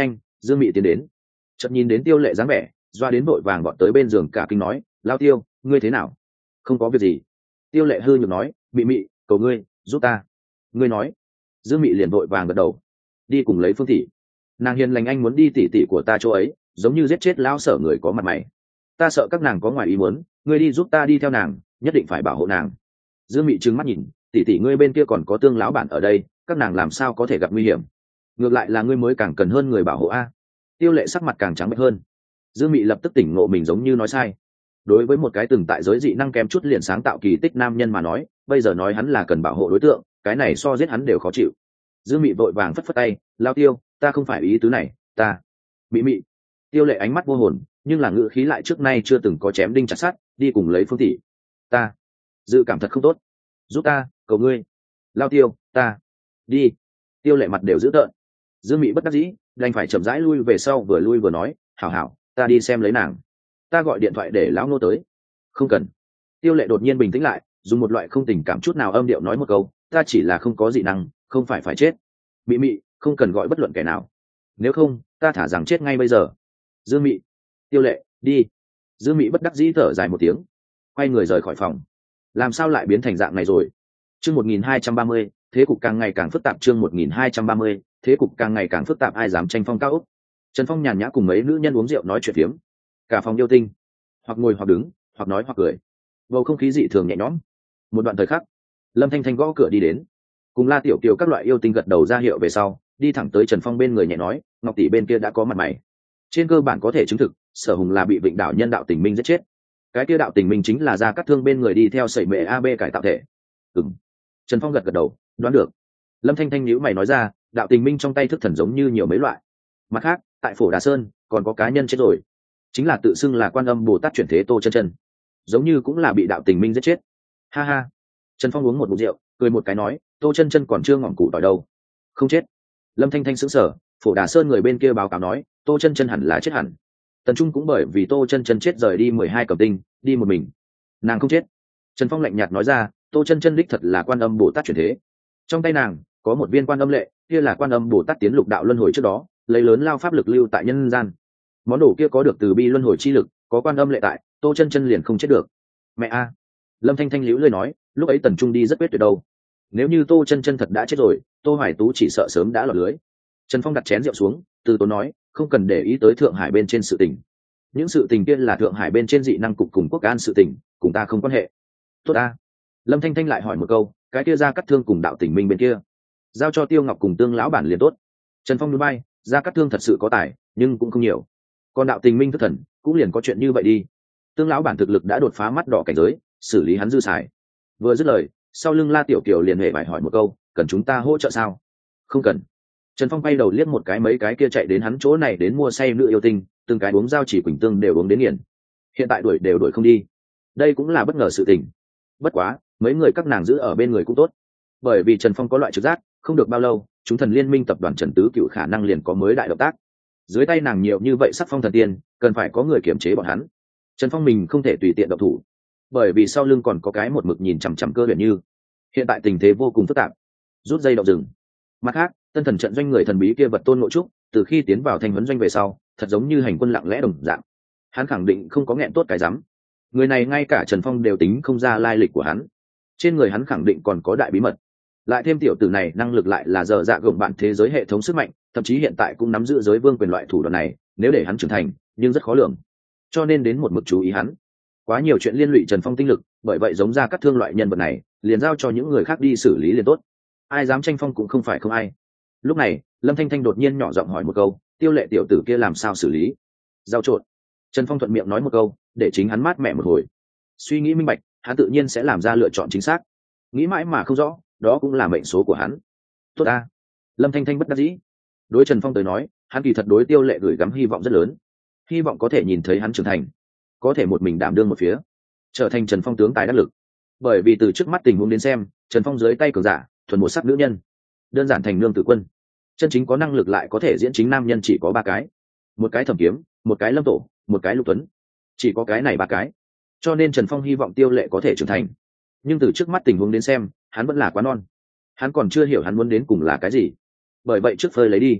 Dương Mị tiến đến, chợt nhìn đến Tiêu Lệ dáng vẻ, doa đến vội vàng bọn tới bên giường cả kinh nói, lao Tiêu, ngươi thế nào? Không có việc gì. Tiêu Lệ hư nhược nói, Mị Mị, cầu ngươi giúp ta. Ngươi nói. Dương Mị liền vội vàng gật đầu, đi cùng lấy Phương Thị. Nàng hiền lành anh muốn đi tỉ tỉ của ta chỗ ấy, giống như giết chết lão sở người có mặt mày. Ta sợ các nàng có ngoài ý muốn, ngươi đi giúp ta đi theo nàng, nhất định phải bảo hộ nàng. Dương Mị trừng mắt nhìn, tỉ tỉ ngươi bên kia còn có Tương lão bản ở đây, các nàng làm sao có thể gặp nguy hiểm? Ngược lại là ngươi mới càng cần hơn người bảo hộ a. Tiêu Lệ sắc mặt càng trắng bệch hơn. Dương Mị lập tức tỉnh ngộ mình giống như nói sai. Đối với một cái từng tại giới dị năng kém chút liền sáng tạo kỳ tích nam nhân mà nói, bây giờ nói hắn là cần bảo hộ đối tượng, cái này so giết hắn đều khó chịu. Dương Mị vội vàng phất phất tay, lao Tiêu, ta không phải ý tứ này, ta. Mị Mị. Tiêu Lệ ánh mắt vô hồn, nhưng là ngữ khí lại trước nay chưa từng có chém đinh chặt sắt, đi cùng lấy Phương Thị. Ta. Dự cảm thật không tốt, giúp ta, cầu ngươi. Lao Tiêu, ta. Đi. Tiêu Lệ mặt đều dữ tợn. Dương Mị bất đắc dĩ, đành phải chậm rãi lui về sau, vừa lui vừa nói, hảo hảo, ta đi xem lấy nàng. Ta gọi điện thoại để lão nô tới. Không cần. Tiêu Lệ đột nhiên bình tĩnh lại, dùng một loại không tình cảm chút nào âm điệu nói một câu, ta chỉ là không có dị năng, không phải phải chết. Mị Mị, không cần gọi bất luận kẻ nào, nếu không ta thả rằng chết ngay bây giờ. Dương Mị. Tiêu Lệ, đi. Dương Mị bất đắc dĩ thở dài một tiếng, quay người rời khỏi phòng. Làm sao lại biến thành dạng này rồi? Chương một nghìn hai trăm ba mươi, thế cục càng ngày càng phức tạp. Chương một nghìn hai trăm ba mươi, thế cục càng ngày càng phức tạp. Ai dám tranh phong cao ốc? Trần Phong nhàn nhã cùng mấy nữ nhân uống rượu nói chuyện phiếm. Cả phòng yêu tinh, hoặc ngồi hoặc đứng, hoặc nói hoặc cười, bầu không khí dị thường nhẹ nhõm. Một đoạn thời khắc, Lâm Thanh Thanh gõ cửa đi đến, cùng La Tiểu Kiều các loại yêu tinh gật đầu ra hiệu về sau, đi thẳng tới Trần Phong bên người nhẹ nói, Ngọc tỷ bên kia đã có mặt mày, trên cơ bản có thể chứng thực Sở Hùng là bị Vịnh Đảo nhân đạo tình minh giết chết. Cái kia đạo tình minh chính là Gia Cát Thương bên người đi theo sẩy mệ a bê cải tạo thể. Ừm. Trần Phong gật gật đầu, đoán được. Lâm Thanh Thanh nhíu mày nói ra, đạo tình minh trong tay thức thần giống như nhiều mấy loại. Mặt khác, tại Phổ Đà Sơn còn có cá nhân chết rồi, chính là tự xưng là Quan Âm Bồ Tát chuyển thế Tô Chân Chân, giống như cũng là bị đạo tình minh giết chết. Ha ha. Trần Phong uống một ngụm rượu, cười một cái nói, Tô Chân Chân còn chưa ngỏm củ tỏi đâu. Không chết. Lâm Thanh Thanh sững sờ, Phổ Đà Sơn người bên kia báo cáo nói, Tô Chân Chân hẳn là chết hẳn. Tần Trung cũng bởi vì Tô Chân Chân chết rời đi mười hai cẩm tinh, đi một mình. Nàng không chết. Trần Phong lạnh nhạt nói ra, Tô Chân Chân đích thật là Quan Âm Bồ Tát chuyển thế. Trong tay nàng có một viên Quan Âm lệ, kia là Quan Âm Bồ Tát tiến lục đạo luân hồi trước đó, lấy lớn lao pháp lực lưu tại nhân gian. Món đồ kia có được từ bi luân hồi chi lực, có Quan Âm lệ tại, Tô Chân Chân liền không chết được. Mẹ a. Lâm Thanh Thanh liễu lơi nói, lúc ấy Tần Trung đi rất quyết tuyệt đâu. Nếu như Tô Chân Chân thật đã chết rồi, Tô Hoài Tú chỉ sợ sớm đã lọt lưới. Trần Phong đặt chén rượu xuống, từ tốn nói, không cần để ý tới Thượng Hải bên trên sự tình. Những sự tình kia là Thượng Hải bên trên dị năng cục cùng quốc an sự tình, cùng ta không quan hệ. Tốt a. Lâm Thanh Thanh lại hỏi một câu, cái kia Gia Cát Thương cùng đạo tình minh bên kia, giao cho Tiêu Ngọc cùng Tương lão bản liền tốt. Trần Phong núi bay, Gia Cát Thương thật sự có tài, nhưng cũng không nhiều. Còn đạo tình minh thất thần, cũng liền có chuyện như vậy đi. Tương lão bản thực lực đã đột phá mắt đỏ cảnh giới, xử lý hắn dư xài. Vừa dứt lời, sau lưng La Tiểu Kiều liền hề phải hỏi một câu, cần chúng ta hỗ trợ sao? Không cần. Trần Phong bay đầu liếc một cái mấy cái kia chạy đến hắn chỗ này đến mua say nữ yêu tinh, từng cái uống giao chỉ quỳnh tương đều uống đến nghiền. Hiện tại đuổi đều đuổi không đi. Đây cũng là bất ngờ sự tình. Bất quá, mấy người các nàng giữ ở bên người cũng tốt. Bởi vì Trần Phong có loại trực giác, không được bao lâu, chúng thần liên minh tập đoàn Trần Tứ Cựu khả năng liền có mới đại động tác. Dưới tay nàng nhiều như vậy sắc phong thần tiên, cần phải có người kiểm chế bọn hắn. Trần Phong mình không thể tùy tiện động thủ, bởi vì sau lưng còn có cái một mực nhìn chằm chằm Cơ Huyền Như. Hiện tại tình thế vô cùng phức tạp, rút dây động rừng. Mặt khác, tân thần trận doanh người thần bí kia vật Tôn Ngộ Trúc, từ khi tiến vào thành huấn doanh về sau, thật giống như hành quân lặng lẽ đồng dạng. Hắn khẳng định không có nghẹn tốt cái rắm. Người này ngay cả Trần Phong đều tính không ra lai lịch của hắn. Trên người hắn khẳng định còn có đại bí mật. Lại thêm tiểu tử này năng lực lại là dở dạ gồng bạn thế giới hệ thống sức mạnh, thậm chí hiện tại cũng nắm giữ giới vương quyền loại thủ đoạn này, nếu để hắn trưởng thành, nhưng rất khó lường. Cho nên đến một mực chú ý hắn. Quá nhiều chuyện liên lụy Trần Phong tinh lực, bởi vậy giống Gia Cát Thương loại nhân vật này, liền giao cho những người khác đi xử lý liền tốt. Ai dám tranh phong cũng không phải không ai. Lúc này, Lâm Thanh Thanh đột nhiên nhỏ giọng hỏi một câu, Tiêu Lệ tiểu tử kia làm sao xử lý? Giao trộn. Trần Phong thuận miệng nói một câu, để chính hắn mát mẹ một hồi. Suy nghĩ minh bạch, hắn tự nhiên sẽ làm ra lựa chọn chính xác. Nghĩ mãi mà không rõ, đó cũng là mệnh số của hắn. Tốt a. Lâm Thanh Thanh bất đắc dĩ. Đối Trần Phong tới nói, hắn kỳ thật đối Tiêu Lệ gửi gắm hy vọng rất lớn. Hy vọng có thể nhìn thấy hắn trưởng thành, có thể một mình đảm đương một phía, trở thành Trần Phong tướng tài đắc lực. Bởi vì từ trước mắt tình huống đến xem, Trần Phong dưới tay cường giả, thuần một sắc nữ nhân, đơn giản thành nương tử quân. Chân chính có năng lực lại có thể diễn chính nam nhân chỉ có ba cái. Một cái Thẩm Kiếm, một cái Lâm Tổ, một cái Lục Tuấn. Chỉ có cái này ba cái. Cho nên Trần Phong hy vọng Tiêu Lệ có thể trưởng thành. Nhưng từ trước mắt tình huống đến xem, hắn vẫn là quá non. Hắn còn chưa hiểu hắn muốn đến cùng là cái gì. Bởi vậy trước phơi lấy đi.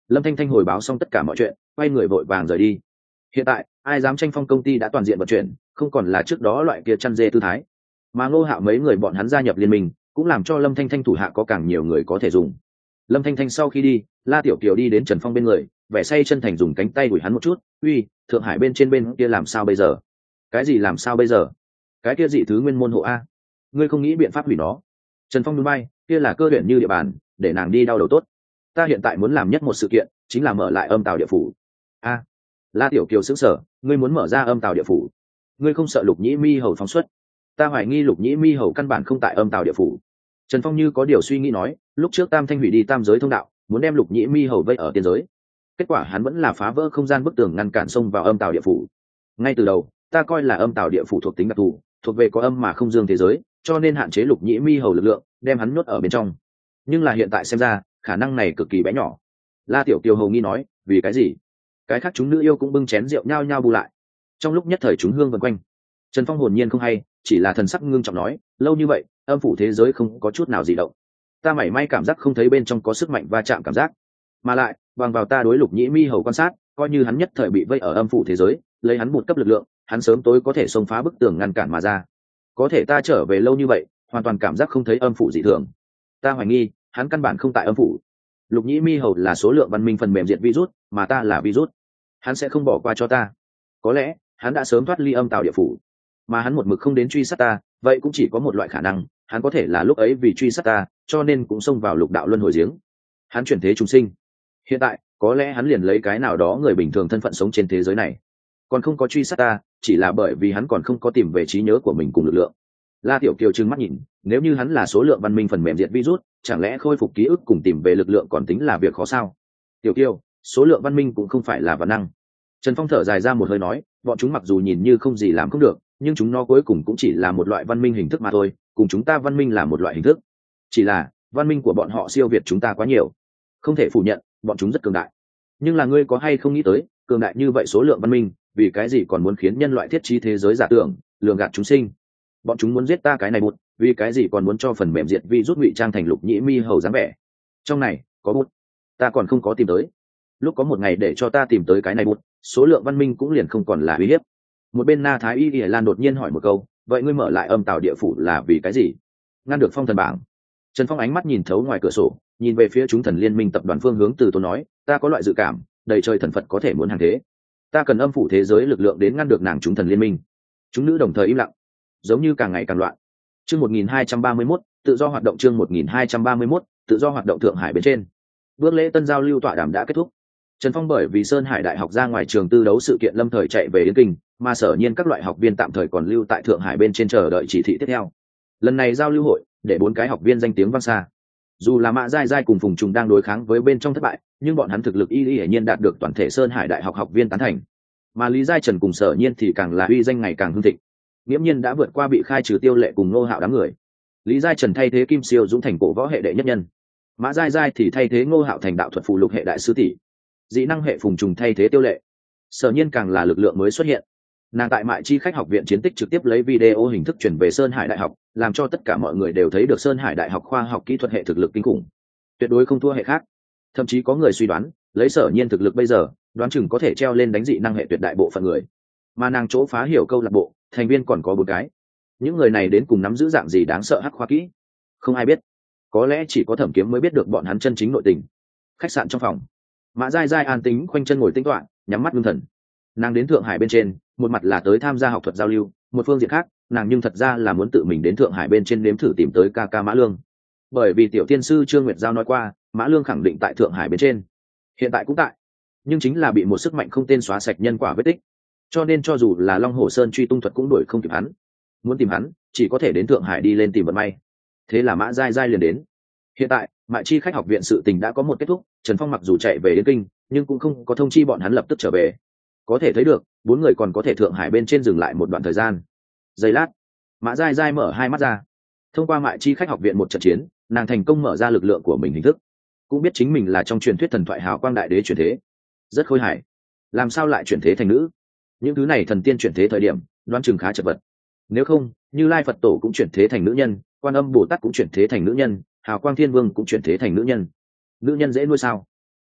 Lâm Thanh Thanh hồi báo xong tất cả mọi chuyện, quay người vội vàng rời đi. Hiện tại ai dám tranh phong công ty đã toàn diện vận chuyển, không còn là trước đó loại kia chăn dê tư thái, mà Ngô Hạo mấy người bọn hắn gia nhập liên minh cũng làm cho Lâm Thanh Thanh thủ hạ có càng nhiều người có thể dùng. Lâm Thanh Thanh sau khi đi, La Tiểu Kiều đi đến Trần Phong bên người, vẻ say chân thành dùng cánh tay đuổi hắn một chút. Uy, Thượng Hải bên trên bên kia làm sao bây giờ? Cái gì làm sao bây giờ? Cái kia dị thứ nguyên môn hộ a, ngươi không nghĩ biện pháp hủy nó? Trần Phong núi bay, kia là cơ huyện như địa bàn, để nàng đi đau đầu tốt. Ta hiện tại muốn làm nhất một sự kiện, chính là mở lại âm tào địa phủ. A, La Tiểu Kiều sững sờ, ngươi muốn mở ra âm tào địa phủ? Ngươi không sợ Lục Nhĩ Mi hầu phóng xuất? Ta hoài nghi Lục Nhĩ Mi hầu căn bản không tại âm tào địa phủ. Trần Phong như có điều suy nghĩ nói, lúc trước Tam Thanh hủy đi tam giới thông đạo, muốn đem Lục Nhĩ Mi hầu vây ở tiên giới, kết quả hắn vẫn là phá vỡ không gian bức tường ngăn cản xông vào âm tào địa phủ. Ngay từ đầu ta coi là âm tào địa phủ thuộc tính đặc thù, thuộc về có âm mà không dương thế giới, cho nên hạn chế Lục Nhĩ Mi hầu lực lượng, đem hắn nhốt ở bên trong. Nhưng là hiện tại xem ra khả năng này cực kỳ bé nhỏ. La Tiểu Kiều hầu nghi nói, vì cái gì? Cái khác chúng nữ yêu cũng bưng chén rượu nhao nhao bù lại. Trong lúc nhất thời chúng hương vần quanh, Trần Phong hồn nhiên không hay, chỉ là thần sắc ngưng trọng nói, lâu như vậy âm phủ thế giới không có chút nào gì động, ta mảy may cảm giác không thấy bên trong có sức mạnh va chạm cảm giác, mà lại bằng vào ta đối Lục Nhĩ Mi hầu quan sát, coi như hắn nhất thời bị vây ở âm phủ thế giới, lấy hắn một cấp lực lượng, hắn sớm tối có thể xông phá bức tường ngăn cản mà ra. Có thể ta trở về lâu như vậy, hoàn toàn cảm giác không thấy âm phủ dị thường. Ta hoài nghi hắn căn bản không tại âm phủ. Lục Nhĩ Mi hầu là số lượng văn minh phần mềm diệt virus, mà ta là virus, hắn sẽ không bỏ qua cho ta. Có lẽ hắn đã sớm thoát ly âm tào địa phủ, mà hắn một mực không đến truy sát ta, vậy cũng chỉ có một loại khả năng, hắn có thể là lúc ấy vì truy sát ta, cho nên cũng xông vào lục đạo luân hồi giếng. Hắn chuyển thế trùng sinh. Hiện tại có lẽ hắn liền lấy cái nào đó người bình thường thân phận sống trên thế giới này, còn không có truy sát ta, chỉ là bởi vì hắn còn không có tìm về trí nhớ của mình cùng lực lượng. La Tiểu Kiều trừng mắt nhìn, nếu như hắn là số lượng văn minh phần mềm diệt virus, chẳng lẽ khôi phục ký ức cùng tìm về lực lượng còn tính là việc khó sao? Tiểu Kiều, số lượng văn minh cũng không phải là văn năng. Trần Phong thở dài ra một hơi nói, bọn chúng mặc dù nhìn như không gì làm không được, nhưng chúng nó cuối cùng cũng chỉ là một loại văn minh hình thức mà thôi, cùng chúng ta văn minh là một loại hình thức. Chỉ là văn minh của bọn họ siêu việt chúng ta quá nhiều, không thể phủ nhận bọn chúng rất cường đại. Nhưng là ngươi có hay không nghĩ tới, cường đại như vậy số lượng văn minh, vì cái gì còn muốn khiến nhân loại thiết trí thế giới giả tưởng, lường gạt chúng sinh? Bọn chúng muốn giết ta cái này bút, vì cái gì còn muốn cho phần mềm diệt vi rút ngụy trang thành Lục Nhĩ Mi hầu dáng vẻ? Trong này có bút, ta còn không có tìm tới. Lúc có một ngày để cho ta tìm tới cái này bút, số lượng văn minh cũng liền không còn là uy hiếp. Một bên Na Thái Y Y Lan đột nhiên hỏi một câu, vậy ngươi mở lại âm tào địa phủ là vì cái gì? Ngăn được phong thần bảng. Trần Phong ánh mắt nhìn thấu ngoài cửa sổ, nhìn về phía chúng thần liên minh tập đoàn phương hướng từ tốn nói, ta có loại dự cảm, đầy trời thần Phật có thể muốn hàng thế, ta cần âm phủ thế giới lực lượng đến ngăn được nàng chúng thần liên minh. Chúng nữ đồng thời im lặng, giống như càng ngày càng loạn. Chương một nghìn hai trăm ba mươi mốt, tự do hoạt động. Chương một nghìn hai trăm ba mươi mốt, tự do hoạt động. Thượng Hải bên trên, bước lễ tân giao lưu tọa đàm đã kết thúc. Trần Phong bởi vì Sơn Hải Đại học ra ngoài trường tư đấu sự kiện lâm thời chạy về Yến Kinh, mà Sở Nhiên các loại học viên tạm thời còn lưu tại Thượng Hải bên trên chờ đợi chỉ thị tiếp theo. Lần này giao lưu hội, để bốn cái học viên danh tiếng vang xa. Dù là Mã Giai Giai cùng Phùng Trùng đang đối kháng với bên trong thất bại, nhưng bọn hắn thực lực y y hiển nhiên đạt được toàn thể Sơn Hải Đại học học viên tán thành. Mà Lý Giai Trần cùng Sở Nhiên thì càng là uy danh ngày càng hưng thịnh, nghiễm nhiên đã vượt qua bị khai trừ Tiêu Lệ cùng Ngô Hạo đám người. Lý Giai Trần thay thế Kim Siêu Dũng thành cổ võ hệ đệ nhất nhân, Mã Giai Giai thì thay thế Ngô Hạo thành đạo thuật phù lục hệ đại sư tỷ, dị năng hệ Phùng Trùng thay thế Tiêu Lệ. Sở Nhiên càng là lực lượng mới xuất hiện, nàng tại Mại Chi khách học viện chiến tích trực tiếp lấy video hình thức chuyển về Sơn Hải Đại học, làm cho tất cả mọi người đều thấy được Sơn Hải Đại học khoa học kỹ thuật hệ thực lực kinh khủng, tuyệt đối không thua hệ khác. Thậm chí có người suy đoán, lấy Sở Nhiên thực lực bây giờ, đoán chừng có thể treo lên đánh dị năng hệ tuyệt đại bộ phận người. Mà nàng chỗ phá hiểu câu lạc bộ, thành viên còn có bốn cái. Những người này đến cùng nắm giữ dạng gì đáng sợ hắc khoa kỹ, không ai biết. Có lẽ chỉ có Thẩm Kiếm mới biết được bọn hắn chân chính nội tình. Khách sạn trong phòng, Mã Giai Giai an tính khoanh chân ngồi tĩnh tọa, nhắm mắt ngưng thần. Nàng đến Thượng Hải bên trên, một mặt là tới tham gia học thuật giao lưu, một phương diện khác, nàng nhưng thật ra là muốn tự mình đến Thượng Hải bên trên nếm thử tìm tới ca ca Mã Lương. Bởi vì tiểu tiên sư Trương Nguyệt Giao nói qua, Mã Lương khẳng định tại Thượng Hải bên trên, hiện tại cũng tại, nhưng chính là bị một sức mạnh không tên xóa sạch nhân quả vết tích, cho nên cho dù là Long Hồ Sơn truy tung thuật cũng đuổi không kịp hắn. Muốn tìm hắn, chỉ có thể đến Thượng Hải đi lên tìm vận may. Thế là Mã Giai Giai liền đến. Hiện tại, Mại Chi khách học viện sự tình đã có một kết thúc, Trần Phong mặc dù chạy về Yến Kinh, nhưng cũng không có thông chi bọn hắn lập tức trở về. Có thể thấy được, bốn người còn có thể Thượng Hải bên trên dừng lại một đoạn thời gian. Giây lát, Mã Giai Giai mở hai mắt ra. Thông qua Mại Chi khách học viện một trận chiến, nàng thành công mở ra lực lượng của mình hình thức, cũng biết chính mình là trong truyền thuyết thần thoại hào quang đại đế chuyển thế. Rất khôi hài, làm sao lại chuyển thế thành nữ? Những thứ này thần tiên chuyển thế thời điểm, đoán chừng khá chật vật. Nếu không, Như Lai Phật Tổ cũng chuyển thế thành nữ nhân, Quan Âm Bồ Tát cũng chuyển thế thành nữ nhân, Hào Quang Thiên Vương cũng chuyển thế thành nữ nhân. Nữ nhân dễ nuôi sao?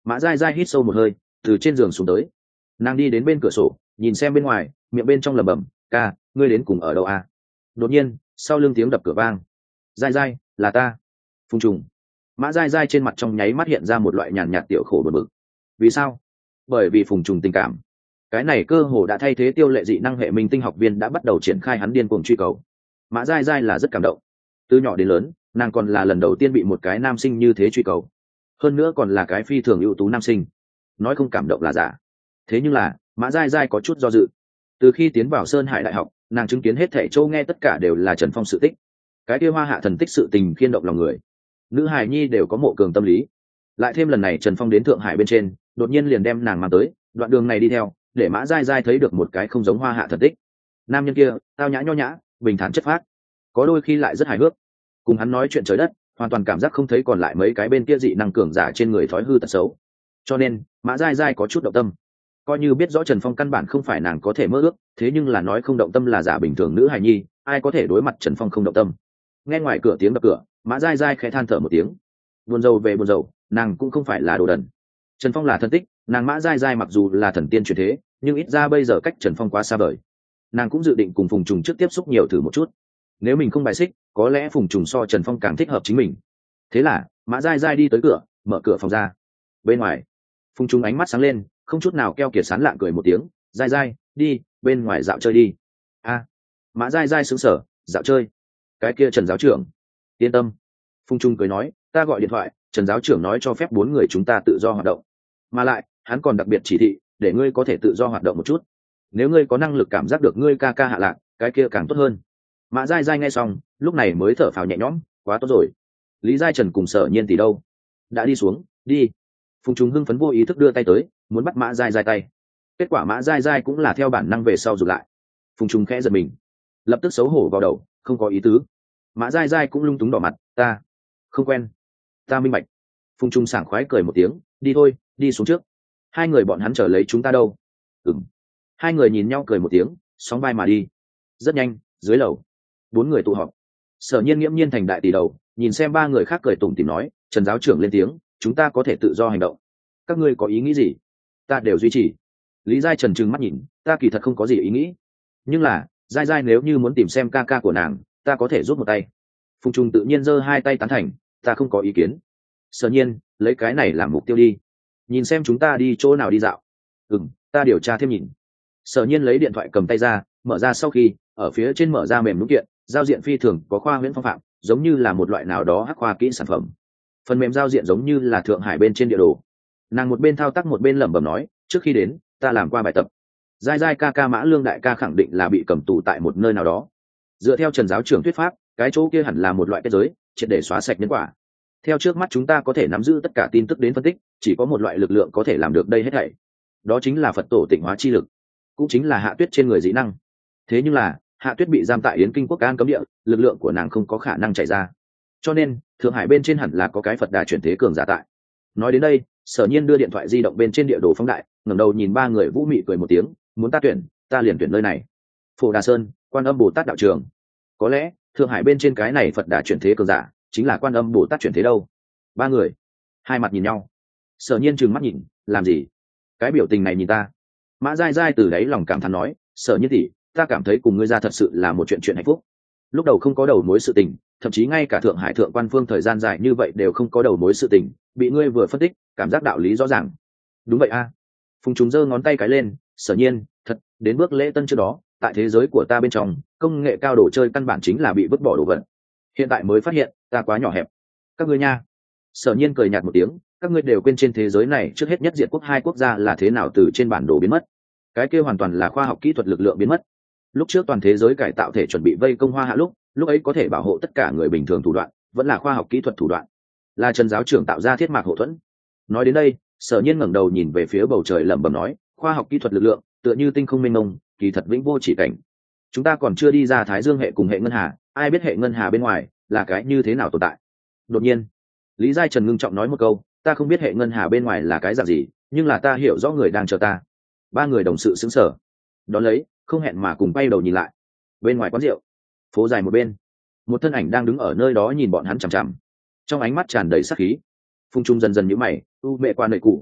Mã dai dai hít sâu một hơi, từ trên giường xuống tới. Nàng đi đến bên cửa sổ, nhìn xem bên ngoài, miệng bên trong lẩm bẩm, ca, ngươi đến cùng ở đâu à? Đột nhiên, sau lưng tiếng đập cửa vang. Dai dai, là ta. Phùng Trùng. Mã dai dai trên mặt trong nháy mắt hiện ra một loại nhàn nhạt tiểu khổ bực bực. Vì sao? Bởi vì Phùng Trùng tình cảm. Cái này cơ hồ đã thay thế tiêu lệ dị năng hệ minh tinh học viên đã bắt đầu triển khai hắn điên cuồng truy cầu. Mã dai dai là rất cảm động. Từ nhỏ đến lớn, nàng còn là lần đầu tiên bị một cái nam sinh như thế truy cầu, hơn nữa còn là cái phi thường ưu tú nam sinh. Nói không cảm động là giả. Thế nhưng là Mã dai dai có chút do dự. Từ khi tiến vào Sơn Hải đại học, nàng chứng kiến hết thảy châu nghe tất cả đều là Trần Phong sự tích. Cái kia hoa hạ thần tích sự tình khiên động lòng người, nữ hài nhi đều có mộ cường tâm lý. Lại thêm lần này Trần Phong đến Thượng Hải bên trên, đột nhiên liền đem nàng mang tới, đoạn đường này đi theo, để Mã dai dai thấy được một cái không giống hoa hạ thần tích. Nam nhân kia tao nhã nho nhã, bình thản chất phác, có đôi khi lại rất hài hước. Cùng hắn nói chuyện trời đất, hoàn toàn cảm giác không thấy còn lại mấy cái bên kia dị năng cường giả trên người thói hư tật xấu. Cho nên Mã dai dai có chút động tâm. Coi như biết rõ Trần Phong căn bản không phải nàng có thể mơ ước, thế nhưng là nói không động tâm là giả bình thường nữ hài nhi, ai có thể đối mặt Trần Phong không động tâm. Nghe ngoài cửa tiếng đập cửa, Mã dai dai khẽ than thở một tiếng. Buồn rầu về buồn rầu, nàng cũng không phải là đồ đần. Trần Phong là thần tích, nàng Mã dai dai mặc dù là thần tiên truyền thế, nhưng ít ra bây giờ cách Trần Phong quá xa vời. Nàng cũng dự định cùng Phùng Trùng trước tiếp xúc nhiều thử một chút. Nếu mình không bài xích, có lẽ Phùng Trùng so Trần Phong càng thích hợp chính mình. Thế là Mã dai dai đi tới cửa, mở cửa phòng ra. Bên ngoài, Phùng Trùng ánh mắt sáng lên, không chút nào keo kiệt sán lạng cười một tiếng. Dai dai, đi bên ngoài dạo chơi đi. A, Mã dai dai sững sờ, dạo chơi? Cái kia Trần giáo trưởng. Yên tâm, Phùng Trung cười nói, ta gọi điện thoại, Trần giáo trưởng nói cho phép bốn người chúng ta tự do hoạt động, mà lại hắn còn đặc biệt chỉ thị để ngươi có thể tự do hoạt động một chút. Nếu ngươi có năng lực cảm giác được ngươi ca ca hạ lạc, cái kia càng tốt hơn. Mã dai dai nghe xong, lúc này mới thở phào nhẹ nhõm, quá tốt rồi. Lý Giai Trần cùng Sở Nhiên tỷ đâu? Đã đi xuống, đi. Phùng Trung hưng phấn vô ý thức đưa tay tới, muốn bắt Mã dai dai tay. Kết quả Mã dai dai cũng là theo bản năng về sau rụt lại. Phùng Trung khẽ giật mình, lập tức xấu hổ vào đầu, không có ý tứ. Mã dai dai cũng lung túng đỏ mặt, ta không quen. Ta minh bạch. Phùng Trung sảng khoái cười một tiếng, đi thôi, đi xuống trước. Hai người bọn hắn chờ lấy chúng ta đâu? Ừm. Hai người nhìn nhau cười một tiếng, sóng vai mà đi. Rất nhanh, dưới lầu, bốn người tụ họp. Sở Nhiên nghiễm nhiên thành đại tỷ đầu, nhìn xem ba người khác cười tủm tỉm nói, Trần giáo trưởng lên tiếng, chúng ta có thể tự do hành động. Các ngươi có ý nghĩ gì? Ta đều duy trì. Lý Giai Trần trừng mắt nhìn, ta kỳ thật không có gì ý nghĩ. Nhưng là, Giai Giai nếu như muốn tìm xem ca ca của nàng, ta có thể giúp một tay. Phùng Trung tự nhiên giơ hai tay tán thành, ta không có ý kiến. Sở Nhiên, lấy cái này làm mục tiêu đi. Nhìn xem chúng ta đi chỗ nào đi dạo. Ừm, ta điều tra thêm nhìn. Sở Nhiên lấy điện thoại cầm tay ra, mở ra sau khi, ở phía trên mở ra mềm nút kiện, giao diện phi thường có khoa huyễn phong phạm, giống như là một loại nào đó hắc khoa kỹ sản phẩm. Phần mềm giao diện giống như là Thượng Hải bên trên địa đồ. Nàng một bên thao tác một bên lẩm bẩm nói, trước khi đến, ta làm qua bài tập. Giai Giai ca ca Mã Lương đại ca khẳng định là bị cầm tù tại một nơi nào đó. Dựa theo Trần giáo trưởng thuyết pháp, cái chỗ kia hẳn là một loại kết giới, triệt để xóa sạch nhân quả. Theo trước mắt chúng ta có thể nắm giữ tất cả tin tức đến phân tích, chỉ có một loại lực lượng có thể làm được đây hết thảy. Đó chính là Phật tổ tịnh hóa chi lực, cũng chính là Hạ Tuyết trên người dị năng. Thế nhưng là, Hạ Tuyết bị giam tại Yến Kinh Quốc An cấm địa, lực lượng của nàng không có khả năng chạy ra. Cho nên, Thượng Hải bên trên hẳn là có cái Phật Đà chuyển thế cường giả tại. Nói đến đây, Sở Nhiên đưa điện thoại di động bên trên địa đồ phóng đại, ngẩng đầu nhìn ba người vũ mị cười một tiếng, muốn ta tuyển, ta liền tuyển nơi này. Phổ Đà Sơn, Quan Âm Bồ Tát đạo trường. Có lẽ, Thượng Hải bên trên cái này Phật Đà chuyển thế cường giả, chính là Quan Âm Bồ Tát chuyển thế đâu. Ba người, hai mặt nhìn nhau. Sở Nhiên trừng mắt nhìn, làm gì? Cái biểu tình này nhìn ta. Mã Giai Giai từ đáy lòng cảm thán nói, Sở Nhiên tỷ, ta cảm thấy cùng ngươi ra thật sự là một chuyện chuyện hạnh phúc. Lúc đầu không có đầu mối sự tình, thậm chí ngay cả Thượng Hải thượng quan phương thời gian dài như vậy đều không có đầu mối sự tình, bị ngươi vừa phân tích, cảm giác đạo lý rõ ràng. Đúng vậy a. Phùng Trùng giơ ngón tay cái lên, Sở Nhiên, thật, đến bước lễ tân trước đó, tại thế giới của ta bên trong, công nghệ cao đồ chơi căn bản chính là bị vứt bỏ đồ vật. Hiện tại mới phát hiện, ta quá nhỏ hẹp. Các ngươi nha. Sở Nhiên cười nhạt một tiếng, các ngươi đều quên trên thế giới này trước hết nhất diệt quốc hai quốc gia là thế nào từ trên bản đồ biến mất. Cái kia hoàn toàn là khoa học kỹ thuật lực lượng biến mất. Lúc trước toàn thế giới cải tạo thể chuẩn bị vây công Hoa Hạ lúc, lúc ấy có thể bảo hộ tất cả người bình thường thủ đoạn, vẫn là khoa học kỹ thuật thủ đoạn. Là Trần giáo trưởng tạo ra thiết mạc hộ thuẫn. Nói đến đây, Sở Nhiên ngẩng đầu nhìn về phía bầu trời lẩm bẩm nói, khoa học kỹ thuật lực lượng, tựa như tinh không mênh mông, kỳ thật vĩnh vô chỉ cảnh. Chúng ta còn chưa đi ra Thái Dương hệ cùng hệ ngân hà, ai biết hệ ngân hà bên ngoài là cái như thế nào tồn tại. Đột nhiên, Lý Giai Trần ngưng trọng nói một câu, ta không biết hệ ngân hà bên ngoài là cái dạng gì, nhưng là ta hiểu rõ người đang chờ ta. Ba người đồng sự sững sờ, đón lấy không hẹn mà cùng bay đầu nhìn lại. Bên ngoài quán rượu, phố dài một bên, một thân ảnh đang đứng ở nơi đó nhìn bọn hắn chằm chằm, trong ánh mắt tràn đầy sát khí. Phùng Trung dần dần nhíu mày, u mẹ qua nơi cụ,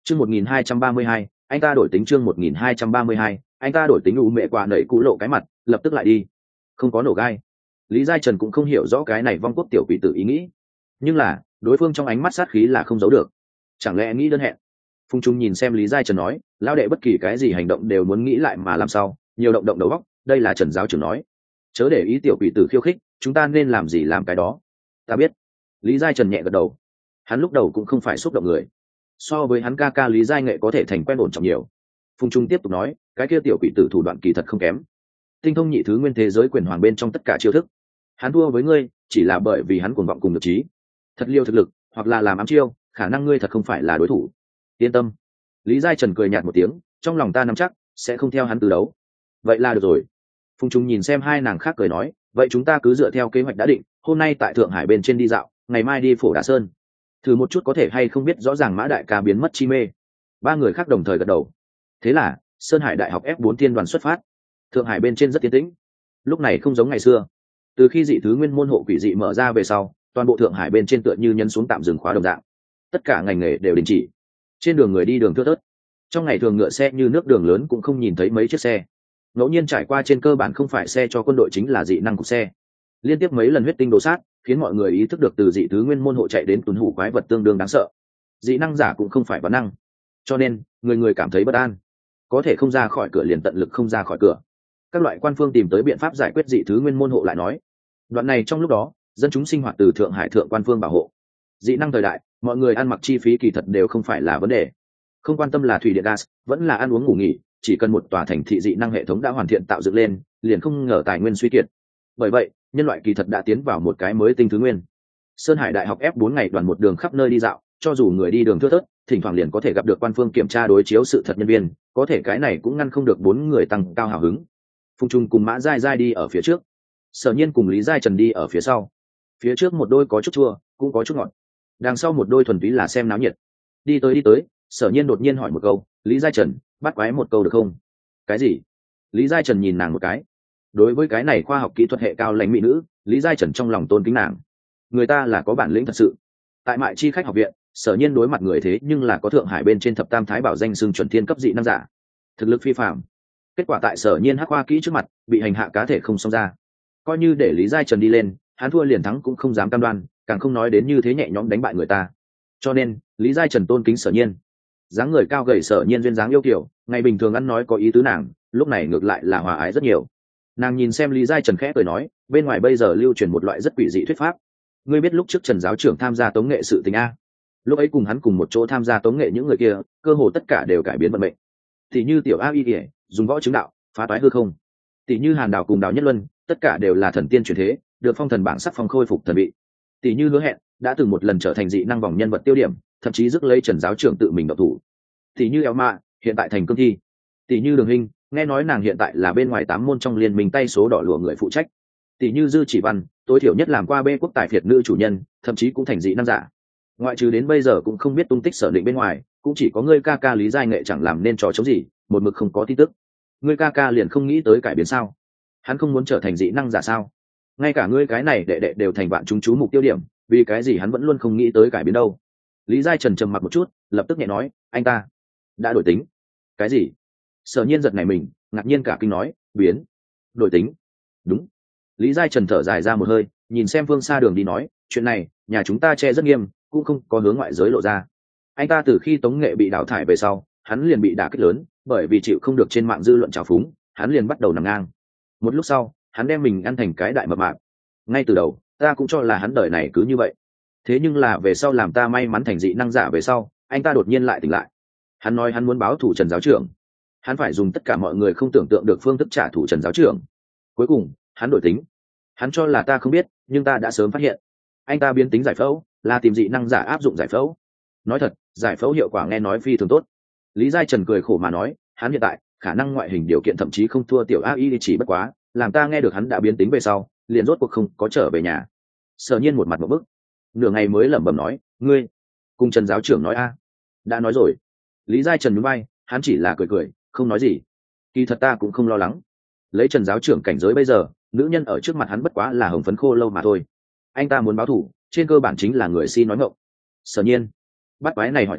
chương một nghìn hai trăm ba mươi hai, anh ta đổi tính chương một nghìn hai trăm ba mươi hai, anh ta đổi tính u mẹ quả nẩy cũ lộ cái mặt lập tức lại đi, không có nổ gai. Lý Giai Trần cũng không hiểu rõ cái này vong quốc tiểu quỷ tử ý nghĩ, nhưng là đối phương trong ánh mắt sát khí là không giấu được. Chẳng lẽ nghĩ đơn hẹn? Phùng Trung nhìn xem Lý Giai Trần nói, lão đệ bất kỳ cái gì hành động đều muốn nghĩ lại mà làm sao, nhiều động động đầu óc, đây là Trần giáo trưởng nói. Chớ để ý tiểu quỷ tử khiêu khích, chúng ta nên làm gì làm cái đó. Ta biết. Lý Giai Trần nhẹ gật đầu. Hắn lúc đầu cũng không phải xúc động người. So với hắn ca ca Lý Giai Nghệ có thể thành quen ổn trọng nhiều. Phùng Trung tiếp tục nói, cái kia tiểu quỷ tử thủ đoạn kỳ thật không kém. Tinh thông nhị thứ nguyên thế giới quyền hoàng bên trong tất cả chiêu thức. Hắn thua với ngươi, chỉ là bởi vì hắn cuồng vọng cùng được trí. Thật liêu thực lực, hoặc là làm ám chiêu, khả năng ngươi thật không phải là đối thủ. Yên tâm. Lý Giai Trần cười nhạt một tiếng, trong lòng ta nắm chắc sẽ không theo hắn từ đấu. Vậy là được rồi. Phùng Trung nhìn xem hai nàng khác cười nói, vậy chúng ta cứ dựa theo kế hoạch đã định, hôm nay tại Thượng Hải bên trên đi dạo, ngày mai đi Phổ Đà Sơn, thử một chút có thể hay không biết rõ ràng Mã đại ca biến mất chi mê. Ba người khác đồng thời gật đầu. Thế là Sơn Hải Đại học F bốn thiên đoàn xuất phát. Thượng Hải bên trên rất tiến tĩnh, lúc này không giống ngày xưa. Từ khi dị thứ nguyên môn hộ quỷ dị mở ra về sau, toàn bộ Thượng Hải bên trên tựa như nhấn xuống tạm dừng khóa đồng dạng, tất cả ngành nghề đều đình chỉ. Trên đường người đi đường thưa thớt, trong ngày thường ngựa xe như nước đường lớn cũng không nhìn thấy mấy chiếc xe. Ngẫu nhiên trải qua trên cơ bản không phải xe cho quân đội chính là dị năng của xe. Liên tiếp mấy lần huyết tinh đổ sát, khiến mọi người ý thức được từ dị thứ nguyên môn hộ chạy đến tuần hủ quái vật tương đương đáng sợ. Dị năng giả cũng không phải bản năng, cho nên người người cảm thấy bất an, có thể không ra khỏi cửa liền tận lực không ra khỏi cửa. Các loại quan phương tìm tới biện pháp giải quyết dị thứ nguyên môn hộ lại nói. Đoạn này trong lúc đó, dân chúng sinh hoạt từ Thượng Hải thượng quan phương bảo hộ. Dị năng thời đại, mọi người ăn mặc chi phí kỳ thật đều không phải là vấn đề. Không quan tâm là thủy điện gas, vẫn là ăn uống ngủ nghỉ, chỉ cần một tòa thành thị dị năng hệ thống đã hoàn thiện tạo dựng lên, liền không ngờ tài nguyên suy kiệt. Bởi vậy, nhân loại kỳ thật đã tiến vào một cái mới tinh thứ nguyên. Sơn Hải Đại học F bốn ngày đoàn một đường khắp nơi đi dạo, cho dù người đi đường thưa thớt, thỉnh thoảng liền có thể gặp được quan phương kiểm tra đối chiếu sự thật nhân viên, có thể cái này cũng ngăn không được bốn người tăng cao hào hứng. Phùng Trung cùng Mã Giai Giai đi ở phía trước, Sở Nhiên cùng Lý Giai Trần đi ở phía sau. Phía trước một đôi có chút chua, cũng có chút ngọt. Đằng sau một đôi thuần túy là xem náo nhiệt. Đi tới đi tới, Sở Nhiên đột nhiên hỏi một câu, Lý Giai Trần, bắt quái một câu được không? Cái gì? Lý Giai Trần nhìn nàng một cái. Đối với cái này khoa học kỹ thuật hệ cao lãnh mỹ nữ, Lý Giai Trần trong lòng tôn kính nàng. Người ta là có bản lĩnh thật sự. Tại Mại Chi khách học viện, Sở Nhiên đối mặt người thế nhưng là có Thượng Hải bên trên thập tam thái bảo danh xưng chuẩn thiên cấp dị năng giả, thực lực phi phàm. Kết quả tại Sở Nhiên hắc khoa kỹ trước mặt, bị hành hạ cá thể không xông ra. Coi như để Lý Giai Trần đi lên, hắn thua liền thắng cũng không dám cam đoan, càng không nói đến như thế nhẹ nhõm đánh bại người ta. Cho nên, Lý Giai Trần tôn kính Sở Nhiên. Dáng người cao gầy Sở Nhiên duyên dáng yêu kiều, ngày bình thường ăn nói có ý tứ nàng, lúc này ngược lại là hòa ái rất nhiều. Nàng nhìn xem Lý Giai Trần khẽ cười nói, bên ngoài bây giờ lưu truyền một loại rất quỷ dị thuyết pháp. Ngươi biết lúc trước Trần giáo trưởng tham gia tống nghệ sự tình a? Lúc ấy cùng hắn cùng một chỗ tham gia tống nghệ những người kia, cơ hồ tất cả đều cải biến vận mệnh. Thì như tiểu A Y kể, dùng võ chứng đạo, phá toái hư không. Tỷ như Hàn Đào cùng Đào Nhất Luân, tất cả đều là thần tiên truyền thế, được phong thần bảng sắc phong khôi phục thần vị. Tỷ như Hứa Hẹn, đã từng một lần trở thành dị năng vòng nhân vật tiêu điểm, thậm chí rước lấy Trần giáo trưởng tự mình động thủ. Tỷ như Eo Ma, hiện tại thành cương thi. Tỷ như Đường Hinh, nghe nói nàng hiện tại là bên ngoài tám môn trong liên minh tay số đỏ lụa người phụ trách. Tỷ như Dư Chỉ Văn, tối thiểu nhất làm qua bê quốc tài phiệt nữ chủ nhân, thậm chí cũng thành dị năng giả. Ngoại trừ đến bây giờ cũng không biết tung tích Sở Định bên ngoài, cũng chỉ có ngươi ca ca Lý Giai Nghệ chẳng làm nên trò chống gì, một mực không có tin tức. Ngươi ca ca liền không nghĩ tới cải biến sao? Hắn không muốn trở thành dị năng giả sao? Ngay cả ngươi cái này đệ đệ đều thành vạn chúng chú mục tiêu điểm, vì cái gì hắn vẫn luôn không nghĩ tới cải biến đâu? Lý Giai Trần trầm mặc một chút, lập tức nhẹ nói, anh ta đã đổi tính. Cái gì? Sở Nhiên giật nảy mình, ngạc nhiên cả kinh nói, biến đổi tính? Đúng. Lý Giai Trần thở dài ra một hơi, nhìn xem phương xa đường đi nói, chuyện này nhà chúng ta che rất nghiêm, cũng không có hướng ngoại giới lộ ra. Anh ta từ khi tống nghệ bị đào thải về sau, hắn liền bị đả kích lớn, bởi vì chịu không được trên mạng dư luận trào phúng, hắn liền bắt đầu nằm ngang. Một lúc sau, hắn đem mình ăn thành cái đại mập mạp. Ngay từ đầu, ta cũng cho là hắn đời này cứ như vậy. Thế nhưng là về sau làm ta may mắn thành dị năng giả về sau, anh ta đột nhiên lại tỉnh lại. Hắn nói hắn muốn báo thù Trần giáo trưởng. Hắn phải dùng tất cả mọi người không tưởng tượng được phương thức trả thù Trần giáo trưởng. Cuối cùng, hắn đổi tính. Hắn cho là ta không biết, nhưng ta đã sớm phát hiện. Anh ta biến tính giải phẫu, là tìm dị năng giả áp dụng giải phẫu. Nói thật, giải phẫu hiệu quả nghe nói phi thường tốt. Lý Giai Trần cười khổ mà nói, hắn hiện tại khả năng ngoại hình điều kiện thậm chí không thua tiểu A Y, chỉ bất quá làm ta nghe được hắn đã biến tính về sau, liền rốt cuộc không có trở về nhà. Sở Nhiên một mặt một bức, nửa ngày mới lẩm bẩm nói, ngươi cùng Trần giáo trưởng nói a? Đã nói rồi. Lý Giai Trần nhún vai, hắn chỉ là cười cười, không nói gì. Kỳ thật ta cũng không lo lắng. Lấy Trần giáo trưởng cảnh giới bây giờ, nữ nhân ở trước mặt hắn bất quá là hồng phấn khô lâu mà thôi. Anh ta muốn báo thù, trên cơ bản chính là người si nói ngọng. Sở Nhiên, bắt quái này hỏi thăm,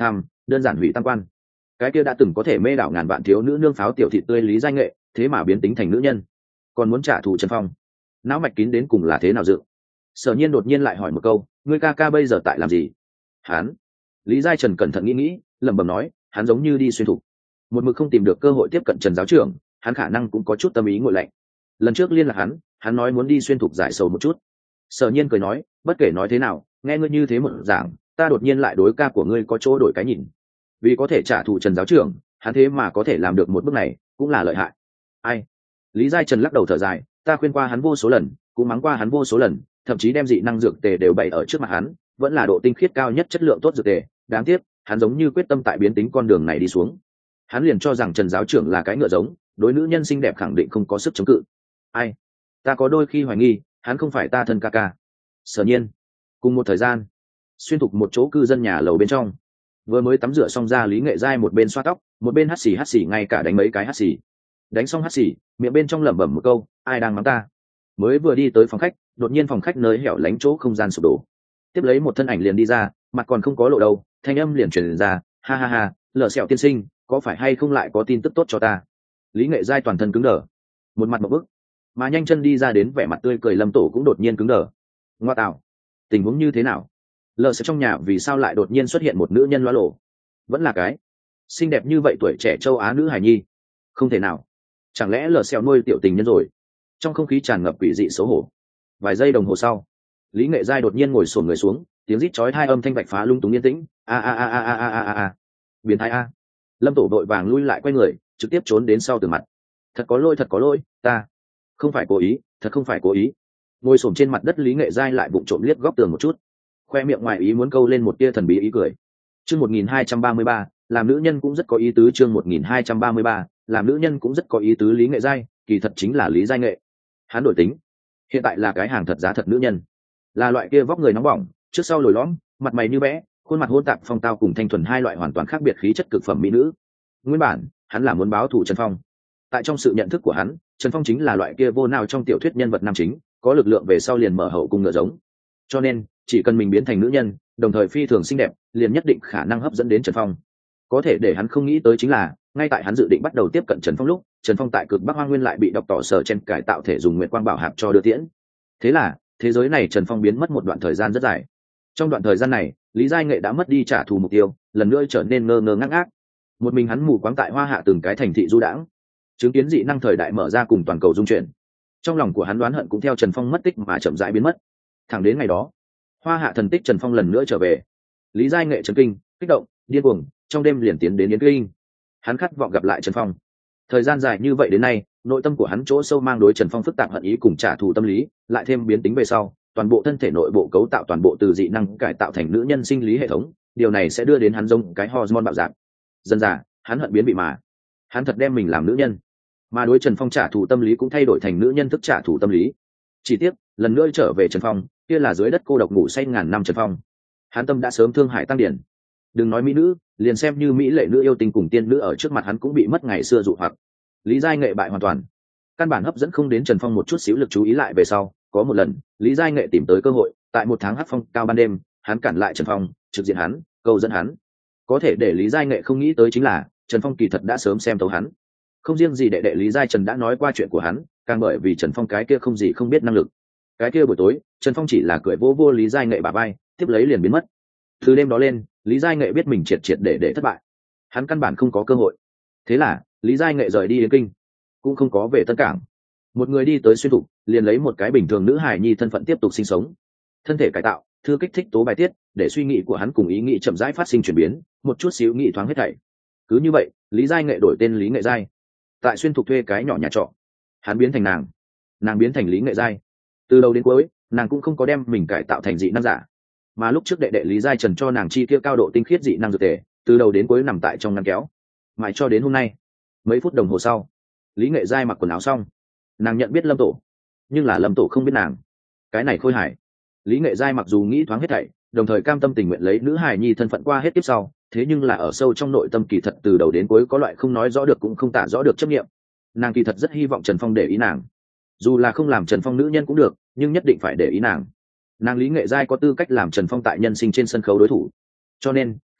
đơn giản hủy tam quan. Cái kia đã từng có thể mê đảo ngàn vạn thiếu nữ nương pháo tiểu thị tươi Lý Giai Nghệ, thế mà biến tính thành nữ nhân, còn muốn trả thù Trần Phong. Não mạch kín đến cùng là thế nào dự? Sở Nhiên đột nhiên lại hỏi một câu, ngươi ca ca bây giờ tại làm gì? Hắn. Lý Giai Trần cẩn thận nghĩ nghĩ, lẩm bẩm nói, hắn giống như đi xuyên thục, một mực không tìm được cơ hội tiếp cận Trần giáo trưởng, hắn khả năng cũng có chút tâm ý nguội lạnh. Lần trước liên lạc hắn, hắn nói muốn đi xuyên thục giải sầu một chút. Sở Nhiên cười nói, bất kể nói thế nào, nghe ngươi như thế một giảng, ta đột nhiên lại đối ca của ngươi có chỗ đổi cái nhìn. Vì có thể trả thù Trần giáo trưởng, hắn thế mà có thể làm được một bước này, cũng là lợi hại. Ai? Lý Giai Trần lắc đầu thở dài, ta khuyên qua hắn vô số lần, cũng mắng qua hắn vô số lần, thậm chí đem dị năng dược tề đều bày ở trước mặt hắn, vẫn là độ tinh khiết cao nhất chất lượng tốt dược tề, đáng tiếc, hắn giống như quyết tâm tại biến tính con đường này đi xuống. Hắn liền cho rằng Trần giáo trưởng là cái ngựa giống, đối nữ nhân xinh đẹp khẳng định không có sức chống cự. Ai? Ta có đôi khi hoài nghi, hắn không phải ta thân ca ca. Sở Nhiên. Cùng một thời gian, xuyên thục một chỗ cư dân nhà lầu bên trong, vừa mới tắm rửa xong ra Lý Nghệ Giai một bên xoa tóc, một bên hắt xì hắt xì ngay cả đánh mấy cái hắt xì. Đánh xong hắt xì, miệng bên trong lẩm bẩm một câu, ai đang mắng ta? Mới vừa đi tới phòng khách, đột nhiên phòng khách nơi hẻo lánh chỗ không gian sụp đổ. Tiếp lấy một thân ảnh liền đi ra, mặt còn không có lộ đâu, thanh âm liền truyền ra, ha ha ha, Lở Sẹo tiên sinh, có phải hay không lại có tin tức tốt cho ta? Lý Nghệ Giai toàn thân cứng đờ, một mặt một bức, mà nhanh chân đi ra đến vẻ mặt tươi cười Lâm Tổ cũng đột nhiên cứng đờ. Ngoa tạo, tình huống như thế nào? Lở Sẹo trong nhà vì sao lại đột nhiên xuất hiện một nữ nhân loa lộ? Vẫn là cái xinh đẹp như vậy tuổi trẻ châu Á nữ hài nhi? Không thể nào, chẳng lẽ Lở Sẹo nuôi tiểu tình nhân rồi? Trong không khí tràn ngập quỷ dị xấu hổ. Vài giây đồng hồ sau, Lý Nghệ Giai đột nhiên ngồi xổm người xuống, tiếng rít chói tai âm thanh vạch phá lung túng yên tĩnh, a a a a a a a a, biến thái a. Lâm Tổ đội vàng lui lại quay người, trực tiếp trốn đến sau từ mặt. Thật có lỗi, thật có lỗi, ta không phải cố ý, thật không phải cố ý. Ngồi xổm trên mặt đất Lý Nghệ Giai lại bụng trộm liếc góc tường một chút, khoe miệng ngoài ý muốn câu lên một tia thần bí ý cười. Chương một nghìn hai trăm ba mươi ba, làm nữ nhân cũng rất có ý tứ. Chương một nghìn hai trăm ba mươi ba, làm nữ nhân cũng rất có ý tứ. Lý Nghệ Giai, kỳ thật chính là Lý Giai Nghệ. Hắn đổi tính, hiện tại là cái hàng thật giá thật nữ nhân, là loại kia vóc người nóng bỏng, trước sau lồi lõm, mặt mày như vẽ, khuôn mặt hỗn tạp phong tao cùng thanh thuần hai loại hoàn toàn khác biệt khí chất cực phẩm mỹ nữ. Nguyên bản, hắn là muốn báo thù Trần Phong. Tại trong sự nhận thức của hắn, Trần Phong chính là loại kia vô nào trong tiểu thuyết nhân vật nam chính, có lực lượng về sau liền mở hậu cung ngựa giống. Cho nên, chỉ cần mình biến thành nữ nhân, đồng thời phi thường xinh đẹp, liền nhất định khả năng hấp dẫn đến Trần Phong. Có thể để hắn không nghĩ tới chính là, ngay tại hắn dự định bắt đầu tiếp cận Trần Phong lúc, Trần Phong tại cực Bắc Hoang Nguyên lại bị độc tỏ sở chen cải tạo thể dùng nguyệt quang bảo hạp cho đưa tiễn. Thế là, thế giới này Trần Phong biến mất một đoạn thời gian rất dài. Trong đoạn thời gian này, Lý Giai Nghệ đã mất đi trả thù mục tiêu, lần nữa trở nên ngơ ngơ ngác ngác. Một mình hắn mù quáng tại Hoa Hạ từng cái thành thị du đãng, chứng kiến dị năng thời đại mở ra cùng toàn cầu dung chuyển. Trong lòng của hắn đoán hận cũng theo Trần Phong mất tích mà chậm rãi biến mất. Thẳng đến ngày đó, Hoa Hạ thần tích Trần Phong lần nữa trở về. Lý Giai Nghệ chấn kinh, kích động, điên cuồng, trong đêm liền tiến đến Yến Kinh. Hắn khát vọng gặp lại Trần Phong. Thời gian dài như vậy đến nay, nội tâm của hắn chỗ sâu mang đối Trần Phong phức tạp hận ý cùng trả thù tâm lý, lại thêm biến tính về sau, toàn bộ thân thể nội bộ cấu tạo toàn bộ từ dị năng cải tạo thành nữ nhân sinh lý hệ thống, điều này sẽ đưa đến hắn giống cái hormone bạo dạng. Dần dà, hắn hận biến bị mà. Hắn thật đem mình làm nữ nhân, mà đối Trần Phong trả thù tâm lý cũng thay đổi thành nữ nhân thức trả thù tâm lý. Chỉ tiếc, lần nữa trở về Trần Phong, kia là dưới đất cô độc ngủ say ngàn năm Trần Phong. Hắn tâm đã sớm thương hại tăng điển. Đừng nói mỹ nữ, liền xem như mỹ lệ nữ yêu tình cùng tiên nữ ở trước mặt hắn cũng bị mất ngày xưa dụ hoặc. Lý Giai Nghệ bại hoàn toàn, căn bản hấp dẫn không đến Trần Phong một chút xíu lực chú ý. Lại về sau, có một lần, Lý Giai Nghệ tìm tới cơ hội, tại một tháng hắc phong cao ban đêm, hắn cản lại Trần Phong, trực diện hắn, câu dẫn hắn. Có thể để Lý Giai Nghệ không nghĩ tới chính là, Trần Phong kỳ thật đã sớm xem thấu hắn. Không riêng gì đệ đệ Lý Giai Trần đã nói qua chuyện của hắn, càng bởi vì Trần Phong cái kia không gì không biết năng lực. Cái kia buổi tối, Trần Phong chỉ là cười vô vô Lý Giai Nghệ bả vai, tiếp lấy liền biến mất. Từ đêm đó lên, Lý Giai Nghệ biết mình triệt triệt để để thất bại, hắn căn bản không có cơ hội. Thế là, Lý Giai Nghệ rời đi Yến Kinh, cũng không có về Tân Cảng. Một người đi tới xuyên thục, liền lấy một cái bình thường nữ hài nhi thân phận tiếp tục sinh sống. Thân thể cải tạo, thư kích thích tố bài tiết, để suy nghĩ của hắn cùng ý nghĩ chậm rãi phát sinh chuyển biến, một chút xíu nghĩ thoáng hết thảy. Cứ như vậy, Lý Giai Nghệ đổi tên Lý Nghệ Giai. Tại xuyên thục thuê cái nhỏ nhà trọ, hắn biến thành nàng, nàng biến thành Lý Nghệ Giai. Từ đầu đến cuối, nàng cũng không có đem mình cải tạo thành dị năng giả, mà lúc trước đệ đệ Lý Giai Trần cho nàng chi kia cao độ tinh khiết dị năng dược tề, từ đầu đến cuối nằm tại trong ngăn kéo, mãi cho đến hôm nay. Mấy phút đồng hồ sau, Lý Nghệ Giai mặc quần áo xong, nàng nhận biết Lâm Tổ, nhưng là Lâm Tổ không biết nàng. Cái này khôi hài. Lý Nghệ Giai mặc dù nghĩ thoáng hết thảy, đồng thời cam tâm tình nguyện lấy nữ hài nhi thân phận qua hết tiếp sau, thế nhưng là ở sâu trong nội tâm kỳ thật từ đầu đến cuối có loại không nói rõ được cũng không tả rõ được chấp niệm. Nàng kỳ thật rất hy vọng Trần Phong để ý nàng, dù là không làm Trần Phong nữ nhân cũng được, nhưng nhất định phải để ý nàng. Nàng Lý Nghệ Giai có tư cách làm Trần Phong tại nhân sinh trên sân khấu đối thủ, cho nên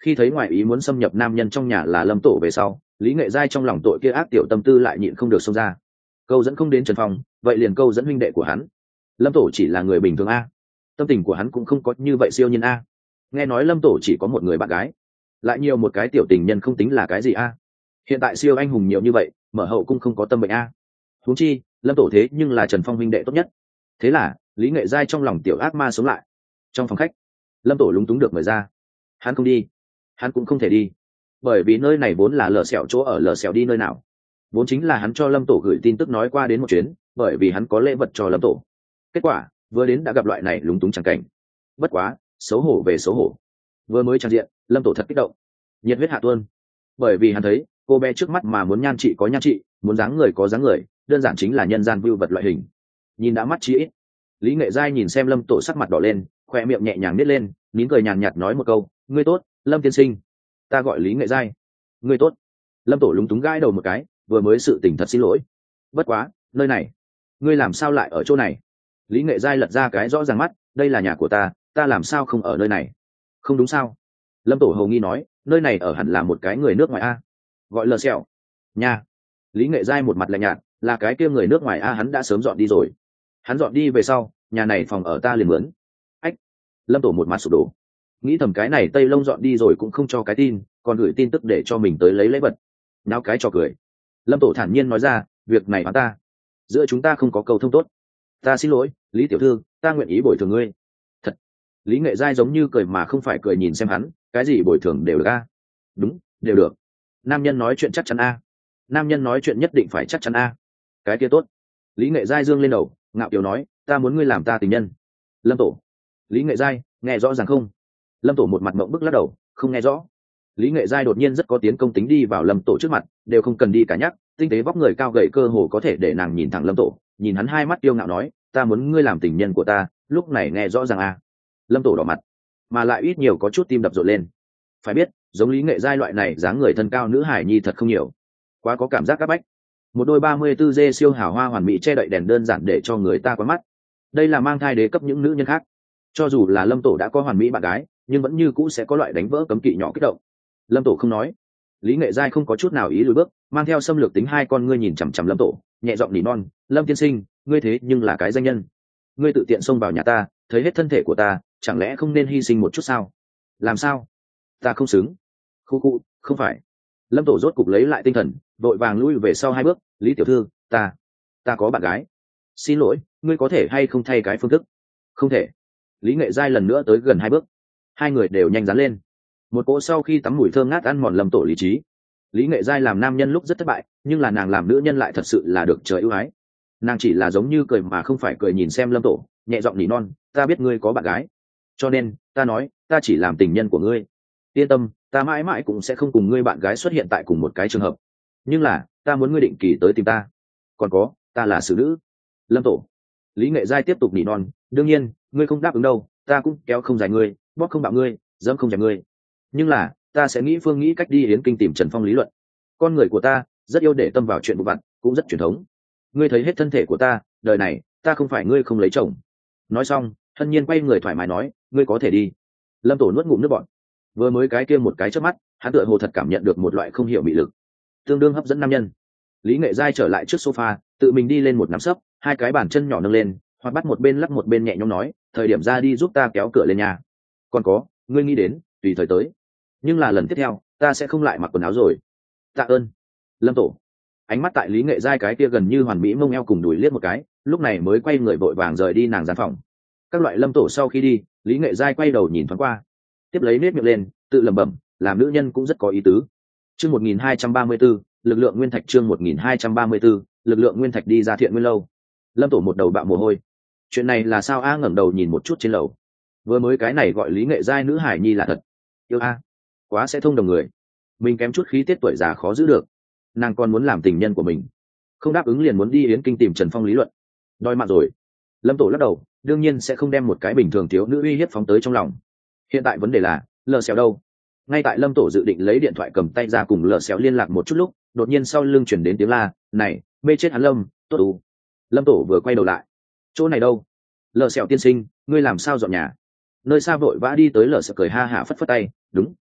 Khi thấy ngoại ý muốn xâm nhập nam nhân trong nhà là Lâm Tổ về sau, Lý Nghệ Giai trong lòng tội kia ác tiểu tâm tư lại nhịn không được xông ra. Câu dẫn không đến Trần Phong, vậy liền câu dẫn huynh đệ của hắn. Lâm Tổ chỉ là người bình thường a, tâm tình của hắn cũng không có như vậy siêu nhân a. Nghe nói Lâm Tổ chỉ có một người bạn gái, lại nhiều một cái tiểu tình nhân không tính là cái gì a. Hiện tại siêu anh hùng nhiều như vậy, mở hậu cung không có tâm bệnh a. Huống chi Lâm Tổ thế nhưng là Trần Phong huynh đệ tốt nhất. Thế là Lý Nghệ Giai trong lòng tiểu ác ma sống lại. Trong phòng khách, Lâm Tổ lúng túng được mời ra. Hắn không đi, hắn cũng không thể đi, bởi vì nơi này vốn là lờ xẻo chỗ ở. Lờ xẻo đi nơi nào vốn chính là hắn cho Lâm Tổ gửi tin tức nói qua đến một chuyến, bởi vì hắn có lễ vật cho Lâm Tổ. Kết quả vừa đến đã gặp loại này lúng túng chẳng cảnh. Bất quá xấu hổ về xấu hổ, vừa mới trang diện Lâm Tổ thật kích động, nhiệt huyết hạ tuôn, bởi vì hắn thấy cô bé trước mắt mà muốn nhan trị có nhan trị, muốn dáng người có dáng người, đơn giản chính là nhân gian view vật loại hình. Nhìn đã mắt chí ít. Lý Nghệ Giai nhìn xem Lâm Tổ sắc mặt đỏ lên, khoe miệng nhẹ nhàng nít lên, nín cười nhàn nhạt nói một câu, ngươi tốt Lâm tiên sinh. Ta gọi Lý Nghệ Giai. Ngươi tốt. Lâm Tổ lúng túng gãi đầu một cái, vừa mới sự tình thật xin lỗi. Bất quá nơi này, ngươi làm sao lại ở chỗ này? Lý Nghệ Giai lật ra cái rõ ràng mắt, đây là nhà của ta, ta làm sao không ở nơi này? Không đúng sao? Lâm Tổ hầu nghi nói, nơi này ở hẳn là một cái người nước ngoài a, gọi lờ xẹo nha. Lý Nghệ Giai một mặt lạnh nhạt, là cái kia người nước ngoài a, hắn đã sớm dọn đi rồi. Hắn dọn đi về sau, nhà này phòng ở ta liền mướn. Ách. Lâm Tổ một mặt sụp đổ, nghĩ thầm cái này Tây Lông dọn đi rồi cũng không cho cái tin, còn gửi tin tức để cho mình tới lấy lễ vật, náo cái trò cười. Lâm Tổ thản nhiên nói ra, việc này hắn ta, giữa chúng ta không có cầu thông tốt. Ta xin lỗi Lý tiểu thư, ta nguyện ý bồi thường ngươi. Thật. Lý Nghệ Giai giống như cười mà không phải cười nhìn xem hắn, cái gì bồi thường đều được a? Đúng, đều được. Nam nhân nói chuyện chắc chắn a. Nam nhân nói chuyện nhất định phải chắc chắn a. Cái kia tốt. Lý Nghệ Giai dương lên đầu, ngạo kiều nói, ta muốn ngươi làm ta tình nhân. Lâm Tổ. Lý Nghệ Giai, nghe rõ ràng không? Lâm Tổ một mặt mộng bức lắc đầu, không nghe rõ. Lý Nghệ Giai đột nhiên rất có tiến công tính đi vào Lâm Tổ trước mặt, đều không cần đi cả nhắc, tinh tế vóc người cao gầy cơ hồ có thể để nàng nhìn thẳng Lâm Tổ, nhìn hắn hai mắt yêu ngạo nói, ta muốn ngươi làm tình nhân của ta, lúc này nghe rõ ràng a. Lâm Tổ đỏ mặt, mà lại ít nhiều có chút tim đập rộn lên. Phải biết, giống Lý Nghệ Giai loại này dáng người thân cao nữ hải nhi thật không nhiều, quá có cảm giác các bách. Một đôi ba mươi tư dê siêu hào hoa hoàn mỹ che đậy đèn đơn giản để cho người ta quá mắt. Đây là mang thai đế cấp những nữ nhân khác. Cho dù là Lâm Tổ đã có hoàn mỹ bạn gái, nhưng vẫn như cũ sẽ có loại đánh vỡ cấm kỵ nhỏ kích động. Lâm Tổ không nói. Lý Nghệ Giai không có chút nào ý lùi bước, mang theo xâm lược tính hai con ngươi nhìn chằm chằm Lâm Tổ, nhẹ giọng nỉ non, Lâm tiên sinh, ngươi thế nhưng là cái danh nhân, ngươi tự tiện xông vào nhà ta, thấy hết thân thể của ta, chẳng lẽ không nên hy sinh một chút sao? Làm sao? Ta không xứng. Khu khu, không phải. Lâm Tổ rốt cục lấy lại tinh thần, vội vàng lui về sau hai bước, Lý tiểu thư, ta ta có bạn gái. Xin lỗi, ngươi có thể hay không thay cái phương thức? Không thể. Lý Nghệ Giai lần nữa tới gần hai bước, hai người đều nhanh dán lên. Một cỗ sau khi tắm mùi thơm ngát ăn mòn Lâm Tổ lý trí. Lý Nghệ Giai làm nam nhân lúc rất thất bại, nhưng là nàng làm nữ nhân lại thật sự là được trời ưu ái. Nàng chỉ là giống như cười mà không phải cười nhìn xem Lâm Tổ, nhẹ giọng nỉ non, ta biết ngươi có bạn gái, cho nên ta nói, ta chỉ làm tình nhân của ngươi. Yên tâm, ta mãi mãi cũng sẽ không cùng ngươi bạn gái xuất hiện tại cùng một cái trường hợp, nhưng là ta muốn ngươi định kỳ tới tìm ta. Còn có, ta là xử nữ. Lâm Tổ. Lý Nghệ Giai tiếp tục nỉ non, đương nhiên ngươi không đáp ứng đâu, ta cũng kéo không dài ngươi, bóp không bạo ngươi, dẫm không dẹp ngươi, nhưng là ta sẽ nghĩ phương nghĩ cách đi Yến Kinh tìm Trần Phong lý luận. Con người của ta rất yêu để tâm vào chuyện vụ vặt, cũng rất truyền thống. Ngươi thấy hết thân thể của ta, đời này ta không phải ngươi không lấy chồng. Nói xong, Hân Nhiên quay người thoải mái nói, ngươi có thể đi. Lâm Tổ nuốt ngụm nước bọt. Vừa mới cái kia một cái chớp mắt, hắn tựa hồ thật cảm nhận được một loại không hiểu bị lực, tương đương hấp dẫn nam nhân. Lý Nghệ Giai trở lại trước sofa, tự mình đi lên một nắm sấp, hai cái bàn chân nhỏ nâng lên, hoặc bắt một bên lắc một bên nhẹ nhõm nói, thời điểm ra đi giúp ta kéo cửa lên nhà. Còn có, ngươi nghĩ đến, tùy thời tới. Nhưng là lần tiếp theo, ta sẽ không lại mặc quần áo rồi. Tạ ơn. Lâm Tổ. Ánh mắt tại Lý Nghệ Giai cái kia gần như hoàn mỹ mông eo cùng đùi liếc một cái, lúc này mới quay người vội vàng rời đi nàng gian phòng. Các loại Lâm Tổ sau khi đi, Lý Nghệ Giai quay đầu nhìn thoáng qua, tiếp lấy nết miệng lên, tự lẩm bẩm, làm nữ nhân cũng rất có ý tứ. Chương một nghìn hai trăm ba mươi 1 lực lượng nguyên thạch. Chương một nghìn hai trăm ba mươi 1 lực lượng nguyên thạch. Đi ra Thiện Nguyên lâu. Lâm Tổ một đầu bạo mồ hôi. Chuyện này là sao a? Ngẩng đầu nhìn một chút trên lầu. Vừa mới cái này gọi Lý Nghệ Giai nữ hải nhi là thật yêu a, quá sẽ thông đồng người. Mình kém chút khí tiết tuổi già khó giữ được, nàng còn muốn làm tình nhân của mình, không đáp ứng liền muốn đi Yến Kinh tìm Trần Phong lý luận, đòi mạng rồi. Lâm Tổ lắc đầu, đương nhiên sẽ không đem một cái bình thường thiếu nữ uy hiếp phóng tới trong lòng. Hiện tại vấn đề là lờ xéo đâu. Ngay tại Lâm Tổ dự định lấy điện thoại cầm tay ra cùng lờ xéo liên lạc một chút lúc, đột nhiên sau lưng chuyển đến tiếng la, này mê chết hắn Lâm tốt đủ. Lâm Tổ vừa quay đầu lại, chỗ này đâu? Lờ xéo tiên sinh, ngươi làm sao dọn nhà? Nơi xa vội vã đi tới lờ xéo cười ha hả phất phất tay, đúng,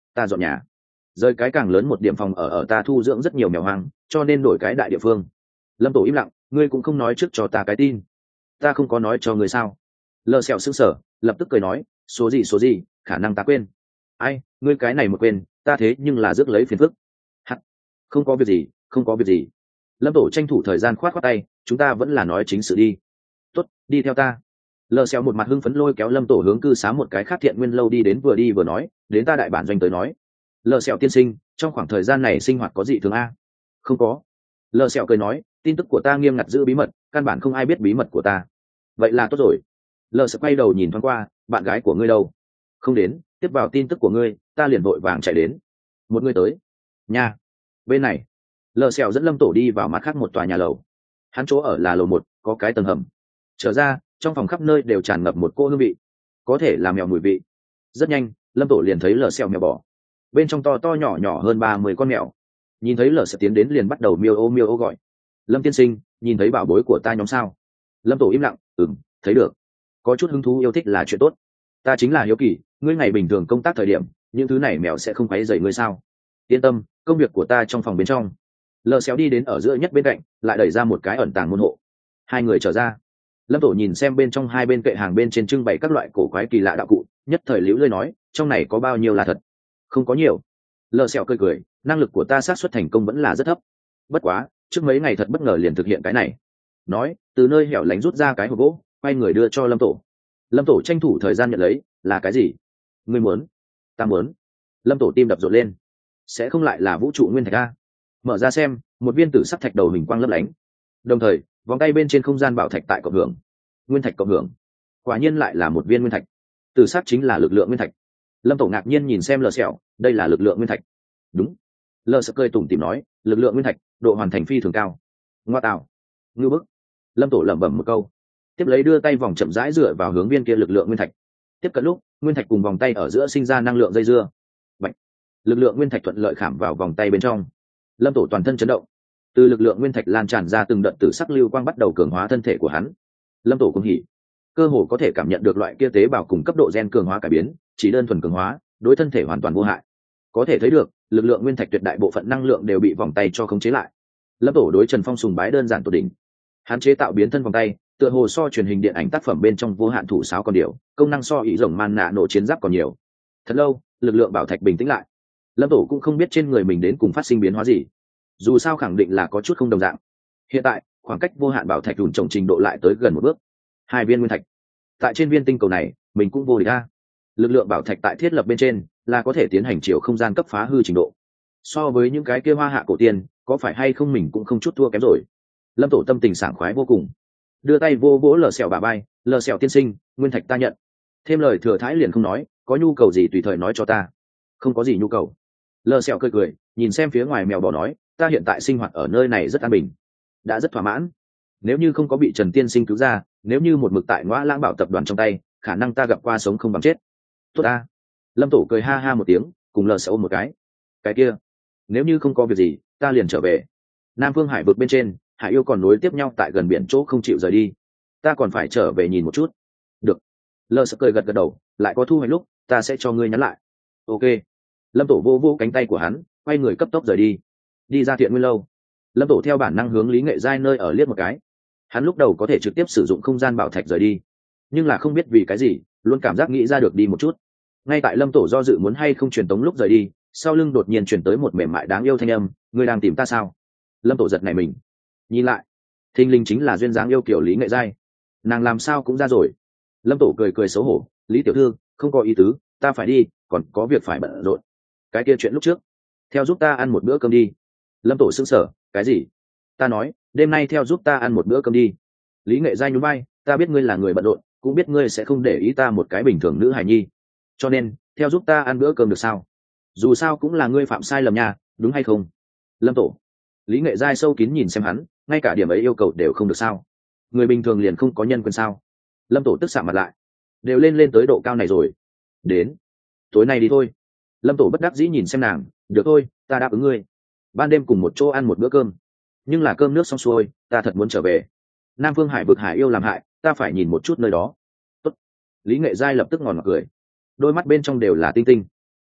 ta dọn nhà, rời cái càng lớn một điểm phòng ở ở ta thu dưỡng rất nhiều mèo hoang, cho nên đổi cái đại địa phương. Lâm Tổ im lặng, ngươi cũng không nói trước cho ta cái tin. Ta không có nói cho ngươi sao? Lờ Sẹo sững sờ, lập tức cười nói, số gì số gì, khả năng ta quên. Ai, ngươi cái này một quên, ta thế nhưng là rước lấy phiền phức. Hắc, không có việc gì, không có việc gì. Lâm Tổ tranh thủ thời gian khoát khoát tay, chúng ta vẫn là nói chính sự đi. Tốt, đi theo ta. Lờ Xèo một mặt hưng phấn lôi kéo Lâm Tổ hướng cư xá một cái khác thiện nguyên lâu đi đến, vừa đi vừa nói, đến ta đại bản doanh tới nói. Lờ Xèo tiên sinh, trong khoảng thời gian này sinh hoạt có gì thường a? Không có. Lờ Xèo cười nói, tin tức của ta nghiêm ngặt giữ bí mật, căn bản không ai biết bí mật của ta. Vậy là tốt rồi. Lờ Xèo quay đầu nhìn thoáng qua, bạn gái của ngươi đâu? Không đến, tiếp vào tin tức của ngươi, ta liền vội vàng chạy đến. Một người tới. Nha. Bên này. Lờ Xèo dẫn Lâm Tổ đi vào mặt khác một tòa nhà lầu. Hắn chỗ ở là lầu một, có cái tầng hầm. Trở ra, trong phòng khắp nơi đều tràn ngập một cô hương vị, có thể là mèo mùi vị. Rất nhanh, Lâm Tổ liền thấy Lờ Xèo mèo bò, bên trong to to nhỏ nhỏ hơn ba mươi con mèo. Nhìn thấy Lờ Xèo tiến đến liền bắt đầu miêu ô miêu ô gọi. Lâm tiên sinh, nhìn thấy bảo bối của ta nhóm sao? Lâm Tổ im lặng, ừm, thấy được. Có chút hứng thú yêu thích là chuyện tốt. Ta chính là hiếu kỳ, ngươi ngày bình thường công tác thời điểm, những thứ này mèo sẽ không quấy rầy ngươi sao? Yên tâm, công việc của ta trong phòng bên trong. Lờ Xéo đi đến ở giữa nhất bên cạnh, lại đẩy ra một cái ẩn tàng môn hộ. Hai người trở ra. Lâm Tổ nhìn xem bên trong hai bên kệ hàng bên trên trưng bày các loại cổ quái kỳ lạ đạo cụ, nhất thời liễu lơi nói, trong này có bao nhiêu là thật? Không có nhiều. Lờ Xéo cười cười, năng lực của ta xác suất thành công vẫn là rất thấp. Bất quá, trước mấy ngày thật bất ngờ liền thực hiện cái này. Nói, từ nơi hẻo lánh rút ra cái hộp gỗ, quay người đưa cho Lâm Tổ. Lâm Tổ tranh thủ thời gian nhận lấy, là cái gì? Ngươi muốn? Ta muốn. Lâm Tổ tim đập rộn lên. Sẽ không lại là vũ trụ nguyên thạch a? Mở ra xem, một viên tử sắc thạch đầu hình quang lấp lánh. Đồng thời, vòng tay bên trên không gian bảo thạch tại cộng hưởng. Nguyên thạch cộng hưởng. Quả nhiên lại là một viên nguyên thạch. Tử sắc chính là lực lượng nguyên thạch. Lâm Tổ ngạc nhiên nhìn xem Lờ Sẹo, đây là lực lượng nguyên thạch. Đúng. Lờ Sẹo cười tủm tỉm nói, lực lượng nguyên thạch, độ hoàn thành phi thường cao. Ngoa tạo. Ngư bức. Lâm Tổ lẩm bẩm một câu, tiếp lấy đưa tay vòng chậm rãi dựa vào hướng viên kia lực lượng nguyên thạch. Tiếp cận lúc, nguyên thạch cùng vòng tay ở giữa sinh ra năng lượng dây dưa. Bạch. Lực lượng nguyên thạch thuận lợi khảm vào vòng tay bên trong. Lâm Tổ toàn thân chấn động, từ lực lượng nguyên thạch lan tràn ra từng đợt tử sắc lưu quang bắt đầu cường hóa thân thể của hắn. Lâm Tổ cũng hỉ, cơ hồ có thể cảm nhận được loại kia tế bào cùng cấp độ gen cường hóa cải biến, chỉ đơn thuần cường hóa, đối thân thể hoàn toàn vô hại. Có thể thấy được, lực lượng nguyên thạch tuyệt đại bộ phận năng lượng đều bị vòng tay cho khống chế lại. Lâm Tổ đối Trần Phong sùng bái đơn giản tột đỉnh. Hắn chế tạo biến thân vòng tay, tựa hồ so truyền hình điện ảnh tác phẩm bên trong vô hạn thủ sáo còn điều, công năng so ý rồng man nạ nổ chiến giáp còn nhiều. Thật lâu, lực lượng bảo thạch bình tĩnh lại. Lâm Tổ cũng không biết trên người mình đến cùng phát sinh biến hóa gì, dù sao khẳng định là có chút không đồng dạng. Hiện tại, khoảng cách vô hạn bảo thạch đùn trồng trình độ lại tới gần một bước. Hai viên nguyên thạch tại trên viên tinh cầu này, mình cũng vô địch a. Lực lượng bảo thạch tại thiết lập bên trên là có thể tiến hành chiều không gian cấp phá hư trình độ. So với những cái kia hoa hạ cổ tiên, có phải hay không mình cũng không chút thua kém rồi. Lâm Tổ tâm tình sảng khoái vô cùng, đưa tay vô vỗ Lờ Sẹo bà bay, Lờ Sẹo tiên sinh, nguyên thạch ta nhận. Thêm lời thừa thãi liền không nói, có nhu cầu gì tùy thời nói cho ta. Không có gì nhu cầu. Lờ Sẹo cười cười, nhìn xem phía ngoài mèo bò nói, ta hiện tại sinh hoạt ở nơi này rất an bình, đã rất thỏa mãn. Nếu như không có bị Trần tiên sinh cứu ra, nếu như một mực tại Ngõa Lãng Bảo tập đoàn trong tay, khả năng ta gặp qua sống không bằng chết. Tốt ta. Lâm Tổ cười ha ha một tiếng, cùng Lờ Sẹo ôm một cái. Cái kia, nếu như không có việc gì, ta liền trở về. Nam Phương Hải vực bên trên, Hải yêu còn nối tiếp nhau tại gần biển chỗ không chịu rời đi, ta còn phải trở về nhìn một chút. Được. Lờ Sẹo cười gật gật đầu, lại có thu hoạch lúc, ta sẽ cho ngươi nhắn lại. Ok. Lâm Tổ vô vô cánh tay của hắn, quay người cấp tốc rời đi. Đi ra thiện nguyên lâu, Lâm Tổ theo bản năng hướng Lý Nghệ Giai nơi ở liếc một cái. Hắn lúc đầu có thể trực tiếp sử dụng không gian bảo thạch rời đi, nhưng là không biết vì cái gì, luôn cảm giác nghĩ ra được đi một chút. Ngay tại Lâm Tổ do dự muốn hay không truyền tống lúc rời đi, sau lưng đột nhiên truyền tới một mềm mại đáng yêu thanh âm, ngươi đang tìm ta sao? Lâm Tổ giật nảy mình, nhìn lại, thình lình chính là duyên dáng yêu kiểu Lý Nghệ Giai. Nàng làm sao cũng ra rồi. Lâm Tổ cười cười xấu hổ, Lý tiểu thư, không có ý tứ, ta phải đi, còn có việc phải bận rộn. Cái kia chuyện lúc trước, theo giúp ta ăn một bữa cơm đi. Lâm Tổ sững sờ, cái gì? Ta nói, đêm nay theo giúp ta ăn một bữa cơm đi. Lý Nghệ Giai nhún vai, ta biết ngươi là người bận rộn, cũng biết ngươi sẽ không để ý ta một cái bình thường nữ hài nhi, cho nên theo giúp ta ăn bữa cơm được sao? Dù sao cũng là ngươi phạm sai lầm nha, đúng hay không? Lâm Tổ. Lý Nghệ Giai sâu kín nhìn xem hắn, ngay cả điểm ấy yêu cầu đều không được sao? Người bình thường liền không có nhân quyền sao? Lâm Tổ tức sạm mặt lại, đều lên lên tới độ cao này rồi. Đến, tối nay đi thôi. Lâm Tổ bất đắc dĩ nhìn xem nàng, được thôi, ta đáp ứng ngươi. Ban đêm cùng một chỗ ăn một bữa cơm, nhưng là cơm nước xong xuôi, ta thật muốn trở về. Nam Phương Hải vực Hải yêu làm hại, ta phải nhìn một chút nơi đó. Tốt. Lý Nghệ Giai lập tức ngòn ngọt cười, đôi mắt bên trong đều là tinh tinh.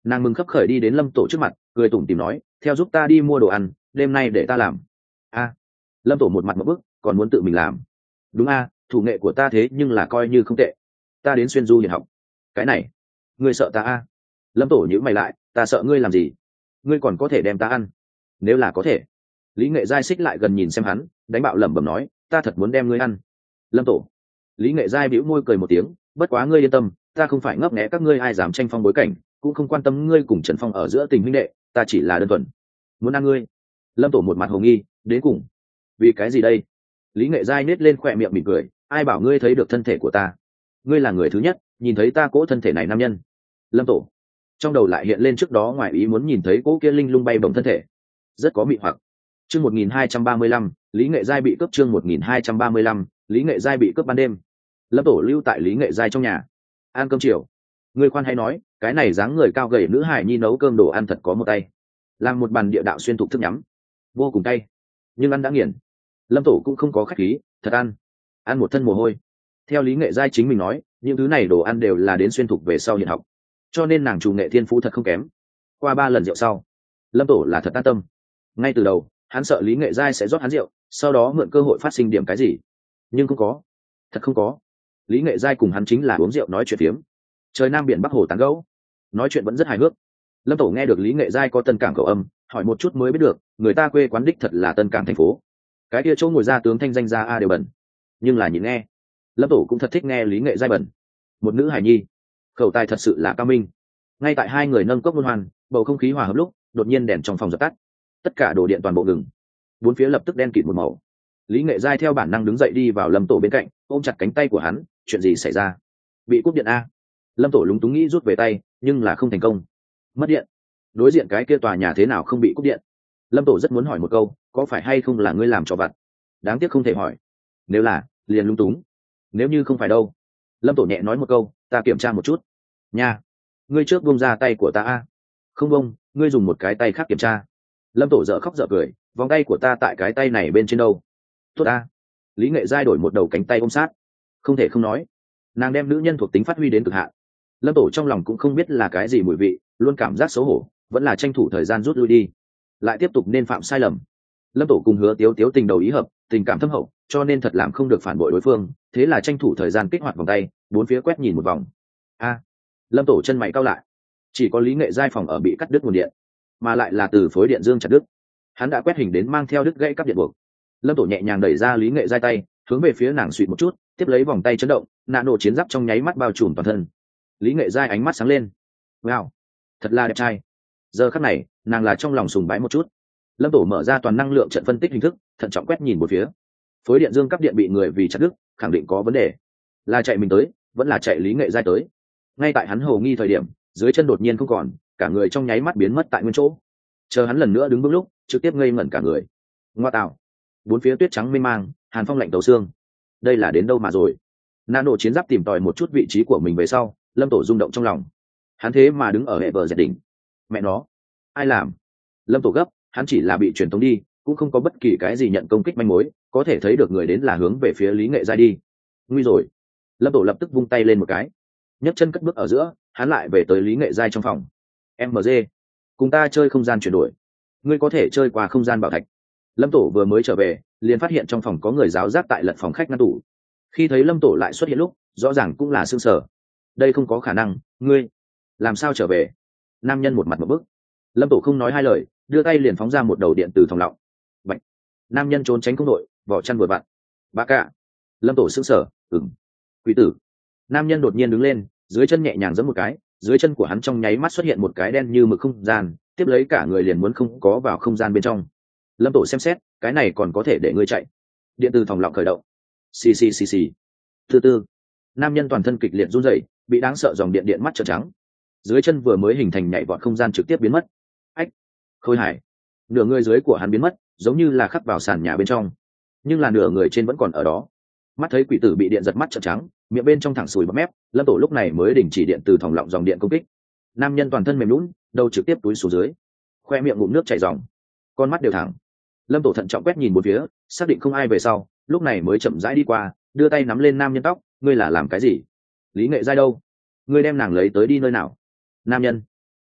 Nàng mừng khấp khởi đi đến lâm tổ trước mặt, cười tủm tỉm nói, theo giúp ta đi mua đồ ăn, đêm nay để ta làm. A. Lâm tổ một mặt một bức, còn muốn tự mình làm. Đúng a, thủ nghệ của ta thế nhưng là coi như không tệ, ta đến xuyên du hiền học. Cái này, ngươi sợ ta a? Lâm tổ nhíu mày lại, ta sợ ngươi làm gì? Ngươi còn có thể đem ta ăn? Nếu là có thể. Lý Nghệ Giai xích lại gần nhìn xem hắn, đánh bạo lẩm bẩm nói, ta thật muốn đem ngươi ăn. Lâm tổ. Lý Nghệ Giai bĩu môi cười một tiếng, bất quá ngươi yên tâm, ta không phải ngấp nghé các ngươi ai dám tranh phong bối cảnh, cũng không quan tâm ngươi cùng Trần Phong ở giữa tình huynh đệ, ta chỉ là đơn thuần muốn ăn ngươi. Lâm tổ một mặt hồ nghi, đến cùng vì cái gì đây? Lý Nghệ Giai nết lên khỏe miệng mỉm cười, ai bảo ngươi thấy được thân thể của ta? Ngươi là người thứ nhất nhìn thấy ta cỗ thân thể này nam nhân. Lâm tổ trong đầu lại hiện lên trước đó ngoài ý muốn nhìn thấy cỗ kia linh lung bay bổng thân thể, rất có mị hoặc. Chương một nghìn hai trăm ba mươi lăm, Lý Nghệ Giai bị cướp. Chương một nghìn hai trăm ba mươi lăm, Lý Nghệ Giai bị cướp ban đêm. Lâm tổ lưu tại Lý Nghệ Giai trong nhà ăn cơm chiều. Ngươi khoan hay nói, cái này dáng người cao gầy nữ hài nhi nấu cơm đồ ăn thật có một tay, làm một bàn địa đạo xuyên thục thức nhắm, vô cùng tay, nhưng ăn đã nghiền. Lâm tổ cũng không có khách khí, thật ăn ăn một thân mồ hôi. Theo Lý Nghệ Giai chính mình nói, những thứ này đồ ăn đều là đến xuyên thục về sau hiện học, cho nên nàng chủ nghệ thiên phú thật không kém. Qua ba lần rượu sau, Lâm tổ là thật an tâm. Ngay từ đầu hắn sợ Lý Nghệ Giai sẽ rót hắn rượu, sau đó mượn cơ hội phát sinh điểm cái gì, nhưng không có, thật không có. Lý Nghệ Giai cùng hắn chính là uống rượu nói chuyện phiếm, trời nam biển bắc hồ tán gẫu, nói chuyện vẫn rất hài hước. Lâm tổ nghe được Lý Nghệ Giai có Tân Cảng khẩu âm, hỏi một chút mới biết được người ta quê quán đích thật là Tân Cảng thành phố. Cái kia chỗ ngồi ra tướng thanh danh ra a đều bẩn, nhưng là nhìn nghe, Lâm tổ cũng thật thích nghe Lý Nghệ Giai bẩn. Một nữ hài nhi, khẩu tài thật sự là cao minh. Ngay tại hai người nâng cốc luân hoan, bầu không khí hòa hợp lúc, đột nhiên đèn trong phòng dập tắt, tất cả đồ điện toàn bộ ngừng, bốn phía lập tức đen kịt một màu. Lý Nghệ Giai theo bản năng đứng dậy đi vào Lâm tổ bên cạnh, ôm chặt cánh tay của hắn. Chuyện gì xảy ra? Bị cúp điện a? Lâm tổ lúng túng nghĩ rút về tay, nhưng là không thành công. Mất điện? Đối diện cái kia tòa nhà thế nào không bị cúp điện? Lâm tổ rất muốn hỏi một câu, có phải hay không là ngươi làm cho vặt? Đáng tiếc không thể hỏi. Nếu là, liền lung túng. Nếu như không phải đâu? Lâm tổ nhẹ nói một câu, ta kiểm tra một chút. Nha, ngươi trước buông ra tay của ta a. Không buông, ngươi dùng một cái tay khác kiểm tra. Lâm tổ dở khóc dở cười, vòng tay của ta tại cái tay này bên trên đâu? Tốt a. Lý Nghệ Giai đổi một đầu cánh tay ôm sát. Không thể không nói, nàng đem nữ nhân thuộc tính phát huy đến cực hạn. Lâm tổ trong lòng cũng không biết là cái gì mùi vị, luôn cảm giác xấu hổ, vẫn là tranh thủ thời gian rút lui đi, lại tiếp tục nên phạm sai lầm. Lâm tổ cùng Hứa Tiếu Tiếu tình đầu ý hợp, tình cảm thâm hậu, cho nên thật làm không được phản bội đối phương, thế là tranh thủ thời gian kích hoạt vòng tay, bốn phía quét nhìn một vòng. A. Lâm tổ chân mày cau lại, chỉ có Lý Nghệ Giai phòng ở bị cắt đứt nguồn điện, mà lại là từ phối điện dương chặt đứt. Hắn đã quét hình đến mang theo đứt gãy cáp điện buộc. Lâm tổ nhẹ nhàng đẩy ra Lý Nghệ Giai tay, hướng về phía nàng suýt một chút, tiếp lấy vòng tay chấn động, nạ nổ chiến giáp trong nháy mắt bao trùm toàn thân. Lý Nghệ Giai ánh mắt sáng lên, wow, thật là đẹp trai. Giờ khắc này nàng là trong lòng sùng bái một chút. Lâm tổ mở ra toàn năng lượng trận phân tích hình thức, thận trọng quét nhìn một phía. Phối điện dương cấp điện bị người vì chặt đứt, khẳng định có vấn đề. Là chạy mình tới, vẫn là chạy Lý Nghệ Giai tới? Ngay tại hắn hồ nghi thời điểm, dưới chân đột nhiên không còn, cả người trong nháy mắt biến mất tại nguyên chỗ. Chờ hắn lần nữa đứng vững lúc, trực tiếp ngây ngẩn cả người. Ngoa tạo, bốn phía tuyết trắng mênh mang, hàn phong lạnh tấu xương. Đây là đến đâu mà rồi? Nano chiến giáp tìm tòi một chút vị trí của mình về sau, Lâm tổ rung động trong lòng. Hắn thế mà đứng ở hệ bờ dẹt đỉnh. Mẹ nó, ai làm? Lâm tổ gấp, hắn chỉ là bị truyền tống đi, cũng không có bất kỳ cái gì nhận công kích manh mối, có thể thấy được người đến là hướng về phía Lý Nghệ Giai đi. Nguy rồi. Lâm tổ lập tức vung tay lên một cái, nhấc chân cất bước ở giữa, hắn lại về tới Lý Nghệ Giai trong phòng. em giê, cùng ta chơi không gian chuyển đổi, ngươi có thể chơi qua không gian bảo thạch. Lâm tổ vừa mới trở về, liền phát hiện trong phòng có người giáo giác tại lật phòng khách ngăn tủ. Khi thấy Lâm tổ lại xuất hiện lúc, rõ ràng cũng là sương sở. Đây không có khả năng, ngươi làm sao trở về? Nam nhân một mặt một bức. Lâm tổ không nói hai lời, đưa tay liền phóng ra một đầu điện từ thòng lọng. Bạch. Nam nhân trốn tránh không đội, vỏ chăn vừa vặn. Ba cả. Lâm tổ sững sờ, ừm. Quỷ tử. Nam nhân đột nhiên đứng lên, dưới chân nhẹ nhàng giẫm một cái, dưới chân của hắn trong nháy mắt xuất hiện một cái đen như mực không gian, tiếp lấy cả người liền muốn không có vào không gian bên trong. Lâm tổ xem xét, cái này còn có thể để ngươi chạy. Điện từ thòng lọng khởi động. Xì xì xì xì. Từ từ. Nam nhân toàn thân kịch liệt run rẩy, bị đáng sợ dòng điện điện mắt trợn trắng. Dưới chân vừa mới hình thành nhảy vọt không gian trực tiếp biến mất. Ách. Khôi hải. Nửa người dưới của hắn biến mất, giống như là khắc vào sàn nhà bên trong, nhưng là nửa người trên vẫn còn ở đó. Mắt thấy quỷ tử bị điện giật mắt trợn trắng, miệng bên trong thẳng sùi bọt mép, Lâm tổ lúc này mới đình chỉ điện từ thòng lọng dòng điện công kích. Nam nhân toàn thân mềm lún, đầu trực tiếp túi xuống dưới, khoe miệng ngụm nước chảy ròng, con mắt đều thẳng. Lâm tổ thận trọng quét nhìn một phía, xác định không ai về sau, lúc này mới chậm rãi đi qua, đưa tay nắm lên nam nhân tóc. Ngươi là làm cái gì? Lý Nghệ Giai đâu? Ngươi đem nàng lấy tới đi nơi nào? Nam nhân.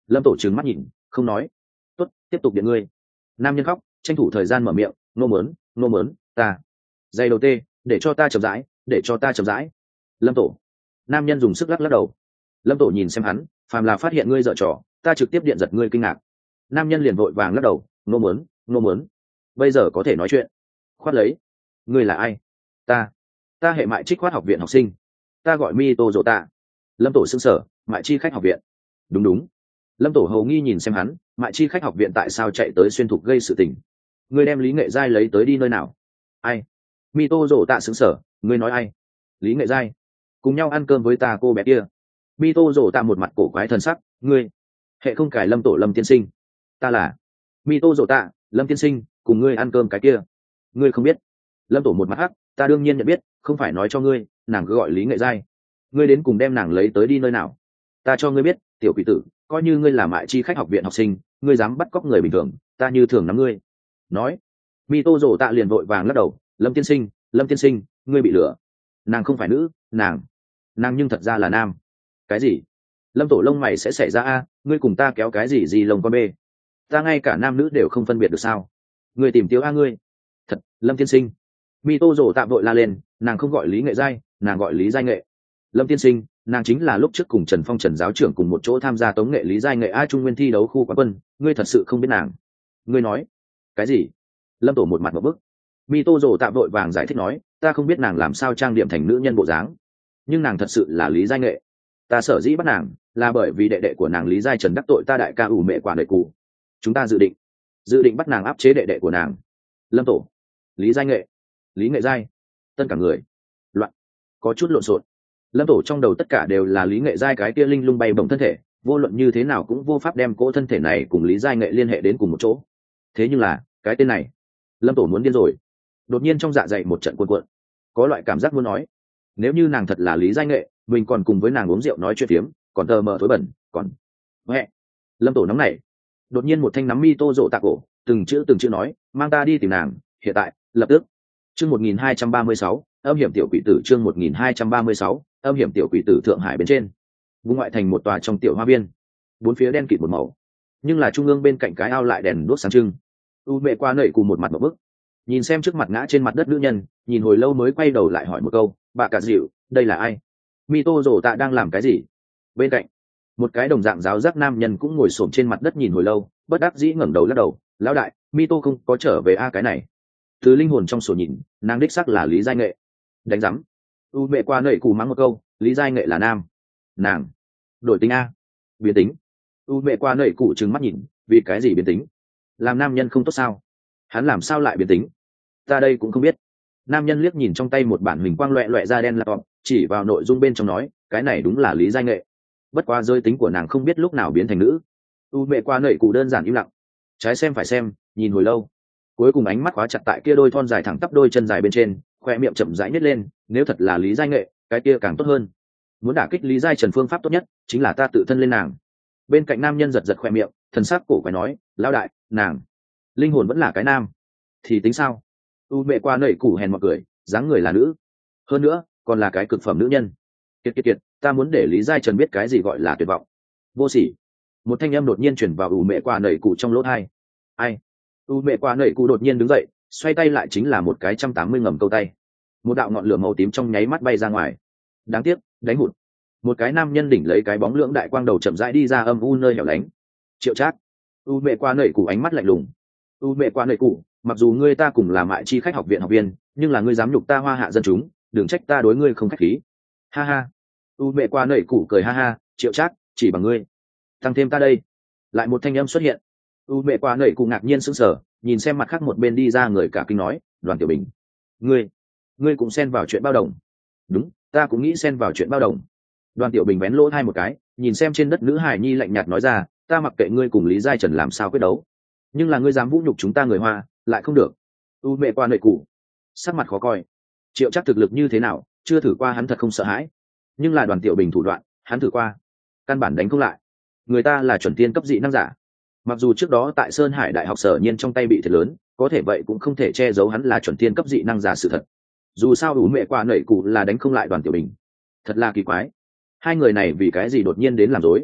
Lâm Tổ trừng mắt nhìn không nói. Tốt, tiếp tục điện ngươi. Nam nhân khóc tranh thủ thời gian mở miệng. Nô mớn nô mớn ta dây đầu tê, để cho ta chậm rãi, để cho ta chậm rãi. Lâm Tổ. Nam nhân dùng sức lắc lắc đầu. Lâm Tổ nhìn xem hắn, phàm là phát hiện ngươi dở trò, ta trực tiếp điện giật ngươi kinh ngạc. Nam nhân liền vội vàng lắc đầu. Nô mớn nô mớn bây giờ có thể nói chuyện. Khoát lấy. Ngươi là ai? Ta ta hệ mại trích khoát học viện học sinh, ta gọi mi tô dỗ tạ. Lâm Tổ xưng sở. Mại chi khách học viện. Đúng đúng. Lâm Tổ hầu nghi nhìn xem hắn, mại chi khách học viện tại sao chạy tới xuyên thục gây sự tình? Ngươi đem Lý Nghệ Giai lấy tới đi nơi nào? Ai? Mi tô dỗ tạ xứng sở. Ngươi nói ai? Lý Nghệ Giai. Cùng nhau ăn cơm với ta cô bé kia. Mi tô dỗ tạ một mặt cổ quái thần sắc. Ngươi hệ không cải Lâm Tổ Lâm tiên sinh. Ta là Mi tô dỗ tạ Lâm tiên sinh, cùng ngươi ăn cơm cái kia. Ngươi không biết? Lâm Tổ một mặt hắc. Ta đương nhiên nhận biết, không phải nói cho ngươi, nàng cứ gọi Lý Nghệ Giai. Ngươi đến cùng đem nàng lấy tới đi nơi nào? Ta cho ngươi biết, tiểu quỷ tử, coi như ngươi là mại chi khách học viện học sinh, ngươi dám bắt cóc người bình thường, ta như thường nắm ngươi. Nói. Mi tô dỗ tạ liền vội vàng lắc đầu. Lâm tiên sinh, Lâm tiên sinh, ngươi bị lừa. Nàng không phải nữ, nàng nàng nhưng thật ra là nam. Cái gì? Lâm Tổ lông mày sẽ xảy ra a? Ngươi cùng ta kéo cái gì gì lông con bê? Ta ngay cả nam nữ đều không phân biệt được sao? Ngươi tìm tiêu a ngươi. Thật, Lâm tiên sinh. Mi tô dỗ tạ vội la lên. Nàng không gọi Lý Nghệ Giai, nàng gọi Lý Giai Nghệ. Lâm tiên sinh, nàng chính là lúc trước cùng Trần Phong Trần giáo trưởng cùng một chỗ tham gia tống nghệ Lý Giai Nghệ a trung nguyên thi đấu khu quán quân. Ngươi thật sự không biết nàng? Ngươi nói cái gì? Lâm Tổ một mặt một bức. Mi tô dỗ tạ vội vàng giải thích nói, ta không biết nàng làm sao trang điểm thành nữ nhân bộ dáng, nhưng nàng thật sự là Lý Giai Nghệ. Ta sở dĩ bắt nàng là bởi vì đệ đệ của nàng Lý Giai Trần đắc tội ta đại ca ủ mẹ quả đệ cụ, chúng ta dự định dự định bắt nàng áp chế đệ đệ của nàng. Lâm Tổ. Lý Giai Nghệ. Lý Nghệ Giai. Tất cả người loạn, có chút lộn xộn. Lâm Tổ trong đầu tất cả đều là Lý Nghệ Giai cái kia linh lung bay bổng thân thể, vô luận như thế nào cũng vô pháp đem cỗ thân thể này cùng Lý Giai Nghệ liên hệ đến cùng một chỗ. Thế nhưng là cái tên này, Lâm Tổ muốn điên rồi. Đột nhiên trong dạ dày một trận cuộn cuộn, có loại cảm giác muốn nói, nếu như nàng thật là Lý Giai Nghệ, mình còn cùng với nàng uống rượu nói chuyện phiếm, còn tờ mờ thối bẩn, còn mẹ. Lâm Tổ nóng nảy, đột nhiên một thanh nắm mi tô rộ tạ cổ, từng chữ từng chữ nói, mang ta đi tìm nàng, hiện tại, lập tức. Chương một nghìn hai trăm ba mươi sáu, âm hiểm tiểu quỷ tử. Chương một nghìn hai trăm ba mươi sáu, âm hiểm tiểu quỷ tử. Thượng Hải bên trên, vùng ngoại thành một tòa trong tiểu hoa viên, bốn phía đen kịt một màu, nhưng là trung ương bên cạnh cái ao lại đèn đuốc sáng trưng. U mẹ qua nẩy cùng một mặt một bức, nhìn xem trước mặt ngã trên mặt đất nữ nhân, nhìn hồi lâu mới quay đầu lại hỏi một câu, bà cả dịu, đây là ai? Mi tô rổ tạ đang làm cái gì? Bên cạnh một cái đồng dạng giáo giác nam nhân cũng ngồi xổm trên mặt đất nhìn hồi lâu, bất đắc dĩ ngẩng đầu lắc đầu, lão đại, Mi tô không có trở về a? Cái này từ linh hồn trong sổ nhìn, nàng đích sắc là Lý Giai Nghệ. Đánh rắm. U mẹ qua nẩy cù mắng một câu, Lý Giai Nghệ là nam, nàng đổi tính a? Biến tính. U mẹ qua nẩy cụ trừng mắt nhìn, vì cái gì biến tính? Làm nam nhân không tốt sao? Hắn làm sao lại biến tính? Ta đây cũng không biết. Nam nhân liếc nhìn trong tay một bản hình quang loẹ loẹ da đen laptop, chỉ vào nội dung bên trong nói, cái này đúng là Lý Giai Nghệ. Bất quá giới tính của nàng không biết lúc nào biến thành nữ. U mẹ qua nẩy cụ đơn giản im lặng, trái xem phải xem, nhìn hồi lâu, cuối cùng ánh mắt khóa chặt tại kia đôi thon dài thẳng tắp đôi chân dài bên trên, khoe miệng chậm rãi nhếch lên, nếu thật là Lý Giai Nghệ, cái kia càng tốt hơn. Muốn đả kích Lý Giai Trần phương pháp tốt nhất chính là ta tự thân lên nàng. Bên cạnh nam nhân giật giật khoe miệng, thần sắc cổ quái nói, lão đại, nàng linh hồn vẫn là cái nam thì tính sao? U mẹ qua nẩy củ hèn mọi cười, dáng người là nữ, hơn nữa còn là cái cực phẩm nữ nhân. Kiệt kiệt kiệt, ta muốn để Lý Giai Trần biết cái gì gọi là tuyệt vọng. Vô sỉ. Một thanh âm đột nhiên chuyển vào u mẹ qua nẩy củ trong lỗ tai. Ai? U mẹ qua nẩy củ đột nhiên đứng dậy, xoay tay lại chính là một cái trăm tám mươi ngầm câu tay, một đạo ngọn lửa màu tím trong nháy mắt bay ra ngoài. Đáng tiếc, đánh hụt. Một cái nam nhân đỉnh lấy cái bóng lưỡng đại quang đầu chậm rãi đi ra âm u nơi hẻo lánh. Triệu Trác. U mẹ qua nẩy củ ánh mắt lạnh lùng. U mẹ qua nẩy củ, mặc dù ngươi ta cùng là mại chi khách học viện học viên, nhưng là ngươi dám nhục ta hoa hạ dân chúng, đừng trách ta đối ngươi không khách khí. Ha ha. U mẹ qua nẩy củ cười ha ha, Triệu Trác, chỉ bằng ngươi tăng thêm ta đây. Lại một thanh âm xuất hiện. U mẹ qua nẩy củ ngạc nhiên sững sờ, nhìn xem mặt khác một bên đi ra người cả kinh nói, Đoàn Tiểu Bình, ngươi ngươi cũng xen vào chuyện bao đồng? Đúng, ta cũng nghĩ xen vào chuyện bao đồng. Đoàn Tiểu Bình vén lỗ hai một cái, nhìn xem trên đất nữ hải nhi lạnh nhạt nói ra, ta mặc kệ ngươi cùng Lý Giai Trần làm sao quyết đấu, nhưng là ngươi dám vũ nhục chúng ta người Hoa, lại không được. U mẹ qua nẩy cụ sắc mặt khó coi. Triệu Trác thực lực như thế nào, chưa thử qua hắn thật không sợ hãi, nhưng là Đoàn Tiểu Bình thủ đoạn, hắn thử qua, căn bản đánh không lại. Người ta là chuẩn tiên cấp dị năng giả, mặc dù trước đó tại Sơn Hải Đại học Sở Nhiên trong tay bị thiệt lớn, có thể vậy cũng không thể che giấu hắn là chuẩn tiên cấp dị năng giả sự thật. Dù sao U mẹ qua nẩy cụ là đánh không lại Đoàn Tiểu Bình. Thật là kỳ quái, hai người này vì cái gì đột nhiên đến làm rối?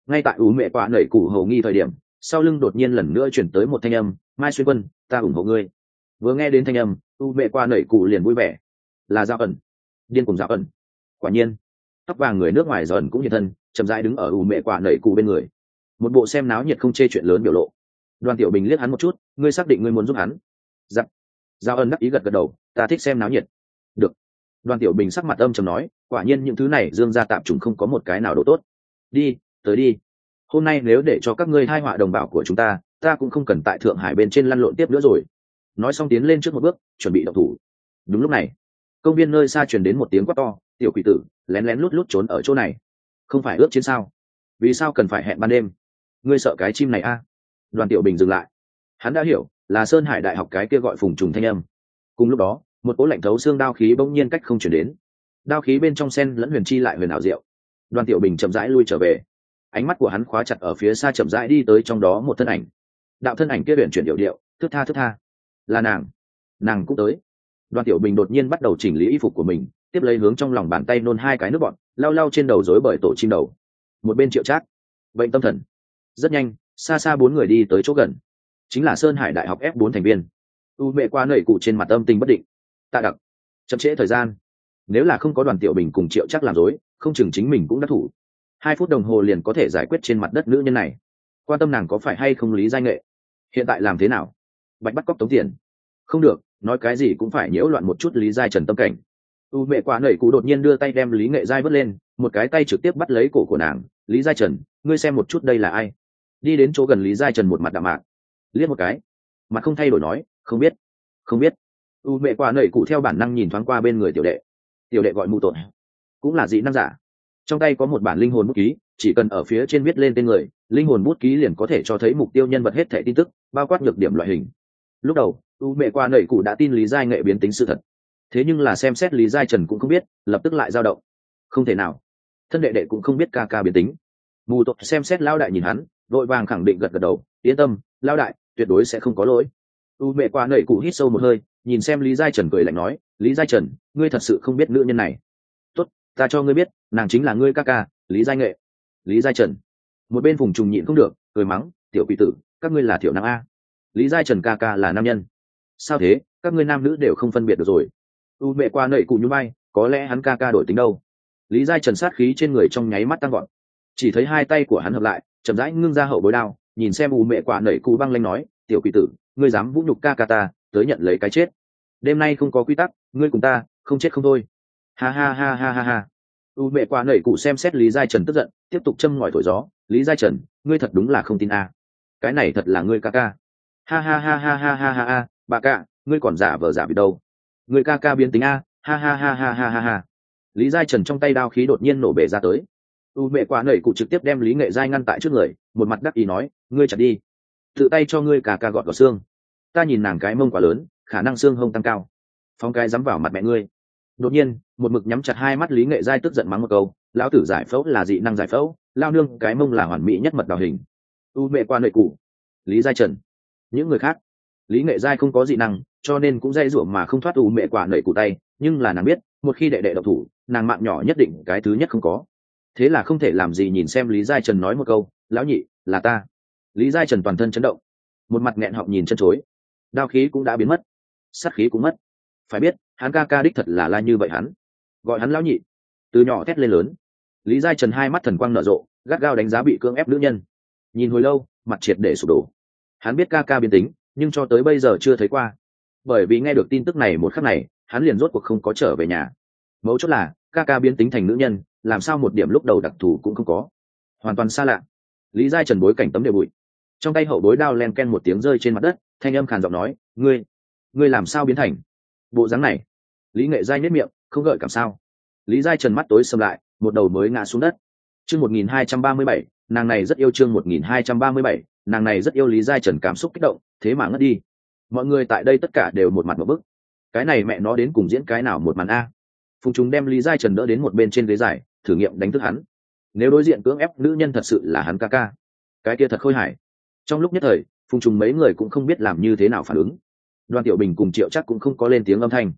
Ngay tại ủ mẹ quả nẩy củ hầu nghi thời điểm, sau lưng đột nhiên lần nữa chuyển tới một thanh âm, Mai Xuyên Quân, ta ủng hộ ngươi. Vừa nghe đến thanh âm, ủ mẹ quả nẩy củ liền vui vẻ. Là Dạo ẩn, điên cùng Dạo ẩn. Quả nhiên, tóc vàng người nước ngoài Dạo ẩn cũng hiện thân, chậm rãi đứng ở ủ mẹ quả nẩy củ bên người, một bộ xem náo nhiệt không chê chuyện lớn biểu lộ. Đoàn Tiểu Bình liếc hắn một chút, ngươi xác định ngươi muốn giúp hắn? Dạ. Dạo ẩn đắc ý gật gật đầu, ta thích xem náo nhiệt. Được. Đoàn Tiểu Bình sắc mặt âm trầm nói, quả nhiên những thứ này dương gia tạm trùng không có một cái nào độ tốt. Đi, tới đi. Hôm nay nếu để cho các ngươi hai họa đồng bào của chúng ta, ta cũng không cần tại Thượng Hải bên trên lăn lộn tiếp nữa rồi. Nói xong tiến lên trước một bước, chuẩn bị động thủ. Đúng lúc này, công viên nơi xa truyền đến một tiếng quát to, tiểu quỷ tử, lén lén lút lút trốn ở chỗ này. Không phải ước chiến sao? Vì sao cần phải hẹn ban đêm? Ngươi sợ cái chim này a? À? Đoàn Tiểu Bình dừng lại. Hắn đã hiểu, là Sơn Hải Đại học cái kia gọi Phùng Trùng thanh âm. Cùng lúc đó, một cỗ lạnh thấu xương đao khí bỗng nhiên cách không chuyển đến. Đao khí bên trong sen lẫn huyền chi lại huyền ảo diệu. Đoàn Tiểu Bình chậm rãi lui trở về, ánh mắt của hắn khóa chặt ở phía xa chậm rãi đi tới trong đó một thân ảnh. Đạo thân ảnh kia huyền chuyển điệu điệu, thướt tha thướt tha. Là nàng, nàng cũng tới. Đoàn Tiểu Bình đột nhiên bắt đầu chỉnh lý y phục của mình, tiếp lấy hướng trong lòng bàn tay nôn hai cái nước bọt, lau lau trên đầu rối bởi tổ chim đầu. Một bên Triệu Trác, bệnh tâm thần. Rất nhanh, xa xa bốn người đi tới chỗ gần, chính là Sơn Hải Đại học F bốn thành viên. U mẹ qua nảy cụ trên mặt âm tình bất định. Tạ Đặc, chậm trễ thời gian. Nếu là không có Đoàn Tiểu Bình cùng Triệu Trác làm rối, không chừng chính mình cũng đã thủ. Hai phút đồng hồ liền có thể giải quyết trên mặt đất nữ nhân này. Quan tâm nàng có phải hay không Lý Giai Nghệ. Hiện tại làm thế nào? Bạch bắt cóc tống tiền? Không được, nói cái gì cũng phải nhiễu loạn một chút Lý Giai Trần tâm cảnh. U mẹ quả nảy cụ đột nhiên đưa tay đem Lý Nghệ Giai vớt lên, một cái tay trực tiếp bắt lấy cổ của nàng. Lý Giai Trần, ngươi xem một chút đây là ai? Đi đến chỗ gần Lý Giai Trần một mặt đạm mạc, liếc một cái, mặt không thay đổi nói, không biết, không biết. U mẹ quả nảy cụ theo bản năng nhìn thoáng qua bên người tiểu đệ. Tiểu đệ gọi Mù Tổn, cũng là dị năng giả. Trong tay có một bản linh hồn bút ký, chỉ cần ở phía trên viết lên tên người, linh hồn bút ký liền có thể cho thấy mục tiêu nhân vật hết thảy tin tức, bao quát nhược điểm loại hình. Lúc đầu, U mẹ qua nảy cụ đã tin Lý Giai Nghệ biến tính sự thật. Thế nhưng là xem xét Lý Giai Trần cũng không biết, lập tức lại dao động. Không thể nào, thân đệ đệ cũng không biết ca ca biến tính. Mù Tổn xem xét lao đại nhìn hắn, vội vàng khẳng định gật gật đầu, yên tâm, lao đại, tuyệt đối sẽ không có lỗi. U mẹ qua nảy cụ hít sâu một hơi, nhìn xem Lý Giai Trần cười lạnh nói, Lý Giai Trần, ngươi thật sự không biết nữ nhân này. Tốt, ta cho ngươi biết, nàng chính là ngươi ca ca, Lý Giai Nghệ. Lý Giai Trần. Một bên Phùng Trùng nhịn không được, cười mắng, tiểu quỷ tử, các ngươi là thiểu năng a. Lý Giai Trần ca ca là nam nhân. Sao thế, các ngươi nam nữ đều không phân biệt được rồi. U mẹ qua nảy cụ nhún vai, có lẽ hắn ca ca đổi tính đâu. Lý Giai Trần sát khí trên người trong nháy mắt tăng gọn, chỉ thấy hai tay của hắn hợp lại, chậm rãi ngưng ra hậu bối đao, nhìn xem U mẹ quả nảy cụ băng lanh nói, tiểu quỷ tử, ngươi dám vũ nhục ca ca ta, tới nhận lấy cái chết. Đêm nay không có quy tắc, ngươi cùng ta, không chết không thôi. Ha ha ha ha ha ha. U mẹ quả nảy cụ xem xét Lý Giai Trần tức giận, tiếp tục châm ngòi thổi gió, Lý Giai Trần, ngươi thật đúng là không tin a. Cái này thật là ngươi ca ca. Ha ha ha ha ha ha ha ha, bà ca, ngươi còn giả vờ giả bị đâu. Ngươi ca ca biến tính a, ha ha ha ha ha ha ha. Lý Giai Trần trong tay đao khí đột nhiên nổ bể ra tới. U mẹ quả nảy cụ trực tiếp đem Lý Nghệ Giai ngăn tại trước người, một mặt đắc ý nói, ngươi chặt đi, tự tay cho ngươi cả ca gọt vào xương. Ta nhìn nàng cái mông quá lớn, khả năng xương hông tăng cao, phóng cái dám vào mặt mẹ ngươi. Đột nhiên, một mực nhắm chặt hai mắt Lý Nghệ Giai tức giận mắng một câu, lão tử giải phẫu là dị năng giải phẫu, lao nương cái mông là hoàn mỹ nhất mật đào hình. U mẹ quả nảy cụ, Lý Giai Trần, những người khác, Lý Nghệ Giai không có dị năng, cho nên cũng dây ruộng mà không thoát U mẹ quả nảy cụ tay, nhưng là nàng biết, một khi đệ đệ độc thủ, nàng mạng nhỏ nhất định cái thứ nhất không có. Thế là không thể làm gì nhìn xem Lý Giai Trần nói một câu, lão nhị, là ta. Lý Giai Trần toàn thân chấn động, một mặt nghẹn họng nhìn chân chối. Đao khí cũng đã biến mất, sát khí cũng mất. Phải biết, hắn ca ca đích thật là la như vậy hắn. Gọi hắn lão nhị, từ nhỏ thét lên lớn. Lý Giai Trần hai mắt thần quang nở rộ, gắt gao đánh giá bị cưỡng ép nữ nhân. Nhìn hồi lâu, mặt triệt để sụp đổ. Hắn biết ca ca biến tính, nhưng cho tới bây giờ chưa thấy qua. Bởi vì nghe được tin tức này một khắc này, hắn liền rốt cuộc không có trở về nhà. Mấu chốt là, ca ca biến tính thành nữ nhân, làm sao một điểm lúc đầu đặc thù cũng không có, hoàn toàn xa lạ. Lý Giai Trần bối cảnh tấm đều bụi, trong tay hậu bối đao len ken một tiếng rơi trên mặt đất, thanh âm khàn giọng nói, ngươi ngươi làm sao biến thành bộ dáng này? Lý Nghệ Giai nhếch miệng, không gợi cảm sao? Lý Giai Trần mắt tối sầm lại, một đầu mới ngã xuống đất. Chương một nghìn hai trăm ba mươi bảy, nàng này rất yêu. Chương một nghìn hai trăm ba mươi bảy, nàng này rất yêu. Lý Giai Trần cảm xúc kích động, thế mà ngất đi. Mọi người tại đây tất cả đều một mặt một bức. Cái này mẹ nó đến cùng diễn cái nào một màn a? Phùng Trung đem Lý Giai Trần đỡ đến một bên trên ghế dài, thử nghiệm đánh thức hắn. Nếu đối diện cưỡng ép nữ nhân thật sự là hắn ca ca, cái kia thật khôi hài. Trong lúc nhất thời, Phùng Trung mấy người cũng không biết làm như thế nào phản ứng. Đoàn Tiểu Bình cùng Triệu Trác cũng không có lên tiếng âm thanh.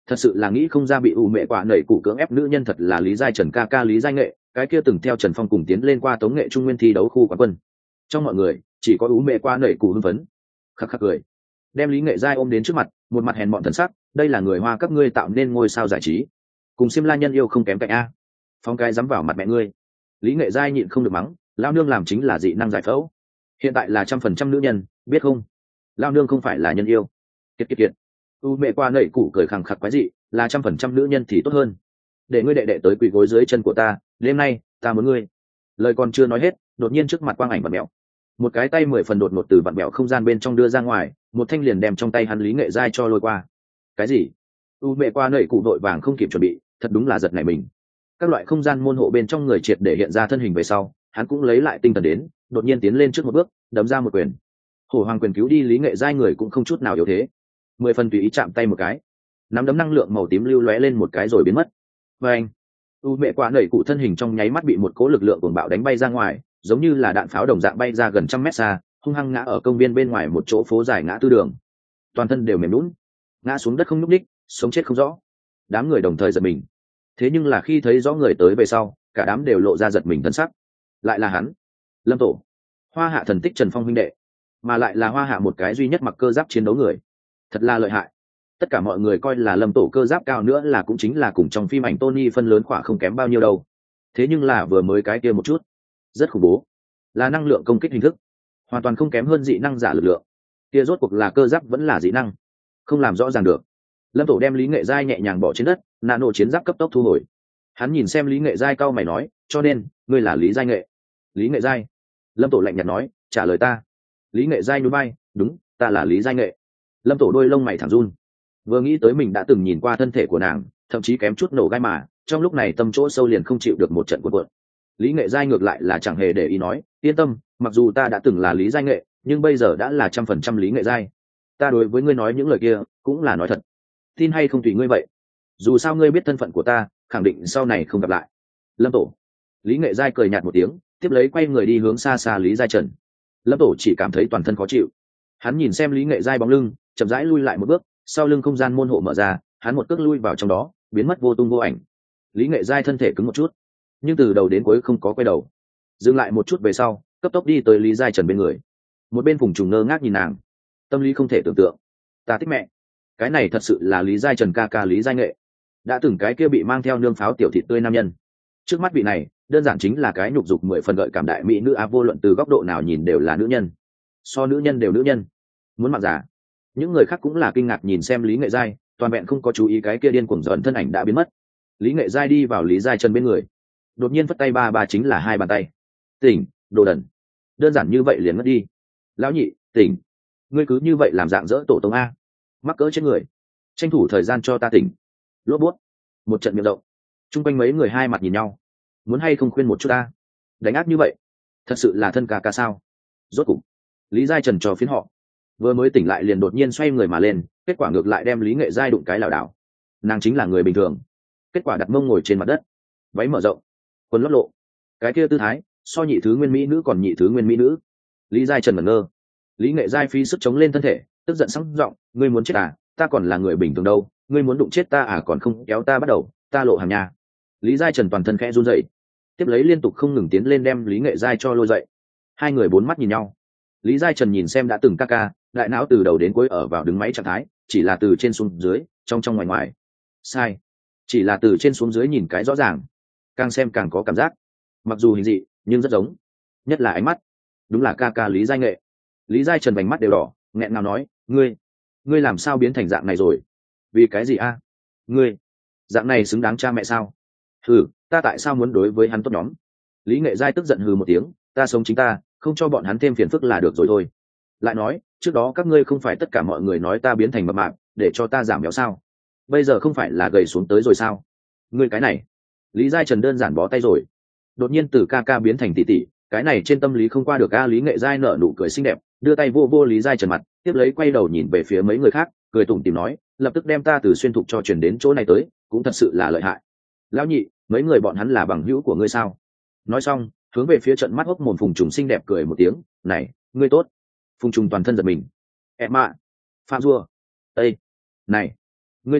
Thật sự là nghĩ không ra bị ủ mẹ quả nẩy cụ cưỡng ép nữ nhân thật là Lý Giai Trần ca ca Lý Giai Nghệ, cái kia từng theo Trần Phong cùng tiến lên qua tống nghệ trung nguyên thi đấu khu quán quân. Trong mọi người chỉ có ủ mẹ quả nẩy cụ hưng phấn, khắc khắc cười, đem Lý Nghệ Giai ôm đến trước mặt, một mặt hèn mọn thần sắc, đây là người Hoa các ngươi tạo nên ngôi sao giải trí, cùng Xiêm La nhân yêu không kém cạnh a. Phong cái dám vào mặt mẹ ngươi. Lý Nghệ Giai nhịn không được mắng, lao nương làm chính là dị năng giải phẫu, hiện tại là trăm phần trăm nữ nhân, biết không? Lao nương không phải là nhân yêu. Kiệt kiệt kiệt. U mẹ qua nẩy cụ cười khẳng khặc quái dị, là trăm phần trăm nữ nhân thì tốt hơn. Để ngươi đệ đệ tới quỳ gối dưới chân của ta, đêm nay ta muốn ngươi. Lời còn chưa nói hết, đột nhiên trước mặt quang ảnh vặn mèo, một cái tay mười phần đột ngột từ vặn mèo không gian bên trong đưa ra ngoài, một thanh liền đem trong tay hắn Lý Nghệ Giai cho lôi qua. Cái gì? U mẹ qua nẩy cụ đội vàng không kịp chuẩn bị, thật đúng là giật nảy mình. Các loại không gian môn hộ bên trong người triệt để hiện ra thân hình về sau, hắn cũng lấy lại tinh thần đến, đột nhiên tiến lên trước một bước, đấm ra một quyền. Hổ hoàng quyền cứu đi Lý Nghệ Giai người cũng không chút nào yếu thế, mười phần tùy ý chạm tay một cái, nắm đấm năng lượng màu tím lưu lóe lên một cái rồi biến mất. Và anh, u mẹ quả nẩy cụ thân hình trong nháy mắt bị một cỗ lực lượng cuồng bạo đánh bay ra ngoài, giống như là đạn pháo đồng dạng bay ra gần trăm mét xa, hung hăng ngã ở công viên bên ngoài một chỗ phố dài ngã tư đường, toàn thân đều mềm lún, ngã xuống đất không nhúc nhích, sống chết không rõ. Đám người đồng thời giật mình, thế nhưng là khi thấy rõ người tới về sau, cả đám đều lộ ra giật mình thân sắc. Lại là hắn, Lâm Tổ, Hoa Hạ thần tích Trần Phong huynh đệ, mà lại là Hoa Hạ một cái duy nhất mặc cơ giáp chiến đấu người, thật là lợi hại. Tất cả mọi người coi là Lâm Tổ cơ giáp cao nữa là cũng chính là cùng trong phim ảnh Tony phân lớn khỏa không kém bao nhiêu đâu, thế nhưng là vừa mới cái kia một chút rất khủng bố, là năng lượng công kích hình thức, hoàn toàn không kém hơn dị năng giả lực lượng. Kia rốt cuộc là cơ giáp vẫn là dị năng, không làm rõ ràng được. Lâm Tổ đem Lý Nghệ Giai nhẹ nhàng bỏ trên đất, nano chiến giáp cấp tốc thu hồi. Hắn nhìn xem Lý Nghệ Giai cau mày nói, cho nên ngươi là Lý Giai Nghệ? Lý Nghệ Giai. Lâm Tổ lạnh nhạt nói, trả lời ta. Lý Nghệ Giai nhún vai, đúng, ta là Lý Giai Nghệ. Lâm Tổ đôi lông mày thẳng run, vừa nghĩ tới mình đã từng nhìn qua thân thể của nàng, thậm chí kém chút nổ gai mà, trong lúc này tâm chỗ sâu liền không chịu được một trận cuộn cuộn. Lý Nghệ Giai ngược lại là chẳng hề để ý nói, yên tâm, mặc dù ta đã từng là Lý Giai Nghệ, nhưng bây giờ đã là trăm phần trăm Lý Nghệ Giai. Ta đối với ngươi nói những lời kia cũng là nói thật, tin hay không tùy ngươi vậy, dù sao ngươi biết thân phận của ta, khẳng định sau này không gặp lại. Lâm Tổ. Lý Nghệ Giai cười nhạt một tiếng, tiếp lấy quay người đi hướng xa xa Lý Giai Trần. Lâm Tổ chỉ cảm thấy toàn thân khó chịu, hắn nhìn xem Lý Nghệ Giai bóng lưng, chậm rãi lui lại một bước, sau lưng không gian môn hộ mở ra, hắn một cước lui vào trong đó, biến mất vô tung vô ảnh. Lý Nghệ Giai thân thể cứng một chút, nhưng từ đầu đến cuối không có quay đầu, dừng lại một chút về sau, cấp tốc đi tới Lý Giai Trần bên người. Một bên Phùng Trùng ngơ ngác nhìn nàng, tâm lý không thể tưởng tượng. Ta thích mẹ, cái này thật sự là Lý Giai Trần ca ca Lý Giai Nghệ, đã từng cái kia bị mang theo nương pháo tiểu thịt tươi nam nhân, trước mắt vị này đơn giản chính là cái nhục dục mười phần gợi cảm đại mỹ nữ a, vô luận từ góc độ nào nhìn đều là nữ nhân, so nữ nhân đều nữ nhân, muốn mặc giả. Những người khác cũng là kinh ngạc nhìn xem Lý Nghệ Giai, toàn vẹn không có chú ý cái kia điên cuồng dần thân ảnh đã biến mất. Lý Nghệ Giai đi vào Lý Giai Trần bên người, đột nhiên phất tay ba ba chính là hai bàn tay. Tỉnh, đồ đần, đơn giản như vậy liền mất đi. Lão nhị, tỉnh, ngươi cứ như vậy làm dạng dỡ tổ tông a, mắc cỡ trên người, tranh thủ thời gian cho ta tỉnh. Lốp bút, một trận miệng rộng, chung quanh mấy người hai mặt nhìn nhau, muốn hay không khuyên một chút ta, đánh áp như vậy thật sự là thân ca ca sao? Rốt cục Lý Giai Trần cho phiến họ, vừa mới tỉnh lại liền đột nhiên xoay người mà lên, kết quả ngược lại đem Lý Nghệ Giai đụng cái lảo đảo. Nàng chính là người bình thường, kết quả đặt mông ngồi trên mặt đất, váy mở rộng, quần lót lộ, cái kia tư thái so nhị thứ nguyên mỹ nữ còn nhị thứ nguyên mỹ nữ. Lý Giai Trần ngẩn ngơ. Lý Nghệ Giai phí sức chống lên thân thể, tức giận sắc giọng, ngươi muốn chết à? Ta còn là người bình thường đâu, ngươi muốn đụng chết ta à, còn không kéo ta bắt đầu, ta lộ hàng nhà. Lý Giai Trần toàn thân khẽ run rẩy, tiếp lấy liên tục không ngừng tiến lên đem Lý Nghệ Giai cho lôi dậy. Hai người bốn mắt nhìn nhau. Lý Giai Trần nhìn xem đã từng ca ca, đại não từ đầu đến cuối ở vào đứng máy trạng thái, chỉ là từ trên xuống dưới, trong trong ngoài ngoài. Sai, chỉ là từ trên xuống dưới nhìn cái rõ ràng, càng xem càng có cảm giác, mặc dù hình dị nhưng rất giống, nhất là ánh mắt, đúng là ca ca Lý Giai Nghệ. Lý Giai Trần vành mắt đều đỏ, nghẹn ngào nói, ngươi ngươi làm sao biến thành dạng này rồi? Vì cái gì a? Ngươi dạng này xứng đáng cha mẹ sao? Hừ, ta tại sao muốn đối với hắn tốt nhóm? Lý Nghệ Giai tức giận hừ một tiếng, ta sống chính ta, không cho bọn hắn thêm phiền phức là được rồi thôi. Lại nói, trước đó các ngươi không phải tất cả mọi người nói ta biến thành mập mạp để cho ta giảm béo sao? Bây giờ không phải là gầy xuống tới rồi sao? Ngươi cái này. Lý Giai Trần đơn giản bó tay rồi. Đột nhiên từ ca ca biến thành tỷ tỷ, cái này trên tâm lý không qua được a. Lý Nghệ Giai nở nụ cười xinh đẹp, đưa tay vô vô Lý Giai Trần mặt, tiếp lấy quay đầu nhìn về phía mấy người khác, cười tủm tỉm nói, lập tức đem ta từ xuyên thục cho chuyển đến chỗ này tới, cũng thật sự là lợi hại. Lão nhị, mấy người bọn hắn là bằng hữu của ngươi sao? Nói xong, hướng về phía trận mắt hốc mồm Phùng Trùng xinh đẹp cười một tiếng, này, ngươi tốt. Phùng Trùng toàn thân giật mình. Em ạ, Phạm Dua, ây, này, ngươi tốt,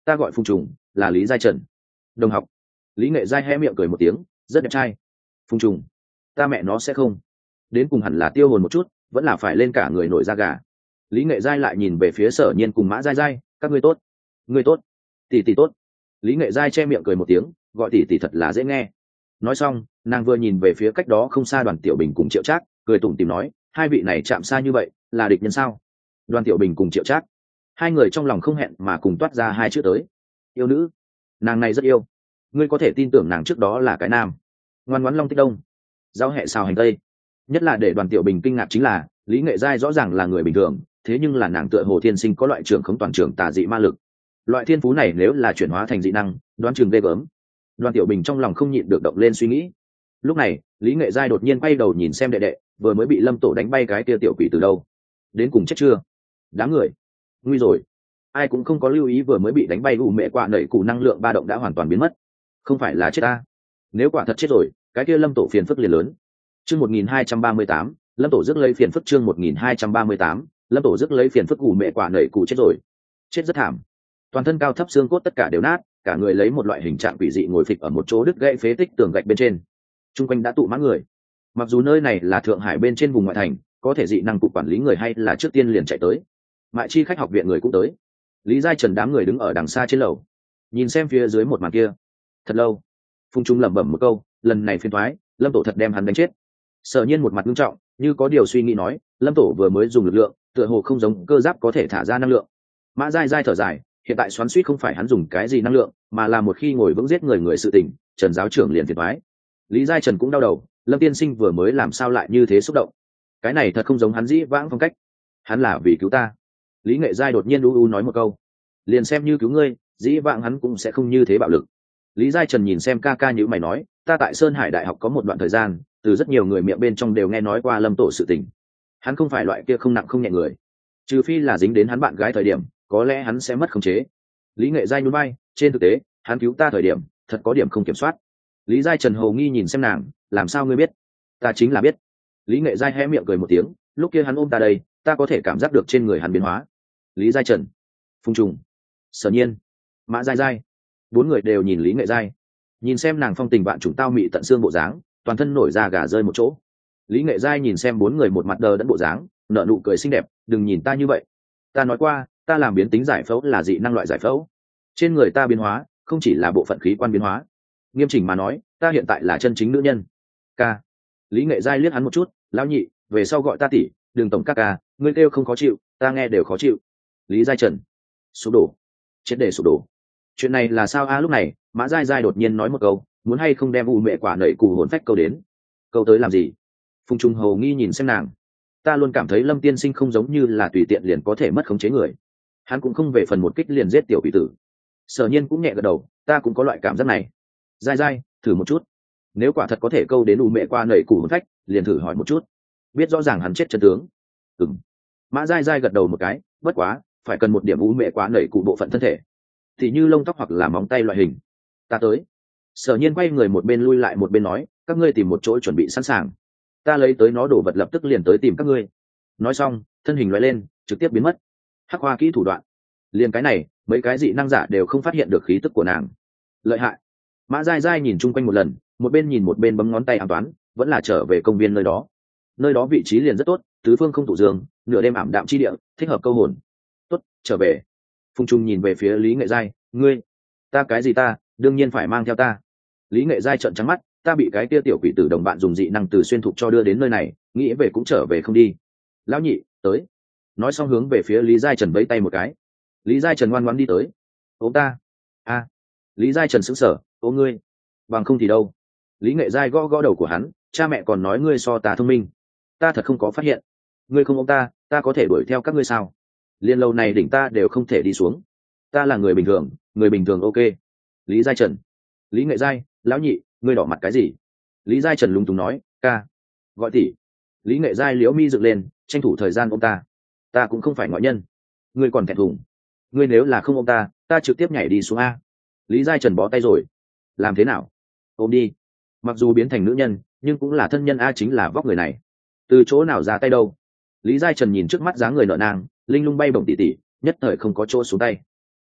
ta gọi Phùng Trùng, là Lý Giai Trần. Đồng học. Lý Nghệ Giai hé miệng cười một tiếng, rất đẹp trai. Phùng Trùng, ta mẹ nó sẽ không, đến cùng hẳn là tiêu hồn một chút, vẫn là phải lên cả người nổi da gà. Lý Nghệ Giai lại nhìn về phía Sở Nhiên cùng Mã Giai Giai, các ngươi tốt. Ngươi tốt. Tỷ tỷ tốt. Lý Nghệ Giai che miệng cười một tiếng, gọi tỷ tỷ thật là dễ nghe. Nói xong, nàng vừa nhìn về phía cách đó không xa Đoàn Tiểu Bình cùng Triệu Trác, cười tủm tỉm nói, hai vị này chạm xa như vậy, là địch nhân sao? Đoàn Tiểu Bình cùng Triệu Trác, hai người trong lòng không hẹn mà cùng toát ra hai chữ tới. Yêu nữ. Nàng này rất yêu. Ngươi có thể tin tưởng nàng trước đó là cái nam. Ngoan ngoãn long tích đông, giao hệ xào hành tây. Nhất là để Đoàn Tiểu Bình kinh ngạc chính là, Lý Nghệ Giai rõ ràng là người bình thường, thế nhưng là nàng tựa hồ thiên sinh có loại trường khống toàn trường tà dị ma lực. Loại thiên phú này nếu là chuyển hóa thành dị năng, đoán chừng ghê gớm. Đoàn Tiểu Bình trong lòng không nhịn được động lên suy nghĩ. Lúc này, Lý Nghệ Giai đột nhiên quay đầu nhìn xem đệ đệ, vừa mới bị Lâm Tổ đánh bay cái kia tiểu quỷ từ đâu? Đến cùng chết chưa? Đám người, nguy rồi. Ai cũng không có lưu ý vừa mới bị đánh bay ủ mẹ quạ nảy cụ năng lượng ba động đã hoàn toàn biến mất. Không phải là chết ta. Nếu quả thật chết rồi, cái kia Lâm Tổ phiền phức liền lớn. Chương một nghìn hai trăm ba mươi tám, Lâm Tổ rước lấy phiền phức chương một nghìn hai trăm ba mươi tám, Lâm Tổ rước lấy phiền phức ủ mẹ quạ nảy cụ chết rồi. Chết rất thảm. Toàn thân cao thấp xương cốt tất cả đều nát, cả người lấy một loại hình trạng quỷ dị ngồi phịch ở một chỗ đứt gãy phế tích tường gạch bên trên. Trung quanh đã tụ mãn người. Mặc dù nơi này là Thượng Hải bên trên vùng ngoại thành, có thể dị năng cục quản lý người hay là trước tiên liền chạy tới. Mại chi khách học viện người cũng tới. Lý Giai Trần đám người đứng ở đằng xa trên lầu, nhìn xem phía dưới một màn kia. Thật lâu, Phùng Trung lẩm bẩm một câu, lần này phiền toái, Lâm Tổ thật đem hắn đánh chết. Sở Nhiên một mặt nghiêm trọng, như có điều suy nghĩ nói, Lâm Tổ vừa mới dùng lực lượng, tựa hồ không giống cơ giáp có thể thả ra năng lượng. Mã Giai Giai thở dài, hiện tại xoắn suýt không phải hắn dùng cái gì năng lượng, mà là một khi ngồi vững giết người người sự tình, Trần giáo trưởng liền phiền toái. Lý Giai Trần cũng đau đầu, Lâm tiên sinh vừa mới làm sao lại như thế xúc động? Cái này thật không giống hắn dĩ vãng phong cách. Hắn là vì cứu ta. Lý Nghệ Giai đột nhiên u u nói một câu, liền xem như cứu ngươi, dĩ vãng hắn cũng sẽ không như thế bạo lực. Lý Giai Trần nhìn xem ca ca như mày nói, ta tại Sơn Hải Đại học có một đoạn thời gian, từ rất nhiều người miệng bên trong đều nghe nói qua Lâm Tổ sự tình. Hắn không phải loại kia không nặng không nhẹ người, trừ phi là dính đến hắn bạn gái thời điểm, có lẽ hắn sẽ mất khống chế. Lý Nghệ Giai nhún vai, trên thực tế, hắn cứu ta thời điểm, thật có điểm không kiểm soát. Lý Giai Trần hồ nghi nhìn xem nàng, làm sao ngươi biết? Ta chính là biết. Lý Nghệ Giai hé miệng cười một tiếng, lúc kia hắn ôm ta đây, ta có thể cảm giác được trên người hắn biến hóa. Lý Giai Trần, Phùng Trùng, Sở Nhiên, Mã Giai Giai, bốn người đều nhìn Lý Nghệ Giai, nhìn xem nàng phong tình vạn trùng tao mị tận xương bộ dáng, toàn thân nổi da gà rơi một chỗ. Lý Nghệ Giai nhìn xem bốn người một mặt đờ đẫn bộ dáng, nở nụ cười xinh đẹp, đừng nhìn ta như vậy. Ta nói qua, ta làm biến tính giải phẫu là dị năng loại giải phẫu. Trên người ta biến hóa, không chỉ là bộ phận khí quan biến hóa. Nghiêm chỉnh mà nói, ta hiện tại là chân chính nữ nhân. Ca. Lý Nghệ Giai liếc hắn một chút, lão nhị, về sau gọi ta tỷ, đừng tổng các ca, ngươi kêu không khó chịu, ta nghe đều khó chịu. Lý Giai Trần, sụp đổ, chết để sụp đổ. Chuyện này là sao a? Lúc này, Mã Giai Giai đột nhiên nói một câu, muốn hay không đem u mẹ quả nảy cù hồn phách câu đến. Câu tới làm gì? Phùng Trung hầu nghi nhìn xem nàng. Ta luôn cảm thấy Lâm tiên sinh không giống như là tùy tiện liền có thể mất khống chế người. Hắn cũng không về phần một kích liền giết tiểu quỷ tử. Sở Nhiên cũng nhẹ gật đầu, ta cũng có loại cảm giác này. Giai Giai, thử một chút. Nếu quả thật có thể câu đến u mẹ qua nảy cù hồn phách, liền thử hỏi một chút. Biết rõ ràng hắn chết chân tướng. Ừm. Mã Giai Giai gật đầu một cái, bất quá, phải cần một điểm u mẹ quá nảy cụ bộ phận thân thể, thì như lông tóc hoặc là móng tay loại hình. Ta tới. Sở Nhiên quay người một bên lui lại một bên nói, các ngươi tìm một chỗ chuẩn bị sẵn sàng, ta lấy tới nó đồ vật lập tức liền tới tìm các ngươi. Nói xong, thân hình loại lên, trực tiếp biến mất. Hắc Hoa kỹ thủ đoạn, liền cái này, mấy cái dị năng giả đều không phát hiện được khí tức của nàng. Lợi hại. Mã Giai Giai nhìn chung quanh một lần, một bên nhìn một bên bấm ngón tay ám toán, vẫn là trở về công viên nơi đó. Nơi đó vị trí liền rất tốt, tứ phương không tụ dương, nửa đêm ảm đạm chi địa, thích hợp câu hồn. Tốt, trở về. Phùng Trung nhìn về phía Lý Nghệ Giai, ngươi, ta cái gì ta, đương nhiên phải mang theo ta. Lý Nghệ Giai trợn trắng mắt, ta bị cái kia tiểu quỷ tử đồng bạn dùng dị năng từ xuyên thục cho đưa đến nơi này, nghĩ về cũng trở về không đi. Lão nhị, tới. Nói xong hướng về phía Lý Giai Trần vẫy tay một cái. Lý Giai Trần ngoan ngoãn đi tới. Ôm ta. A. À. Lý Giai Trần sững sờ, ôm ngươi. Bằng không thì đâu. Lý Nghệ Giai gõ gõ đầu của hắn, cha mẹ còn nói ngươi so ta thông minh. Ta thật không có phát hiện. Ngươi không ôm ta, ta có thể đuổi theo các ngươi sao? Liên lâu này đỉnh ta đều không thể đi xuống. Ta là người bình thường, người bình thường ok. Lý Giai Trần. Lý Nghệ Giai, lão nhị, ngươi đỏ mặt cái gì? Lý Giai Trần lúng túng nói, ca. Gọi tỷ. Lý Nghệ Giai liễu mi dựng lên, tranh thủ thời gian ôm ta. Ta cũng không phải ngoại nhân. Ngươi còn thẹn thùng. Ngươi nếu là không ôm ta, ta trực tiếp nhảy đi xuống A. Lý Giai Trần bó tay rồi. Làm thế nào? Ôm đi. Mặc dù biến thành nữ nhân, nhưng cũng là thân nhân A, chính là vóc người này. Từ chỗ nào ra tay đâu? Lý Giai Trần nhìn trước mắt dáng người nợ nang, linh lung bay bổng tỉ tỉ, nhất thời không có chỗ xuống tay.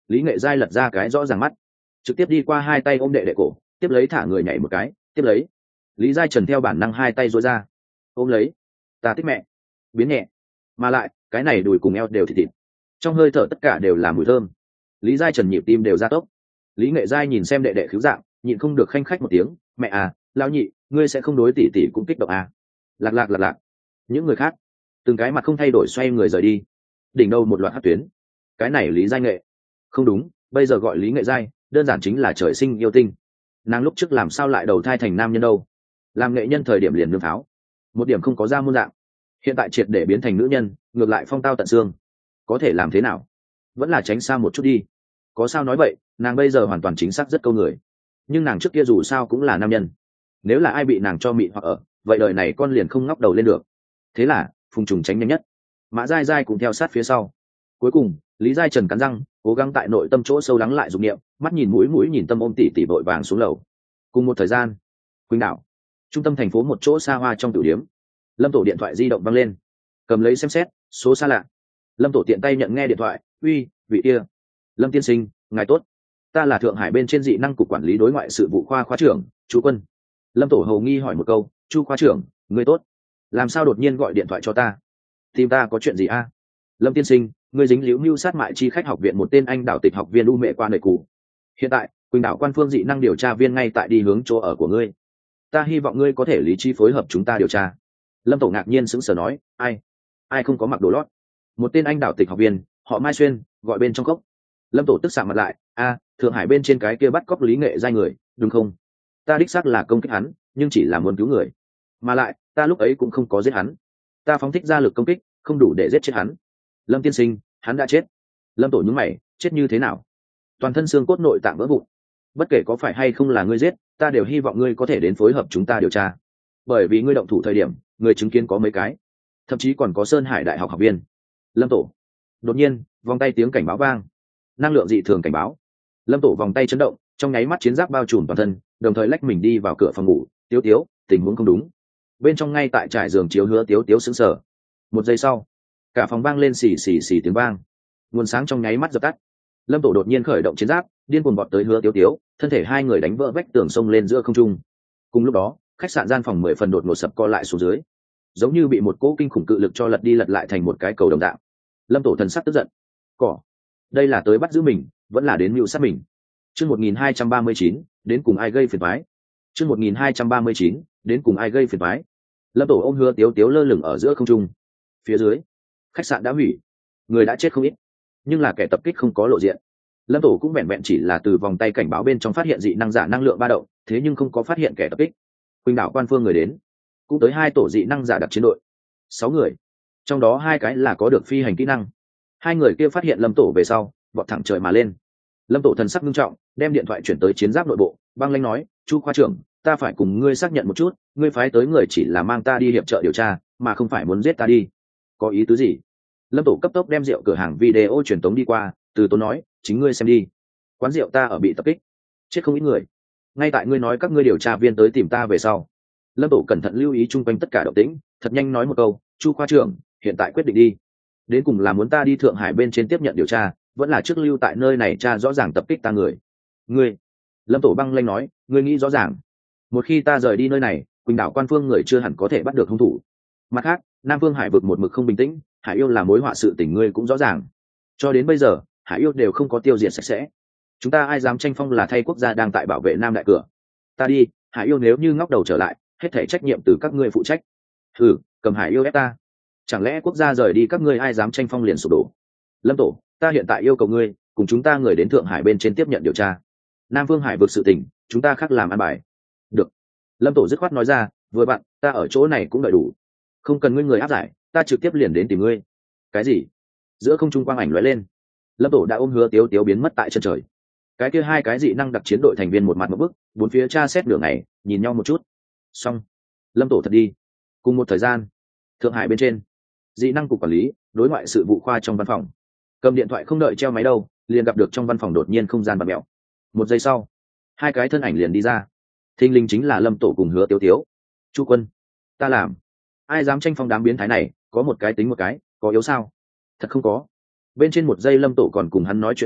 Lý Nghệ Giai lật ra cái rõ ràng mắt, trực tiếp đi qua hai tay ôm đệ đệ cổ, tiếp lấy thả người nhảy một cái, tiếp lấy Lý Giai Trần theo bản năng hai tay duỗi ra ôm lấy. Ta thích mẹ. Biến nhẹ, mà lại cái này đùi cùng eo đều thịt thịt, trong hơi thở tất cả đều là mùi thơm. Lý Giai Trần nhịp tim đều gia tốc. Lý Nghệ Giai nhìn xem đệ đệ khiếu dạng, nhịn không được khanh khách một tiếng, mẹ à, lão nhị, ngươi sẽ không đối tỷ tỷ cũng kích động à? Lạc lạc lạc lạc. Những người khác từng cái mặt không thay đổi xoay người rời đi. Đỉnh đầu một loạt hát tuyến. Cái này Lý Giai Nghệ, không đúng, bây giờ gọi Lý Nghệ Giai đơn giản chính là trời sinh yêu tinh. Nàng lúc trước làm sao lại đầu thai thành nam nhân đâu? Làm nghệ nhân thời điểm liền nương pháo, một điểm không có ra môn dạng, hiện tại triệt để biến thành nữ nhân, ngược lại phong tao tận xương. Có thể làm thế nào? Vẫn là tránh xa một chút đi. Có sao nói vậy, nàng bây giờ hoàn toàn chính xác rất câu người, nhưng nàng trước kia dù sao cũng là nam nhân, nếu là ai bị nàng cho mị hoặc ở, vậy đời này con liền không ngóc đầu lên được. Thế là Phùng Trùng tránh nhanh nhất, Mã Giai Giai cũng theo sát phía sau. Cuối cùng Lý Giai Trần cắn răng cố gắng tại nội tâm chỗ sâu lắng lại dục niệm, mắt nhìn mũi mũi nhìn tâm ôm tỉ tỉ vội vàng xuống lầu. Cùng một thời gian, Quỳnh Đảo, trung tâm thành phố một chỗ xa hoa trong tử điếm. Lâm Tổ điện thoại di động văng lên, cầm lấy xem xét, số xa lạ. Lâm Tổ tiện tay nhận nghe điện thoại. Uy, vị kia. Lâm tiên sinh, ngài tốt, ta là Thượng Hải bên trên dị năng cục quản lý đối ngoại sự vụ khoa khoa trưởng Chu Quân. Lâm Tổ hầu nghi hỏi một câu, Chu khoa trưởng, ngươi tốt, làm sao đột nhiên gọi điện thoại cho ta? Tìm ta có chuyện gì a? Lâm tiên sinh, ngươi dính líu mưu sát mại chi khách học viện một tên anh đảo tịch học viên u mẹ qua đời cụ. Hiện tại Quỳnh Đảo quan phương dị năng điều tra viên ngay tại đi hướng chỗ ở của ngươi, ta hy vọng ngươi có thể lý trí phối hợp chúng ta điều tra. Lâm Tổ ngạc nhiên sững sờ nói, ai ai không có mặc đồ lót? Một tên anh đảo tịch học viên, họ Mai Xuyên, gọi bên trong cốc. Lâm Tổ tức xạ mặt lại, a, Thượng Hải bên trên cái kia bắt cóc Lý Nghệ Giai người, đúng không? Ta đích xác là công kích hắn, nhưng chỉ là muốn cứu người, mà lại ta lúc ấy cũng không có giết hắn, ta phóng thích ra lực công kích không đủ để giết chết hắn. Lâm tiên sinh, hắn đã chết. Lâm Tổ nhướng mày, chết như thế nào? Toàn thân xương cốt nội tạng vỡ vụn. Bất kể có phải hay không là ngươi giết, ta đều hy vọng ngươi có thể đến phối hợp chúng ta điều tra, bởi vì ngươi động thủ thời điểm người chứng kiến có mấy cái, thậm chí còn có Sơn Hải đại học học viên. Lâm Tổ đột nhiên vòng tay tiếng cảnh báo vang, năng lượng dị thường cảnh báo. Lâm Tổ vòng tay chấn động, trong nháy mắt chiến giáp bao trùm toàn thân, đồng thời lách mình đi vào cửa phòng ngủ. Tiếu Tiếu, tình huống không đúng. Bên trong ngay tại trải giường chiếu Hứa Tiếu Tiếu sững sờ. Một giây sau, cả phòng vang lên xì xì xì tiếng vang, nguồn sáng trong nháy mắt dập tắt. Lâm Tổ đột nhiên khởi động chiến giáp, điên cuồng vọt tới Hứa Tiếu Tiếu, thân thể hai người đánh vỡ vách tường xông lên giữa không trung. Cùng lúc đó, khách sạn gian phòng mười phần đột ngột sập co lại xuống dưới, giống như bị một cỗ kinh khủng cự lực cho lật đi lật lại thành một cái cầu đồng dạng. Lâm Tổ thần sắc tức giận, cỏ, đây là tới bắt giữ mình, vẫn là đến mưu sát mình? Chương một nghìn hai trăm ba mươi chín, đến cùng ai gây phiền toái? Chương một nghìn hai trăm ba mươi chín, đến cùng ai gây phiền toái? Lâm Tổ ôm Hứa Tiếu Tiếu lơ lửng ở giữa không trung. Phía dưới, khách sạn đã hủy, người đã chết không ít, nhưng là kẻ tập kích không có lộ diện. Lâm Tổ cũng vẹn vẹn chỉ là từ vòng tay cảnh báo bên trong phát hiện dị năng giả năng lượng ba động, thế nhưng không có phát hiện kẻ tập kích. Quỳnh Đảo quan phương người đến, cũng tới hai tổ dị năng giả đặc chiến đội, sáu người, trong đó hai cái là có được phi hành kỹ năng. Hai người kia phát hiện Lâm Tổ về sau, vọt thẳng trời mà lên. Lâm Tổ thần sắc nghiêm trọng, đem điện thoại chuyển tới chiến giáp nội bộ, băng lãnh nói, Chu khoa trưởng, ta phải cùng ngươi xác nhận một chút, ngươi phái tới người chỉ là mang ta đi hiệp trợ điều tra, mà không phải muốn giết ta đi. Có ý tứ gì? Lâm Tổ cấp tốc đem rượu cửa hàng video truyền tống đi qua, từ tốn nói, chính ngươi xem đi, quán rượu ta ở bị tập kích, chết không ít người, ngay tại ngươi nói các ngươi điều tra viên tới tìm ta về sau. Lâm Tổ cẩn thận lưu ý chung quanh tất cả động tĩnh, thật nhanh nói một câu, Chu khoa trưởng, hiện tại quyết định đi, đến cùng là muốn ta đi Thượng Hải bên trên tiếp nhận điều tra, vẫn là trước lưu tại nơi này tra rõ ràng tập kích ta người? Ngươi, Lâm Tổ băng lanh nói, ngươi nghĩ rõ ràng, một khi ta rời đi nơi này, Quỳnh Đảo quan phương người chưa hẳn có thể bắt được hung thủ. Mặt khác, Nam Phương Hải vực một mực không bình tĩnh, Hải Yêu là mối họa sự tình ngươi cũng rõ ràng, cho đến bây giờ Hải Yêu đều không có tiêu diệt sạch sẽ, chúng ta ai dám tranh phong là thay quốc gia đang tại bảo vệ Nam đại cửa. Ta đi, Hải Yêu nếu như ngóc đầu trở lại, hết thảy trách nhiệm từ các ngươi phụ trách. Thử cầm Hải Yêu ép ta, chẳng lẽ quốc gia rời đi các ngươi ai dám tranh phong liền sụp đổ? Lâm Tổ, ta hiện tại yêu cầu ngươi cùng chúng ta người đến Thượng Hải bên trên tiếp nhận điều tra, Nam Phương Hải vực sự tình chúng ta khác làm ăn bài. Được. Lâm Tổ dứt khoát nói ra, vừa bạn, ta ở chỗ này cũng đợi đủ, không cần ngươi người áp giải, ta trực tiếp liền đến tìm ngươi. Cái gì? Giữa không trung quang ảnh lóe lên, Lâm Tổ đã ôm Hứa Tiếu Tiếu biến mất tại chân trời. Cái kia hai cái dị năng đặc chiến đội thành viên một mặt một bức, bốn phía tra xét nửa ngày, nhìn nhau một chút, xong, Lâm Tổ thật đi. Cùng một thời gian, Thượng Hải bên trên, dị năng cục quản lý đối ngoại sự vụ khoa trong văn phòng, cầm điện thoại không đợi treo máy đâu, liền gặp được trong văn phòng đột nhiên không gian bật mẹo. Một giây sau, hai cái thân ảnh liền đi ra, thình lình chính là Lâm Tổ cùng Hứa Tiếu Tiếu. Chu Quân, ta làm, ai dám tranh phong đám biến thái này, có một cái tính một cái, có yếu sao? Thật không có. Bên trên một giây Lâm Tổ còn cùng hắn nói chuyện đâu,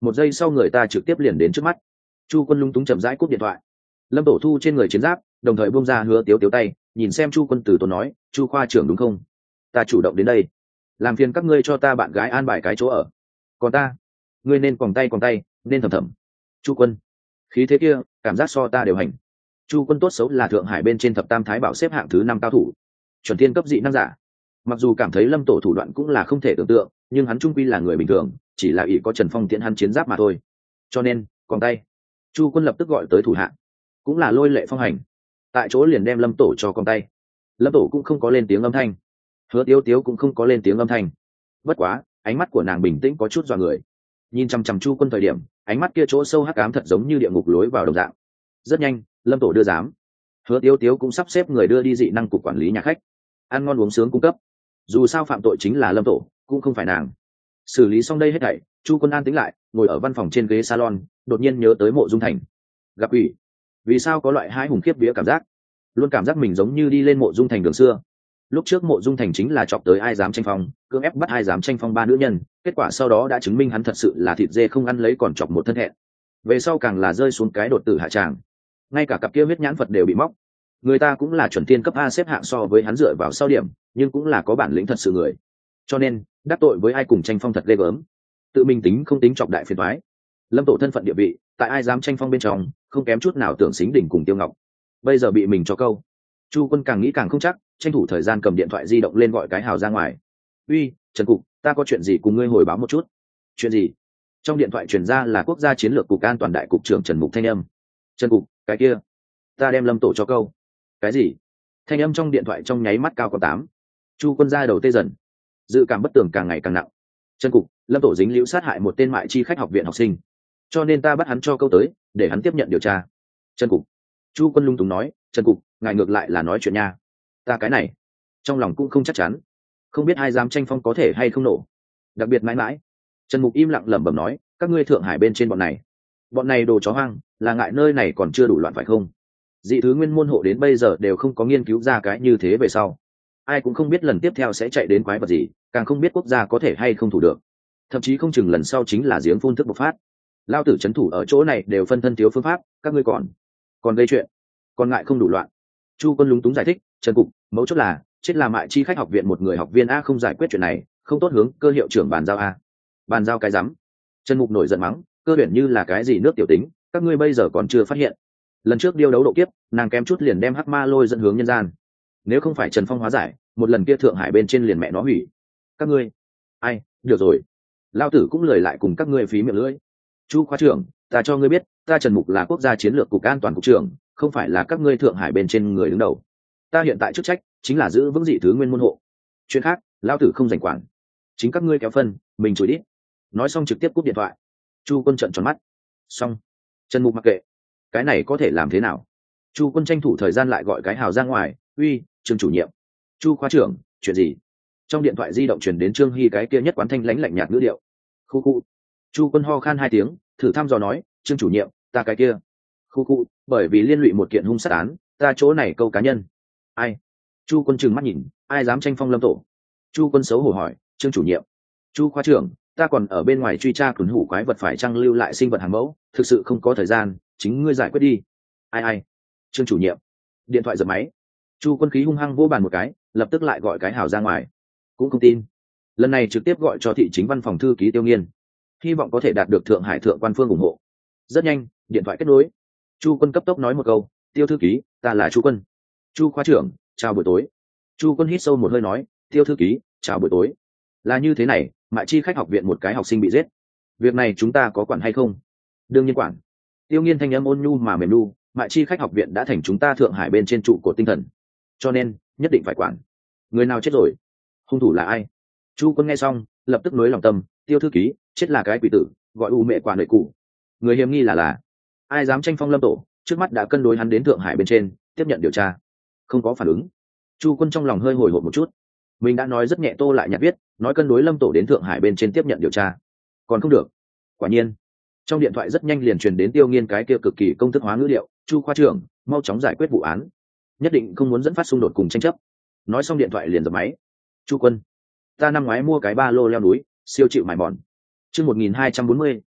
một giây sau người ta trực tiếp liền đến trước mắt. Chu Quân lung túng chậm rãi cúp điện thoại. Lâm Tổ thu trên người chiến giáp, đồng thời buông ra Hứa Tiếu Tiếu tay, nhìn xem Chu Quân từ tốn nói, Chu khoa trưởng đúng không? Ta chủ động đến đây, làm phiền các ngươi cho ta bạn gái an bài cái chỗ ở. Còn ta, ngươi nên quòng tay quòng tay, nên thầm thầm. Chu Quân, khí thế kia, cảm giác so ta đều hành. Chu Quân tốt xấu là Thượng Hải bên trên thập tam thái bảo xếp hạng thứ năm cao thủ, chuẩn tiên cấp dị năng giả. Mặc dù cảm thấy Lâm Tổ thủ đoạn cũng là không thể tưởng tượng, nhưng hắn trung quy là người bình thường, chỉ là ỷ có Trần Phong tiễn hắn chiến giáp mà thôi. Cho nên, quòng tay. Chu Quân lập tức gọi tới thủ hạ, cũng là lôi lệ phong hành, tại chỗ liền đem Lâm Tổ cho quòng tay. Lâm Tổ cũng không có lên tiếng âm thanh, Hứa Tiếu Tiếu cũng không có lên tiếng âm thanh. Bất quá, ánh mắt của nàng bình tĩnh có chút dọa người, nhìn chằm chằm Chu Quân thời điểm, ánh mắt kia chỗ sâu hắc ám thật giống như địa ngục lối vào đồng dạng. Rất nhanh, Lâm Tổ đưa giám, Hứa Tiếu Tiếu cũng sắp xếp người đưa đi dị năng cục quản lý nhà khách, ăn ngon uống sướng cung cấp. Dù sao phạm tội chính là Lâm Tổ, cũng không phải nàng. Xử lý xong đây hết thảy, Chu Quân an tĩnh lại, ngồi ở văn phòng trên ghế salon, đột nhiên nhớ tới Mộ Dung Thành. Gặp ủy, vì sao có loại hãi hùng khiếp vía cảm giác, luôn cảm giác mình giống như đi lên Mộ Dung Thành đường xưa. Lúc trước Mộ Dung Thành chính là chọc tới ai dám tranh phong, cưỡng ép bắt ai dám tranh phong ba nữ nhân, kết quả sau đó đã chứng minh hắn thật sự là thịt dê không ăn lấy còn chọc một thân hẹn. Về sau càng là rơi xuống cái đột tử hạ tràng, ngay cả cặp kia huyết nhãn Phật đều bị móc. Người ta cũng là chuẩn tiên cấp A xếp hạng so với hắn dựa vào sau điểm, nhưng cũng là có bản lĩnh thật sự người. Cho nên đắc tội với ai cùng tranh phong thật ghê gớm, tự mình tính không tính chọc đại phiền toái. Lâm Tổ thân phận địa vị tại ai dám tranh phong bên trong không kém chút nào tưởng xính đỉnh cùng Tiêu Ngọc, bây giờ bị mình cho câu. Chu Quân càng nghĩ càng không chắc, tranh thủ thời gian cầm điện thoại di động lên gọi cái Hào ra ngoài. Uy, Trần cục, ta có chuyện gì cùng ngươi hồi báo một chút. Chuyện gì? Trong điện thoại truyền ra là Quốc gia chiến lược cục an toàn đại cục trưởng Trần Mục thanh âm. Trần cục, cái kia, ta đem Lâm Tổ cho câu. Cái gì? Thanh âm trong điện thoại trong nháy mắt cao còn tám. Chu Quân ra đầu tê dần, dự cảm bất tường càng ngày càng nặng. Trần cục, Lâm Tổ dính líu sát hại một tên mại chi khách học viện học sinh, cho nên ta bắt hắn cho câu tới để hắn tiếp nhận điều tra. Trần cục. Chu Quân lung túng nói, Trần cục, ngài ngược lại là nói chuyện nha. Ta cái này trong lòng cũng không chắc chắn, không biết ai dám tranh phong có thể hay không nổ. Đặc biệt mãi mãi. Trần Mục im lặng lẩm bẩm nói, các ngươi Thượng Hải bên trên bọn này bọn này đồ chó hoang, là ngại nơi này còn chưa đủ loạn phải không? Dị thứ nguyên môn hộ đến bây giờ đều không có nghiên cứu ra cái như thế về sau, ai cũng không biết lần tiếp theo sẽ chạy đến quái vật gì, càng không biết quốc gia có thể hay không thủ được, thậm chí không chừng lần sau chính là giếng phun thức bộc phát. Lao tử c h ấ n thủ ở chỗ này đều phân thân thiếu phương pháp, các ngươi còn còn gây chuyện, còn ngại không đủ loạn. Chu Quân lúng túng giải thích, Trần cục, mấu chốt là chết là mại chi khách học viện một người học viên a, không giải quyết chuyện này không tốt hướng cơ hiệu trưởng bàn giao a. Bàn giao cái rắm. Trần Mục nổi giận mắng, cơ tuyển như là cái gì nước tiểu tính, các ngươi bây giờ còn chưa phát hiện. Lần trước điêu đấu độ kiếp, nàng kém chút liền đem hắc ma lôi dẫn hướng nhân gian, nếu không phải Trần Phong hóa giải, một lần kia Thượng Hải bên trên liền mẹ nó hủy. Các ngươi ai, được rồi, lao tử cũng lời lại cùng các ngươi phí miệng lưỡi. Chu khoa trưởng, ta cho ngươi biết, ta Trần Mục là quốc gia chiến lược cục an toàn cục trưởng, không phải là các ngươi Thượng Hải bên trên người đứng đầu. Ta hiện tại chức trách chính là giữ vững dị thứ nguyên môn hộ, chuyện khác lao tử không giành quản, chính các ngươi kéo phân, mình chửi đi. Nói xong trực tiếp cúp điện thoại. Chu Quân trợn tròn mắt. Xong. Trần Mục mặc kệ, cái này có thể làm thế nào? Chu Quân tranh thủ thời gian lại gọi cái Hào ra ngoài. Uy, Trương chủ nhiệm. Chu khoa trưởng, chuyện gì? Trong điện thoại di động truyền đến Trương Hy cái kia nhất quán thanh lãnh lạnh nhạt ngữ điệu. Khu khu. Chu Quân ho khan hai tiếng, thử thăm dò nói, Trương chủ nhiệm, ta cái kia. Khu khu, bởi vì liên lụy một kiện hung sát án, ta chỗ này câu cá nhân. Ai? Chu Quân trừng mắt nhìn, ai dám tranh phong Lâm Tổ? Chu Quân xấu hổ hỏi, Trương chủ nhiệm. Chu khoa trưởng, ta còn ở bên ngoài truy tra tuần hủ quái vật phải trăng lưu lại sinh vật hàng mẫu, thực sự không có thời gian, chính ngươi giải quyết đi. Ai ai? Trương chủ nhiệm. Điện thoại giật máy. Chu Quân khí hung hăng vô bàn một cái, lập tức lại gọi cái Hào ra ngoài. Cũng không tin. Lần này trực tiếp gọi cho thị chính văn phòng thư ký Tiêu Nghiên, hy vọng có thể đạt được Thượng Hải thượng quan phương ủng hộ. Rất nhanh, điện thoại kết nối. Chu Quân cấp tốc nói một câu, Tiêu thư ký, ta là Chu Quân. Chu khoa trưởng, chào buổi tối. Chu Quân hít sâu một hơi nói, Tiêu thư ký, chào buổi tối. Là như thế này, mại chi khách học viện một cái học sinh bị giết, việc này chúng ta có quản hay không? Đương nhiên quản. Tiêu Nghiên thanh âm ôn nhu mà mềm nu, mại chi khách học viện đã thành chúng ta Thượng Hải bên trên trụ của tinh thần, cho nên nhất định phải quản. Người nào chết rồi? Hung thủ là ai? Chu Quân nghe xong lập tức nối lòng tâm, Tiêu thư ký, chết là cái quỷ tử, gọi u mẹ quả nội cụ. Người hiểm nghi là là ai dám tranh phong Lâm Tổ, trước mắt đã cân đối hắn đến Thượng Hải bên trên tiếp nhận điều tra. Không có phản ứng. Chu Quân trong lòng hơi hồi hộp một chút, mình đã nói rất nhẹ tô lại nhạt viết, nói cân đối Lâm Tổ đến Thượng Hải bên trên tiếp nhận điều tra, còn không được. Quả nhiên trong điện thoại rất nhanh liền truyền đến Tiêu Nghiên cái kia cực kỳ công thức hóa ngữ điệu, Chu khoa trưởng, mau chóng giải quyết vụ án, nhất định không muốn dẫn phát xung đột cùng tranh chấp. Nói xong điện thoại liền dập máy. Chu Quân, ta năm ngoái mua cái ba lô leo núi, siêu chịu mài mòn. Chương một nghìn hai trăm bốn mươi,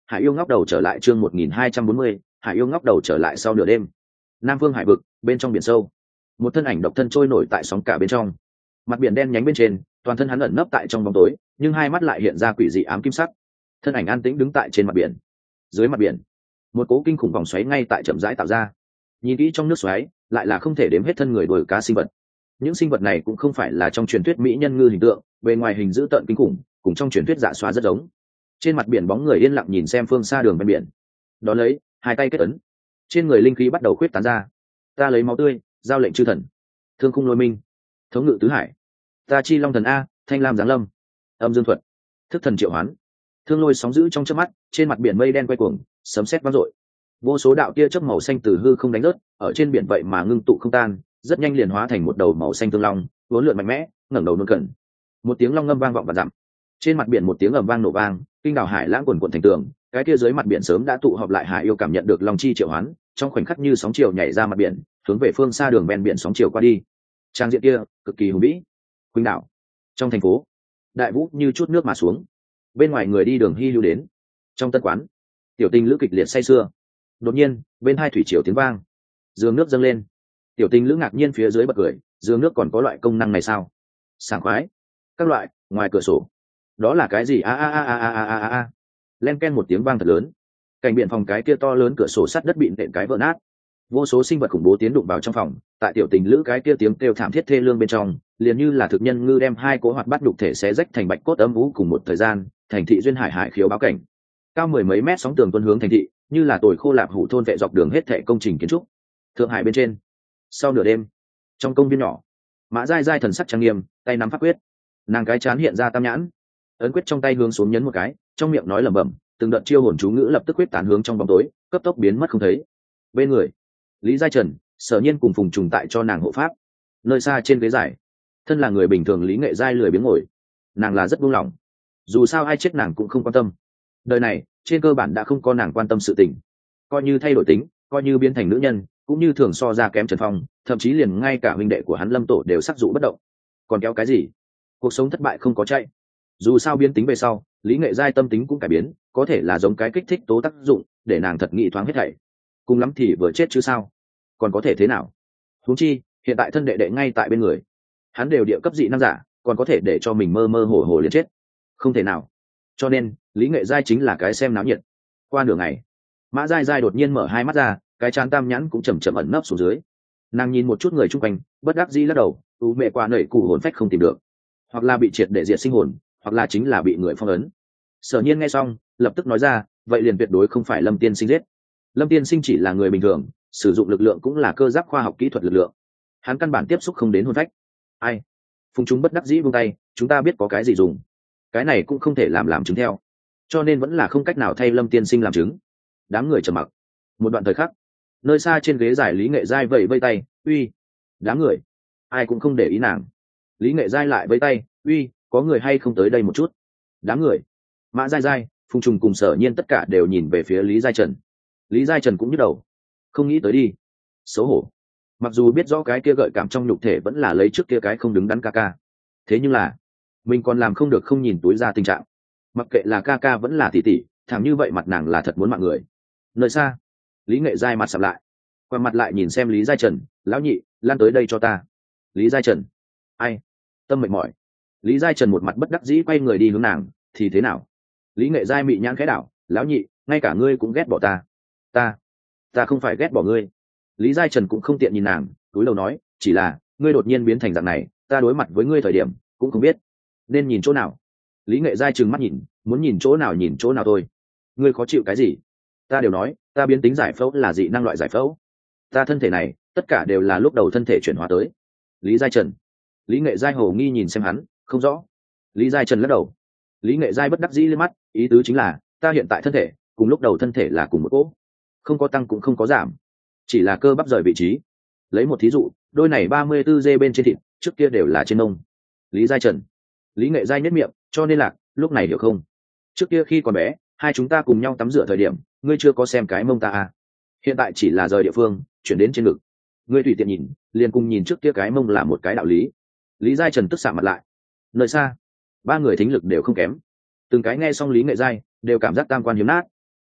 Hải yêu ngóc đầu trở lại chương một nghìn hai trăm bốn mươi, Hải yêu ngóc đầu trở lại sau nửa đêm. Nam Phương hải vực, bên trong biển sâu, một thân ảnh độc thân trôi nổi tại sóng cả bên trong. Mặt biển đen nhánh bên trên, toàn thân hắn ẩn nấp tại trong bóng tối, nhưng hai mắt lại hiện ra quỷ dị ám kim sắc. Thân ảnh an tĩnh đứng tại trên mặt biển. Dưới mặt biển, một cố kinh khủng vòng xoáy ngay tại chậm rãi tạo ra. Nhìn kỹ trong nước xoáy, lại là không thể đếm hết thân người đuổi cá sinh vật. Những sinh vật này cũng không phải là trong truyền thuyết mỹ nhân ngư hình tượng, bề ngoài hình dữ tợn kinh khủng, cùng trong truyền thuyết dạ xoa rất giống. Trên mặt biển bóng người yên lặng nhìn xem phương xa đường bên biển. Đó lấy, hai tay kết ấn, trên người linh khí bắt đầu khuyết tán ra. Ta lấy máu tươi, giao lệnh chư thần, thương khung lôi minh, thống ngự tứ hải. Ta chi long thần a, thanh lam giáng lâm, âm dương thuật, thức thần triệu hoán, thương lôi sóng dữ trong chớp mắt, trên mặt biển mây đen quay cuồng, sấm sét vang dội. Vô số đạo tia chớp màu xanh từ hư không đánh rớt, ở trên biển vậy mà ngưng tụ không tan, rất nhanh liền hóa thành một đầu màu xanh tương long, uốn lượn mạnh mẽ, ngẩng đầu nuốt cẩn. Một tiếng long ngâm vang vọng và dặm. Trên mặt biển một tiếng ầm vang nổ vang, kinh đảo hải lãng quần quần thành tường, cái kia dưới mặt biển sớm đã tụ họp lại hải yêu cảm nhận được long chi triệu hoán, trong khoảnh khắc như sóng chiều nhảy ra mặt biển, hướng về phương xa đường ven biển sóng chiều qua đi. Trang diện kia cực kỳ hùng vĩ. Quỳnh đảo, trong thành phố, đại vũ như chút nước mà xuống. Bên ngoài người đi đường hy lưu đến. Trong tân quán, tiểu tình lữ kịch liệt say sưa. Đột nhiên, bên hai thủy triều tiếng vang, giường nước dâng lên. Tiểu tình lữ ngạc nhiên phía dưới bật cười, giường nước còn có loại công năng này sao? Sảng khoái. Các loại, ngoài cửa sổ, đó là cái gì? A a a a a a a a. Len ken một tiếng vang thật lớn. Cảnh biển phòng cái kia to lớn cửa sổ sắt đất bị nện cái vỡ nát. Vô số sinh vật khủng bố tiến đụng vào trong phòng, tại tiểu tình lữ cái kia tiếng kêu thảm thiết thê lương bên trong, liền như là thực nhân ngư đem hai cỗ hoạt bát đục thể xé rách thành bạch cốt ấm vũ cùng một thời gian, thành thị duyên hải hải khiếu báo cảnh. Cao mười mấy mét sóng tường tuôn hướng thành thị, như là tồi khô lạp hủ thôn vệ dọc đường hết thảy công trình kiến trúc. Thượng Hải bên trên, sau nửa đêm, trong công viên nhỏ, Mã Giai Giai thần sắc trang nghiêm, tay nắm pháp quyết, nàng cái chán hiện ra tam nhãn, ấn quyết trong tay hướng xuống nhấn một cái, trong miệng nói lẩm bẩm, từng đợt chiêu hồn chú ngữ lập tức quyết tán hướng trong bóng tối, cấp tốc biến mất không thấy. Bên người, Lý Giai Trần, Sở Nhiên cùng Phùng Trùng tại cho nàng hộ pháp. Nơi xa trên ghế dài, thân là người bình thường Lý Nghệ Giai lười biếng ngồi, nàng là rất buông lỏng. Dù sao ai chết nàng cũng không quan tâm. Đời này, trên cơ bản đã không có nàng quan tâm sự tình. Coi như thay đổi tính, coi như biến thành nữ nhân, cũng như thường so ra kém Trần Phong, thậm chí liền ngay cả huynh đệ của hắn Lâm Tổ đều sắc dụ bất động. Còn kéo cái gì? Cuộc sống thất bại không có chạy. Dù sao biến tính về sau, Lý Nghệ Giai tâm tính cũng cải biến, có thể là giống cái kích thích tố tác dụng, để nàng thật nghĩ thoáng hết thảy. Cùng lắm thì vừa chết chứ sao? Còn có thể thế nào? Huống chi, hiện tại thân đệ đệ ngay tại bên người, hắn đều địa cấp dị năng giả, còn có thể để cho mình mơ mơ hồ hồ liền chết? Không thể nào. Cho nên, Lý Nghệ Giai chính là cái xem náo nhiệt. Qua nửa ngày, Mã Giai Giai đột nhiên mở hai mắt ra, cái trán tam nhãn cũng chầm chậm ẩn nấp xuống dưới. Nàng nhìn một chút người chung quanh, bất đắc dĩ lắc đầu, u mẹ qua nảy cụ hồn phách không tìm được, hoặc là bị triệt để diệt sinh hồn, hoặc là chính là bị người phong ấn. Sở Nhiên nghe xong, lập tức nói ra, vậy liền tuyệt đối không phải Lâm Tiên Sinh giết. Lâm Tiên Sinh chỉ là người bình thường, sử dụng lực lượng cũng là cơ giáp khoa học kỹ thuật lực lượng, hắn căn bản tiếp xúc không đến hồn phách. Ai? Phùng chúng bất đắc dĩ buông tay, chúng ta biết có cái gì dùng, cái này cũng không thể làm làm chứng theo, cho nên vẫn là không cách nào thay Lâm Tiên Sinh làm chứng. Đám người trầm mặc. Một đoạn thời khắc, nơi xa trên ghế dài Lý Nghệ Giai vẫy vây tay, uy. Đám người, ai cũng không để ý nàng. Lý Nghệ Giai lại vẫy tay, uy, có người hay không tới đây một chút. Đám người, Mã Giai Giai, Phùng Trùng cùng Sở Nhiên tất cả đều nhìn về phía Lý Giai Trần. Lý Giai Trần cũng nhức đầu, không nghĩ tới đi. Xấu hổ. Mặc dù biết rõ cái kia gợi cảm trong nhục thể vẫn là lấy trước kia cái không đứng đắn ca ca, thế nhưng là mình còn làm không được không nhìn túi ra tình trạng. Mặc kệ là ca ca vẫn là tỷ tỷ, thảm như vậy mặt nàng là thật muốn mạng người. Nơi xa, Lý Nghệ Giai mặt sầm lại, qua mặt lại nhìn xem Lý Giai Trần, lão nhị, lan tới đây cho ta. Lý Giai Trần, ai? Tâm mệt mỏi. Lý Giai Trần một mặt bất đắc dĩ quay người đi hướng nàng, thì thế nào? Lý Nghệ Giai mị nhãn khẽ đảo, lão nhị, ngay cả ngươi cũng ghét bỏ ta. Ta, ta không phải ghét bỏ ngươi. Lý Giai Trần cũng không tiện nhìn nàng, cúi đầu nói, chỉ là ngươi đột nhiên biến thành dạng này, ta đối mặt với ngươi thời điểm cũng không biết nên nhìn chỗ nào. Lý Nghệ Giai trừng mắt nhìn, muốn nhìn chỗ nào nhìn chỗ nào thôi. Ngươi khó chịu cái gì? Ta đều nói, ta biến tính giải phẫu là dị năng loại giải phẫu, ta thân thể này tất cả đều là lúc đầu thân thể chuyển hóa tới. Lý Giai Trần. Lý Nghệ Giai hồ nghi nhìn xem hắn, không rõ. Lý Giai Trần lắc đầu. Lý Nghệ Giai bất đắc dĩ lên mắt, ý tứ chính là ta hiện tại thân thể cùng lúc đầu thân thể là cùng một cỗ, không có tăng cũng không có giảm, chỉ là cơ bắp rời vị trí. Lấy một thí dụ, đôi này ba mươi tư dê bên trên thịt, trước kia đều là trên mông. Lý Giai Trần. Lý Nghệ Giai nhếch miệng, cho nên là lúc này hiểu không? Trước kia khi còn bé, hai chúng ta cùng nhau tắm rửa thời điểm, ngươi chưa có xem cái mông ta à? Hiện tại chỉ là rời địa phương, chuyển đến trên ngực. Ngươi tùy tiện nhìn, liền cùng nhìn trước kia cái mông là một cái đạo lý. Lý Giai Trần tức xạ mặt lại. Nơi xa, ba người thính lực đều không kém, từng cái nghe xong Lý Nghệ Giai đều cảm giác tam quan hiếm nát.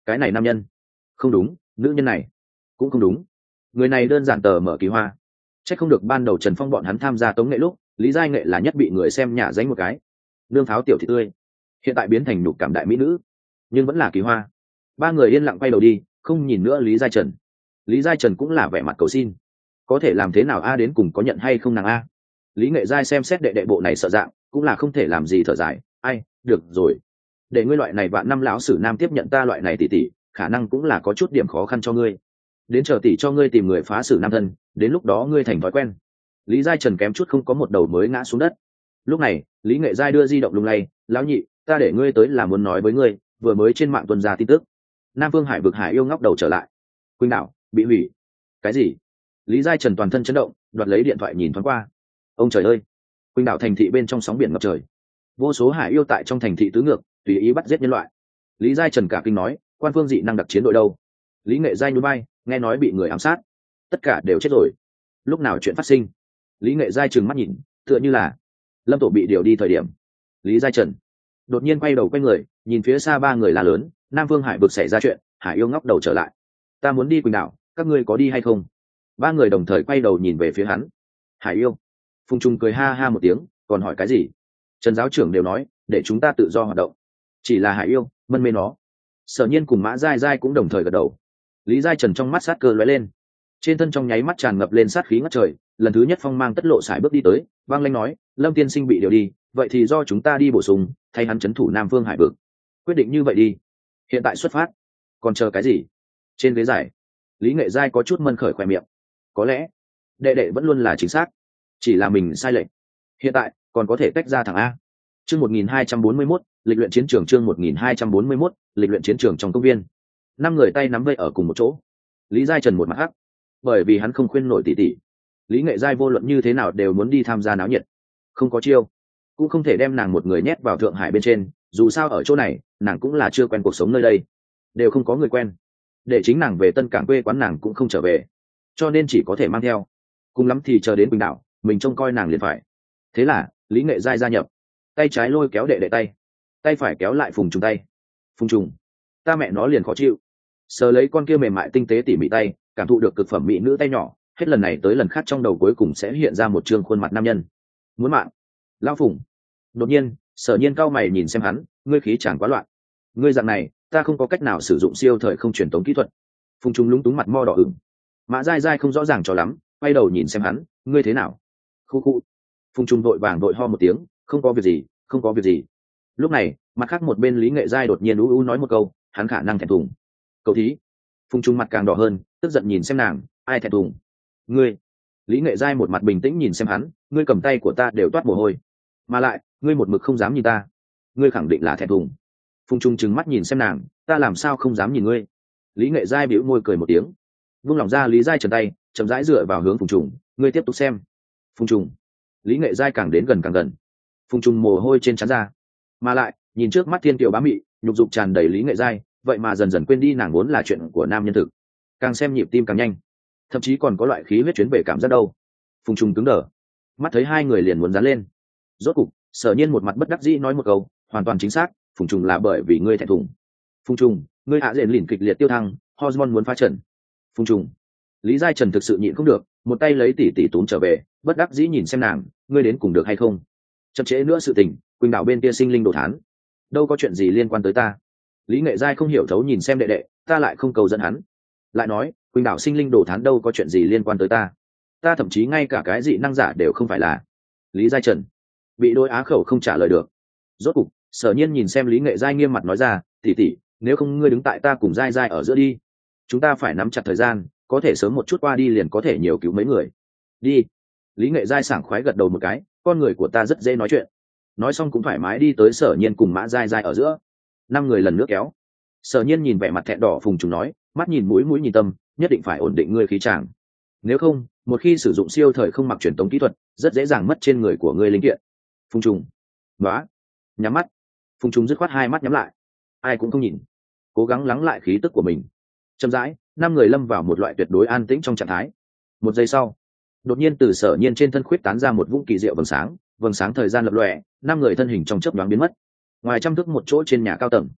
cái này nam nhân không đúng, nữ nhân này cũng không đúng, người này đơn giản tờ mở kỳ hoa. Chắc không được ban đầu Trần Phong bọn hắn tham gia tống nghệ lúc Lý Giai Nghệ là nhất bị người xem nhả danh một cái nương pháo tiểu thị tươi, hiện tại biến thành nhục cảm đại mỹ nữ, nhưng vẫn là kỳ hoa. Ba người yên lặng quay đầu đi, không nhìn nữa Lý Giai Trần. Lý Giai Trần cũng là vẻ mặt cầu xin, có thể làm thế nào a, đến cùng có nhận hay không nàng a. Lý Nghệ Giai xem xét đệ đệ bộ này sợ dạng, cũng là không thể làm gì, thở dài, ai, được rồi, để ngươi loại này vạn năm lão sử nam tiếp nhận ta loại này tỷ tỷ, khả năng cũng là có chút điểm khó khăn cho ngươi, đến chờ tỷ cho ngươi tìm người phá xử nam thân, đến lúc đó ngươi thành thói quen. Lý Giai Trần kém chút không có một đầu mới ngã xuống đất. Lúc này Lý Nghệ Giai đưa di động lung lay, lão nhị, ta để ngươi tới là muốn nói với ngươi, vừa mới trên mạng tuần ra tin tức, Nam Phương Hải vực Hải yêu ngóc đầu trở lại, Quỳnh đảo bị hủy. Cái gì? Lý Giai Trần toàn thân chấn động, đoạt lấy điện thoại nhìn thoáng qua. Ông trời ơi, Quỳnh đảo thành thị bên trong sóng biển ngập trời, vô số hải yêu tại trong thành thị tứ ngược tùy ý bắt giết nhân loại. Lý Giai Trần cả kinh nói, quan phương dị năng đặc chiến đội đâu? Lý Nghệ Giai nhún vai, nghe nói bị người ám sát, tất cả đều chết rồi. Lúc nào chuyện phát sinh? Lý Nghệ Giai trừng mắt nhìn, tựa như là Lâm Tổ bị điều đi thời điểm. Lý Giai Trần đột nhiên quay đầu quay người, nhìn phía xa ba người la lớn, Nam Phương Hải vực xảy ra chuyện, hải yêu ngóc đầu trở lại, ta muốn đi Quỳnh đảo, các ngươi có đi hay không? Ba người đồng thời quay đầu nhìn về phía hắn. Hải yêu. Phùng Trung cười ha ha một tiếng, còn hỏi cái gì? Trần giáo trưởng đều nói để chúng ta tự do hoạt động, chỉ là hải yêu mân mê nó. Sở Nhiên cùng Mã Giai Giai cũng đồng thời gật đầu. Lý Giai Trần trong mắt sát cơ lóe lên, trên thân trong nháy mắt tràn ngập lên sát khí ngất trời. Lần thứ nhất phong mang tất lộ sải bước đi tới, vang lanh nói, Lâm tiên sinh bị điều đi, vậy thì do chúng ta đi bổ sung, thay hắn trấn thủ Nam Phương Hải vực. Quyết định như vậy đi, hiện tại xuất phát. Còn chờ cái gì? Trên ghế giải, Lý Nghệ Giai có chút mân khởi khỏe miệng. Có lẽ đệ đệ vẫn luôn là chính xác, chỉ là mình sai lệch. Hiện tại còn có thể tách ra thằng A. Chương một nghìn hai trăm bốn mươi mốt, lịch luyện chiến trường. Chương một nghìn hai trăm bốn mươi mốt, lịch luyện chiến trường. Trong công viên, năm người tay nắm vây ở cùng một chỗ. Lý Giai Trần một mặt hắc, bởi vì hắn không khuyên nổi tỷ tỷ. Lý Nghệ Giai vô luận như thế nào đều muốn đi tham gia náo nhiệt, không có chiêu, cũng không thể đem nàng một người nhét vào Thượng Hải bên trên. Dù sao ở chỗ này nàng cũng là chưa quen cuộc sống nơi đây, đều không có người quen, để chính nàng về Tân Cảng quê quán nàng cũng không trở về, cho nên chỉ có thể mang theo, cùng lắm thì chờ đến Quỳnh đảo mình trông coi nàng liền phải. Thế là Lý Nghệ Giai gia nhập, tay trái lôi kéo đệ đệ tay, tay phải kéo lại Phùng Trùng tay. Phùng Trùng, ta mẹ nó liền khó chịu, sờ lấy con kia mềm mại tinh tế tỉ mỉ tay, cảm thụ được cực phẩm mỹ nữ tay nhỏ, hết lần này tới lần khác trong đầu cuối cùng sẽ hiện ra một trương khuôn mặt nam nhân. Muốn mạng. Lao Phùng. Đột nhiên Sở Nhiên cao mày nhìn xem hắn, ngươi khí chẳng quá loạn, ngươi dạng này ta không có cách nào sử dụng siêu thời không truyền tống kỹ thuật. Phùng Trùng lúng túng mặt mo đỏ ửng. Mã Giai Giai không rõ ràng cho lắm, quay đầu nhìn xem hắn, ngươi thế nào? Khu khu. Phùng Trùng vội vàng vội ho một tiếng, không có việc gì, không có việc gì. Lúc này mặt khác một bên Lý Nghệ Giai đột nhiên u u nói một câu, hắn khả năng thẹn thùng. Cậu thí. Phùng Trùng mặt càng đỏ hơn, tức giận nhìn xem nàng, ai thẹn thùng? Ngươi. Lý Nghệ Giai một mặt bình tĩnh nhìn xem hắn, ngươi cầm tay của ta đều toát mồ hôi, mà lại ngươi một mực không dám nhìn ta, ngươi khẳng định là thẹn thùng. Phùng Trung trừng mắt nhìn xem nàng, ta làm sao không dám nhìn ngươi? Lý Nghệ Giai bĩu môi cười một tiếng, vung lòng ra Lý Giai Trần tay, chậm rãi dựa vào hướng Phùng Trung, ngươi tiếp tục xem. Phùng Trung. Lý Nghệ Giai càng đến gần càng gần. Phùng Trung mồ hôi trên trán ra, mà lại nhìn trước mắt thiên kiều bá mị, nhục dục tràn đầy Lý Nghệ Giai, vậy mà dần dần quên đi nàng vốn là chuyện của nam nhân thực, càng xem nhịp tim càng nhanh, thậm chí còn có loại khí huyết chuyến về cảm giác đâu. Phùng Trung cứng đờ, mắt thấy hai người liền muốn dán lên. Rốt cục Sở Nhiên một mặt bất đắc dĩ nói một câu, hoàn toàn chính xác, Phùng Trung là bởi vì ngươi thẹn thùng. Phùng Trung, ngươi hạ diện lìn kịch liệt tiêu thăng, hormone muốn phá trần. Phùng Trung. Lý Giai Trần thực sự nhịn không được, một tay lấy tỷ tỷ túm trở về, bất đắc dĩ nhìn xem nàng, ngươi đến cùng được hay không? Chậm trễ nữa sự tình, Quỳnh đảo bên kia sinh linh đồ thán, đâu có chuyện gì liên quan tới ta. Lý Nghệ Giai không hiểu thấu nhìn xem đệ đệ, ta lại không cầu dẫn hắn, lại nói Quỳnh đảo sinh linh đồ thán đâu có chuyện gì liên quan tới ta, ta thậm chí ngay cả cái dị năng giả đều không phải là. Lý Giai Trần bị đôi á khẩu không trả lời được. Rốt cục Sở Nhiên nhìn xem Lý Nghệ Giai nghiêm mặt nói ra, tỷ tỷ, nếu không ngươi đứng tại ta cùng Giai Giai ở giữa đi, chúng ta phải nắm chặt thời gian, có thể sớm một chút qua đi liền có thể nhiều cứu mấy người. Đi. Lý Nghệ Giai sảng khoái gật đầu một cái, con người của ta rất dễ nói chuyện. Nói xong cũng thoải mái đi tới Sở Nhiên cùng Mã Giai Giai ở giữa. Năm người lần nước kéo. Sở Nhiên nhìn vẻ mặt thẹn đỏ Phùng Trùng nói, mắt nhìn mũi mũi nhìn tâm, nhất định phải ổn định ngươi khí tràng, nếu không một khi sử dụng siêu thời không mặc truyền tống kỹ thuật, rất dễ dàng mất trên người của ngươi linh kiện. Phùng Trùng. Đó. Nhắm mắt. Phùng Trùng dứt khoát hai mắt nhắm lại, ai cũng không nhìn, cố gắng lắng lại khí tức của mình. Chậm rãi năm người lâm vào một loại tuyệt đối an tĩnh trong trạng thái. Một giây sau, đột nhiên từ Sở Nhiên trên thân khuyết tán ra một vũng kỳ diệu vầng sáng, vầng sáng thời gian lập lòe, năm người thân hình trong chớp nhoáng biến mất. Ngoài trăm thước một chỗ trên nhà cao tầng,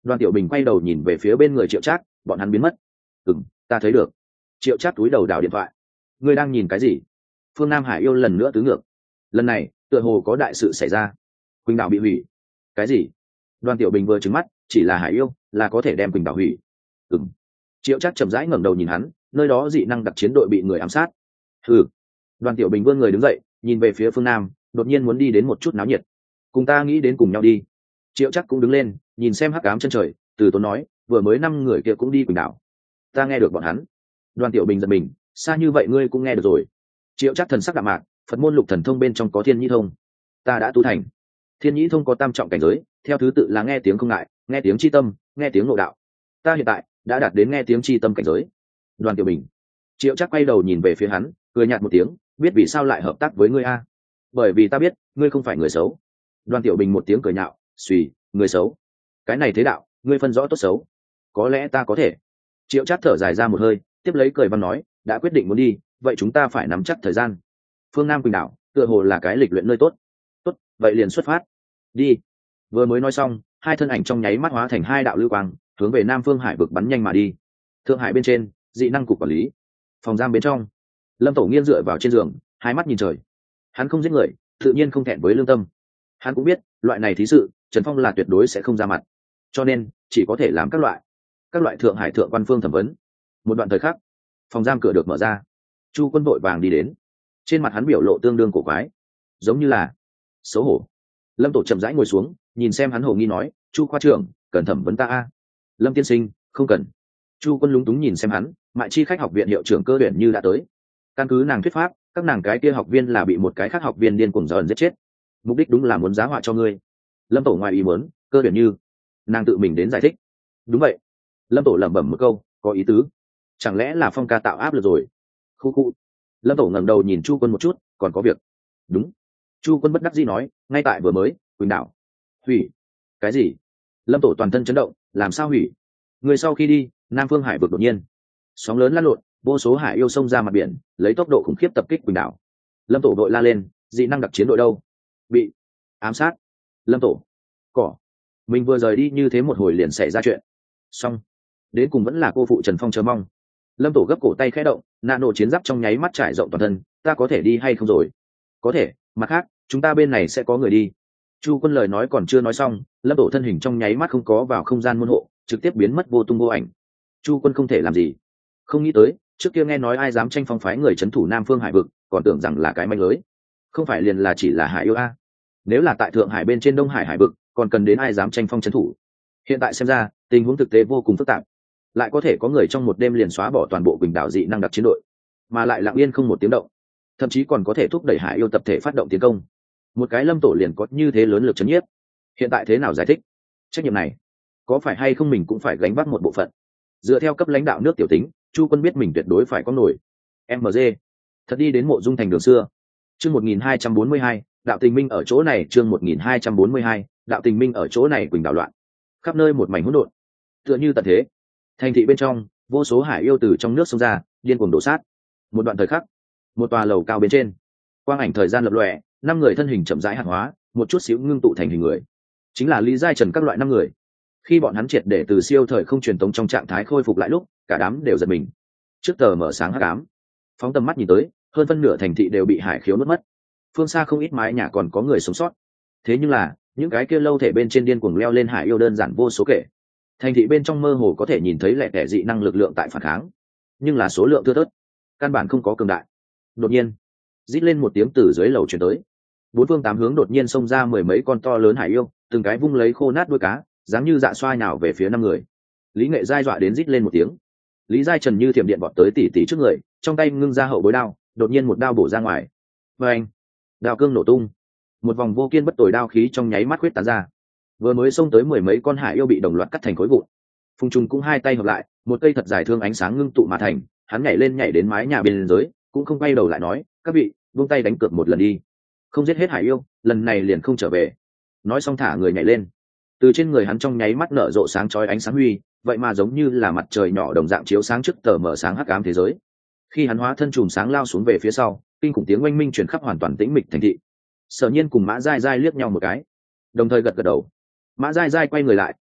Đoàn Tiểu Bình quay đầu nhìn về phía bên người Triệu Trác, bọn hắn biến mất. Ừm, ta thấy được. Triệu Trác túi đầu đảo điện thoại. Ngươi đang nhìn cái gì? Phương Nam Hải yêu lần nữa tứ ngược. Lần này tựa hồ có đại sự xảy ra. Quỳnh đảo bị hủy. Cái gì? Đoàn Tiểu Bình vừa trừng mắt, chỉ là Hải yêu là có thể đem Quỳnh đảo hủy. Ừm. Triệu Trác chậm rãi ngẩng đầu nhìn hắn, nơi đó dị năng đặc chiến đội bị người ám sát. Hừ. Đoàn Tiểu Bình vươn người đứng dậy, nhìn về phía phương Nam, đột nhiên muốn đi đến một chút náo nhiệt. Cùng ta nghĩ đến cùng nhau đi. Triệu Trác cũng đứng lên, nhìn xem hắc ám chân trời, từ tốn nói, vừa mới năm người kia cũng đi Quỳnh đảo. Ta nghe được bọn hắn. Đoàn Tiểu Bình giật mình, xa như vậy ngươi cũng nghe được rồi. Triệu Trác thần sắc đạm mạc, Phật môn lục thần thông bên trong có thiên nhĩ thông, ta đã tu thành. Thiên nhĩ thông có tam trọng cảnh giới, theo thứ tự là nghe tiếng không ngại, nghe tiếng chi tâm, nghe tiếng ngộ đạo. Ta hiện tại đã đạt đến nghe tiếng chi tâm cảnh giới. Đoàn Tiểu Bình. Triệu Trác quay đầu nhìn về phía hắn, cười nhạt một tiếng, biết vì sao lại hợp tác với ngươi a? Bởi vì ta biết ngươi không phải người xấu. Đoàn Tiểu Bình một tiếng cười nhạo, suy, người xấu? Cái này thế đạo, ngươi phân rõ tốt xấu. Có lẽ ta có thể. Triệu Trác thở dài ra một hơi, tiếp lấy cười văn nói, đã quyết định muốn đi, vậy chúng ta phải nắm chắc thời gian. Phương Nam Quỳnh đảo tựa hồ là cái lịch luyện nơi tốt. Tốt, vậy liền xuất phát. Đi. Vừa mới nói xong, hai thân ảnh trong nháy mắt hóa thành hai đạo lưu quang, hướng về Nam Phương Hải vực bắn nhanh mà đi. Thượng Hải bên trên, dị năng cục quản lý. Phòng giam bên trong, Lâm Tổ nghiêng dựa vào trên giường, hai mắt nhìn trời. Hắn không giết người, tự nhiên không thẹn với lương tâm. Hắn cũng biết, loại này thí sự, Trần Phong là tuyệt đối sẽ không ra mặt. Cho nên, chỉ có thể làm các loại các loại Thượng Hải thượng quan phương thẩm vấn. Một đoạn thời khắc, phòng giam cửa được mở ra. Chu Quân vội vàng đi đến. Trên mặt hắn biểu lộ tương đương cổ quái, giống như là xấu hổ. Lâm Tổ chậm rãi ngồi xuống, nhìn xem hắn hồ nghi nói, Chu khoa trưởng, cần thẩm vấn ta a? Lâm tiên sinh, không cần. Chu Quân lúng túng nhìn xem hắn, Mại Chi khách học viện hiệu trưởng Cơ Uyển Như đã tới. Căn cứ nàng thuyết pháp, các nàng cái kia học viên là bị một cái khác học viên điên cuồng giận giết chết. Mục đích đúng là muốn giá họa cho ngươi. Lâm Tổ ngoài ý muốn, Cơ Uyển Như, nàng tự mình đến giải thích. Đúng vậy. Lâm Tổ lẩm bẩm một câu, có ý tứ. Chẳng lẽ là Phong ca tạo áp lực rồi? Khu khu. Lâm Tổ ngẩng đầu nhìn Chu Quân một chút, còn có việc. Đúng. Chu Quân bất đắc dĩ nói, ngay tại vừa mới, Quỳnh đảo hủy. Cái gì? Lâm Tổ toàn thân chấn động, làm sao hủy? Người sau khi đi, Nam Phương Hải vực đột nhiên sóng lớn lăn lộn, vô số hải yêu xông ra mặt biển, lấy tốc độ khủng khiếp tập kích Quỳnh đảo. Lâm Tổ đội la lên, dị năng đặc chiến đội đâu? Bị ám sát. Lâm Tổ, cỏ, mình vừa rời đi như thế một hồi liền xảy ra chuyện. Xong, đến cùng vẫn là cô phụ Trần Phong chờ mong. Lâm Tổ gấp cổ tay khẽ động, nano chiến giáp trong nháy mắt trải rộng toàn thân, ta có thể đi hay không rồi? Có thể, mặt khác, chúng ta bên này sẽ có người đi. Chu Quân lời nói còn chưa nói xong, Lâm Tổ thân hình trong nháy mắt không có vào không gian môn hộ, trực tiếp biến mất vô tung vô ảnh. Chu Quân không thể làm gì. Không nghĩ tới, trước kia nghe nói ai dám tranh phong phái người trấn thủ Nam Phương Hải vực, còn tưởng rằng là cái manh lưới. Không phải liền là chỉ là Hải yêu a? Nếu là tại Thượng Hải bên trên Đông Hải Hải vực, còn cần đến ai dám tranh phong trấn thủ? Hiện tại xem ra, tình huống thực tế vô cùng phức tạp. Lại có thể có người trong một đêm liền xóa bỏ toàn bộ Quỳnh đảo dị năng đặc chiến đội, mà lại lặng yên không một tiếng động, thậm chí còn có thể thúc đẩy Hải yêu tập thể phát động tiến công. Một cái Lâm Tổ liền có như thế lớn lực chấn nhiếp. Hiện tại thế nào giải thích? Trách nhiệm này, có phải hay không mình cũng phải gánh vác một bộ phận. Dựa theo cấp lãnh đạo nước tiểu tính, Chu Quân biết mình tuyệt đối phải có nổi. em giê, thật đi đến mộ dung thành đường xưa. Chương một nghìn hai trăm bốn mươi hai, đạo tình minh ở chỗ này. Chương một nghìn hai trăm bốn mươi hai, đạo tình minh ở chỗ này. Quỳnh đảo loạn, khắp nơi một mảnh hỗn độn, tựa như tận thế. Thành thị bên trong, vô số hải yêu từ trong nước xông ra, điên cuồng đổ sát. Một đoạn thời khắc, một tòa lầu cao bên trên, quang ảnh thời gian lập lòe, năm người thân hình chậm rãi hạt hóa, một chút xíu ngưng tụ thành hình người. Chính là Lý Giai Trần các loại năm người. Khi bọn hắn triệt để từ siêu thời không truyền tống trong trạng thái khôi phục lại lúc, cả đám đều giật mình. Trước tờ mở sáng hắc ám, phóng tầm mắt nhìn tới, hơn phân nửa thành thị đều bị hải khiếu nuốt mất. Phương xa không ít mái nhà còn có người sống sót. Thế nhưng là, những cái kia lâu thể bên trên điên cuồng leo lên hải yêu đơn giản vô số kể. Thành thị bên trong mơ hồ có thể nhìn thấy lẻ tẻ dị năng lực lượng tại phản kháng, nhưng là số lượng thưa thớt, căn bản không có cường đại. Đột nhiên, rít lên một tiếng từ dưới lầu truyền tới. Bốn phương tám hướng đột nhiên xông ra mười mấy con to lớn hải yêu, từng cái vung lấy khô nát đuôi cá, dáng như dạ xoa nhào về phía năm người. Lý Nghệ Giai dọa đến rít lên một tiếng. Lý Giai Trần như thiểm điện vọt tới tỉ tỉ trước người, trong tay ngưng ra hậu bối đao, đột nhiên một đao bổ ra ngoài. Và anh, đao cương nổ tung, một vòng vô kiên bất tồi đao khí trong nháy mắt huyết tán ra. Vừa mới xông tới mười mấy con hải yêu bị đồng loạt cắt thành khối vụn. Phùng Trung cũng hai tay hợp lại, một cây thật dài thương ánh sáng ngưng tụ mà thành, hắn nhảy lên nhảy đến mái nhà bên dưới, cũng không quay đầu lại nói, các vị, buông tay đánh cược một lần đi. Không giết hết hải yêu, lần này liền không trở về. Nói xong thả người nhảy lên. Từ trên người hắn trong nháy mắt nở rộ sáng chói ánh sáng huy, vậy mà giống như là mặt trời nhỏ đồng dạng chiếu sáng trước tờ mở sáng hắc ám thế giới. Khi hắn hóa thân chùm sáng lao xuống về phía sau, kinh khủng tiếng oanh minh truyền khắp hoàn toàn tĩnh mịch thành thị. Sở Nhiên cùng Mã Giai Giai liếc nhau một cái, đồng thời gật gật đầu. Mã Giai Giai quay người lại,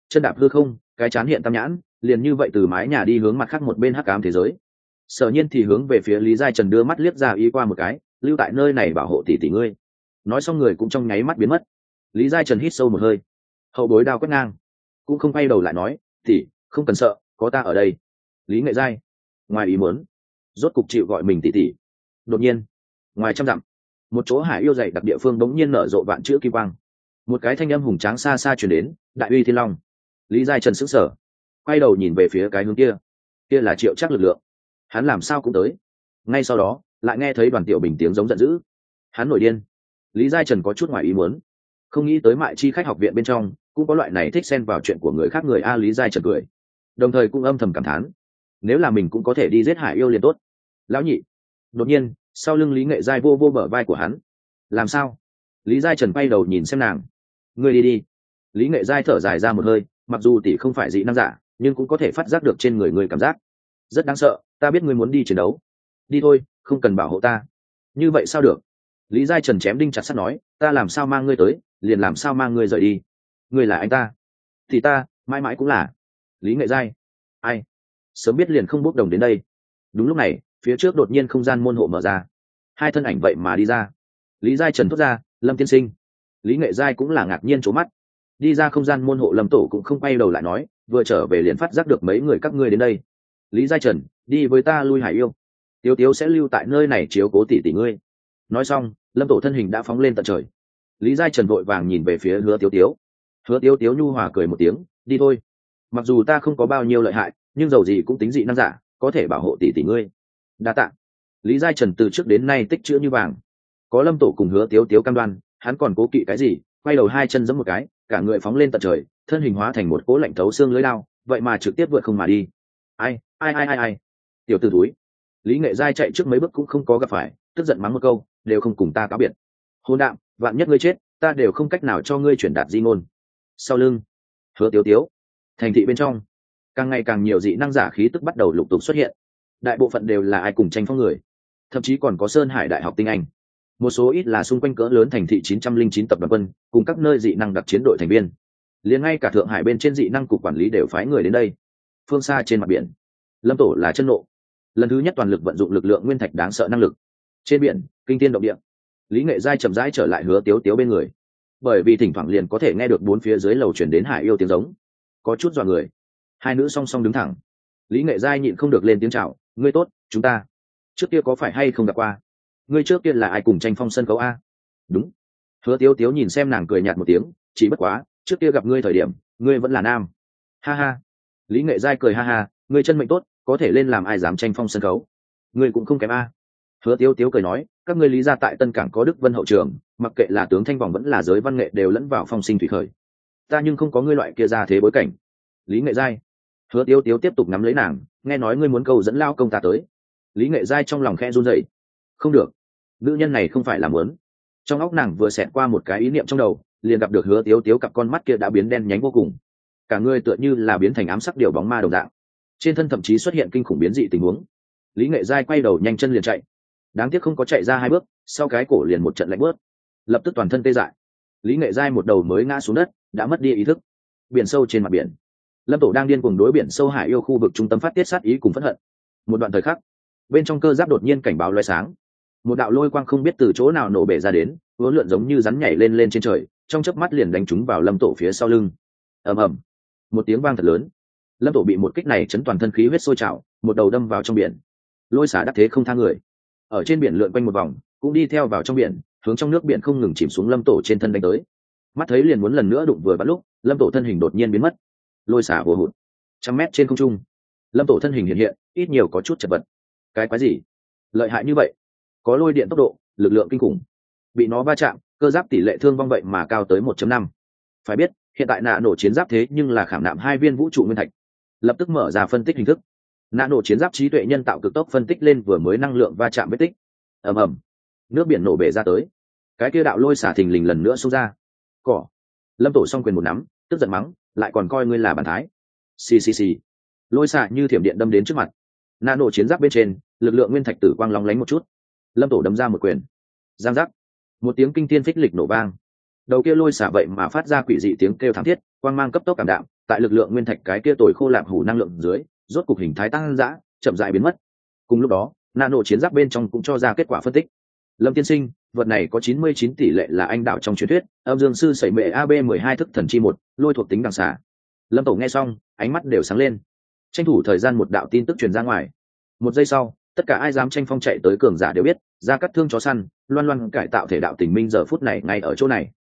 chân đạp hư không, cái chán hiện tam nhãn, liền như vậy từ mái nhà đi hướng mặt khác một bên hắc ám thế giới. Sở Nhiên thì hướng về phía Lý Giai Trần đưa mắt liếc ra ý qua một cái, lưu tại nơi này bảo hộ tỷ tỷ ngươi. Nói xong người cũng trong nháy mắt biến mất. Lý Giai Trần hít sâu một hơi, hậu bối đao quét ngang, cũng không quay đầu lại nói, tỷ, không cần sợ, có ta ở đây. Lý Nghệ Giai, ngoài ý muốn, rốt cục chịu gọi mình tỷ tỷ. Đột nhiên, ngoài trăm dặm, một chỗ hải yêu dày đặc địa phương đống nhiên nở rộ vạn chữ kim quang. Một cái thanh âm hùng tráng xa xa truyền đến, đại uy thiên long. Lý Giai Trần sững sờ, quay đầu nhìn về phía cái hướng kia, kia là Triệu Trác lực lượng. Hắn làm sao cũng tới. Ngay sau đó, lại nghe thấy Đoàn Tiểu Bình tiếng giống giận dữ. Hắn nổi điên. Lý Giai Trần có chút ngoài ý muốn, không nghĩ tới Mại Chi khách học viện bên trong cũng có loại này thích xen vào chuyện của người khác người a. Lý Giai Trần cười, đồng thời cũng âm thầm cảm thán, nếu là mình cũng có thể đi giết hải yêu liền tốt. Lão nhị. Đột nhiên, sau lưng Lý Nghệ Giai vô vô bờ vai của hắn. Làm sao? Lý Giai Trần quay đầu nhìn xem nàng. Ngươi đi đi. Lý Nghệ Giai thở dài ra một hơi, mặc dù tỷ không phải dị năng giả, nhưng cũng có thể phát giác được trên người ngươi cảm giác rất đáng sợ. Ta biết ngươi muốn đi chiến đấu, đi thôi, không cần bảo hộ ta. Như vậy sao được? Lý Giai Trần chém đinh chặt sắt nói, ta làm sao mang ngươi tới, liền làm sao mang ngươi rời đi. Ngươi là anh ta, thì ta mãi mãi cũng là. Lý Nghệ Giai, ai sớm biết liền không bốc đồng đến đây. Đúng lúc này, phía trước đột nhiên không gian môn hộ mở ra, hai thân ảnh vậy mà đi ra. Lý Giai Trần thốt ra, Lâm tiên sinh. Lý Nghệ Giai cũng là ngạc nhiên trố mắt. Đi ra không gian môn hộ, Lâm Tổ cũng không quay đầu lại nói, vừa trở về liền phát giác được mấy người các ngươi đến đây. Lý Giai Trần, đi với ta lui hải yêu, Tiếu Tiếu sẽ lưu tại nơi này chiếu cố tỷ tỷ ngươi. Nói xong, Lâm Tổ thân hình đã phóng lên tận trời. Lý Giai Trần vội vàng nhìn về phía Hứa Tiếu Tiếu. Hứa Tiếu Tiếu nhu hòa cười một tiếng, đi thôi. Mặc dù ta không có bao nhiêu lợi hại, nhưng dầu gì cũng tính dị năng giả, có thể bảo hộ tỷ tỷ ngươi. Đa tạ. Lý Giai Trần từ trước đến nay tích chữ như vàng, có Lâm Tổ cùng Hứa Tiếu Tiếu cam đoan, hắn còn cố kỵ cái gì? Quay đầu hai chân giẫm một cái, cả người phóng lên tận trời, thân hình hóa thành một cỗ lạnh thấu xương lưỡi lao, vậy mà trực tiếp vượt không mà đi. Ai, ai ai ai ai. Tiểu tử túi. Lý Nghệ Giai chạy trước mấy bước cũng không có gặp phải, tức giận mắng một câu, đều không cùng ta cáo biệt. Hôn đạm, vạn nhất ngươi chết, ta đều không cách nào cho ngươi chuyển đạt di ngôn. Sau lưng, Hứa Tiếu Tiếu. Thành thị bên trong, càng ngày càng nhiều dị năng giả khí tức bắt đầu lục tục xuất hiện. Đại bộ phận đều là ai cùng tranh phong người, thậm chí còn có Sơn Hải Đại học tinh anh. Một số ít là xung quanh cỡ lớn thành thị chín trăm linh chín tập đoàn quân, cùng các nơi dị năng đặc chiến đội thành viên. Liền ngay cả Thượng Hải bên trên dị năng cục quản lý đều phái người đến đây. Phương xa trên mặt biển, Lâm Tổ là chân nộ, lần thứ nhất toàn lực vận dụng lực lượng nguyên thạch đáng sợ năng lực. Trên biển, kinh thiên động địa. Lý Nghệ Giai chậm rãi trở lại Hứa Tiếu Tiếu bên người, bởi vì thỉnh thoảng liền có thể nghe được bốn phía dưới lầu chuyển đến hải yêu tiếng giống, có chút dọa người. Hai nữ song song đứng thẳng. Lý Nghệ Giai nhịn không được lên tiếng chào, ngươi tốt, chúng ta trước kia có phải hay không gặp qua? Ngươi trước kia là ai cùng tranh phong sân khấu a? Đúng. Hứa Tiếu Tiếu nhìn xem nàng cười nhạt một tiếng, chỉ bất quá trước kia gặp ngươi thời điểm ngươi vẫn là nam. Ha ha. Lý Nghệ Giai cười ha ha, ngươi chân mệnh tốt, có thể lên làm ai dám tranh phong sân khấu. Ngươi cũng không kém a. Hứa Tiếu Tiếu cười nói, các ngươi Lý gia tại Tân Cảng có Đức Vân hậu trường, mặc kệ là tướng thanh vòng vẫn là giới văn nghệ đều lẫn vào phong sinh thủy khởi. Ta nhưng không có ngươi loại kia ra thế bối cảnh. Lý Nghệ Giai. Hứa Tiếu Tiếu tiếp tục nắm lấy nàng, nghe nói ngươi muốn câu dẫn lao công ta tới. Lý Nghệ Giai trong lòng khe run rẩy. Không được, nữ nhân này không phải là muốn. Trong óc nàng vừa xẹt qua một cái ý niệm trong đầu, liền gặp được Hứa Tiếu Tiếu cặp con mắt kia đã biến đen nhánh vô cùng, cả người tựa như là biến thành ám sắc điều bóng ma đồng dạng, trên thân thậm chí xuất hiện kinh khủng biến dị tình huống. Lý Nghệ Giai quay đầu nhanh chân liền chạy, đáng tiếc không có chạy ra hai bước, sau cái cổ liền một trận lạnh bớt, lập tức toàn thân tê dại. Lý Nghệ Giai một đầu mới ngã xuống đất, đã mất đi ý thức. Biển sâu trên mặt biển, Lâm Tổ đang điên cuồng đối biển sâu hải yêu khu vực trung tâm phát tiết sát ý cùng phẫn hận. Một đoạn thời khắc, bên trong cơ giáp đột nhiên cảnh báo loé sáng, một đạo lôi quang không biết từ chỗ nào nổ bể ra đến, uốn lượn giống như rắn nhảy lên lên trên trời, trong chớp mắt liền đánh trúng vào Lâm Tổ phía sau lưng. Ầm ầm, một tiếng vang thật lớn. Lâm Tổ bị một kích này chấn toàn thân khí huyết sôi trào, một đầu đâm vào trong biển. Lôi xả đắc thế không tha người, ở trên biển lượn quanh một vòng, cũng đi theo vào trong biển, hướng trong nước biển không ngừng chìm xuống Lâm Tổ trên thân đánh tới. Mắt thấy liền muốn lần nữa đụng vừa bắt lúc, Lâm Tổ thân hình đột nhiên biến mất. Lôi xả vồ hụt trăm mét trên không trung, Lâm Tổ thân hình hiện hiện, ít nhiều có chút chật vật. Cái quái gì lợi hại như vậy? Có lôi điện tốc độ, lực lượng kinh khủng, bị nó va chạm, cơ giáp tỷ lệ thương vong vậy mà cao tới một chấm năm. Phải biết, hiện tại nạ nổ chiến giáp thế nhưng là khảm nạm hai viên vũ trụ nguyên thạch. Lập tức mở ra phân tích hình thức, nạ nổ chiến giáp trí tuệ nhân tạo cực tốc phân tích lên vừa mới năng lượng va chạm vết tích. Ầm ầm, nước biển nổ bể ra tới, cái kia đạo lôi xả thình lình lần nữa xông ra. Cỏ. Lâm Tổ song quyền một nắm, tức giận mắng, lại còn coi ngươi là bàn thái. Xì xì xì, lôi xả như thiểm điện đâm đến trước mặt. Nạ nổ chiến giáp bên trên, lực lượng nguyên thạch tử quang lóng lánh một chút. Lâm Tổ đấm ra một quyền, giang giác, một tiếng kinh thiên phích lịch nổ vang. Đầu kia lôi xả vậy mà phát ra quỷ dị tiếng kêu thảm thiết, quang mang cấp tốc cảm đạm, tại lực lượng nguyên thạch cái kia tồi khô lạp hủ năng lượng dưới rốt cục hình thái tăng dã chậm dại biến mất. Cùng lúc đó nano chiến giáp bên trong cũng cho ra kết quả phân tích. Lâm tiên sinh, vật này có chín mươi chín tỷ lệ là anh đạo trong truyền thuyết âm dương sư sẩy mệ ab mười hai thức thần chi một lôi thuộc tính đằng xả. Lâm tổ nghe xong ánh mắt đều sáng lên, tranh thủ thời gian một đạo tin tức truyền ra ngoài. Một giây sau tất cả ai dám tranh phong chạy tới cường giả đều biết ra cắt thương chó săn loan loan cải tạo thể đạo tình minh giờ phút này ngay ở chỗ này.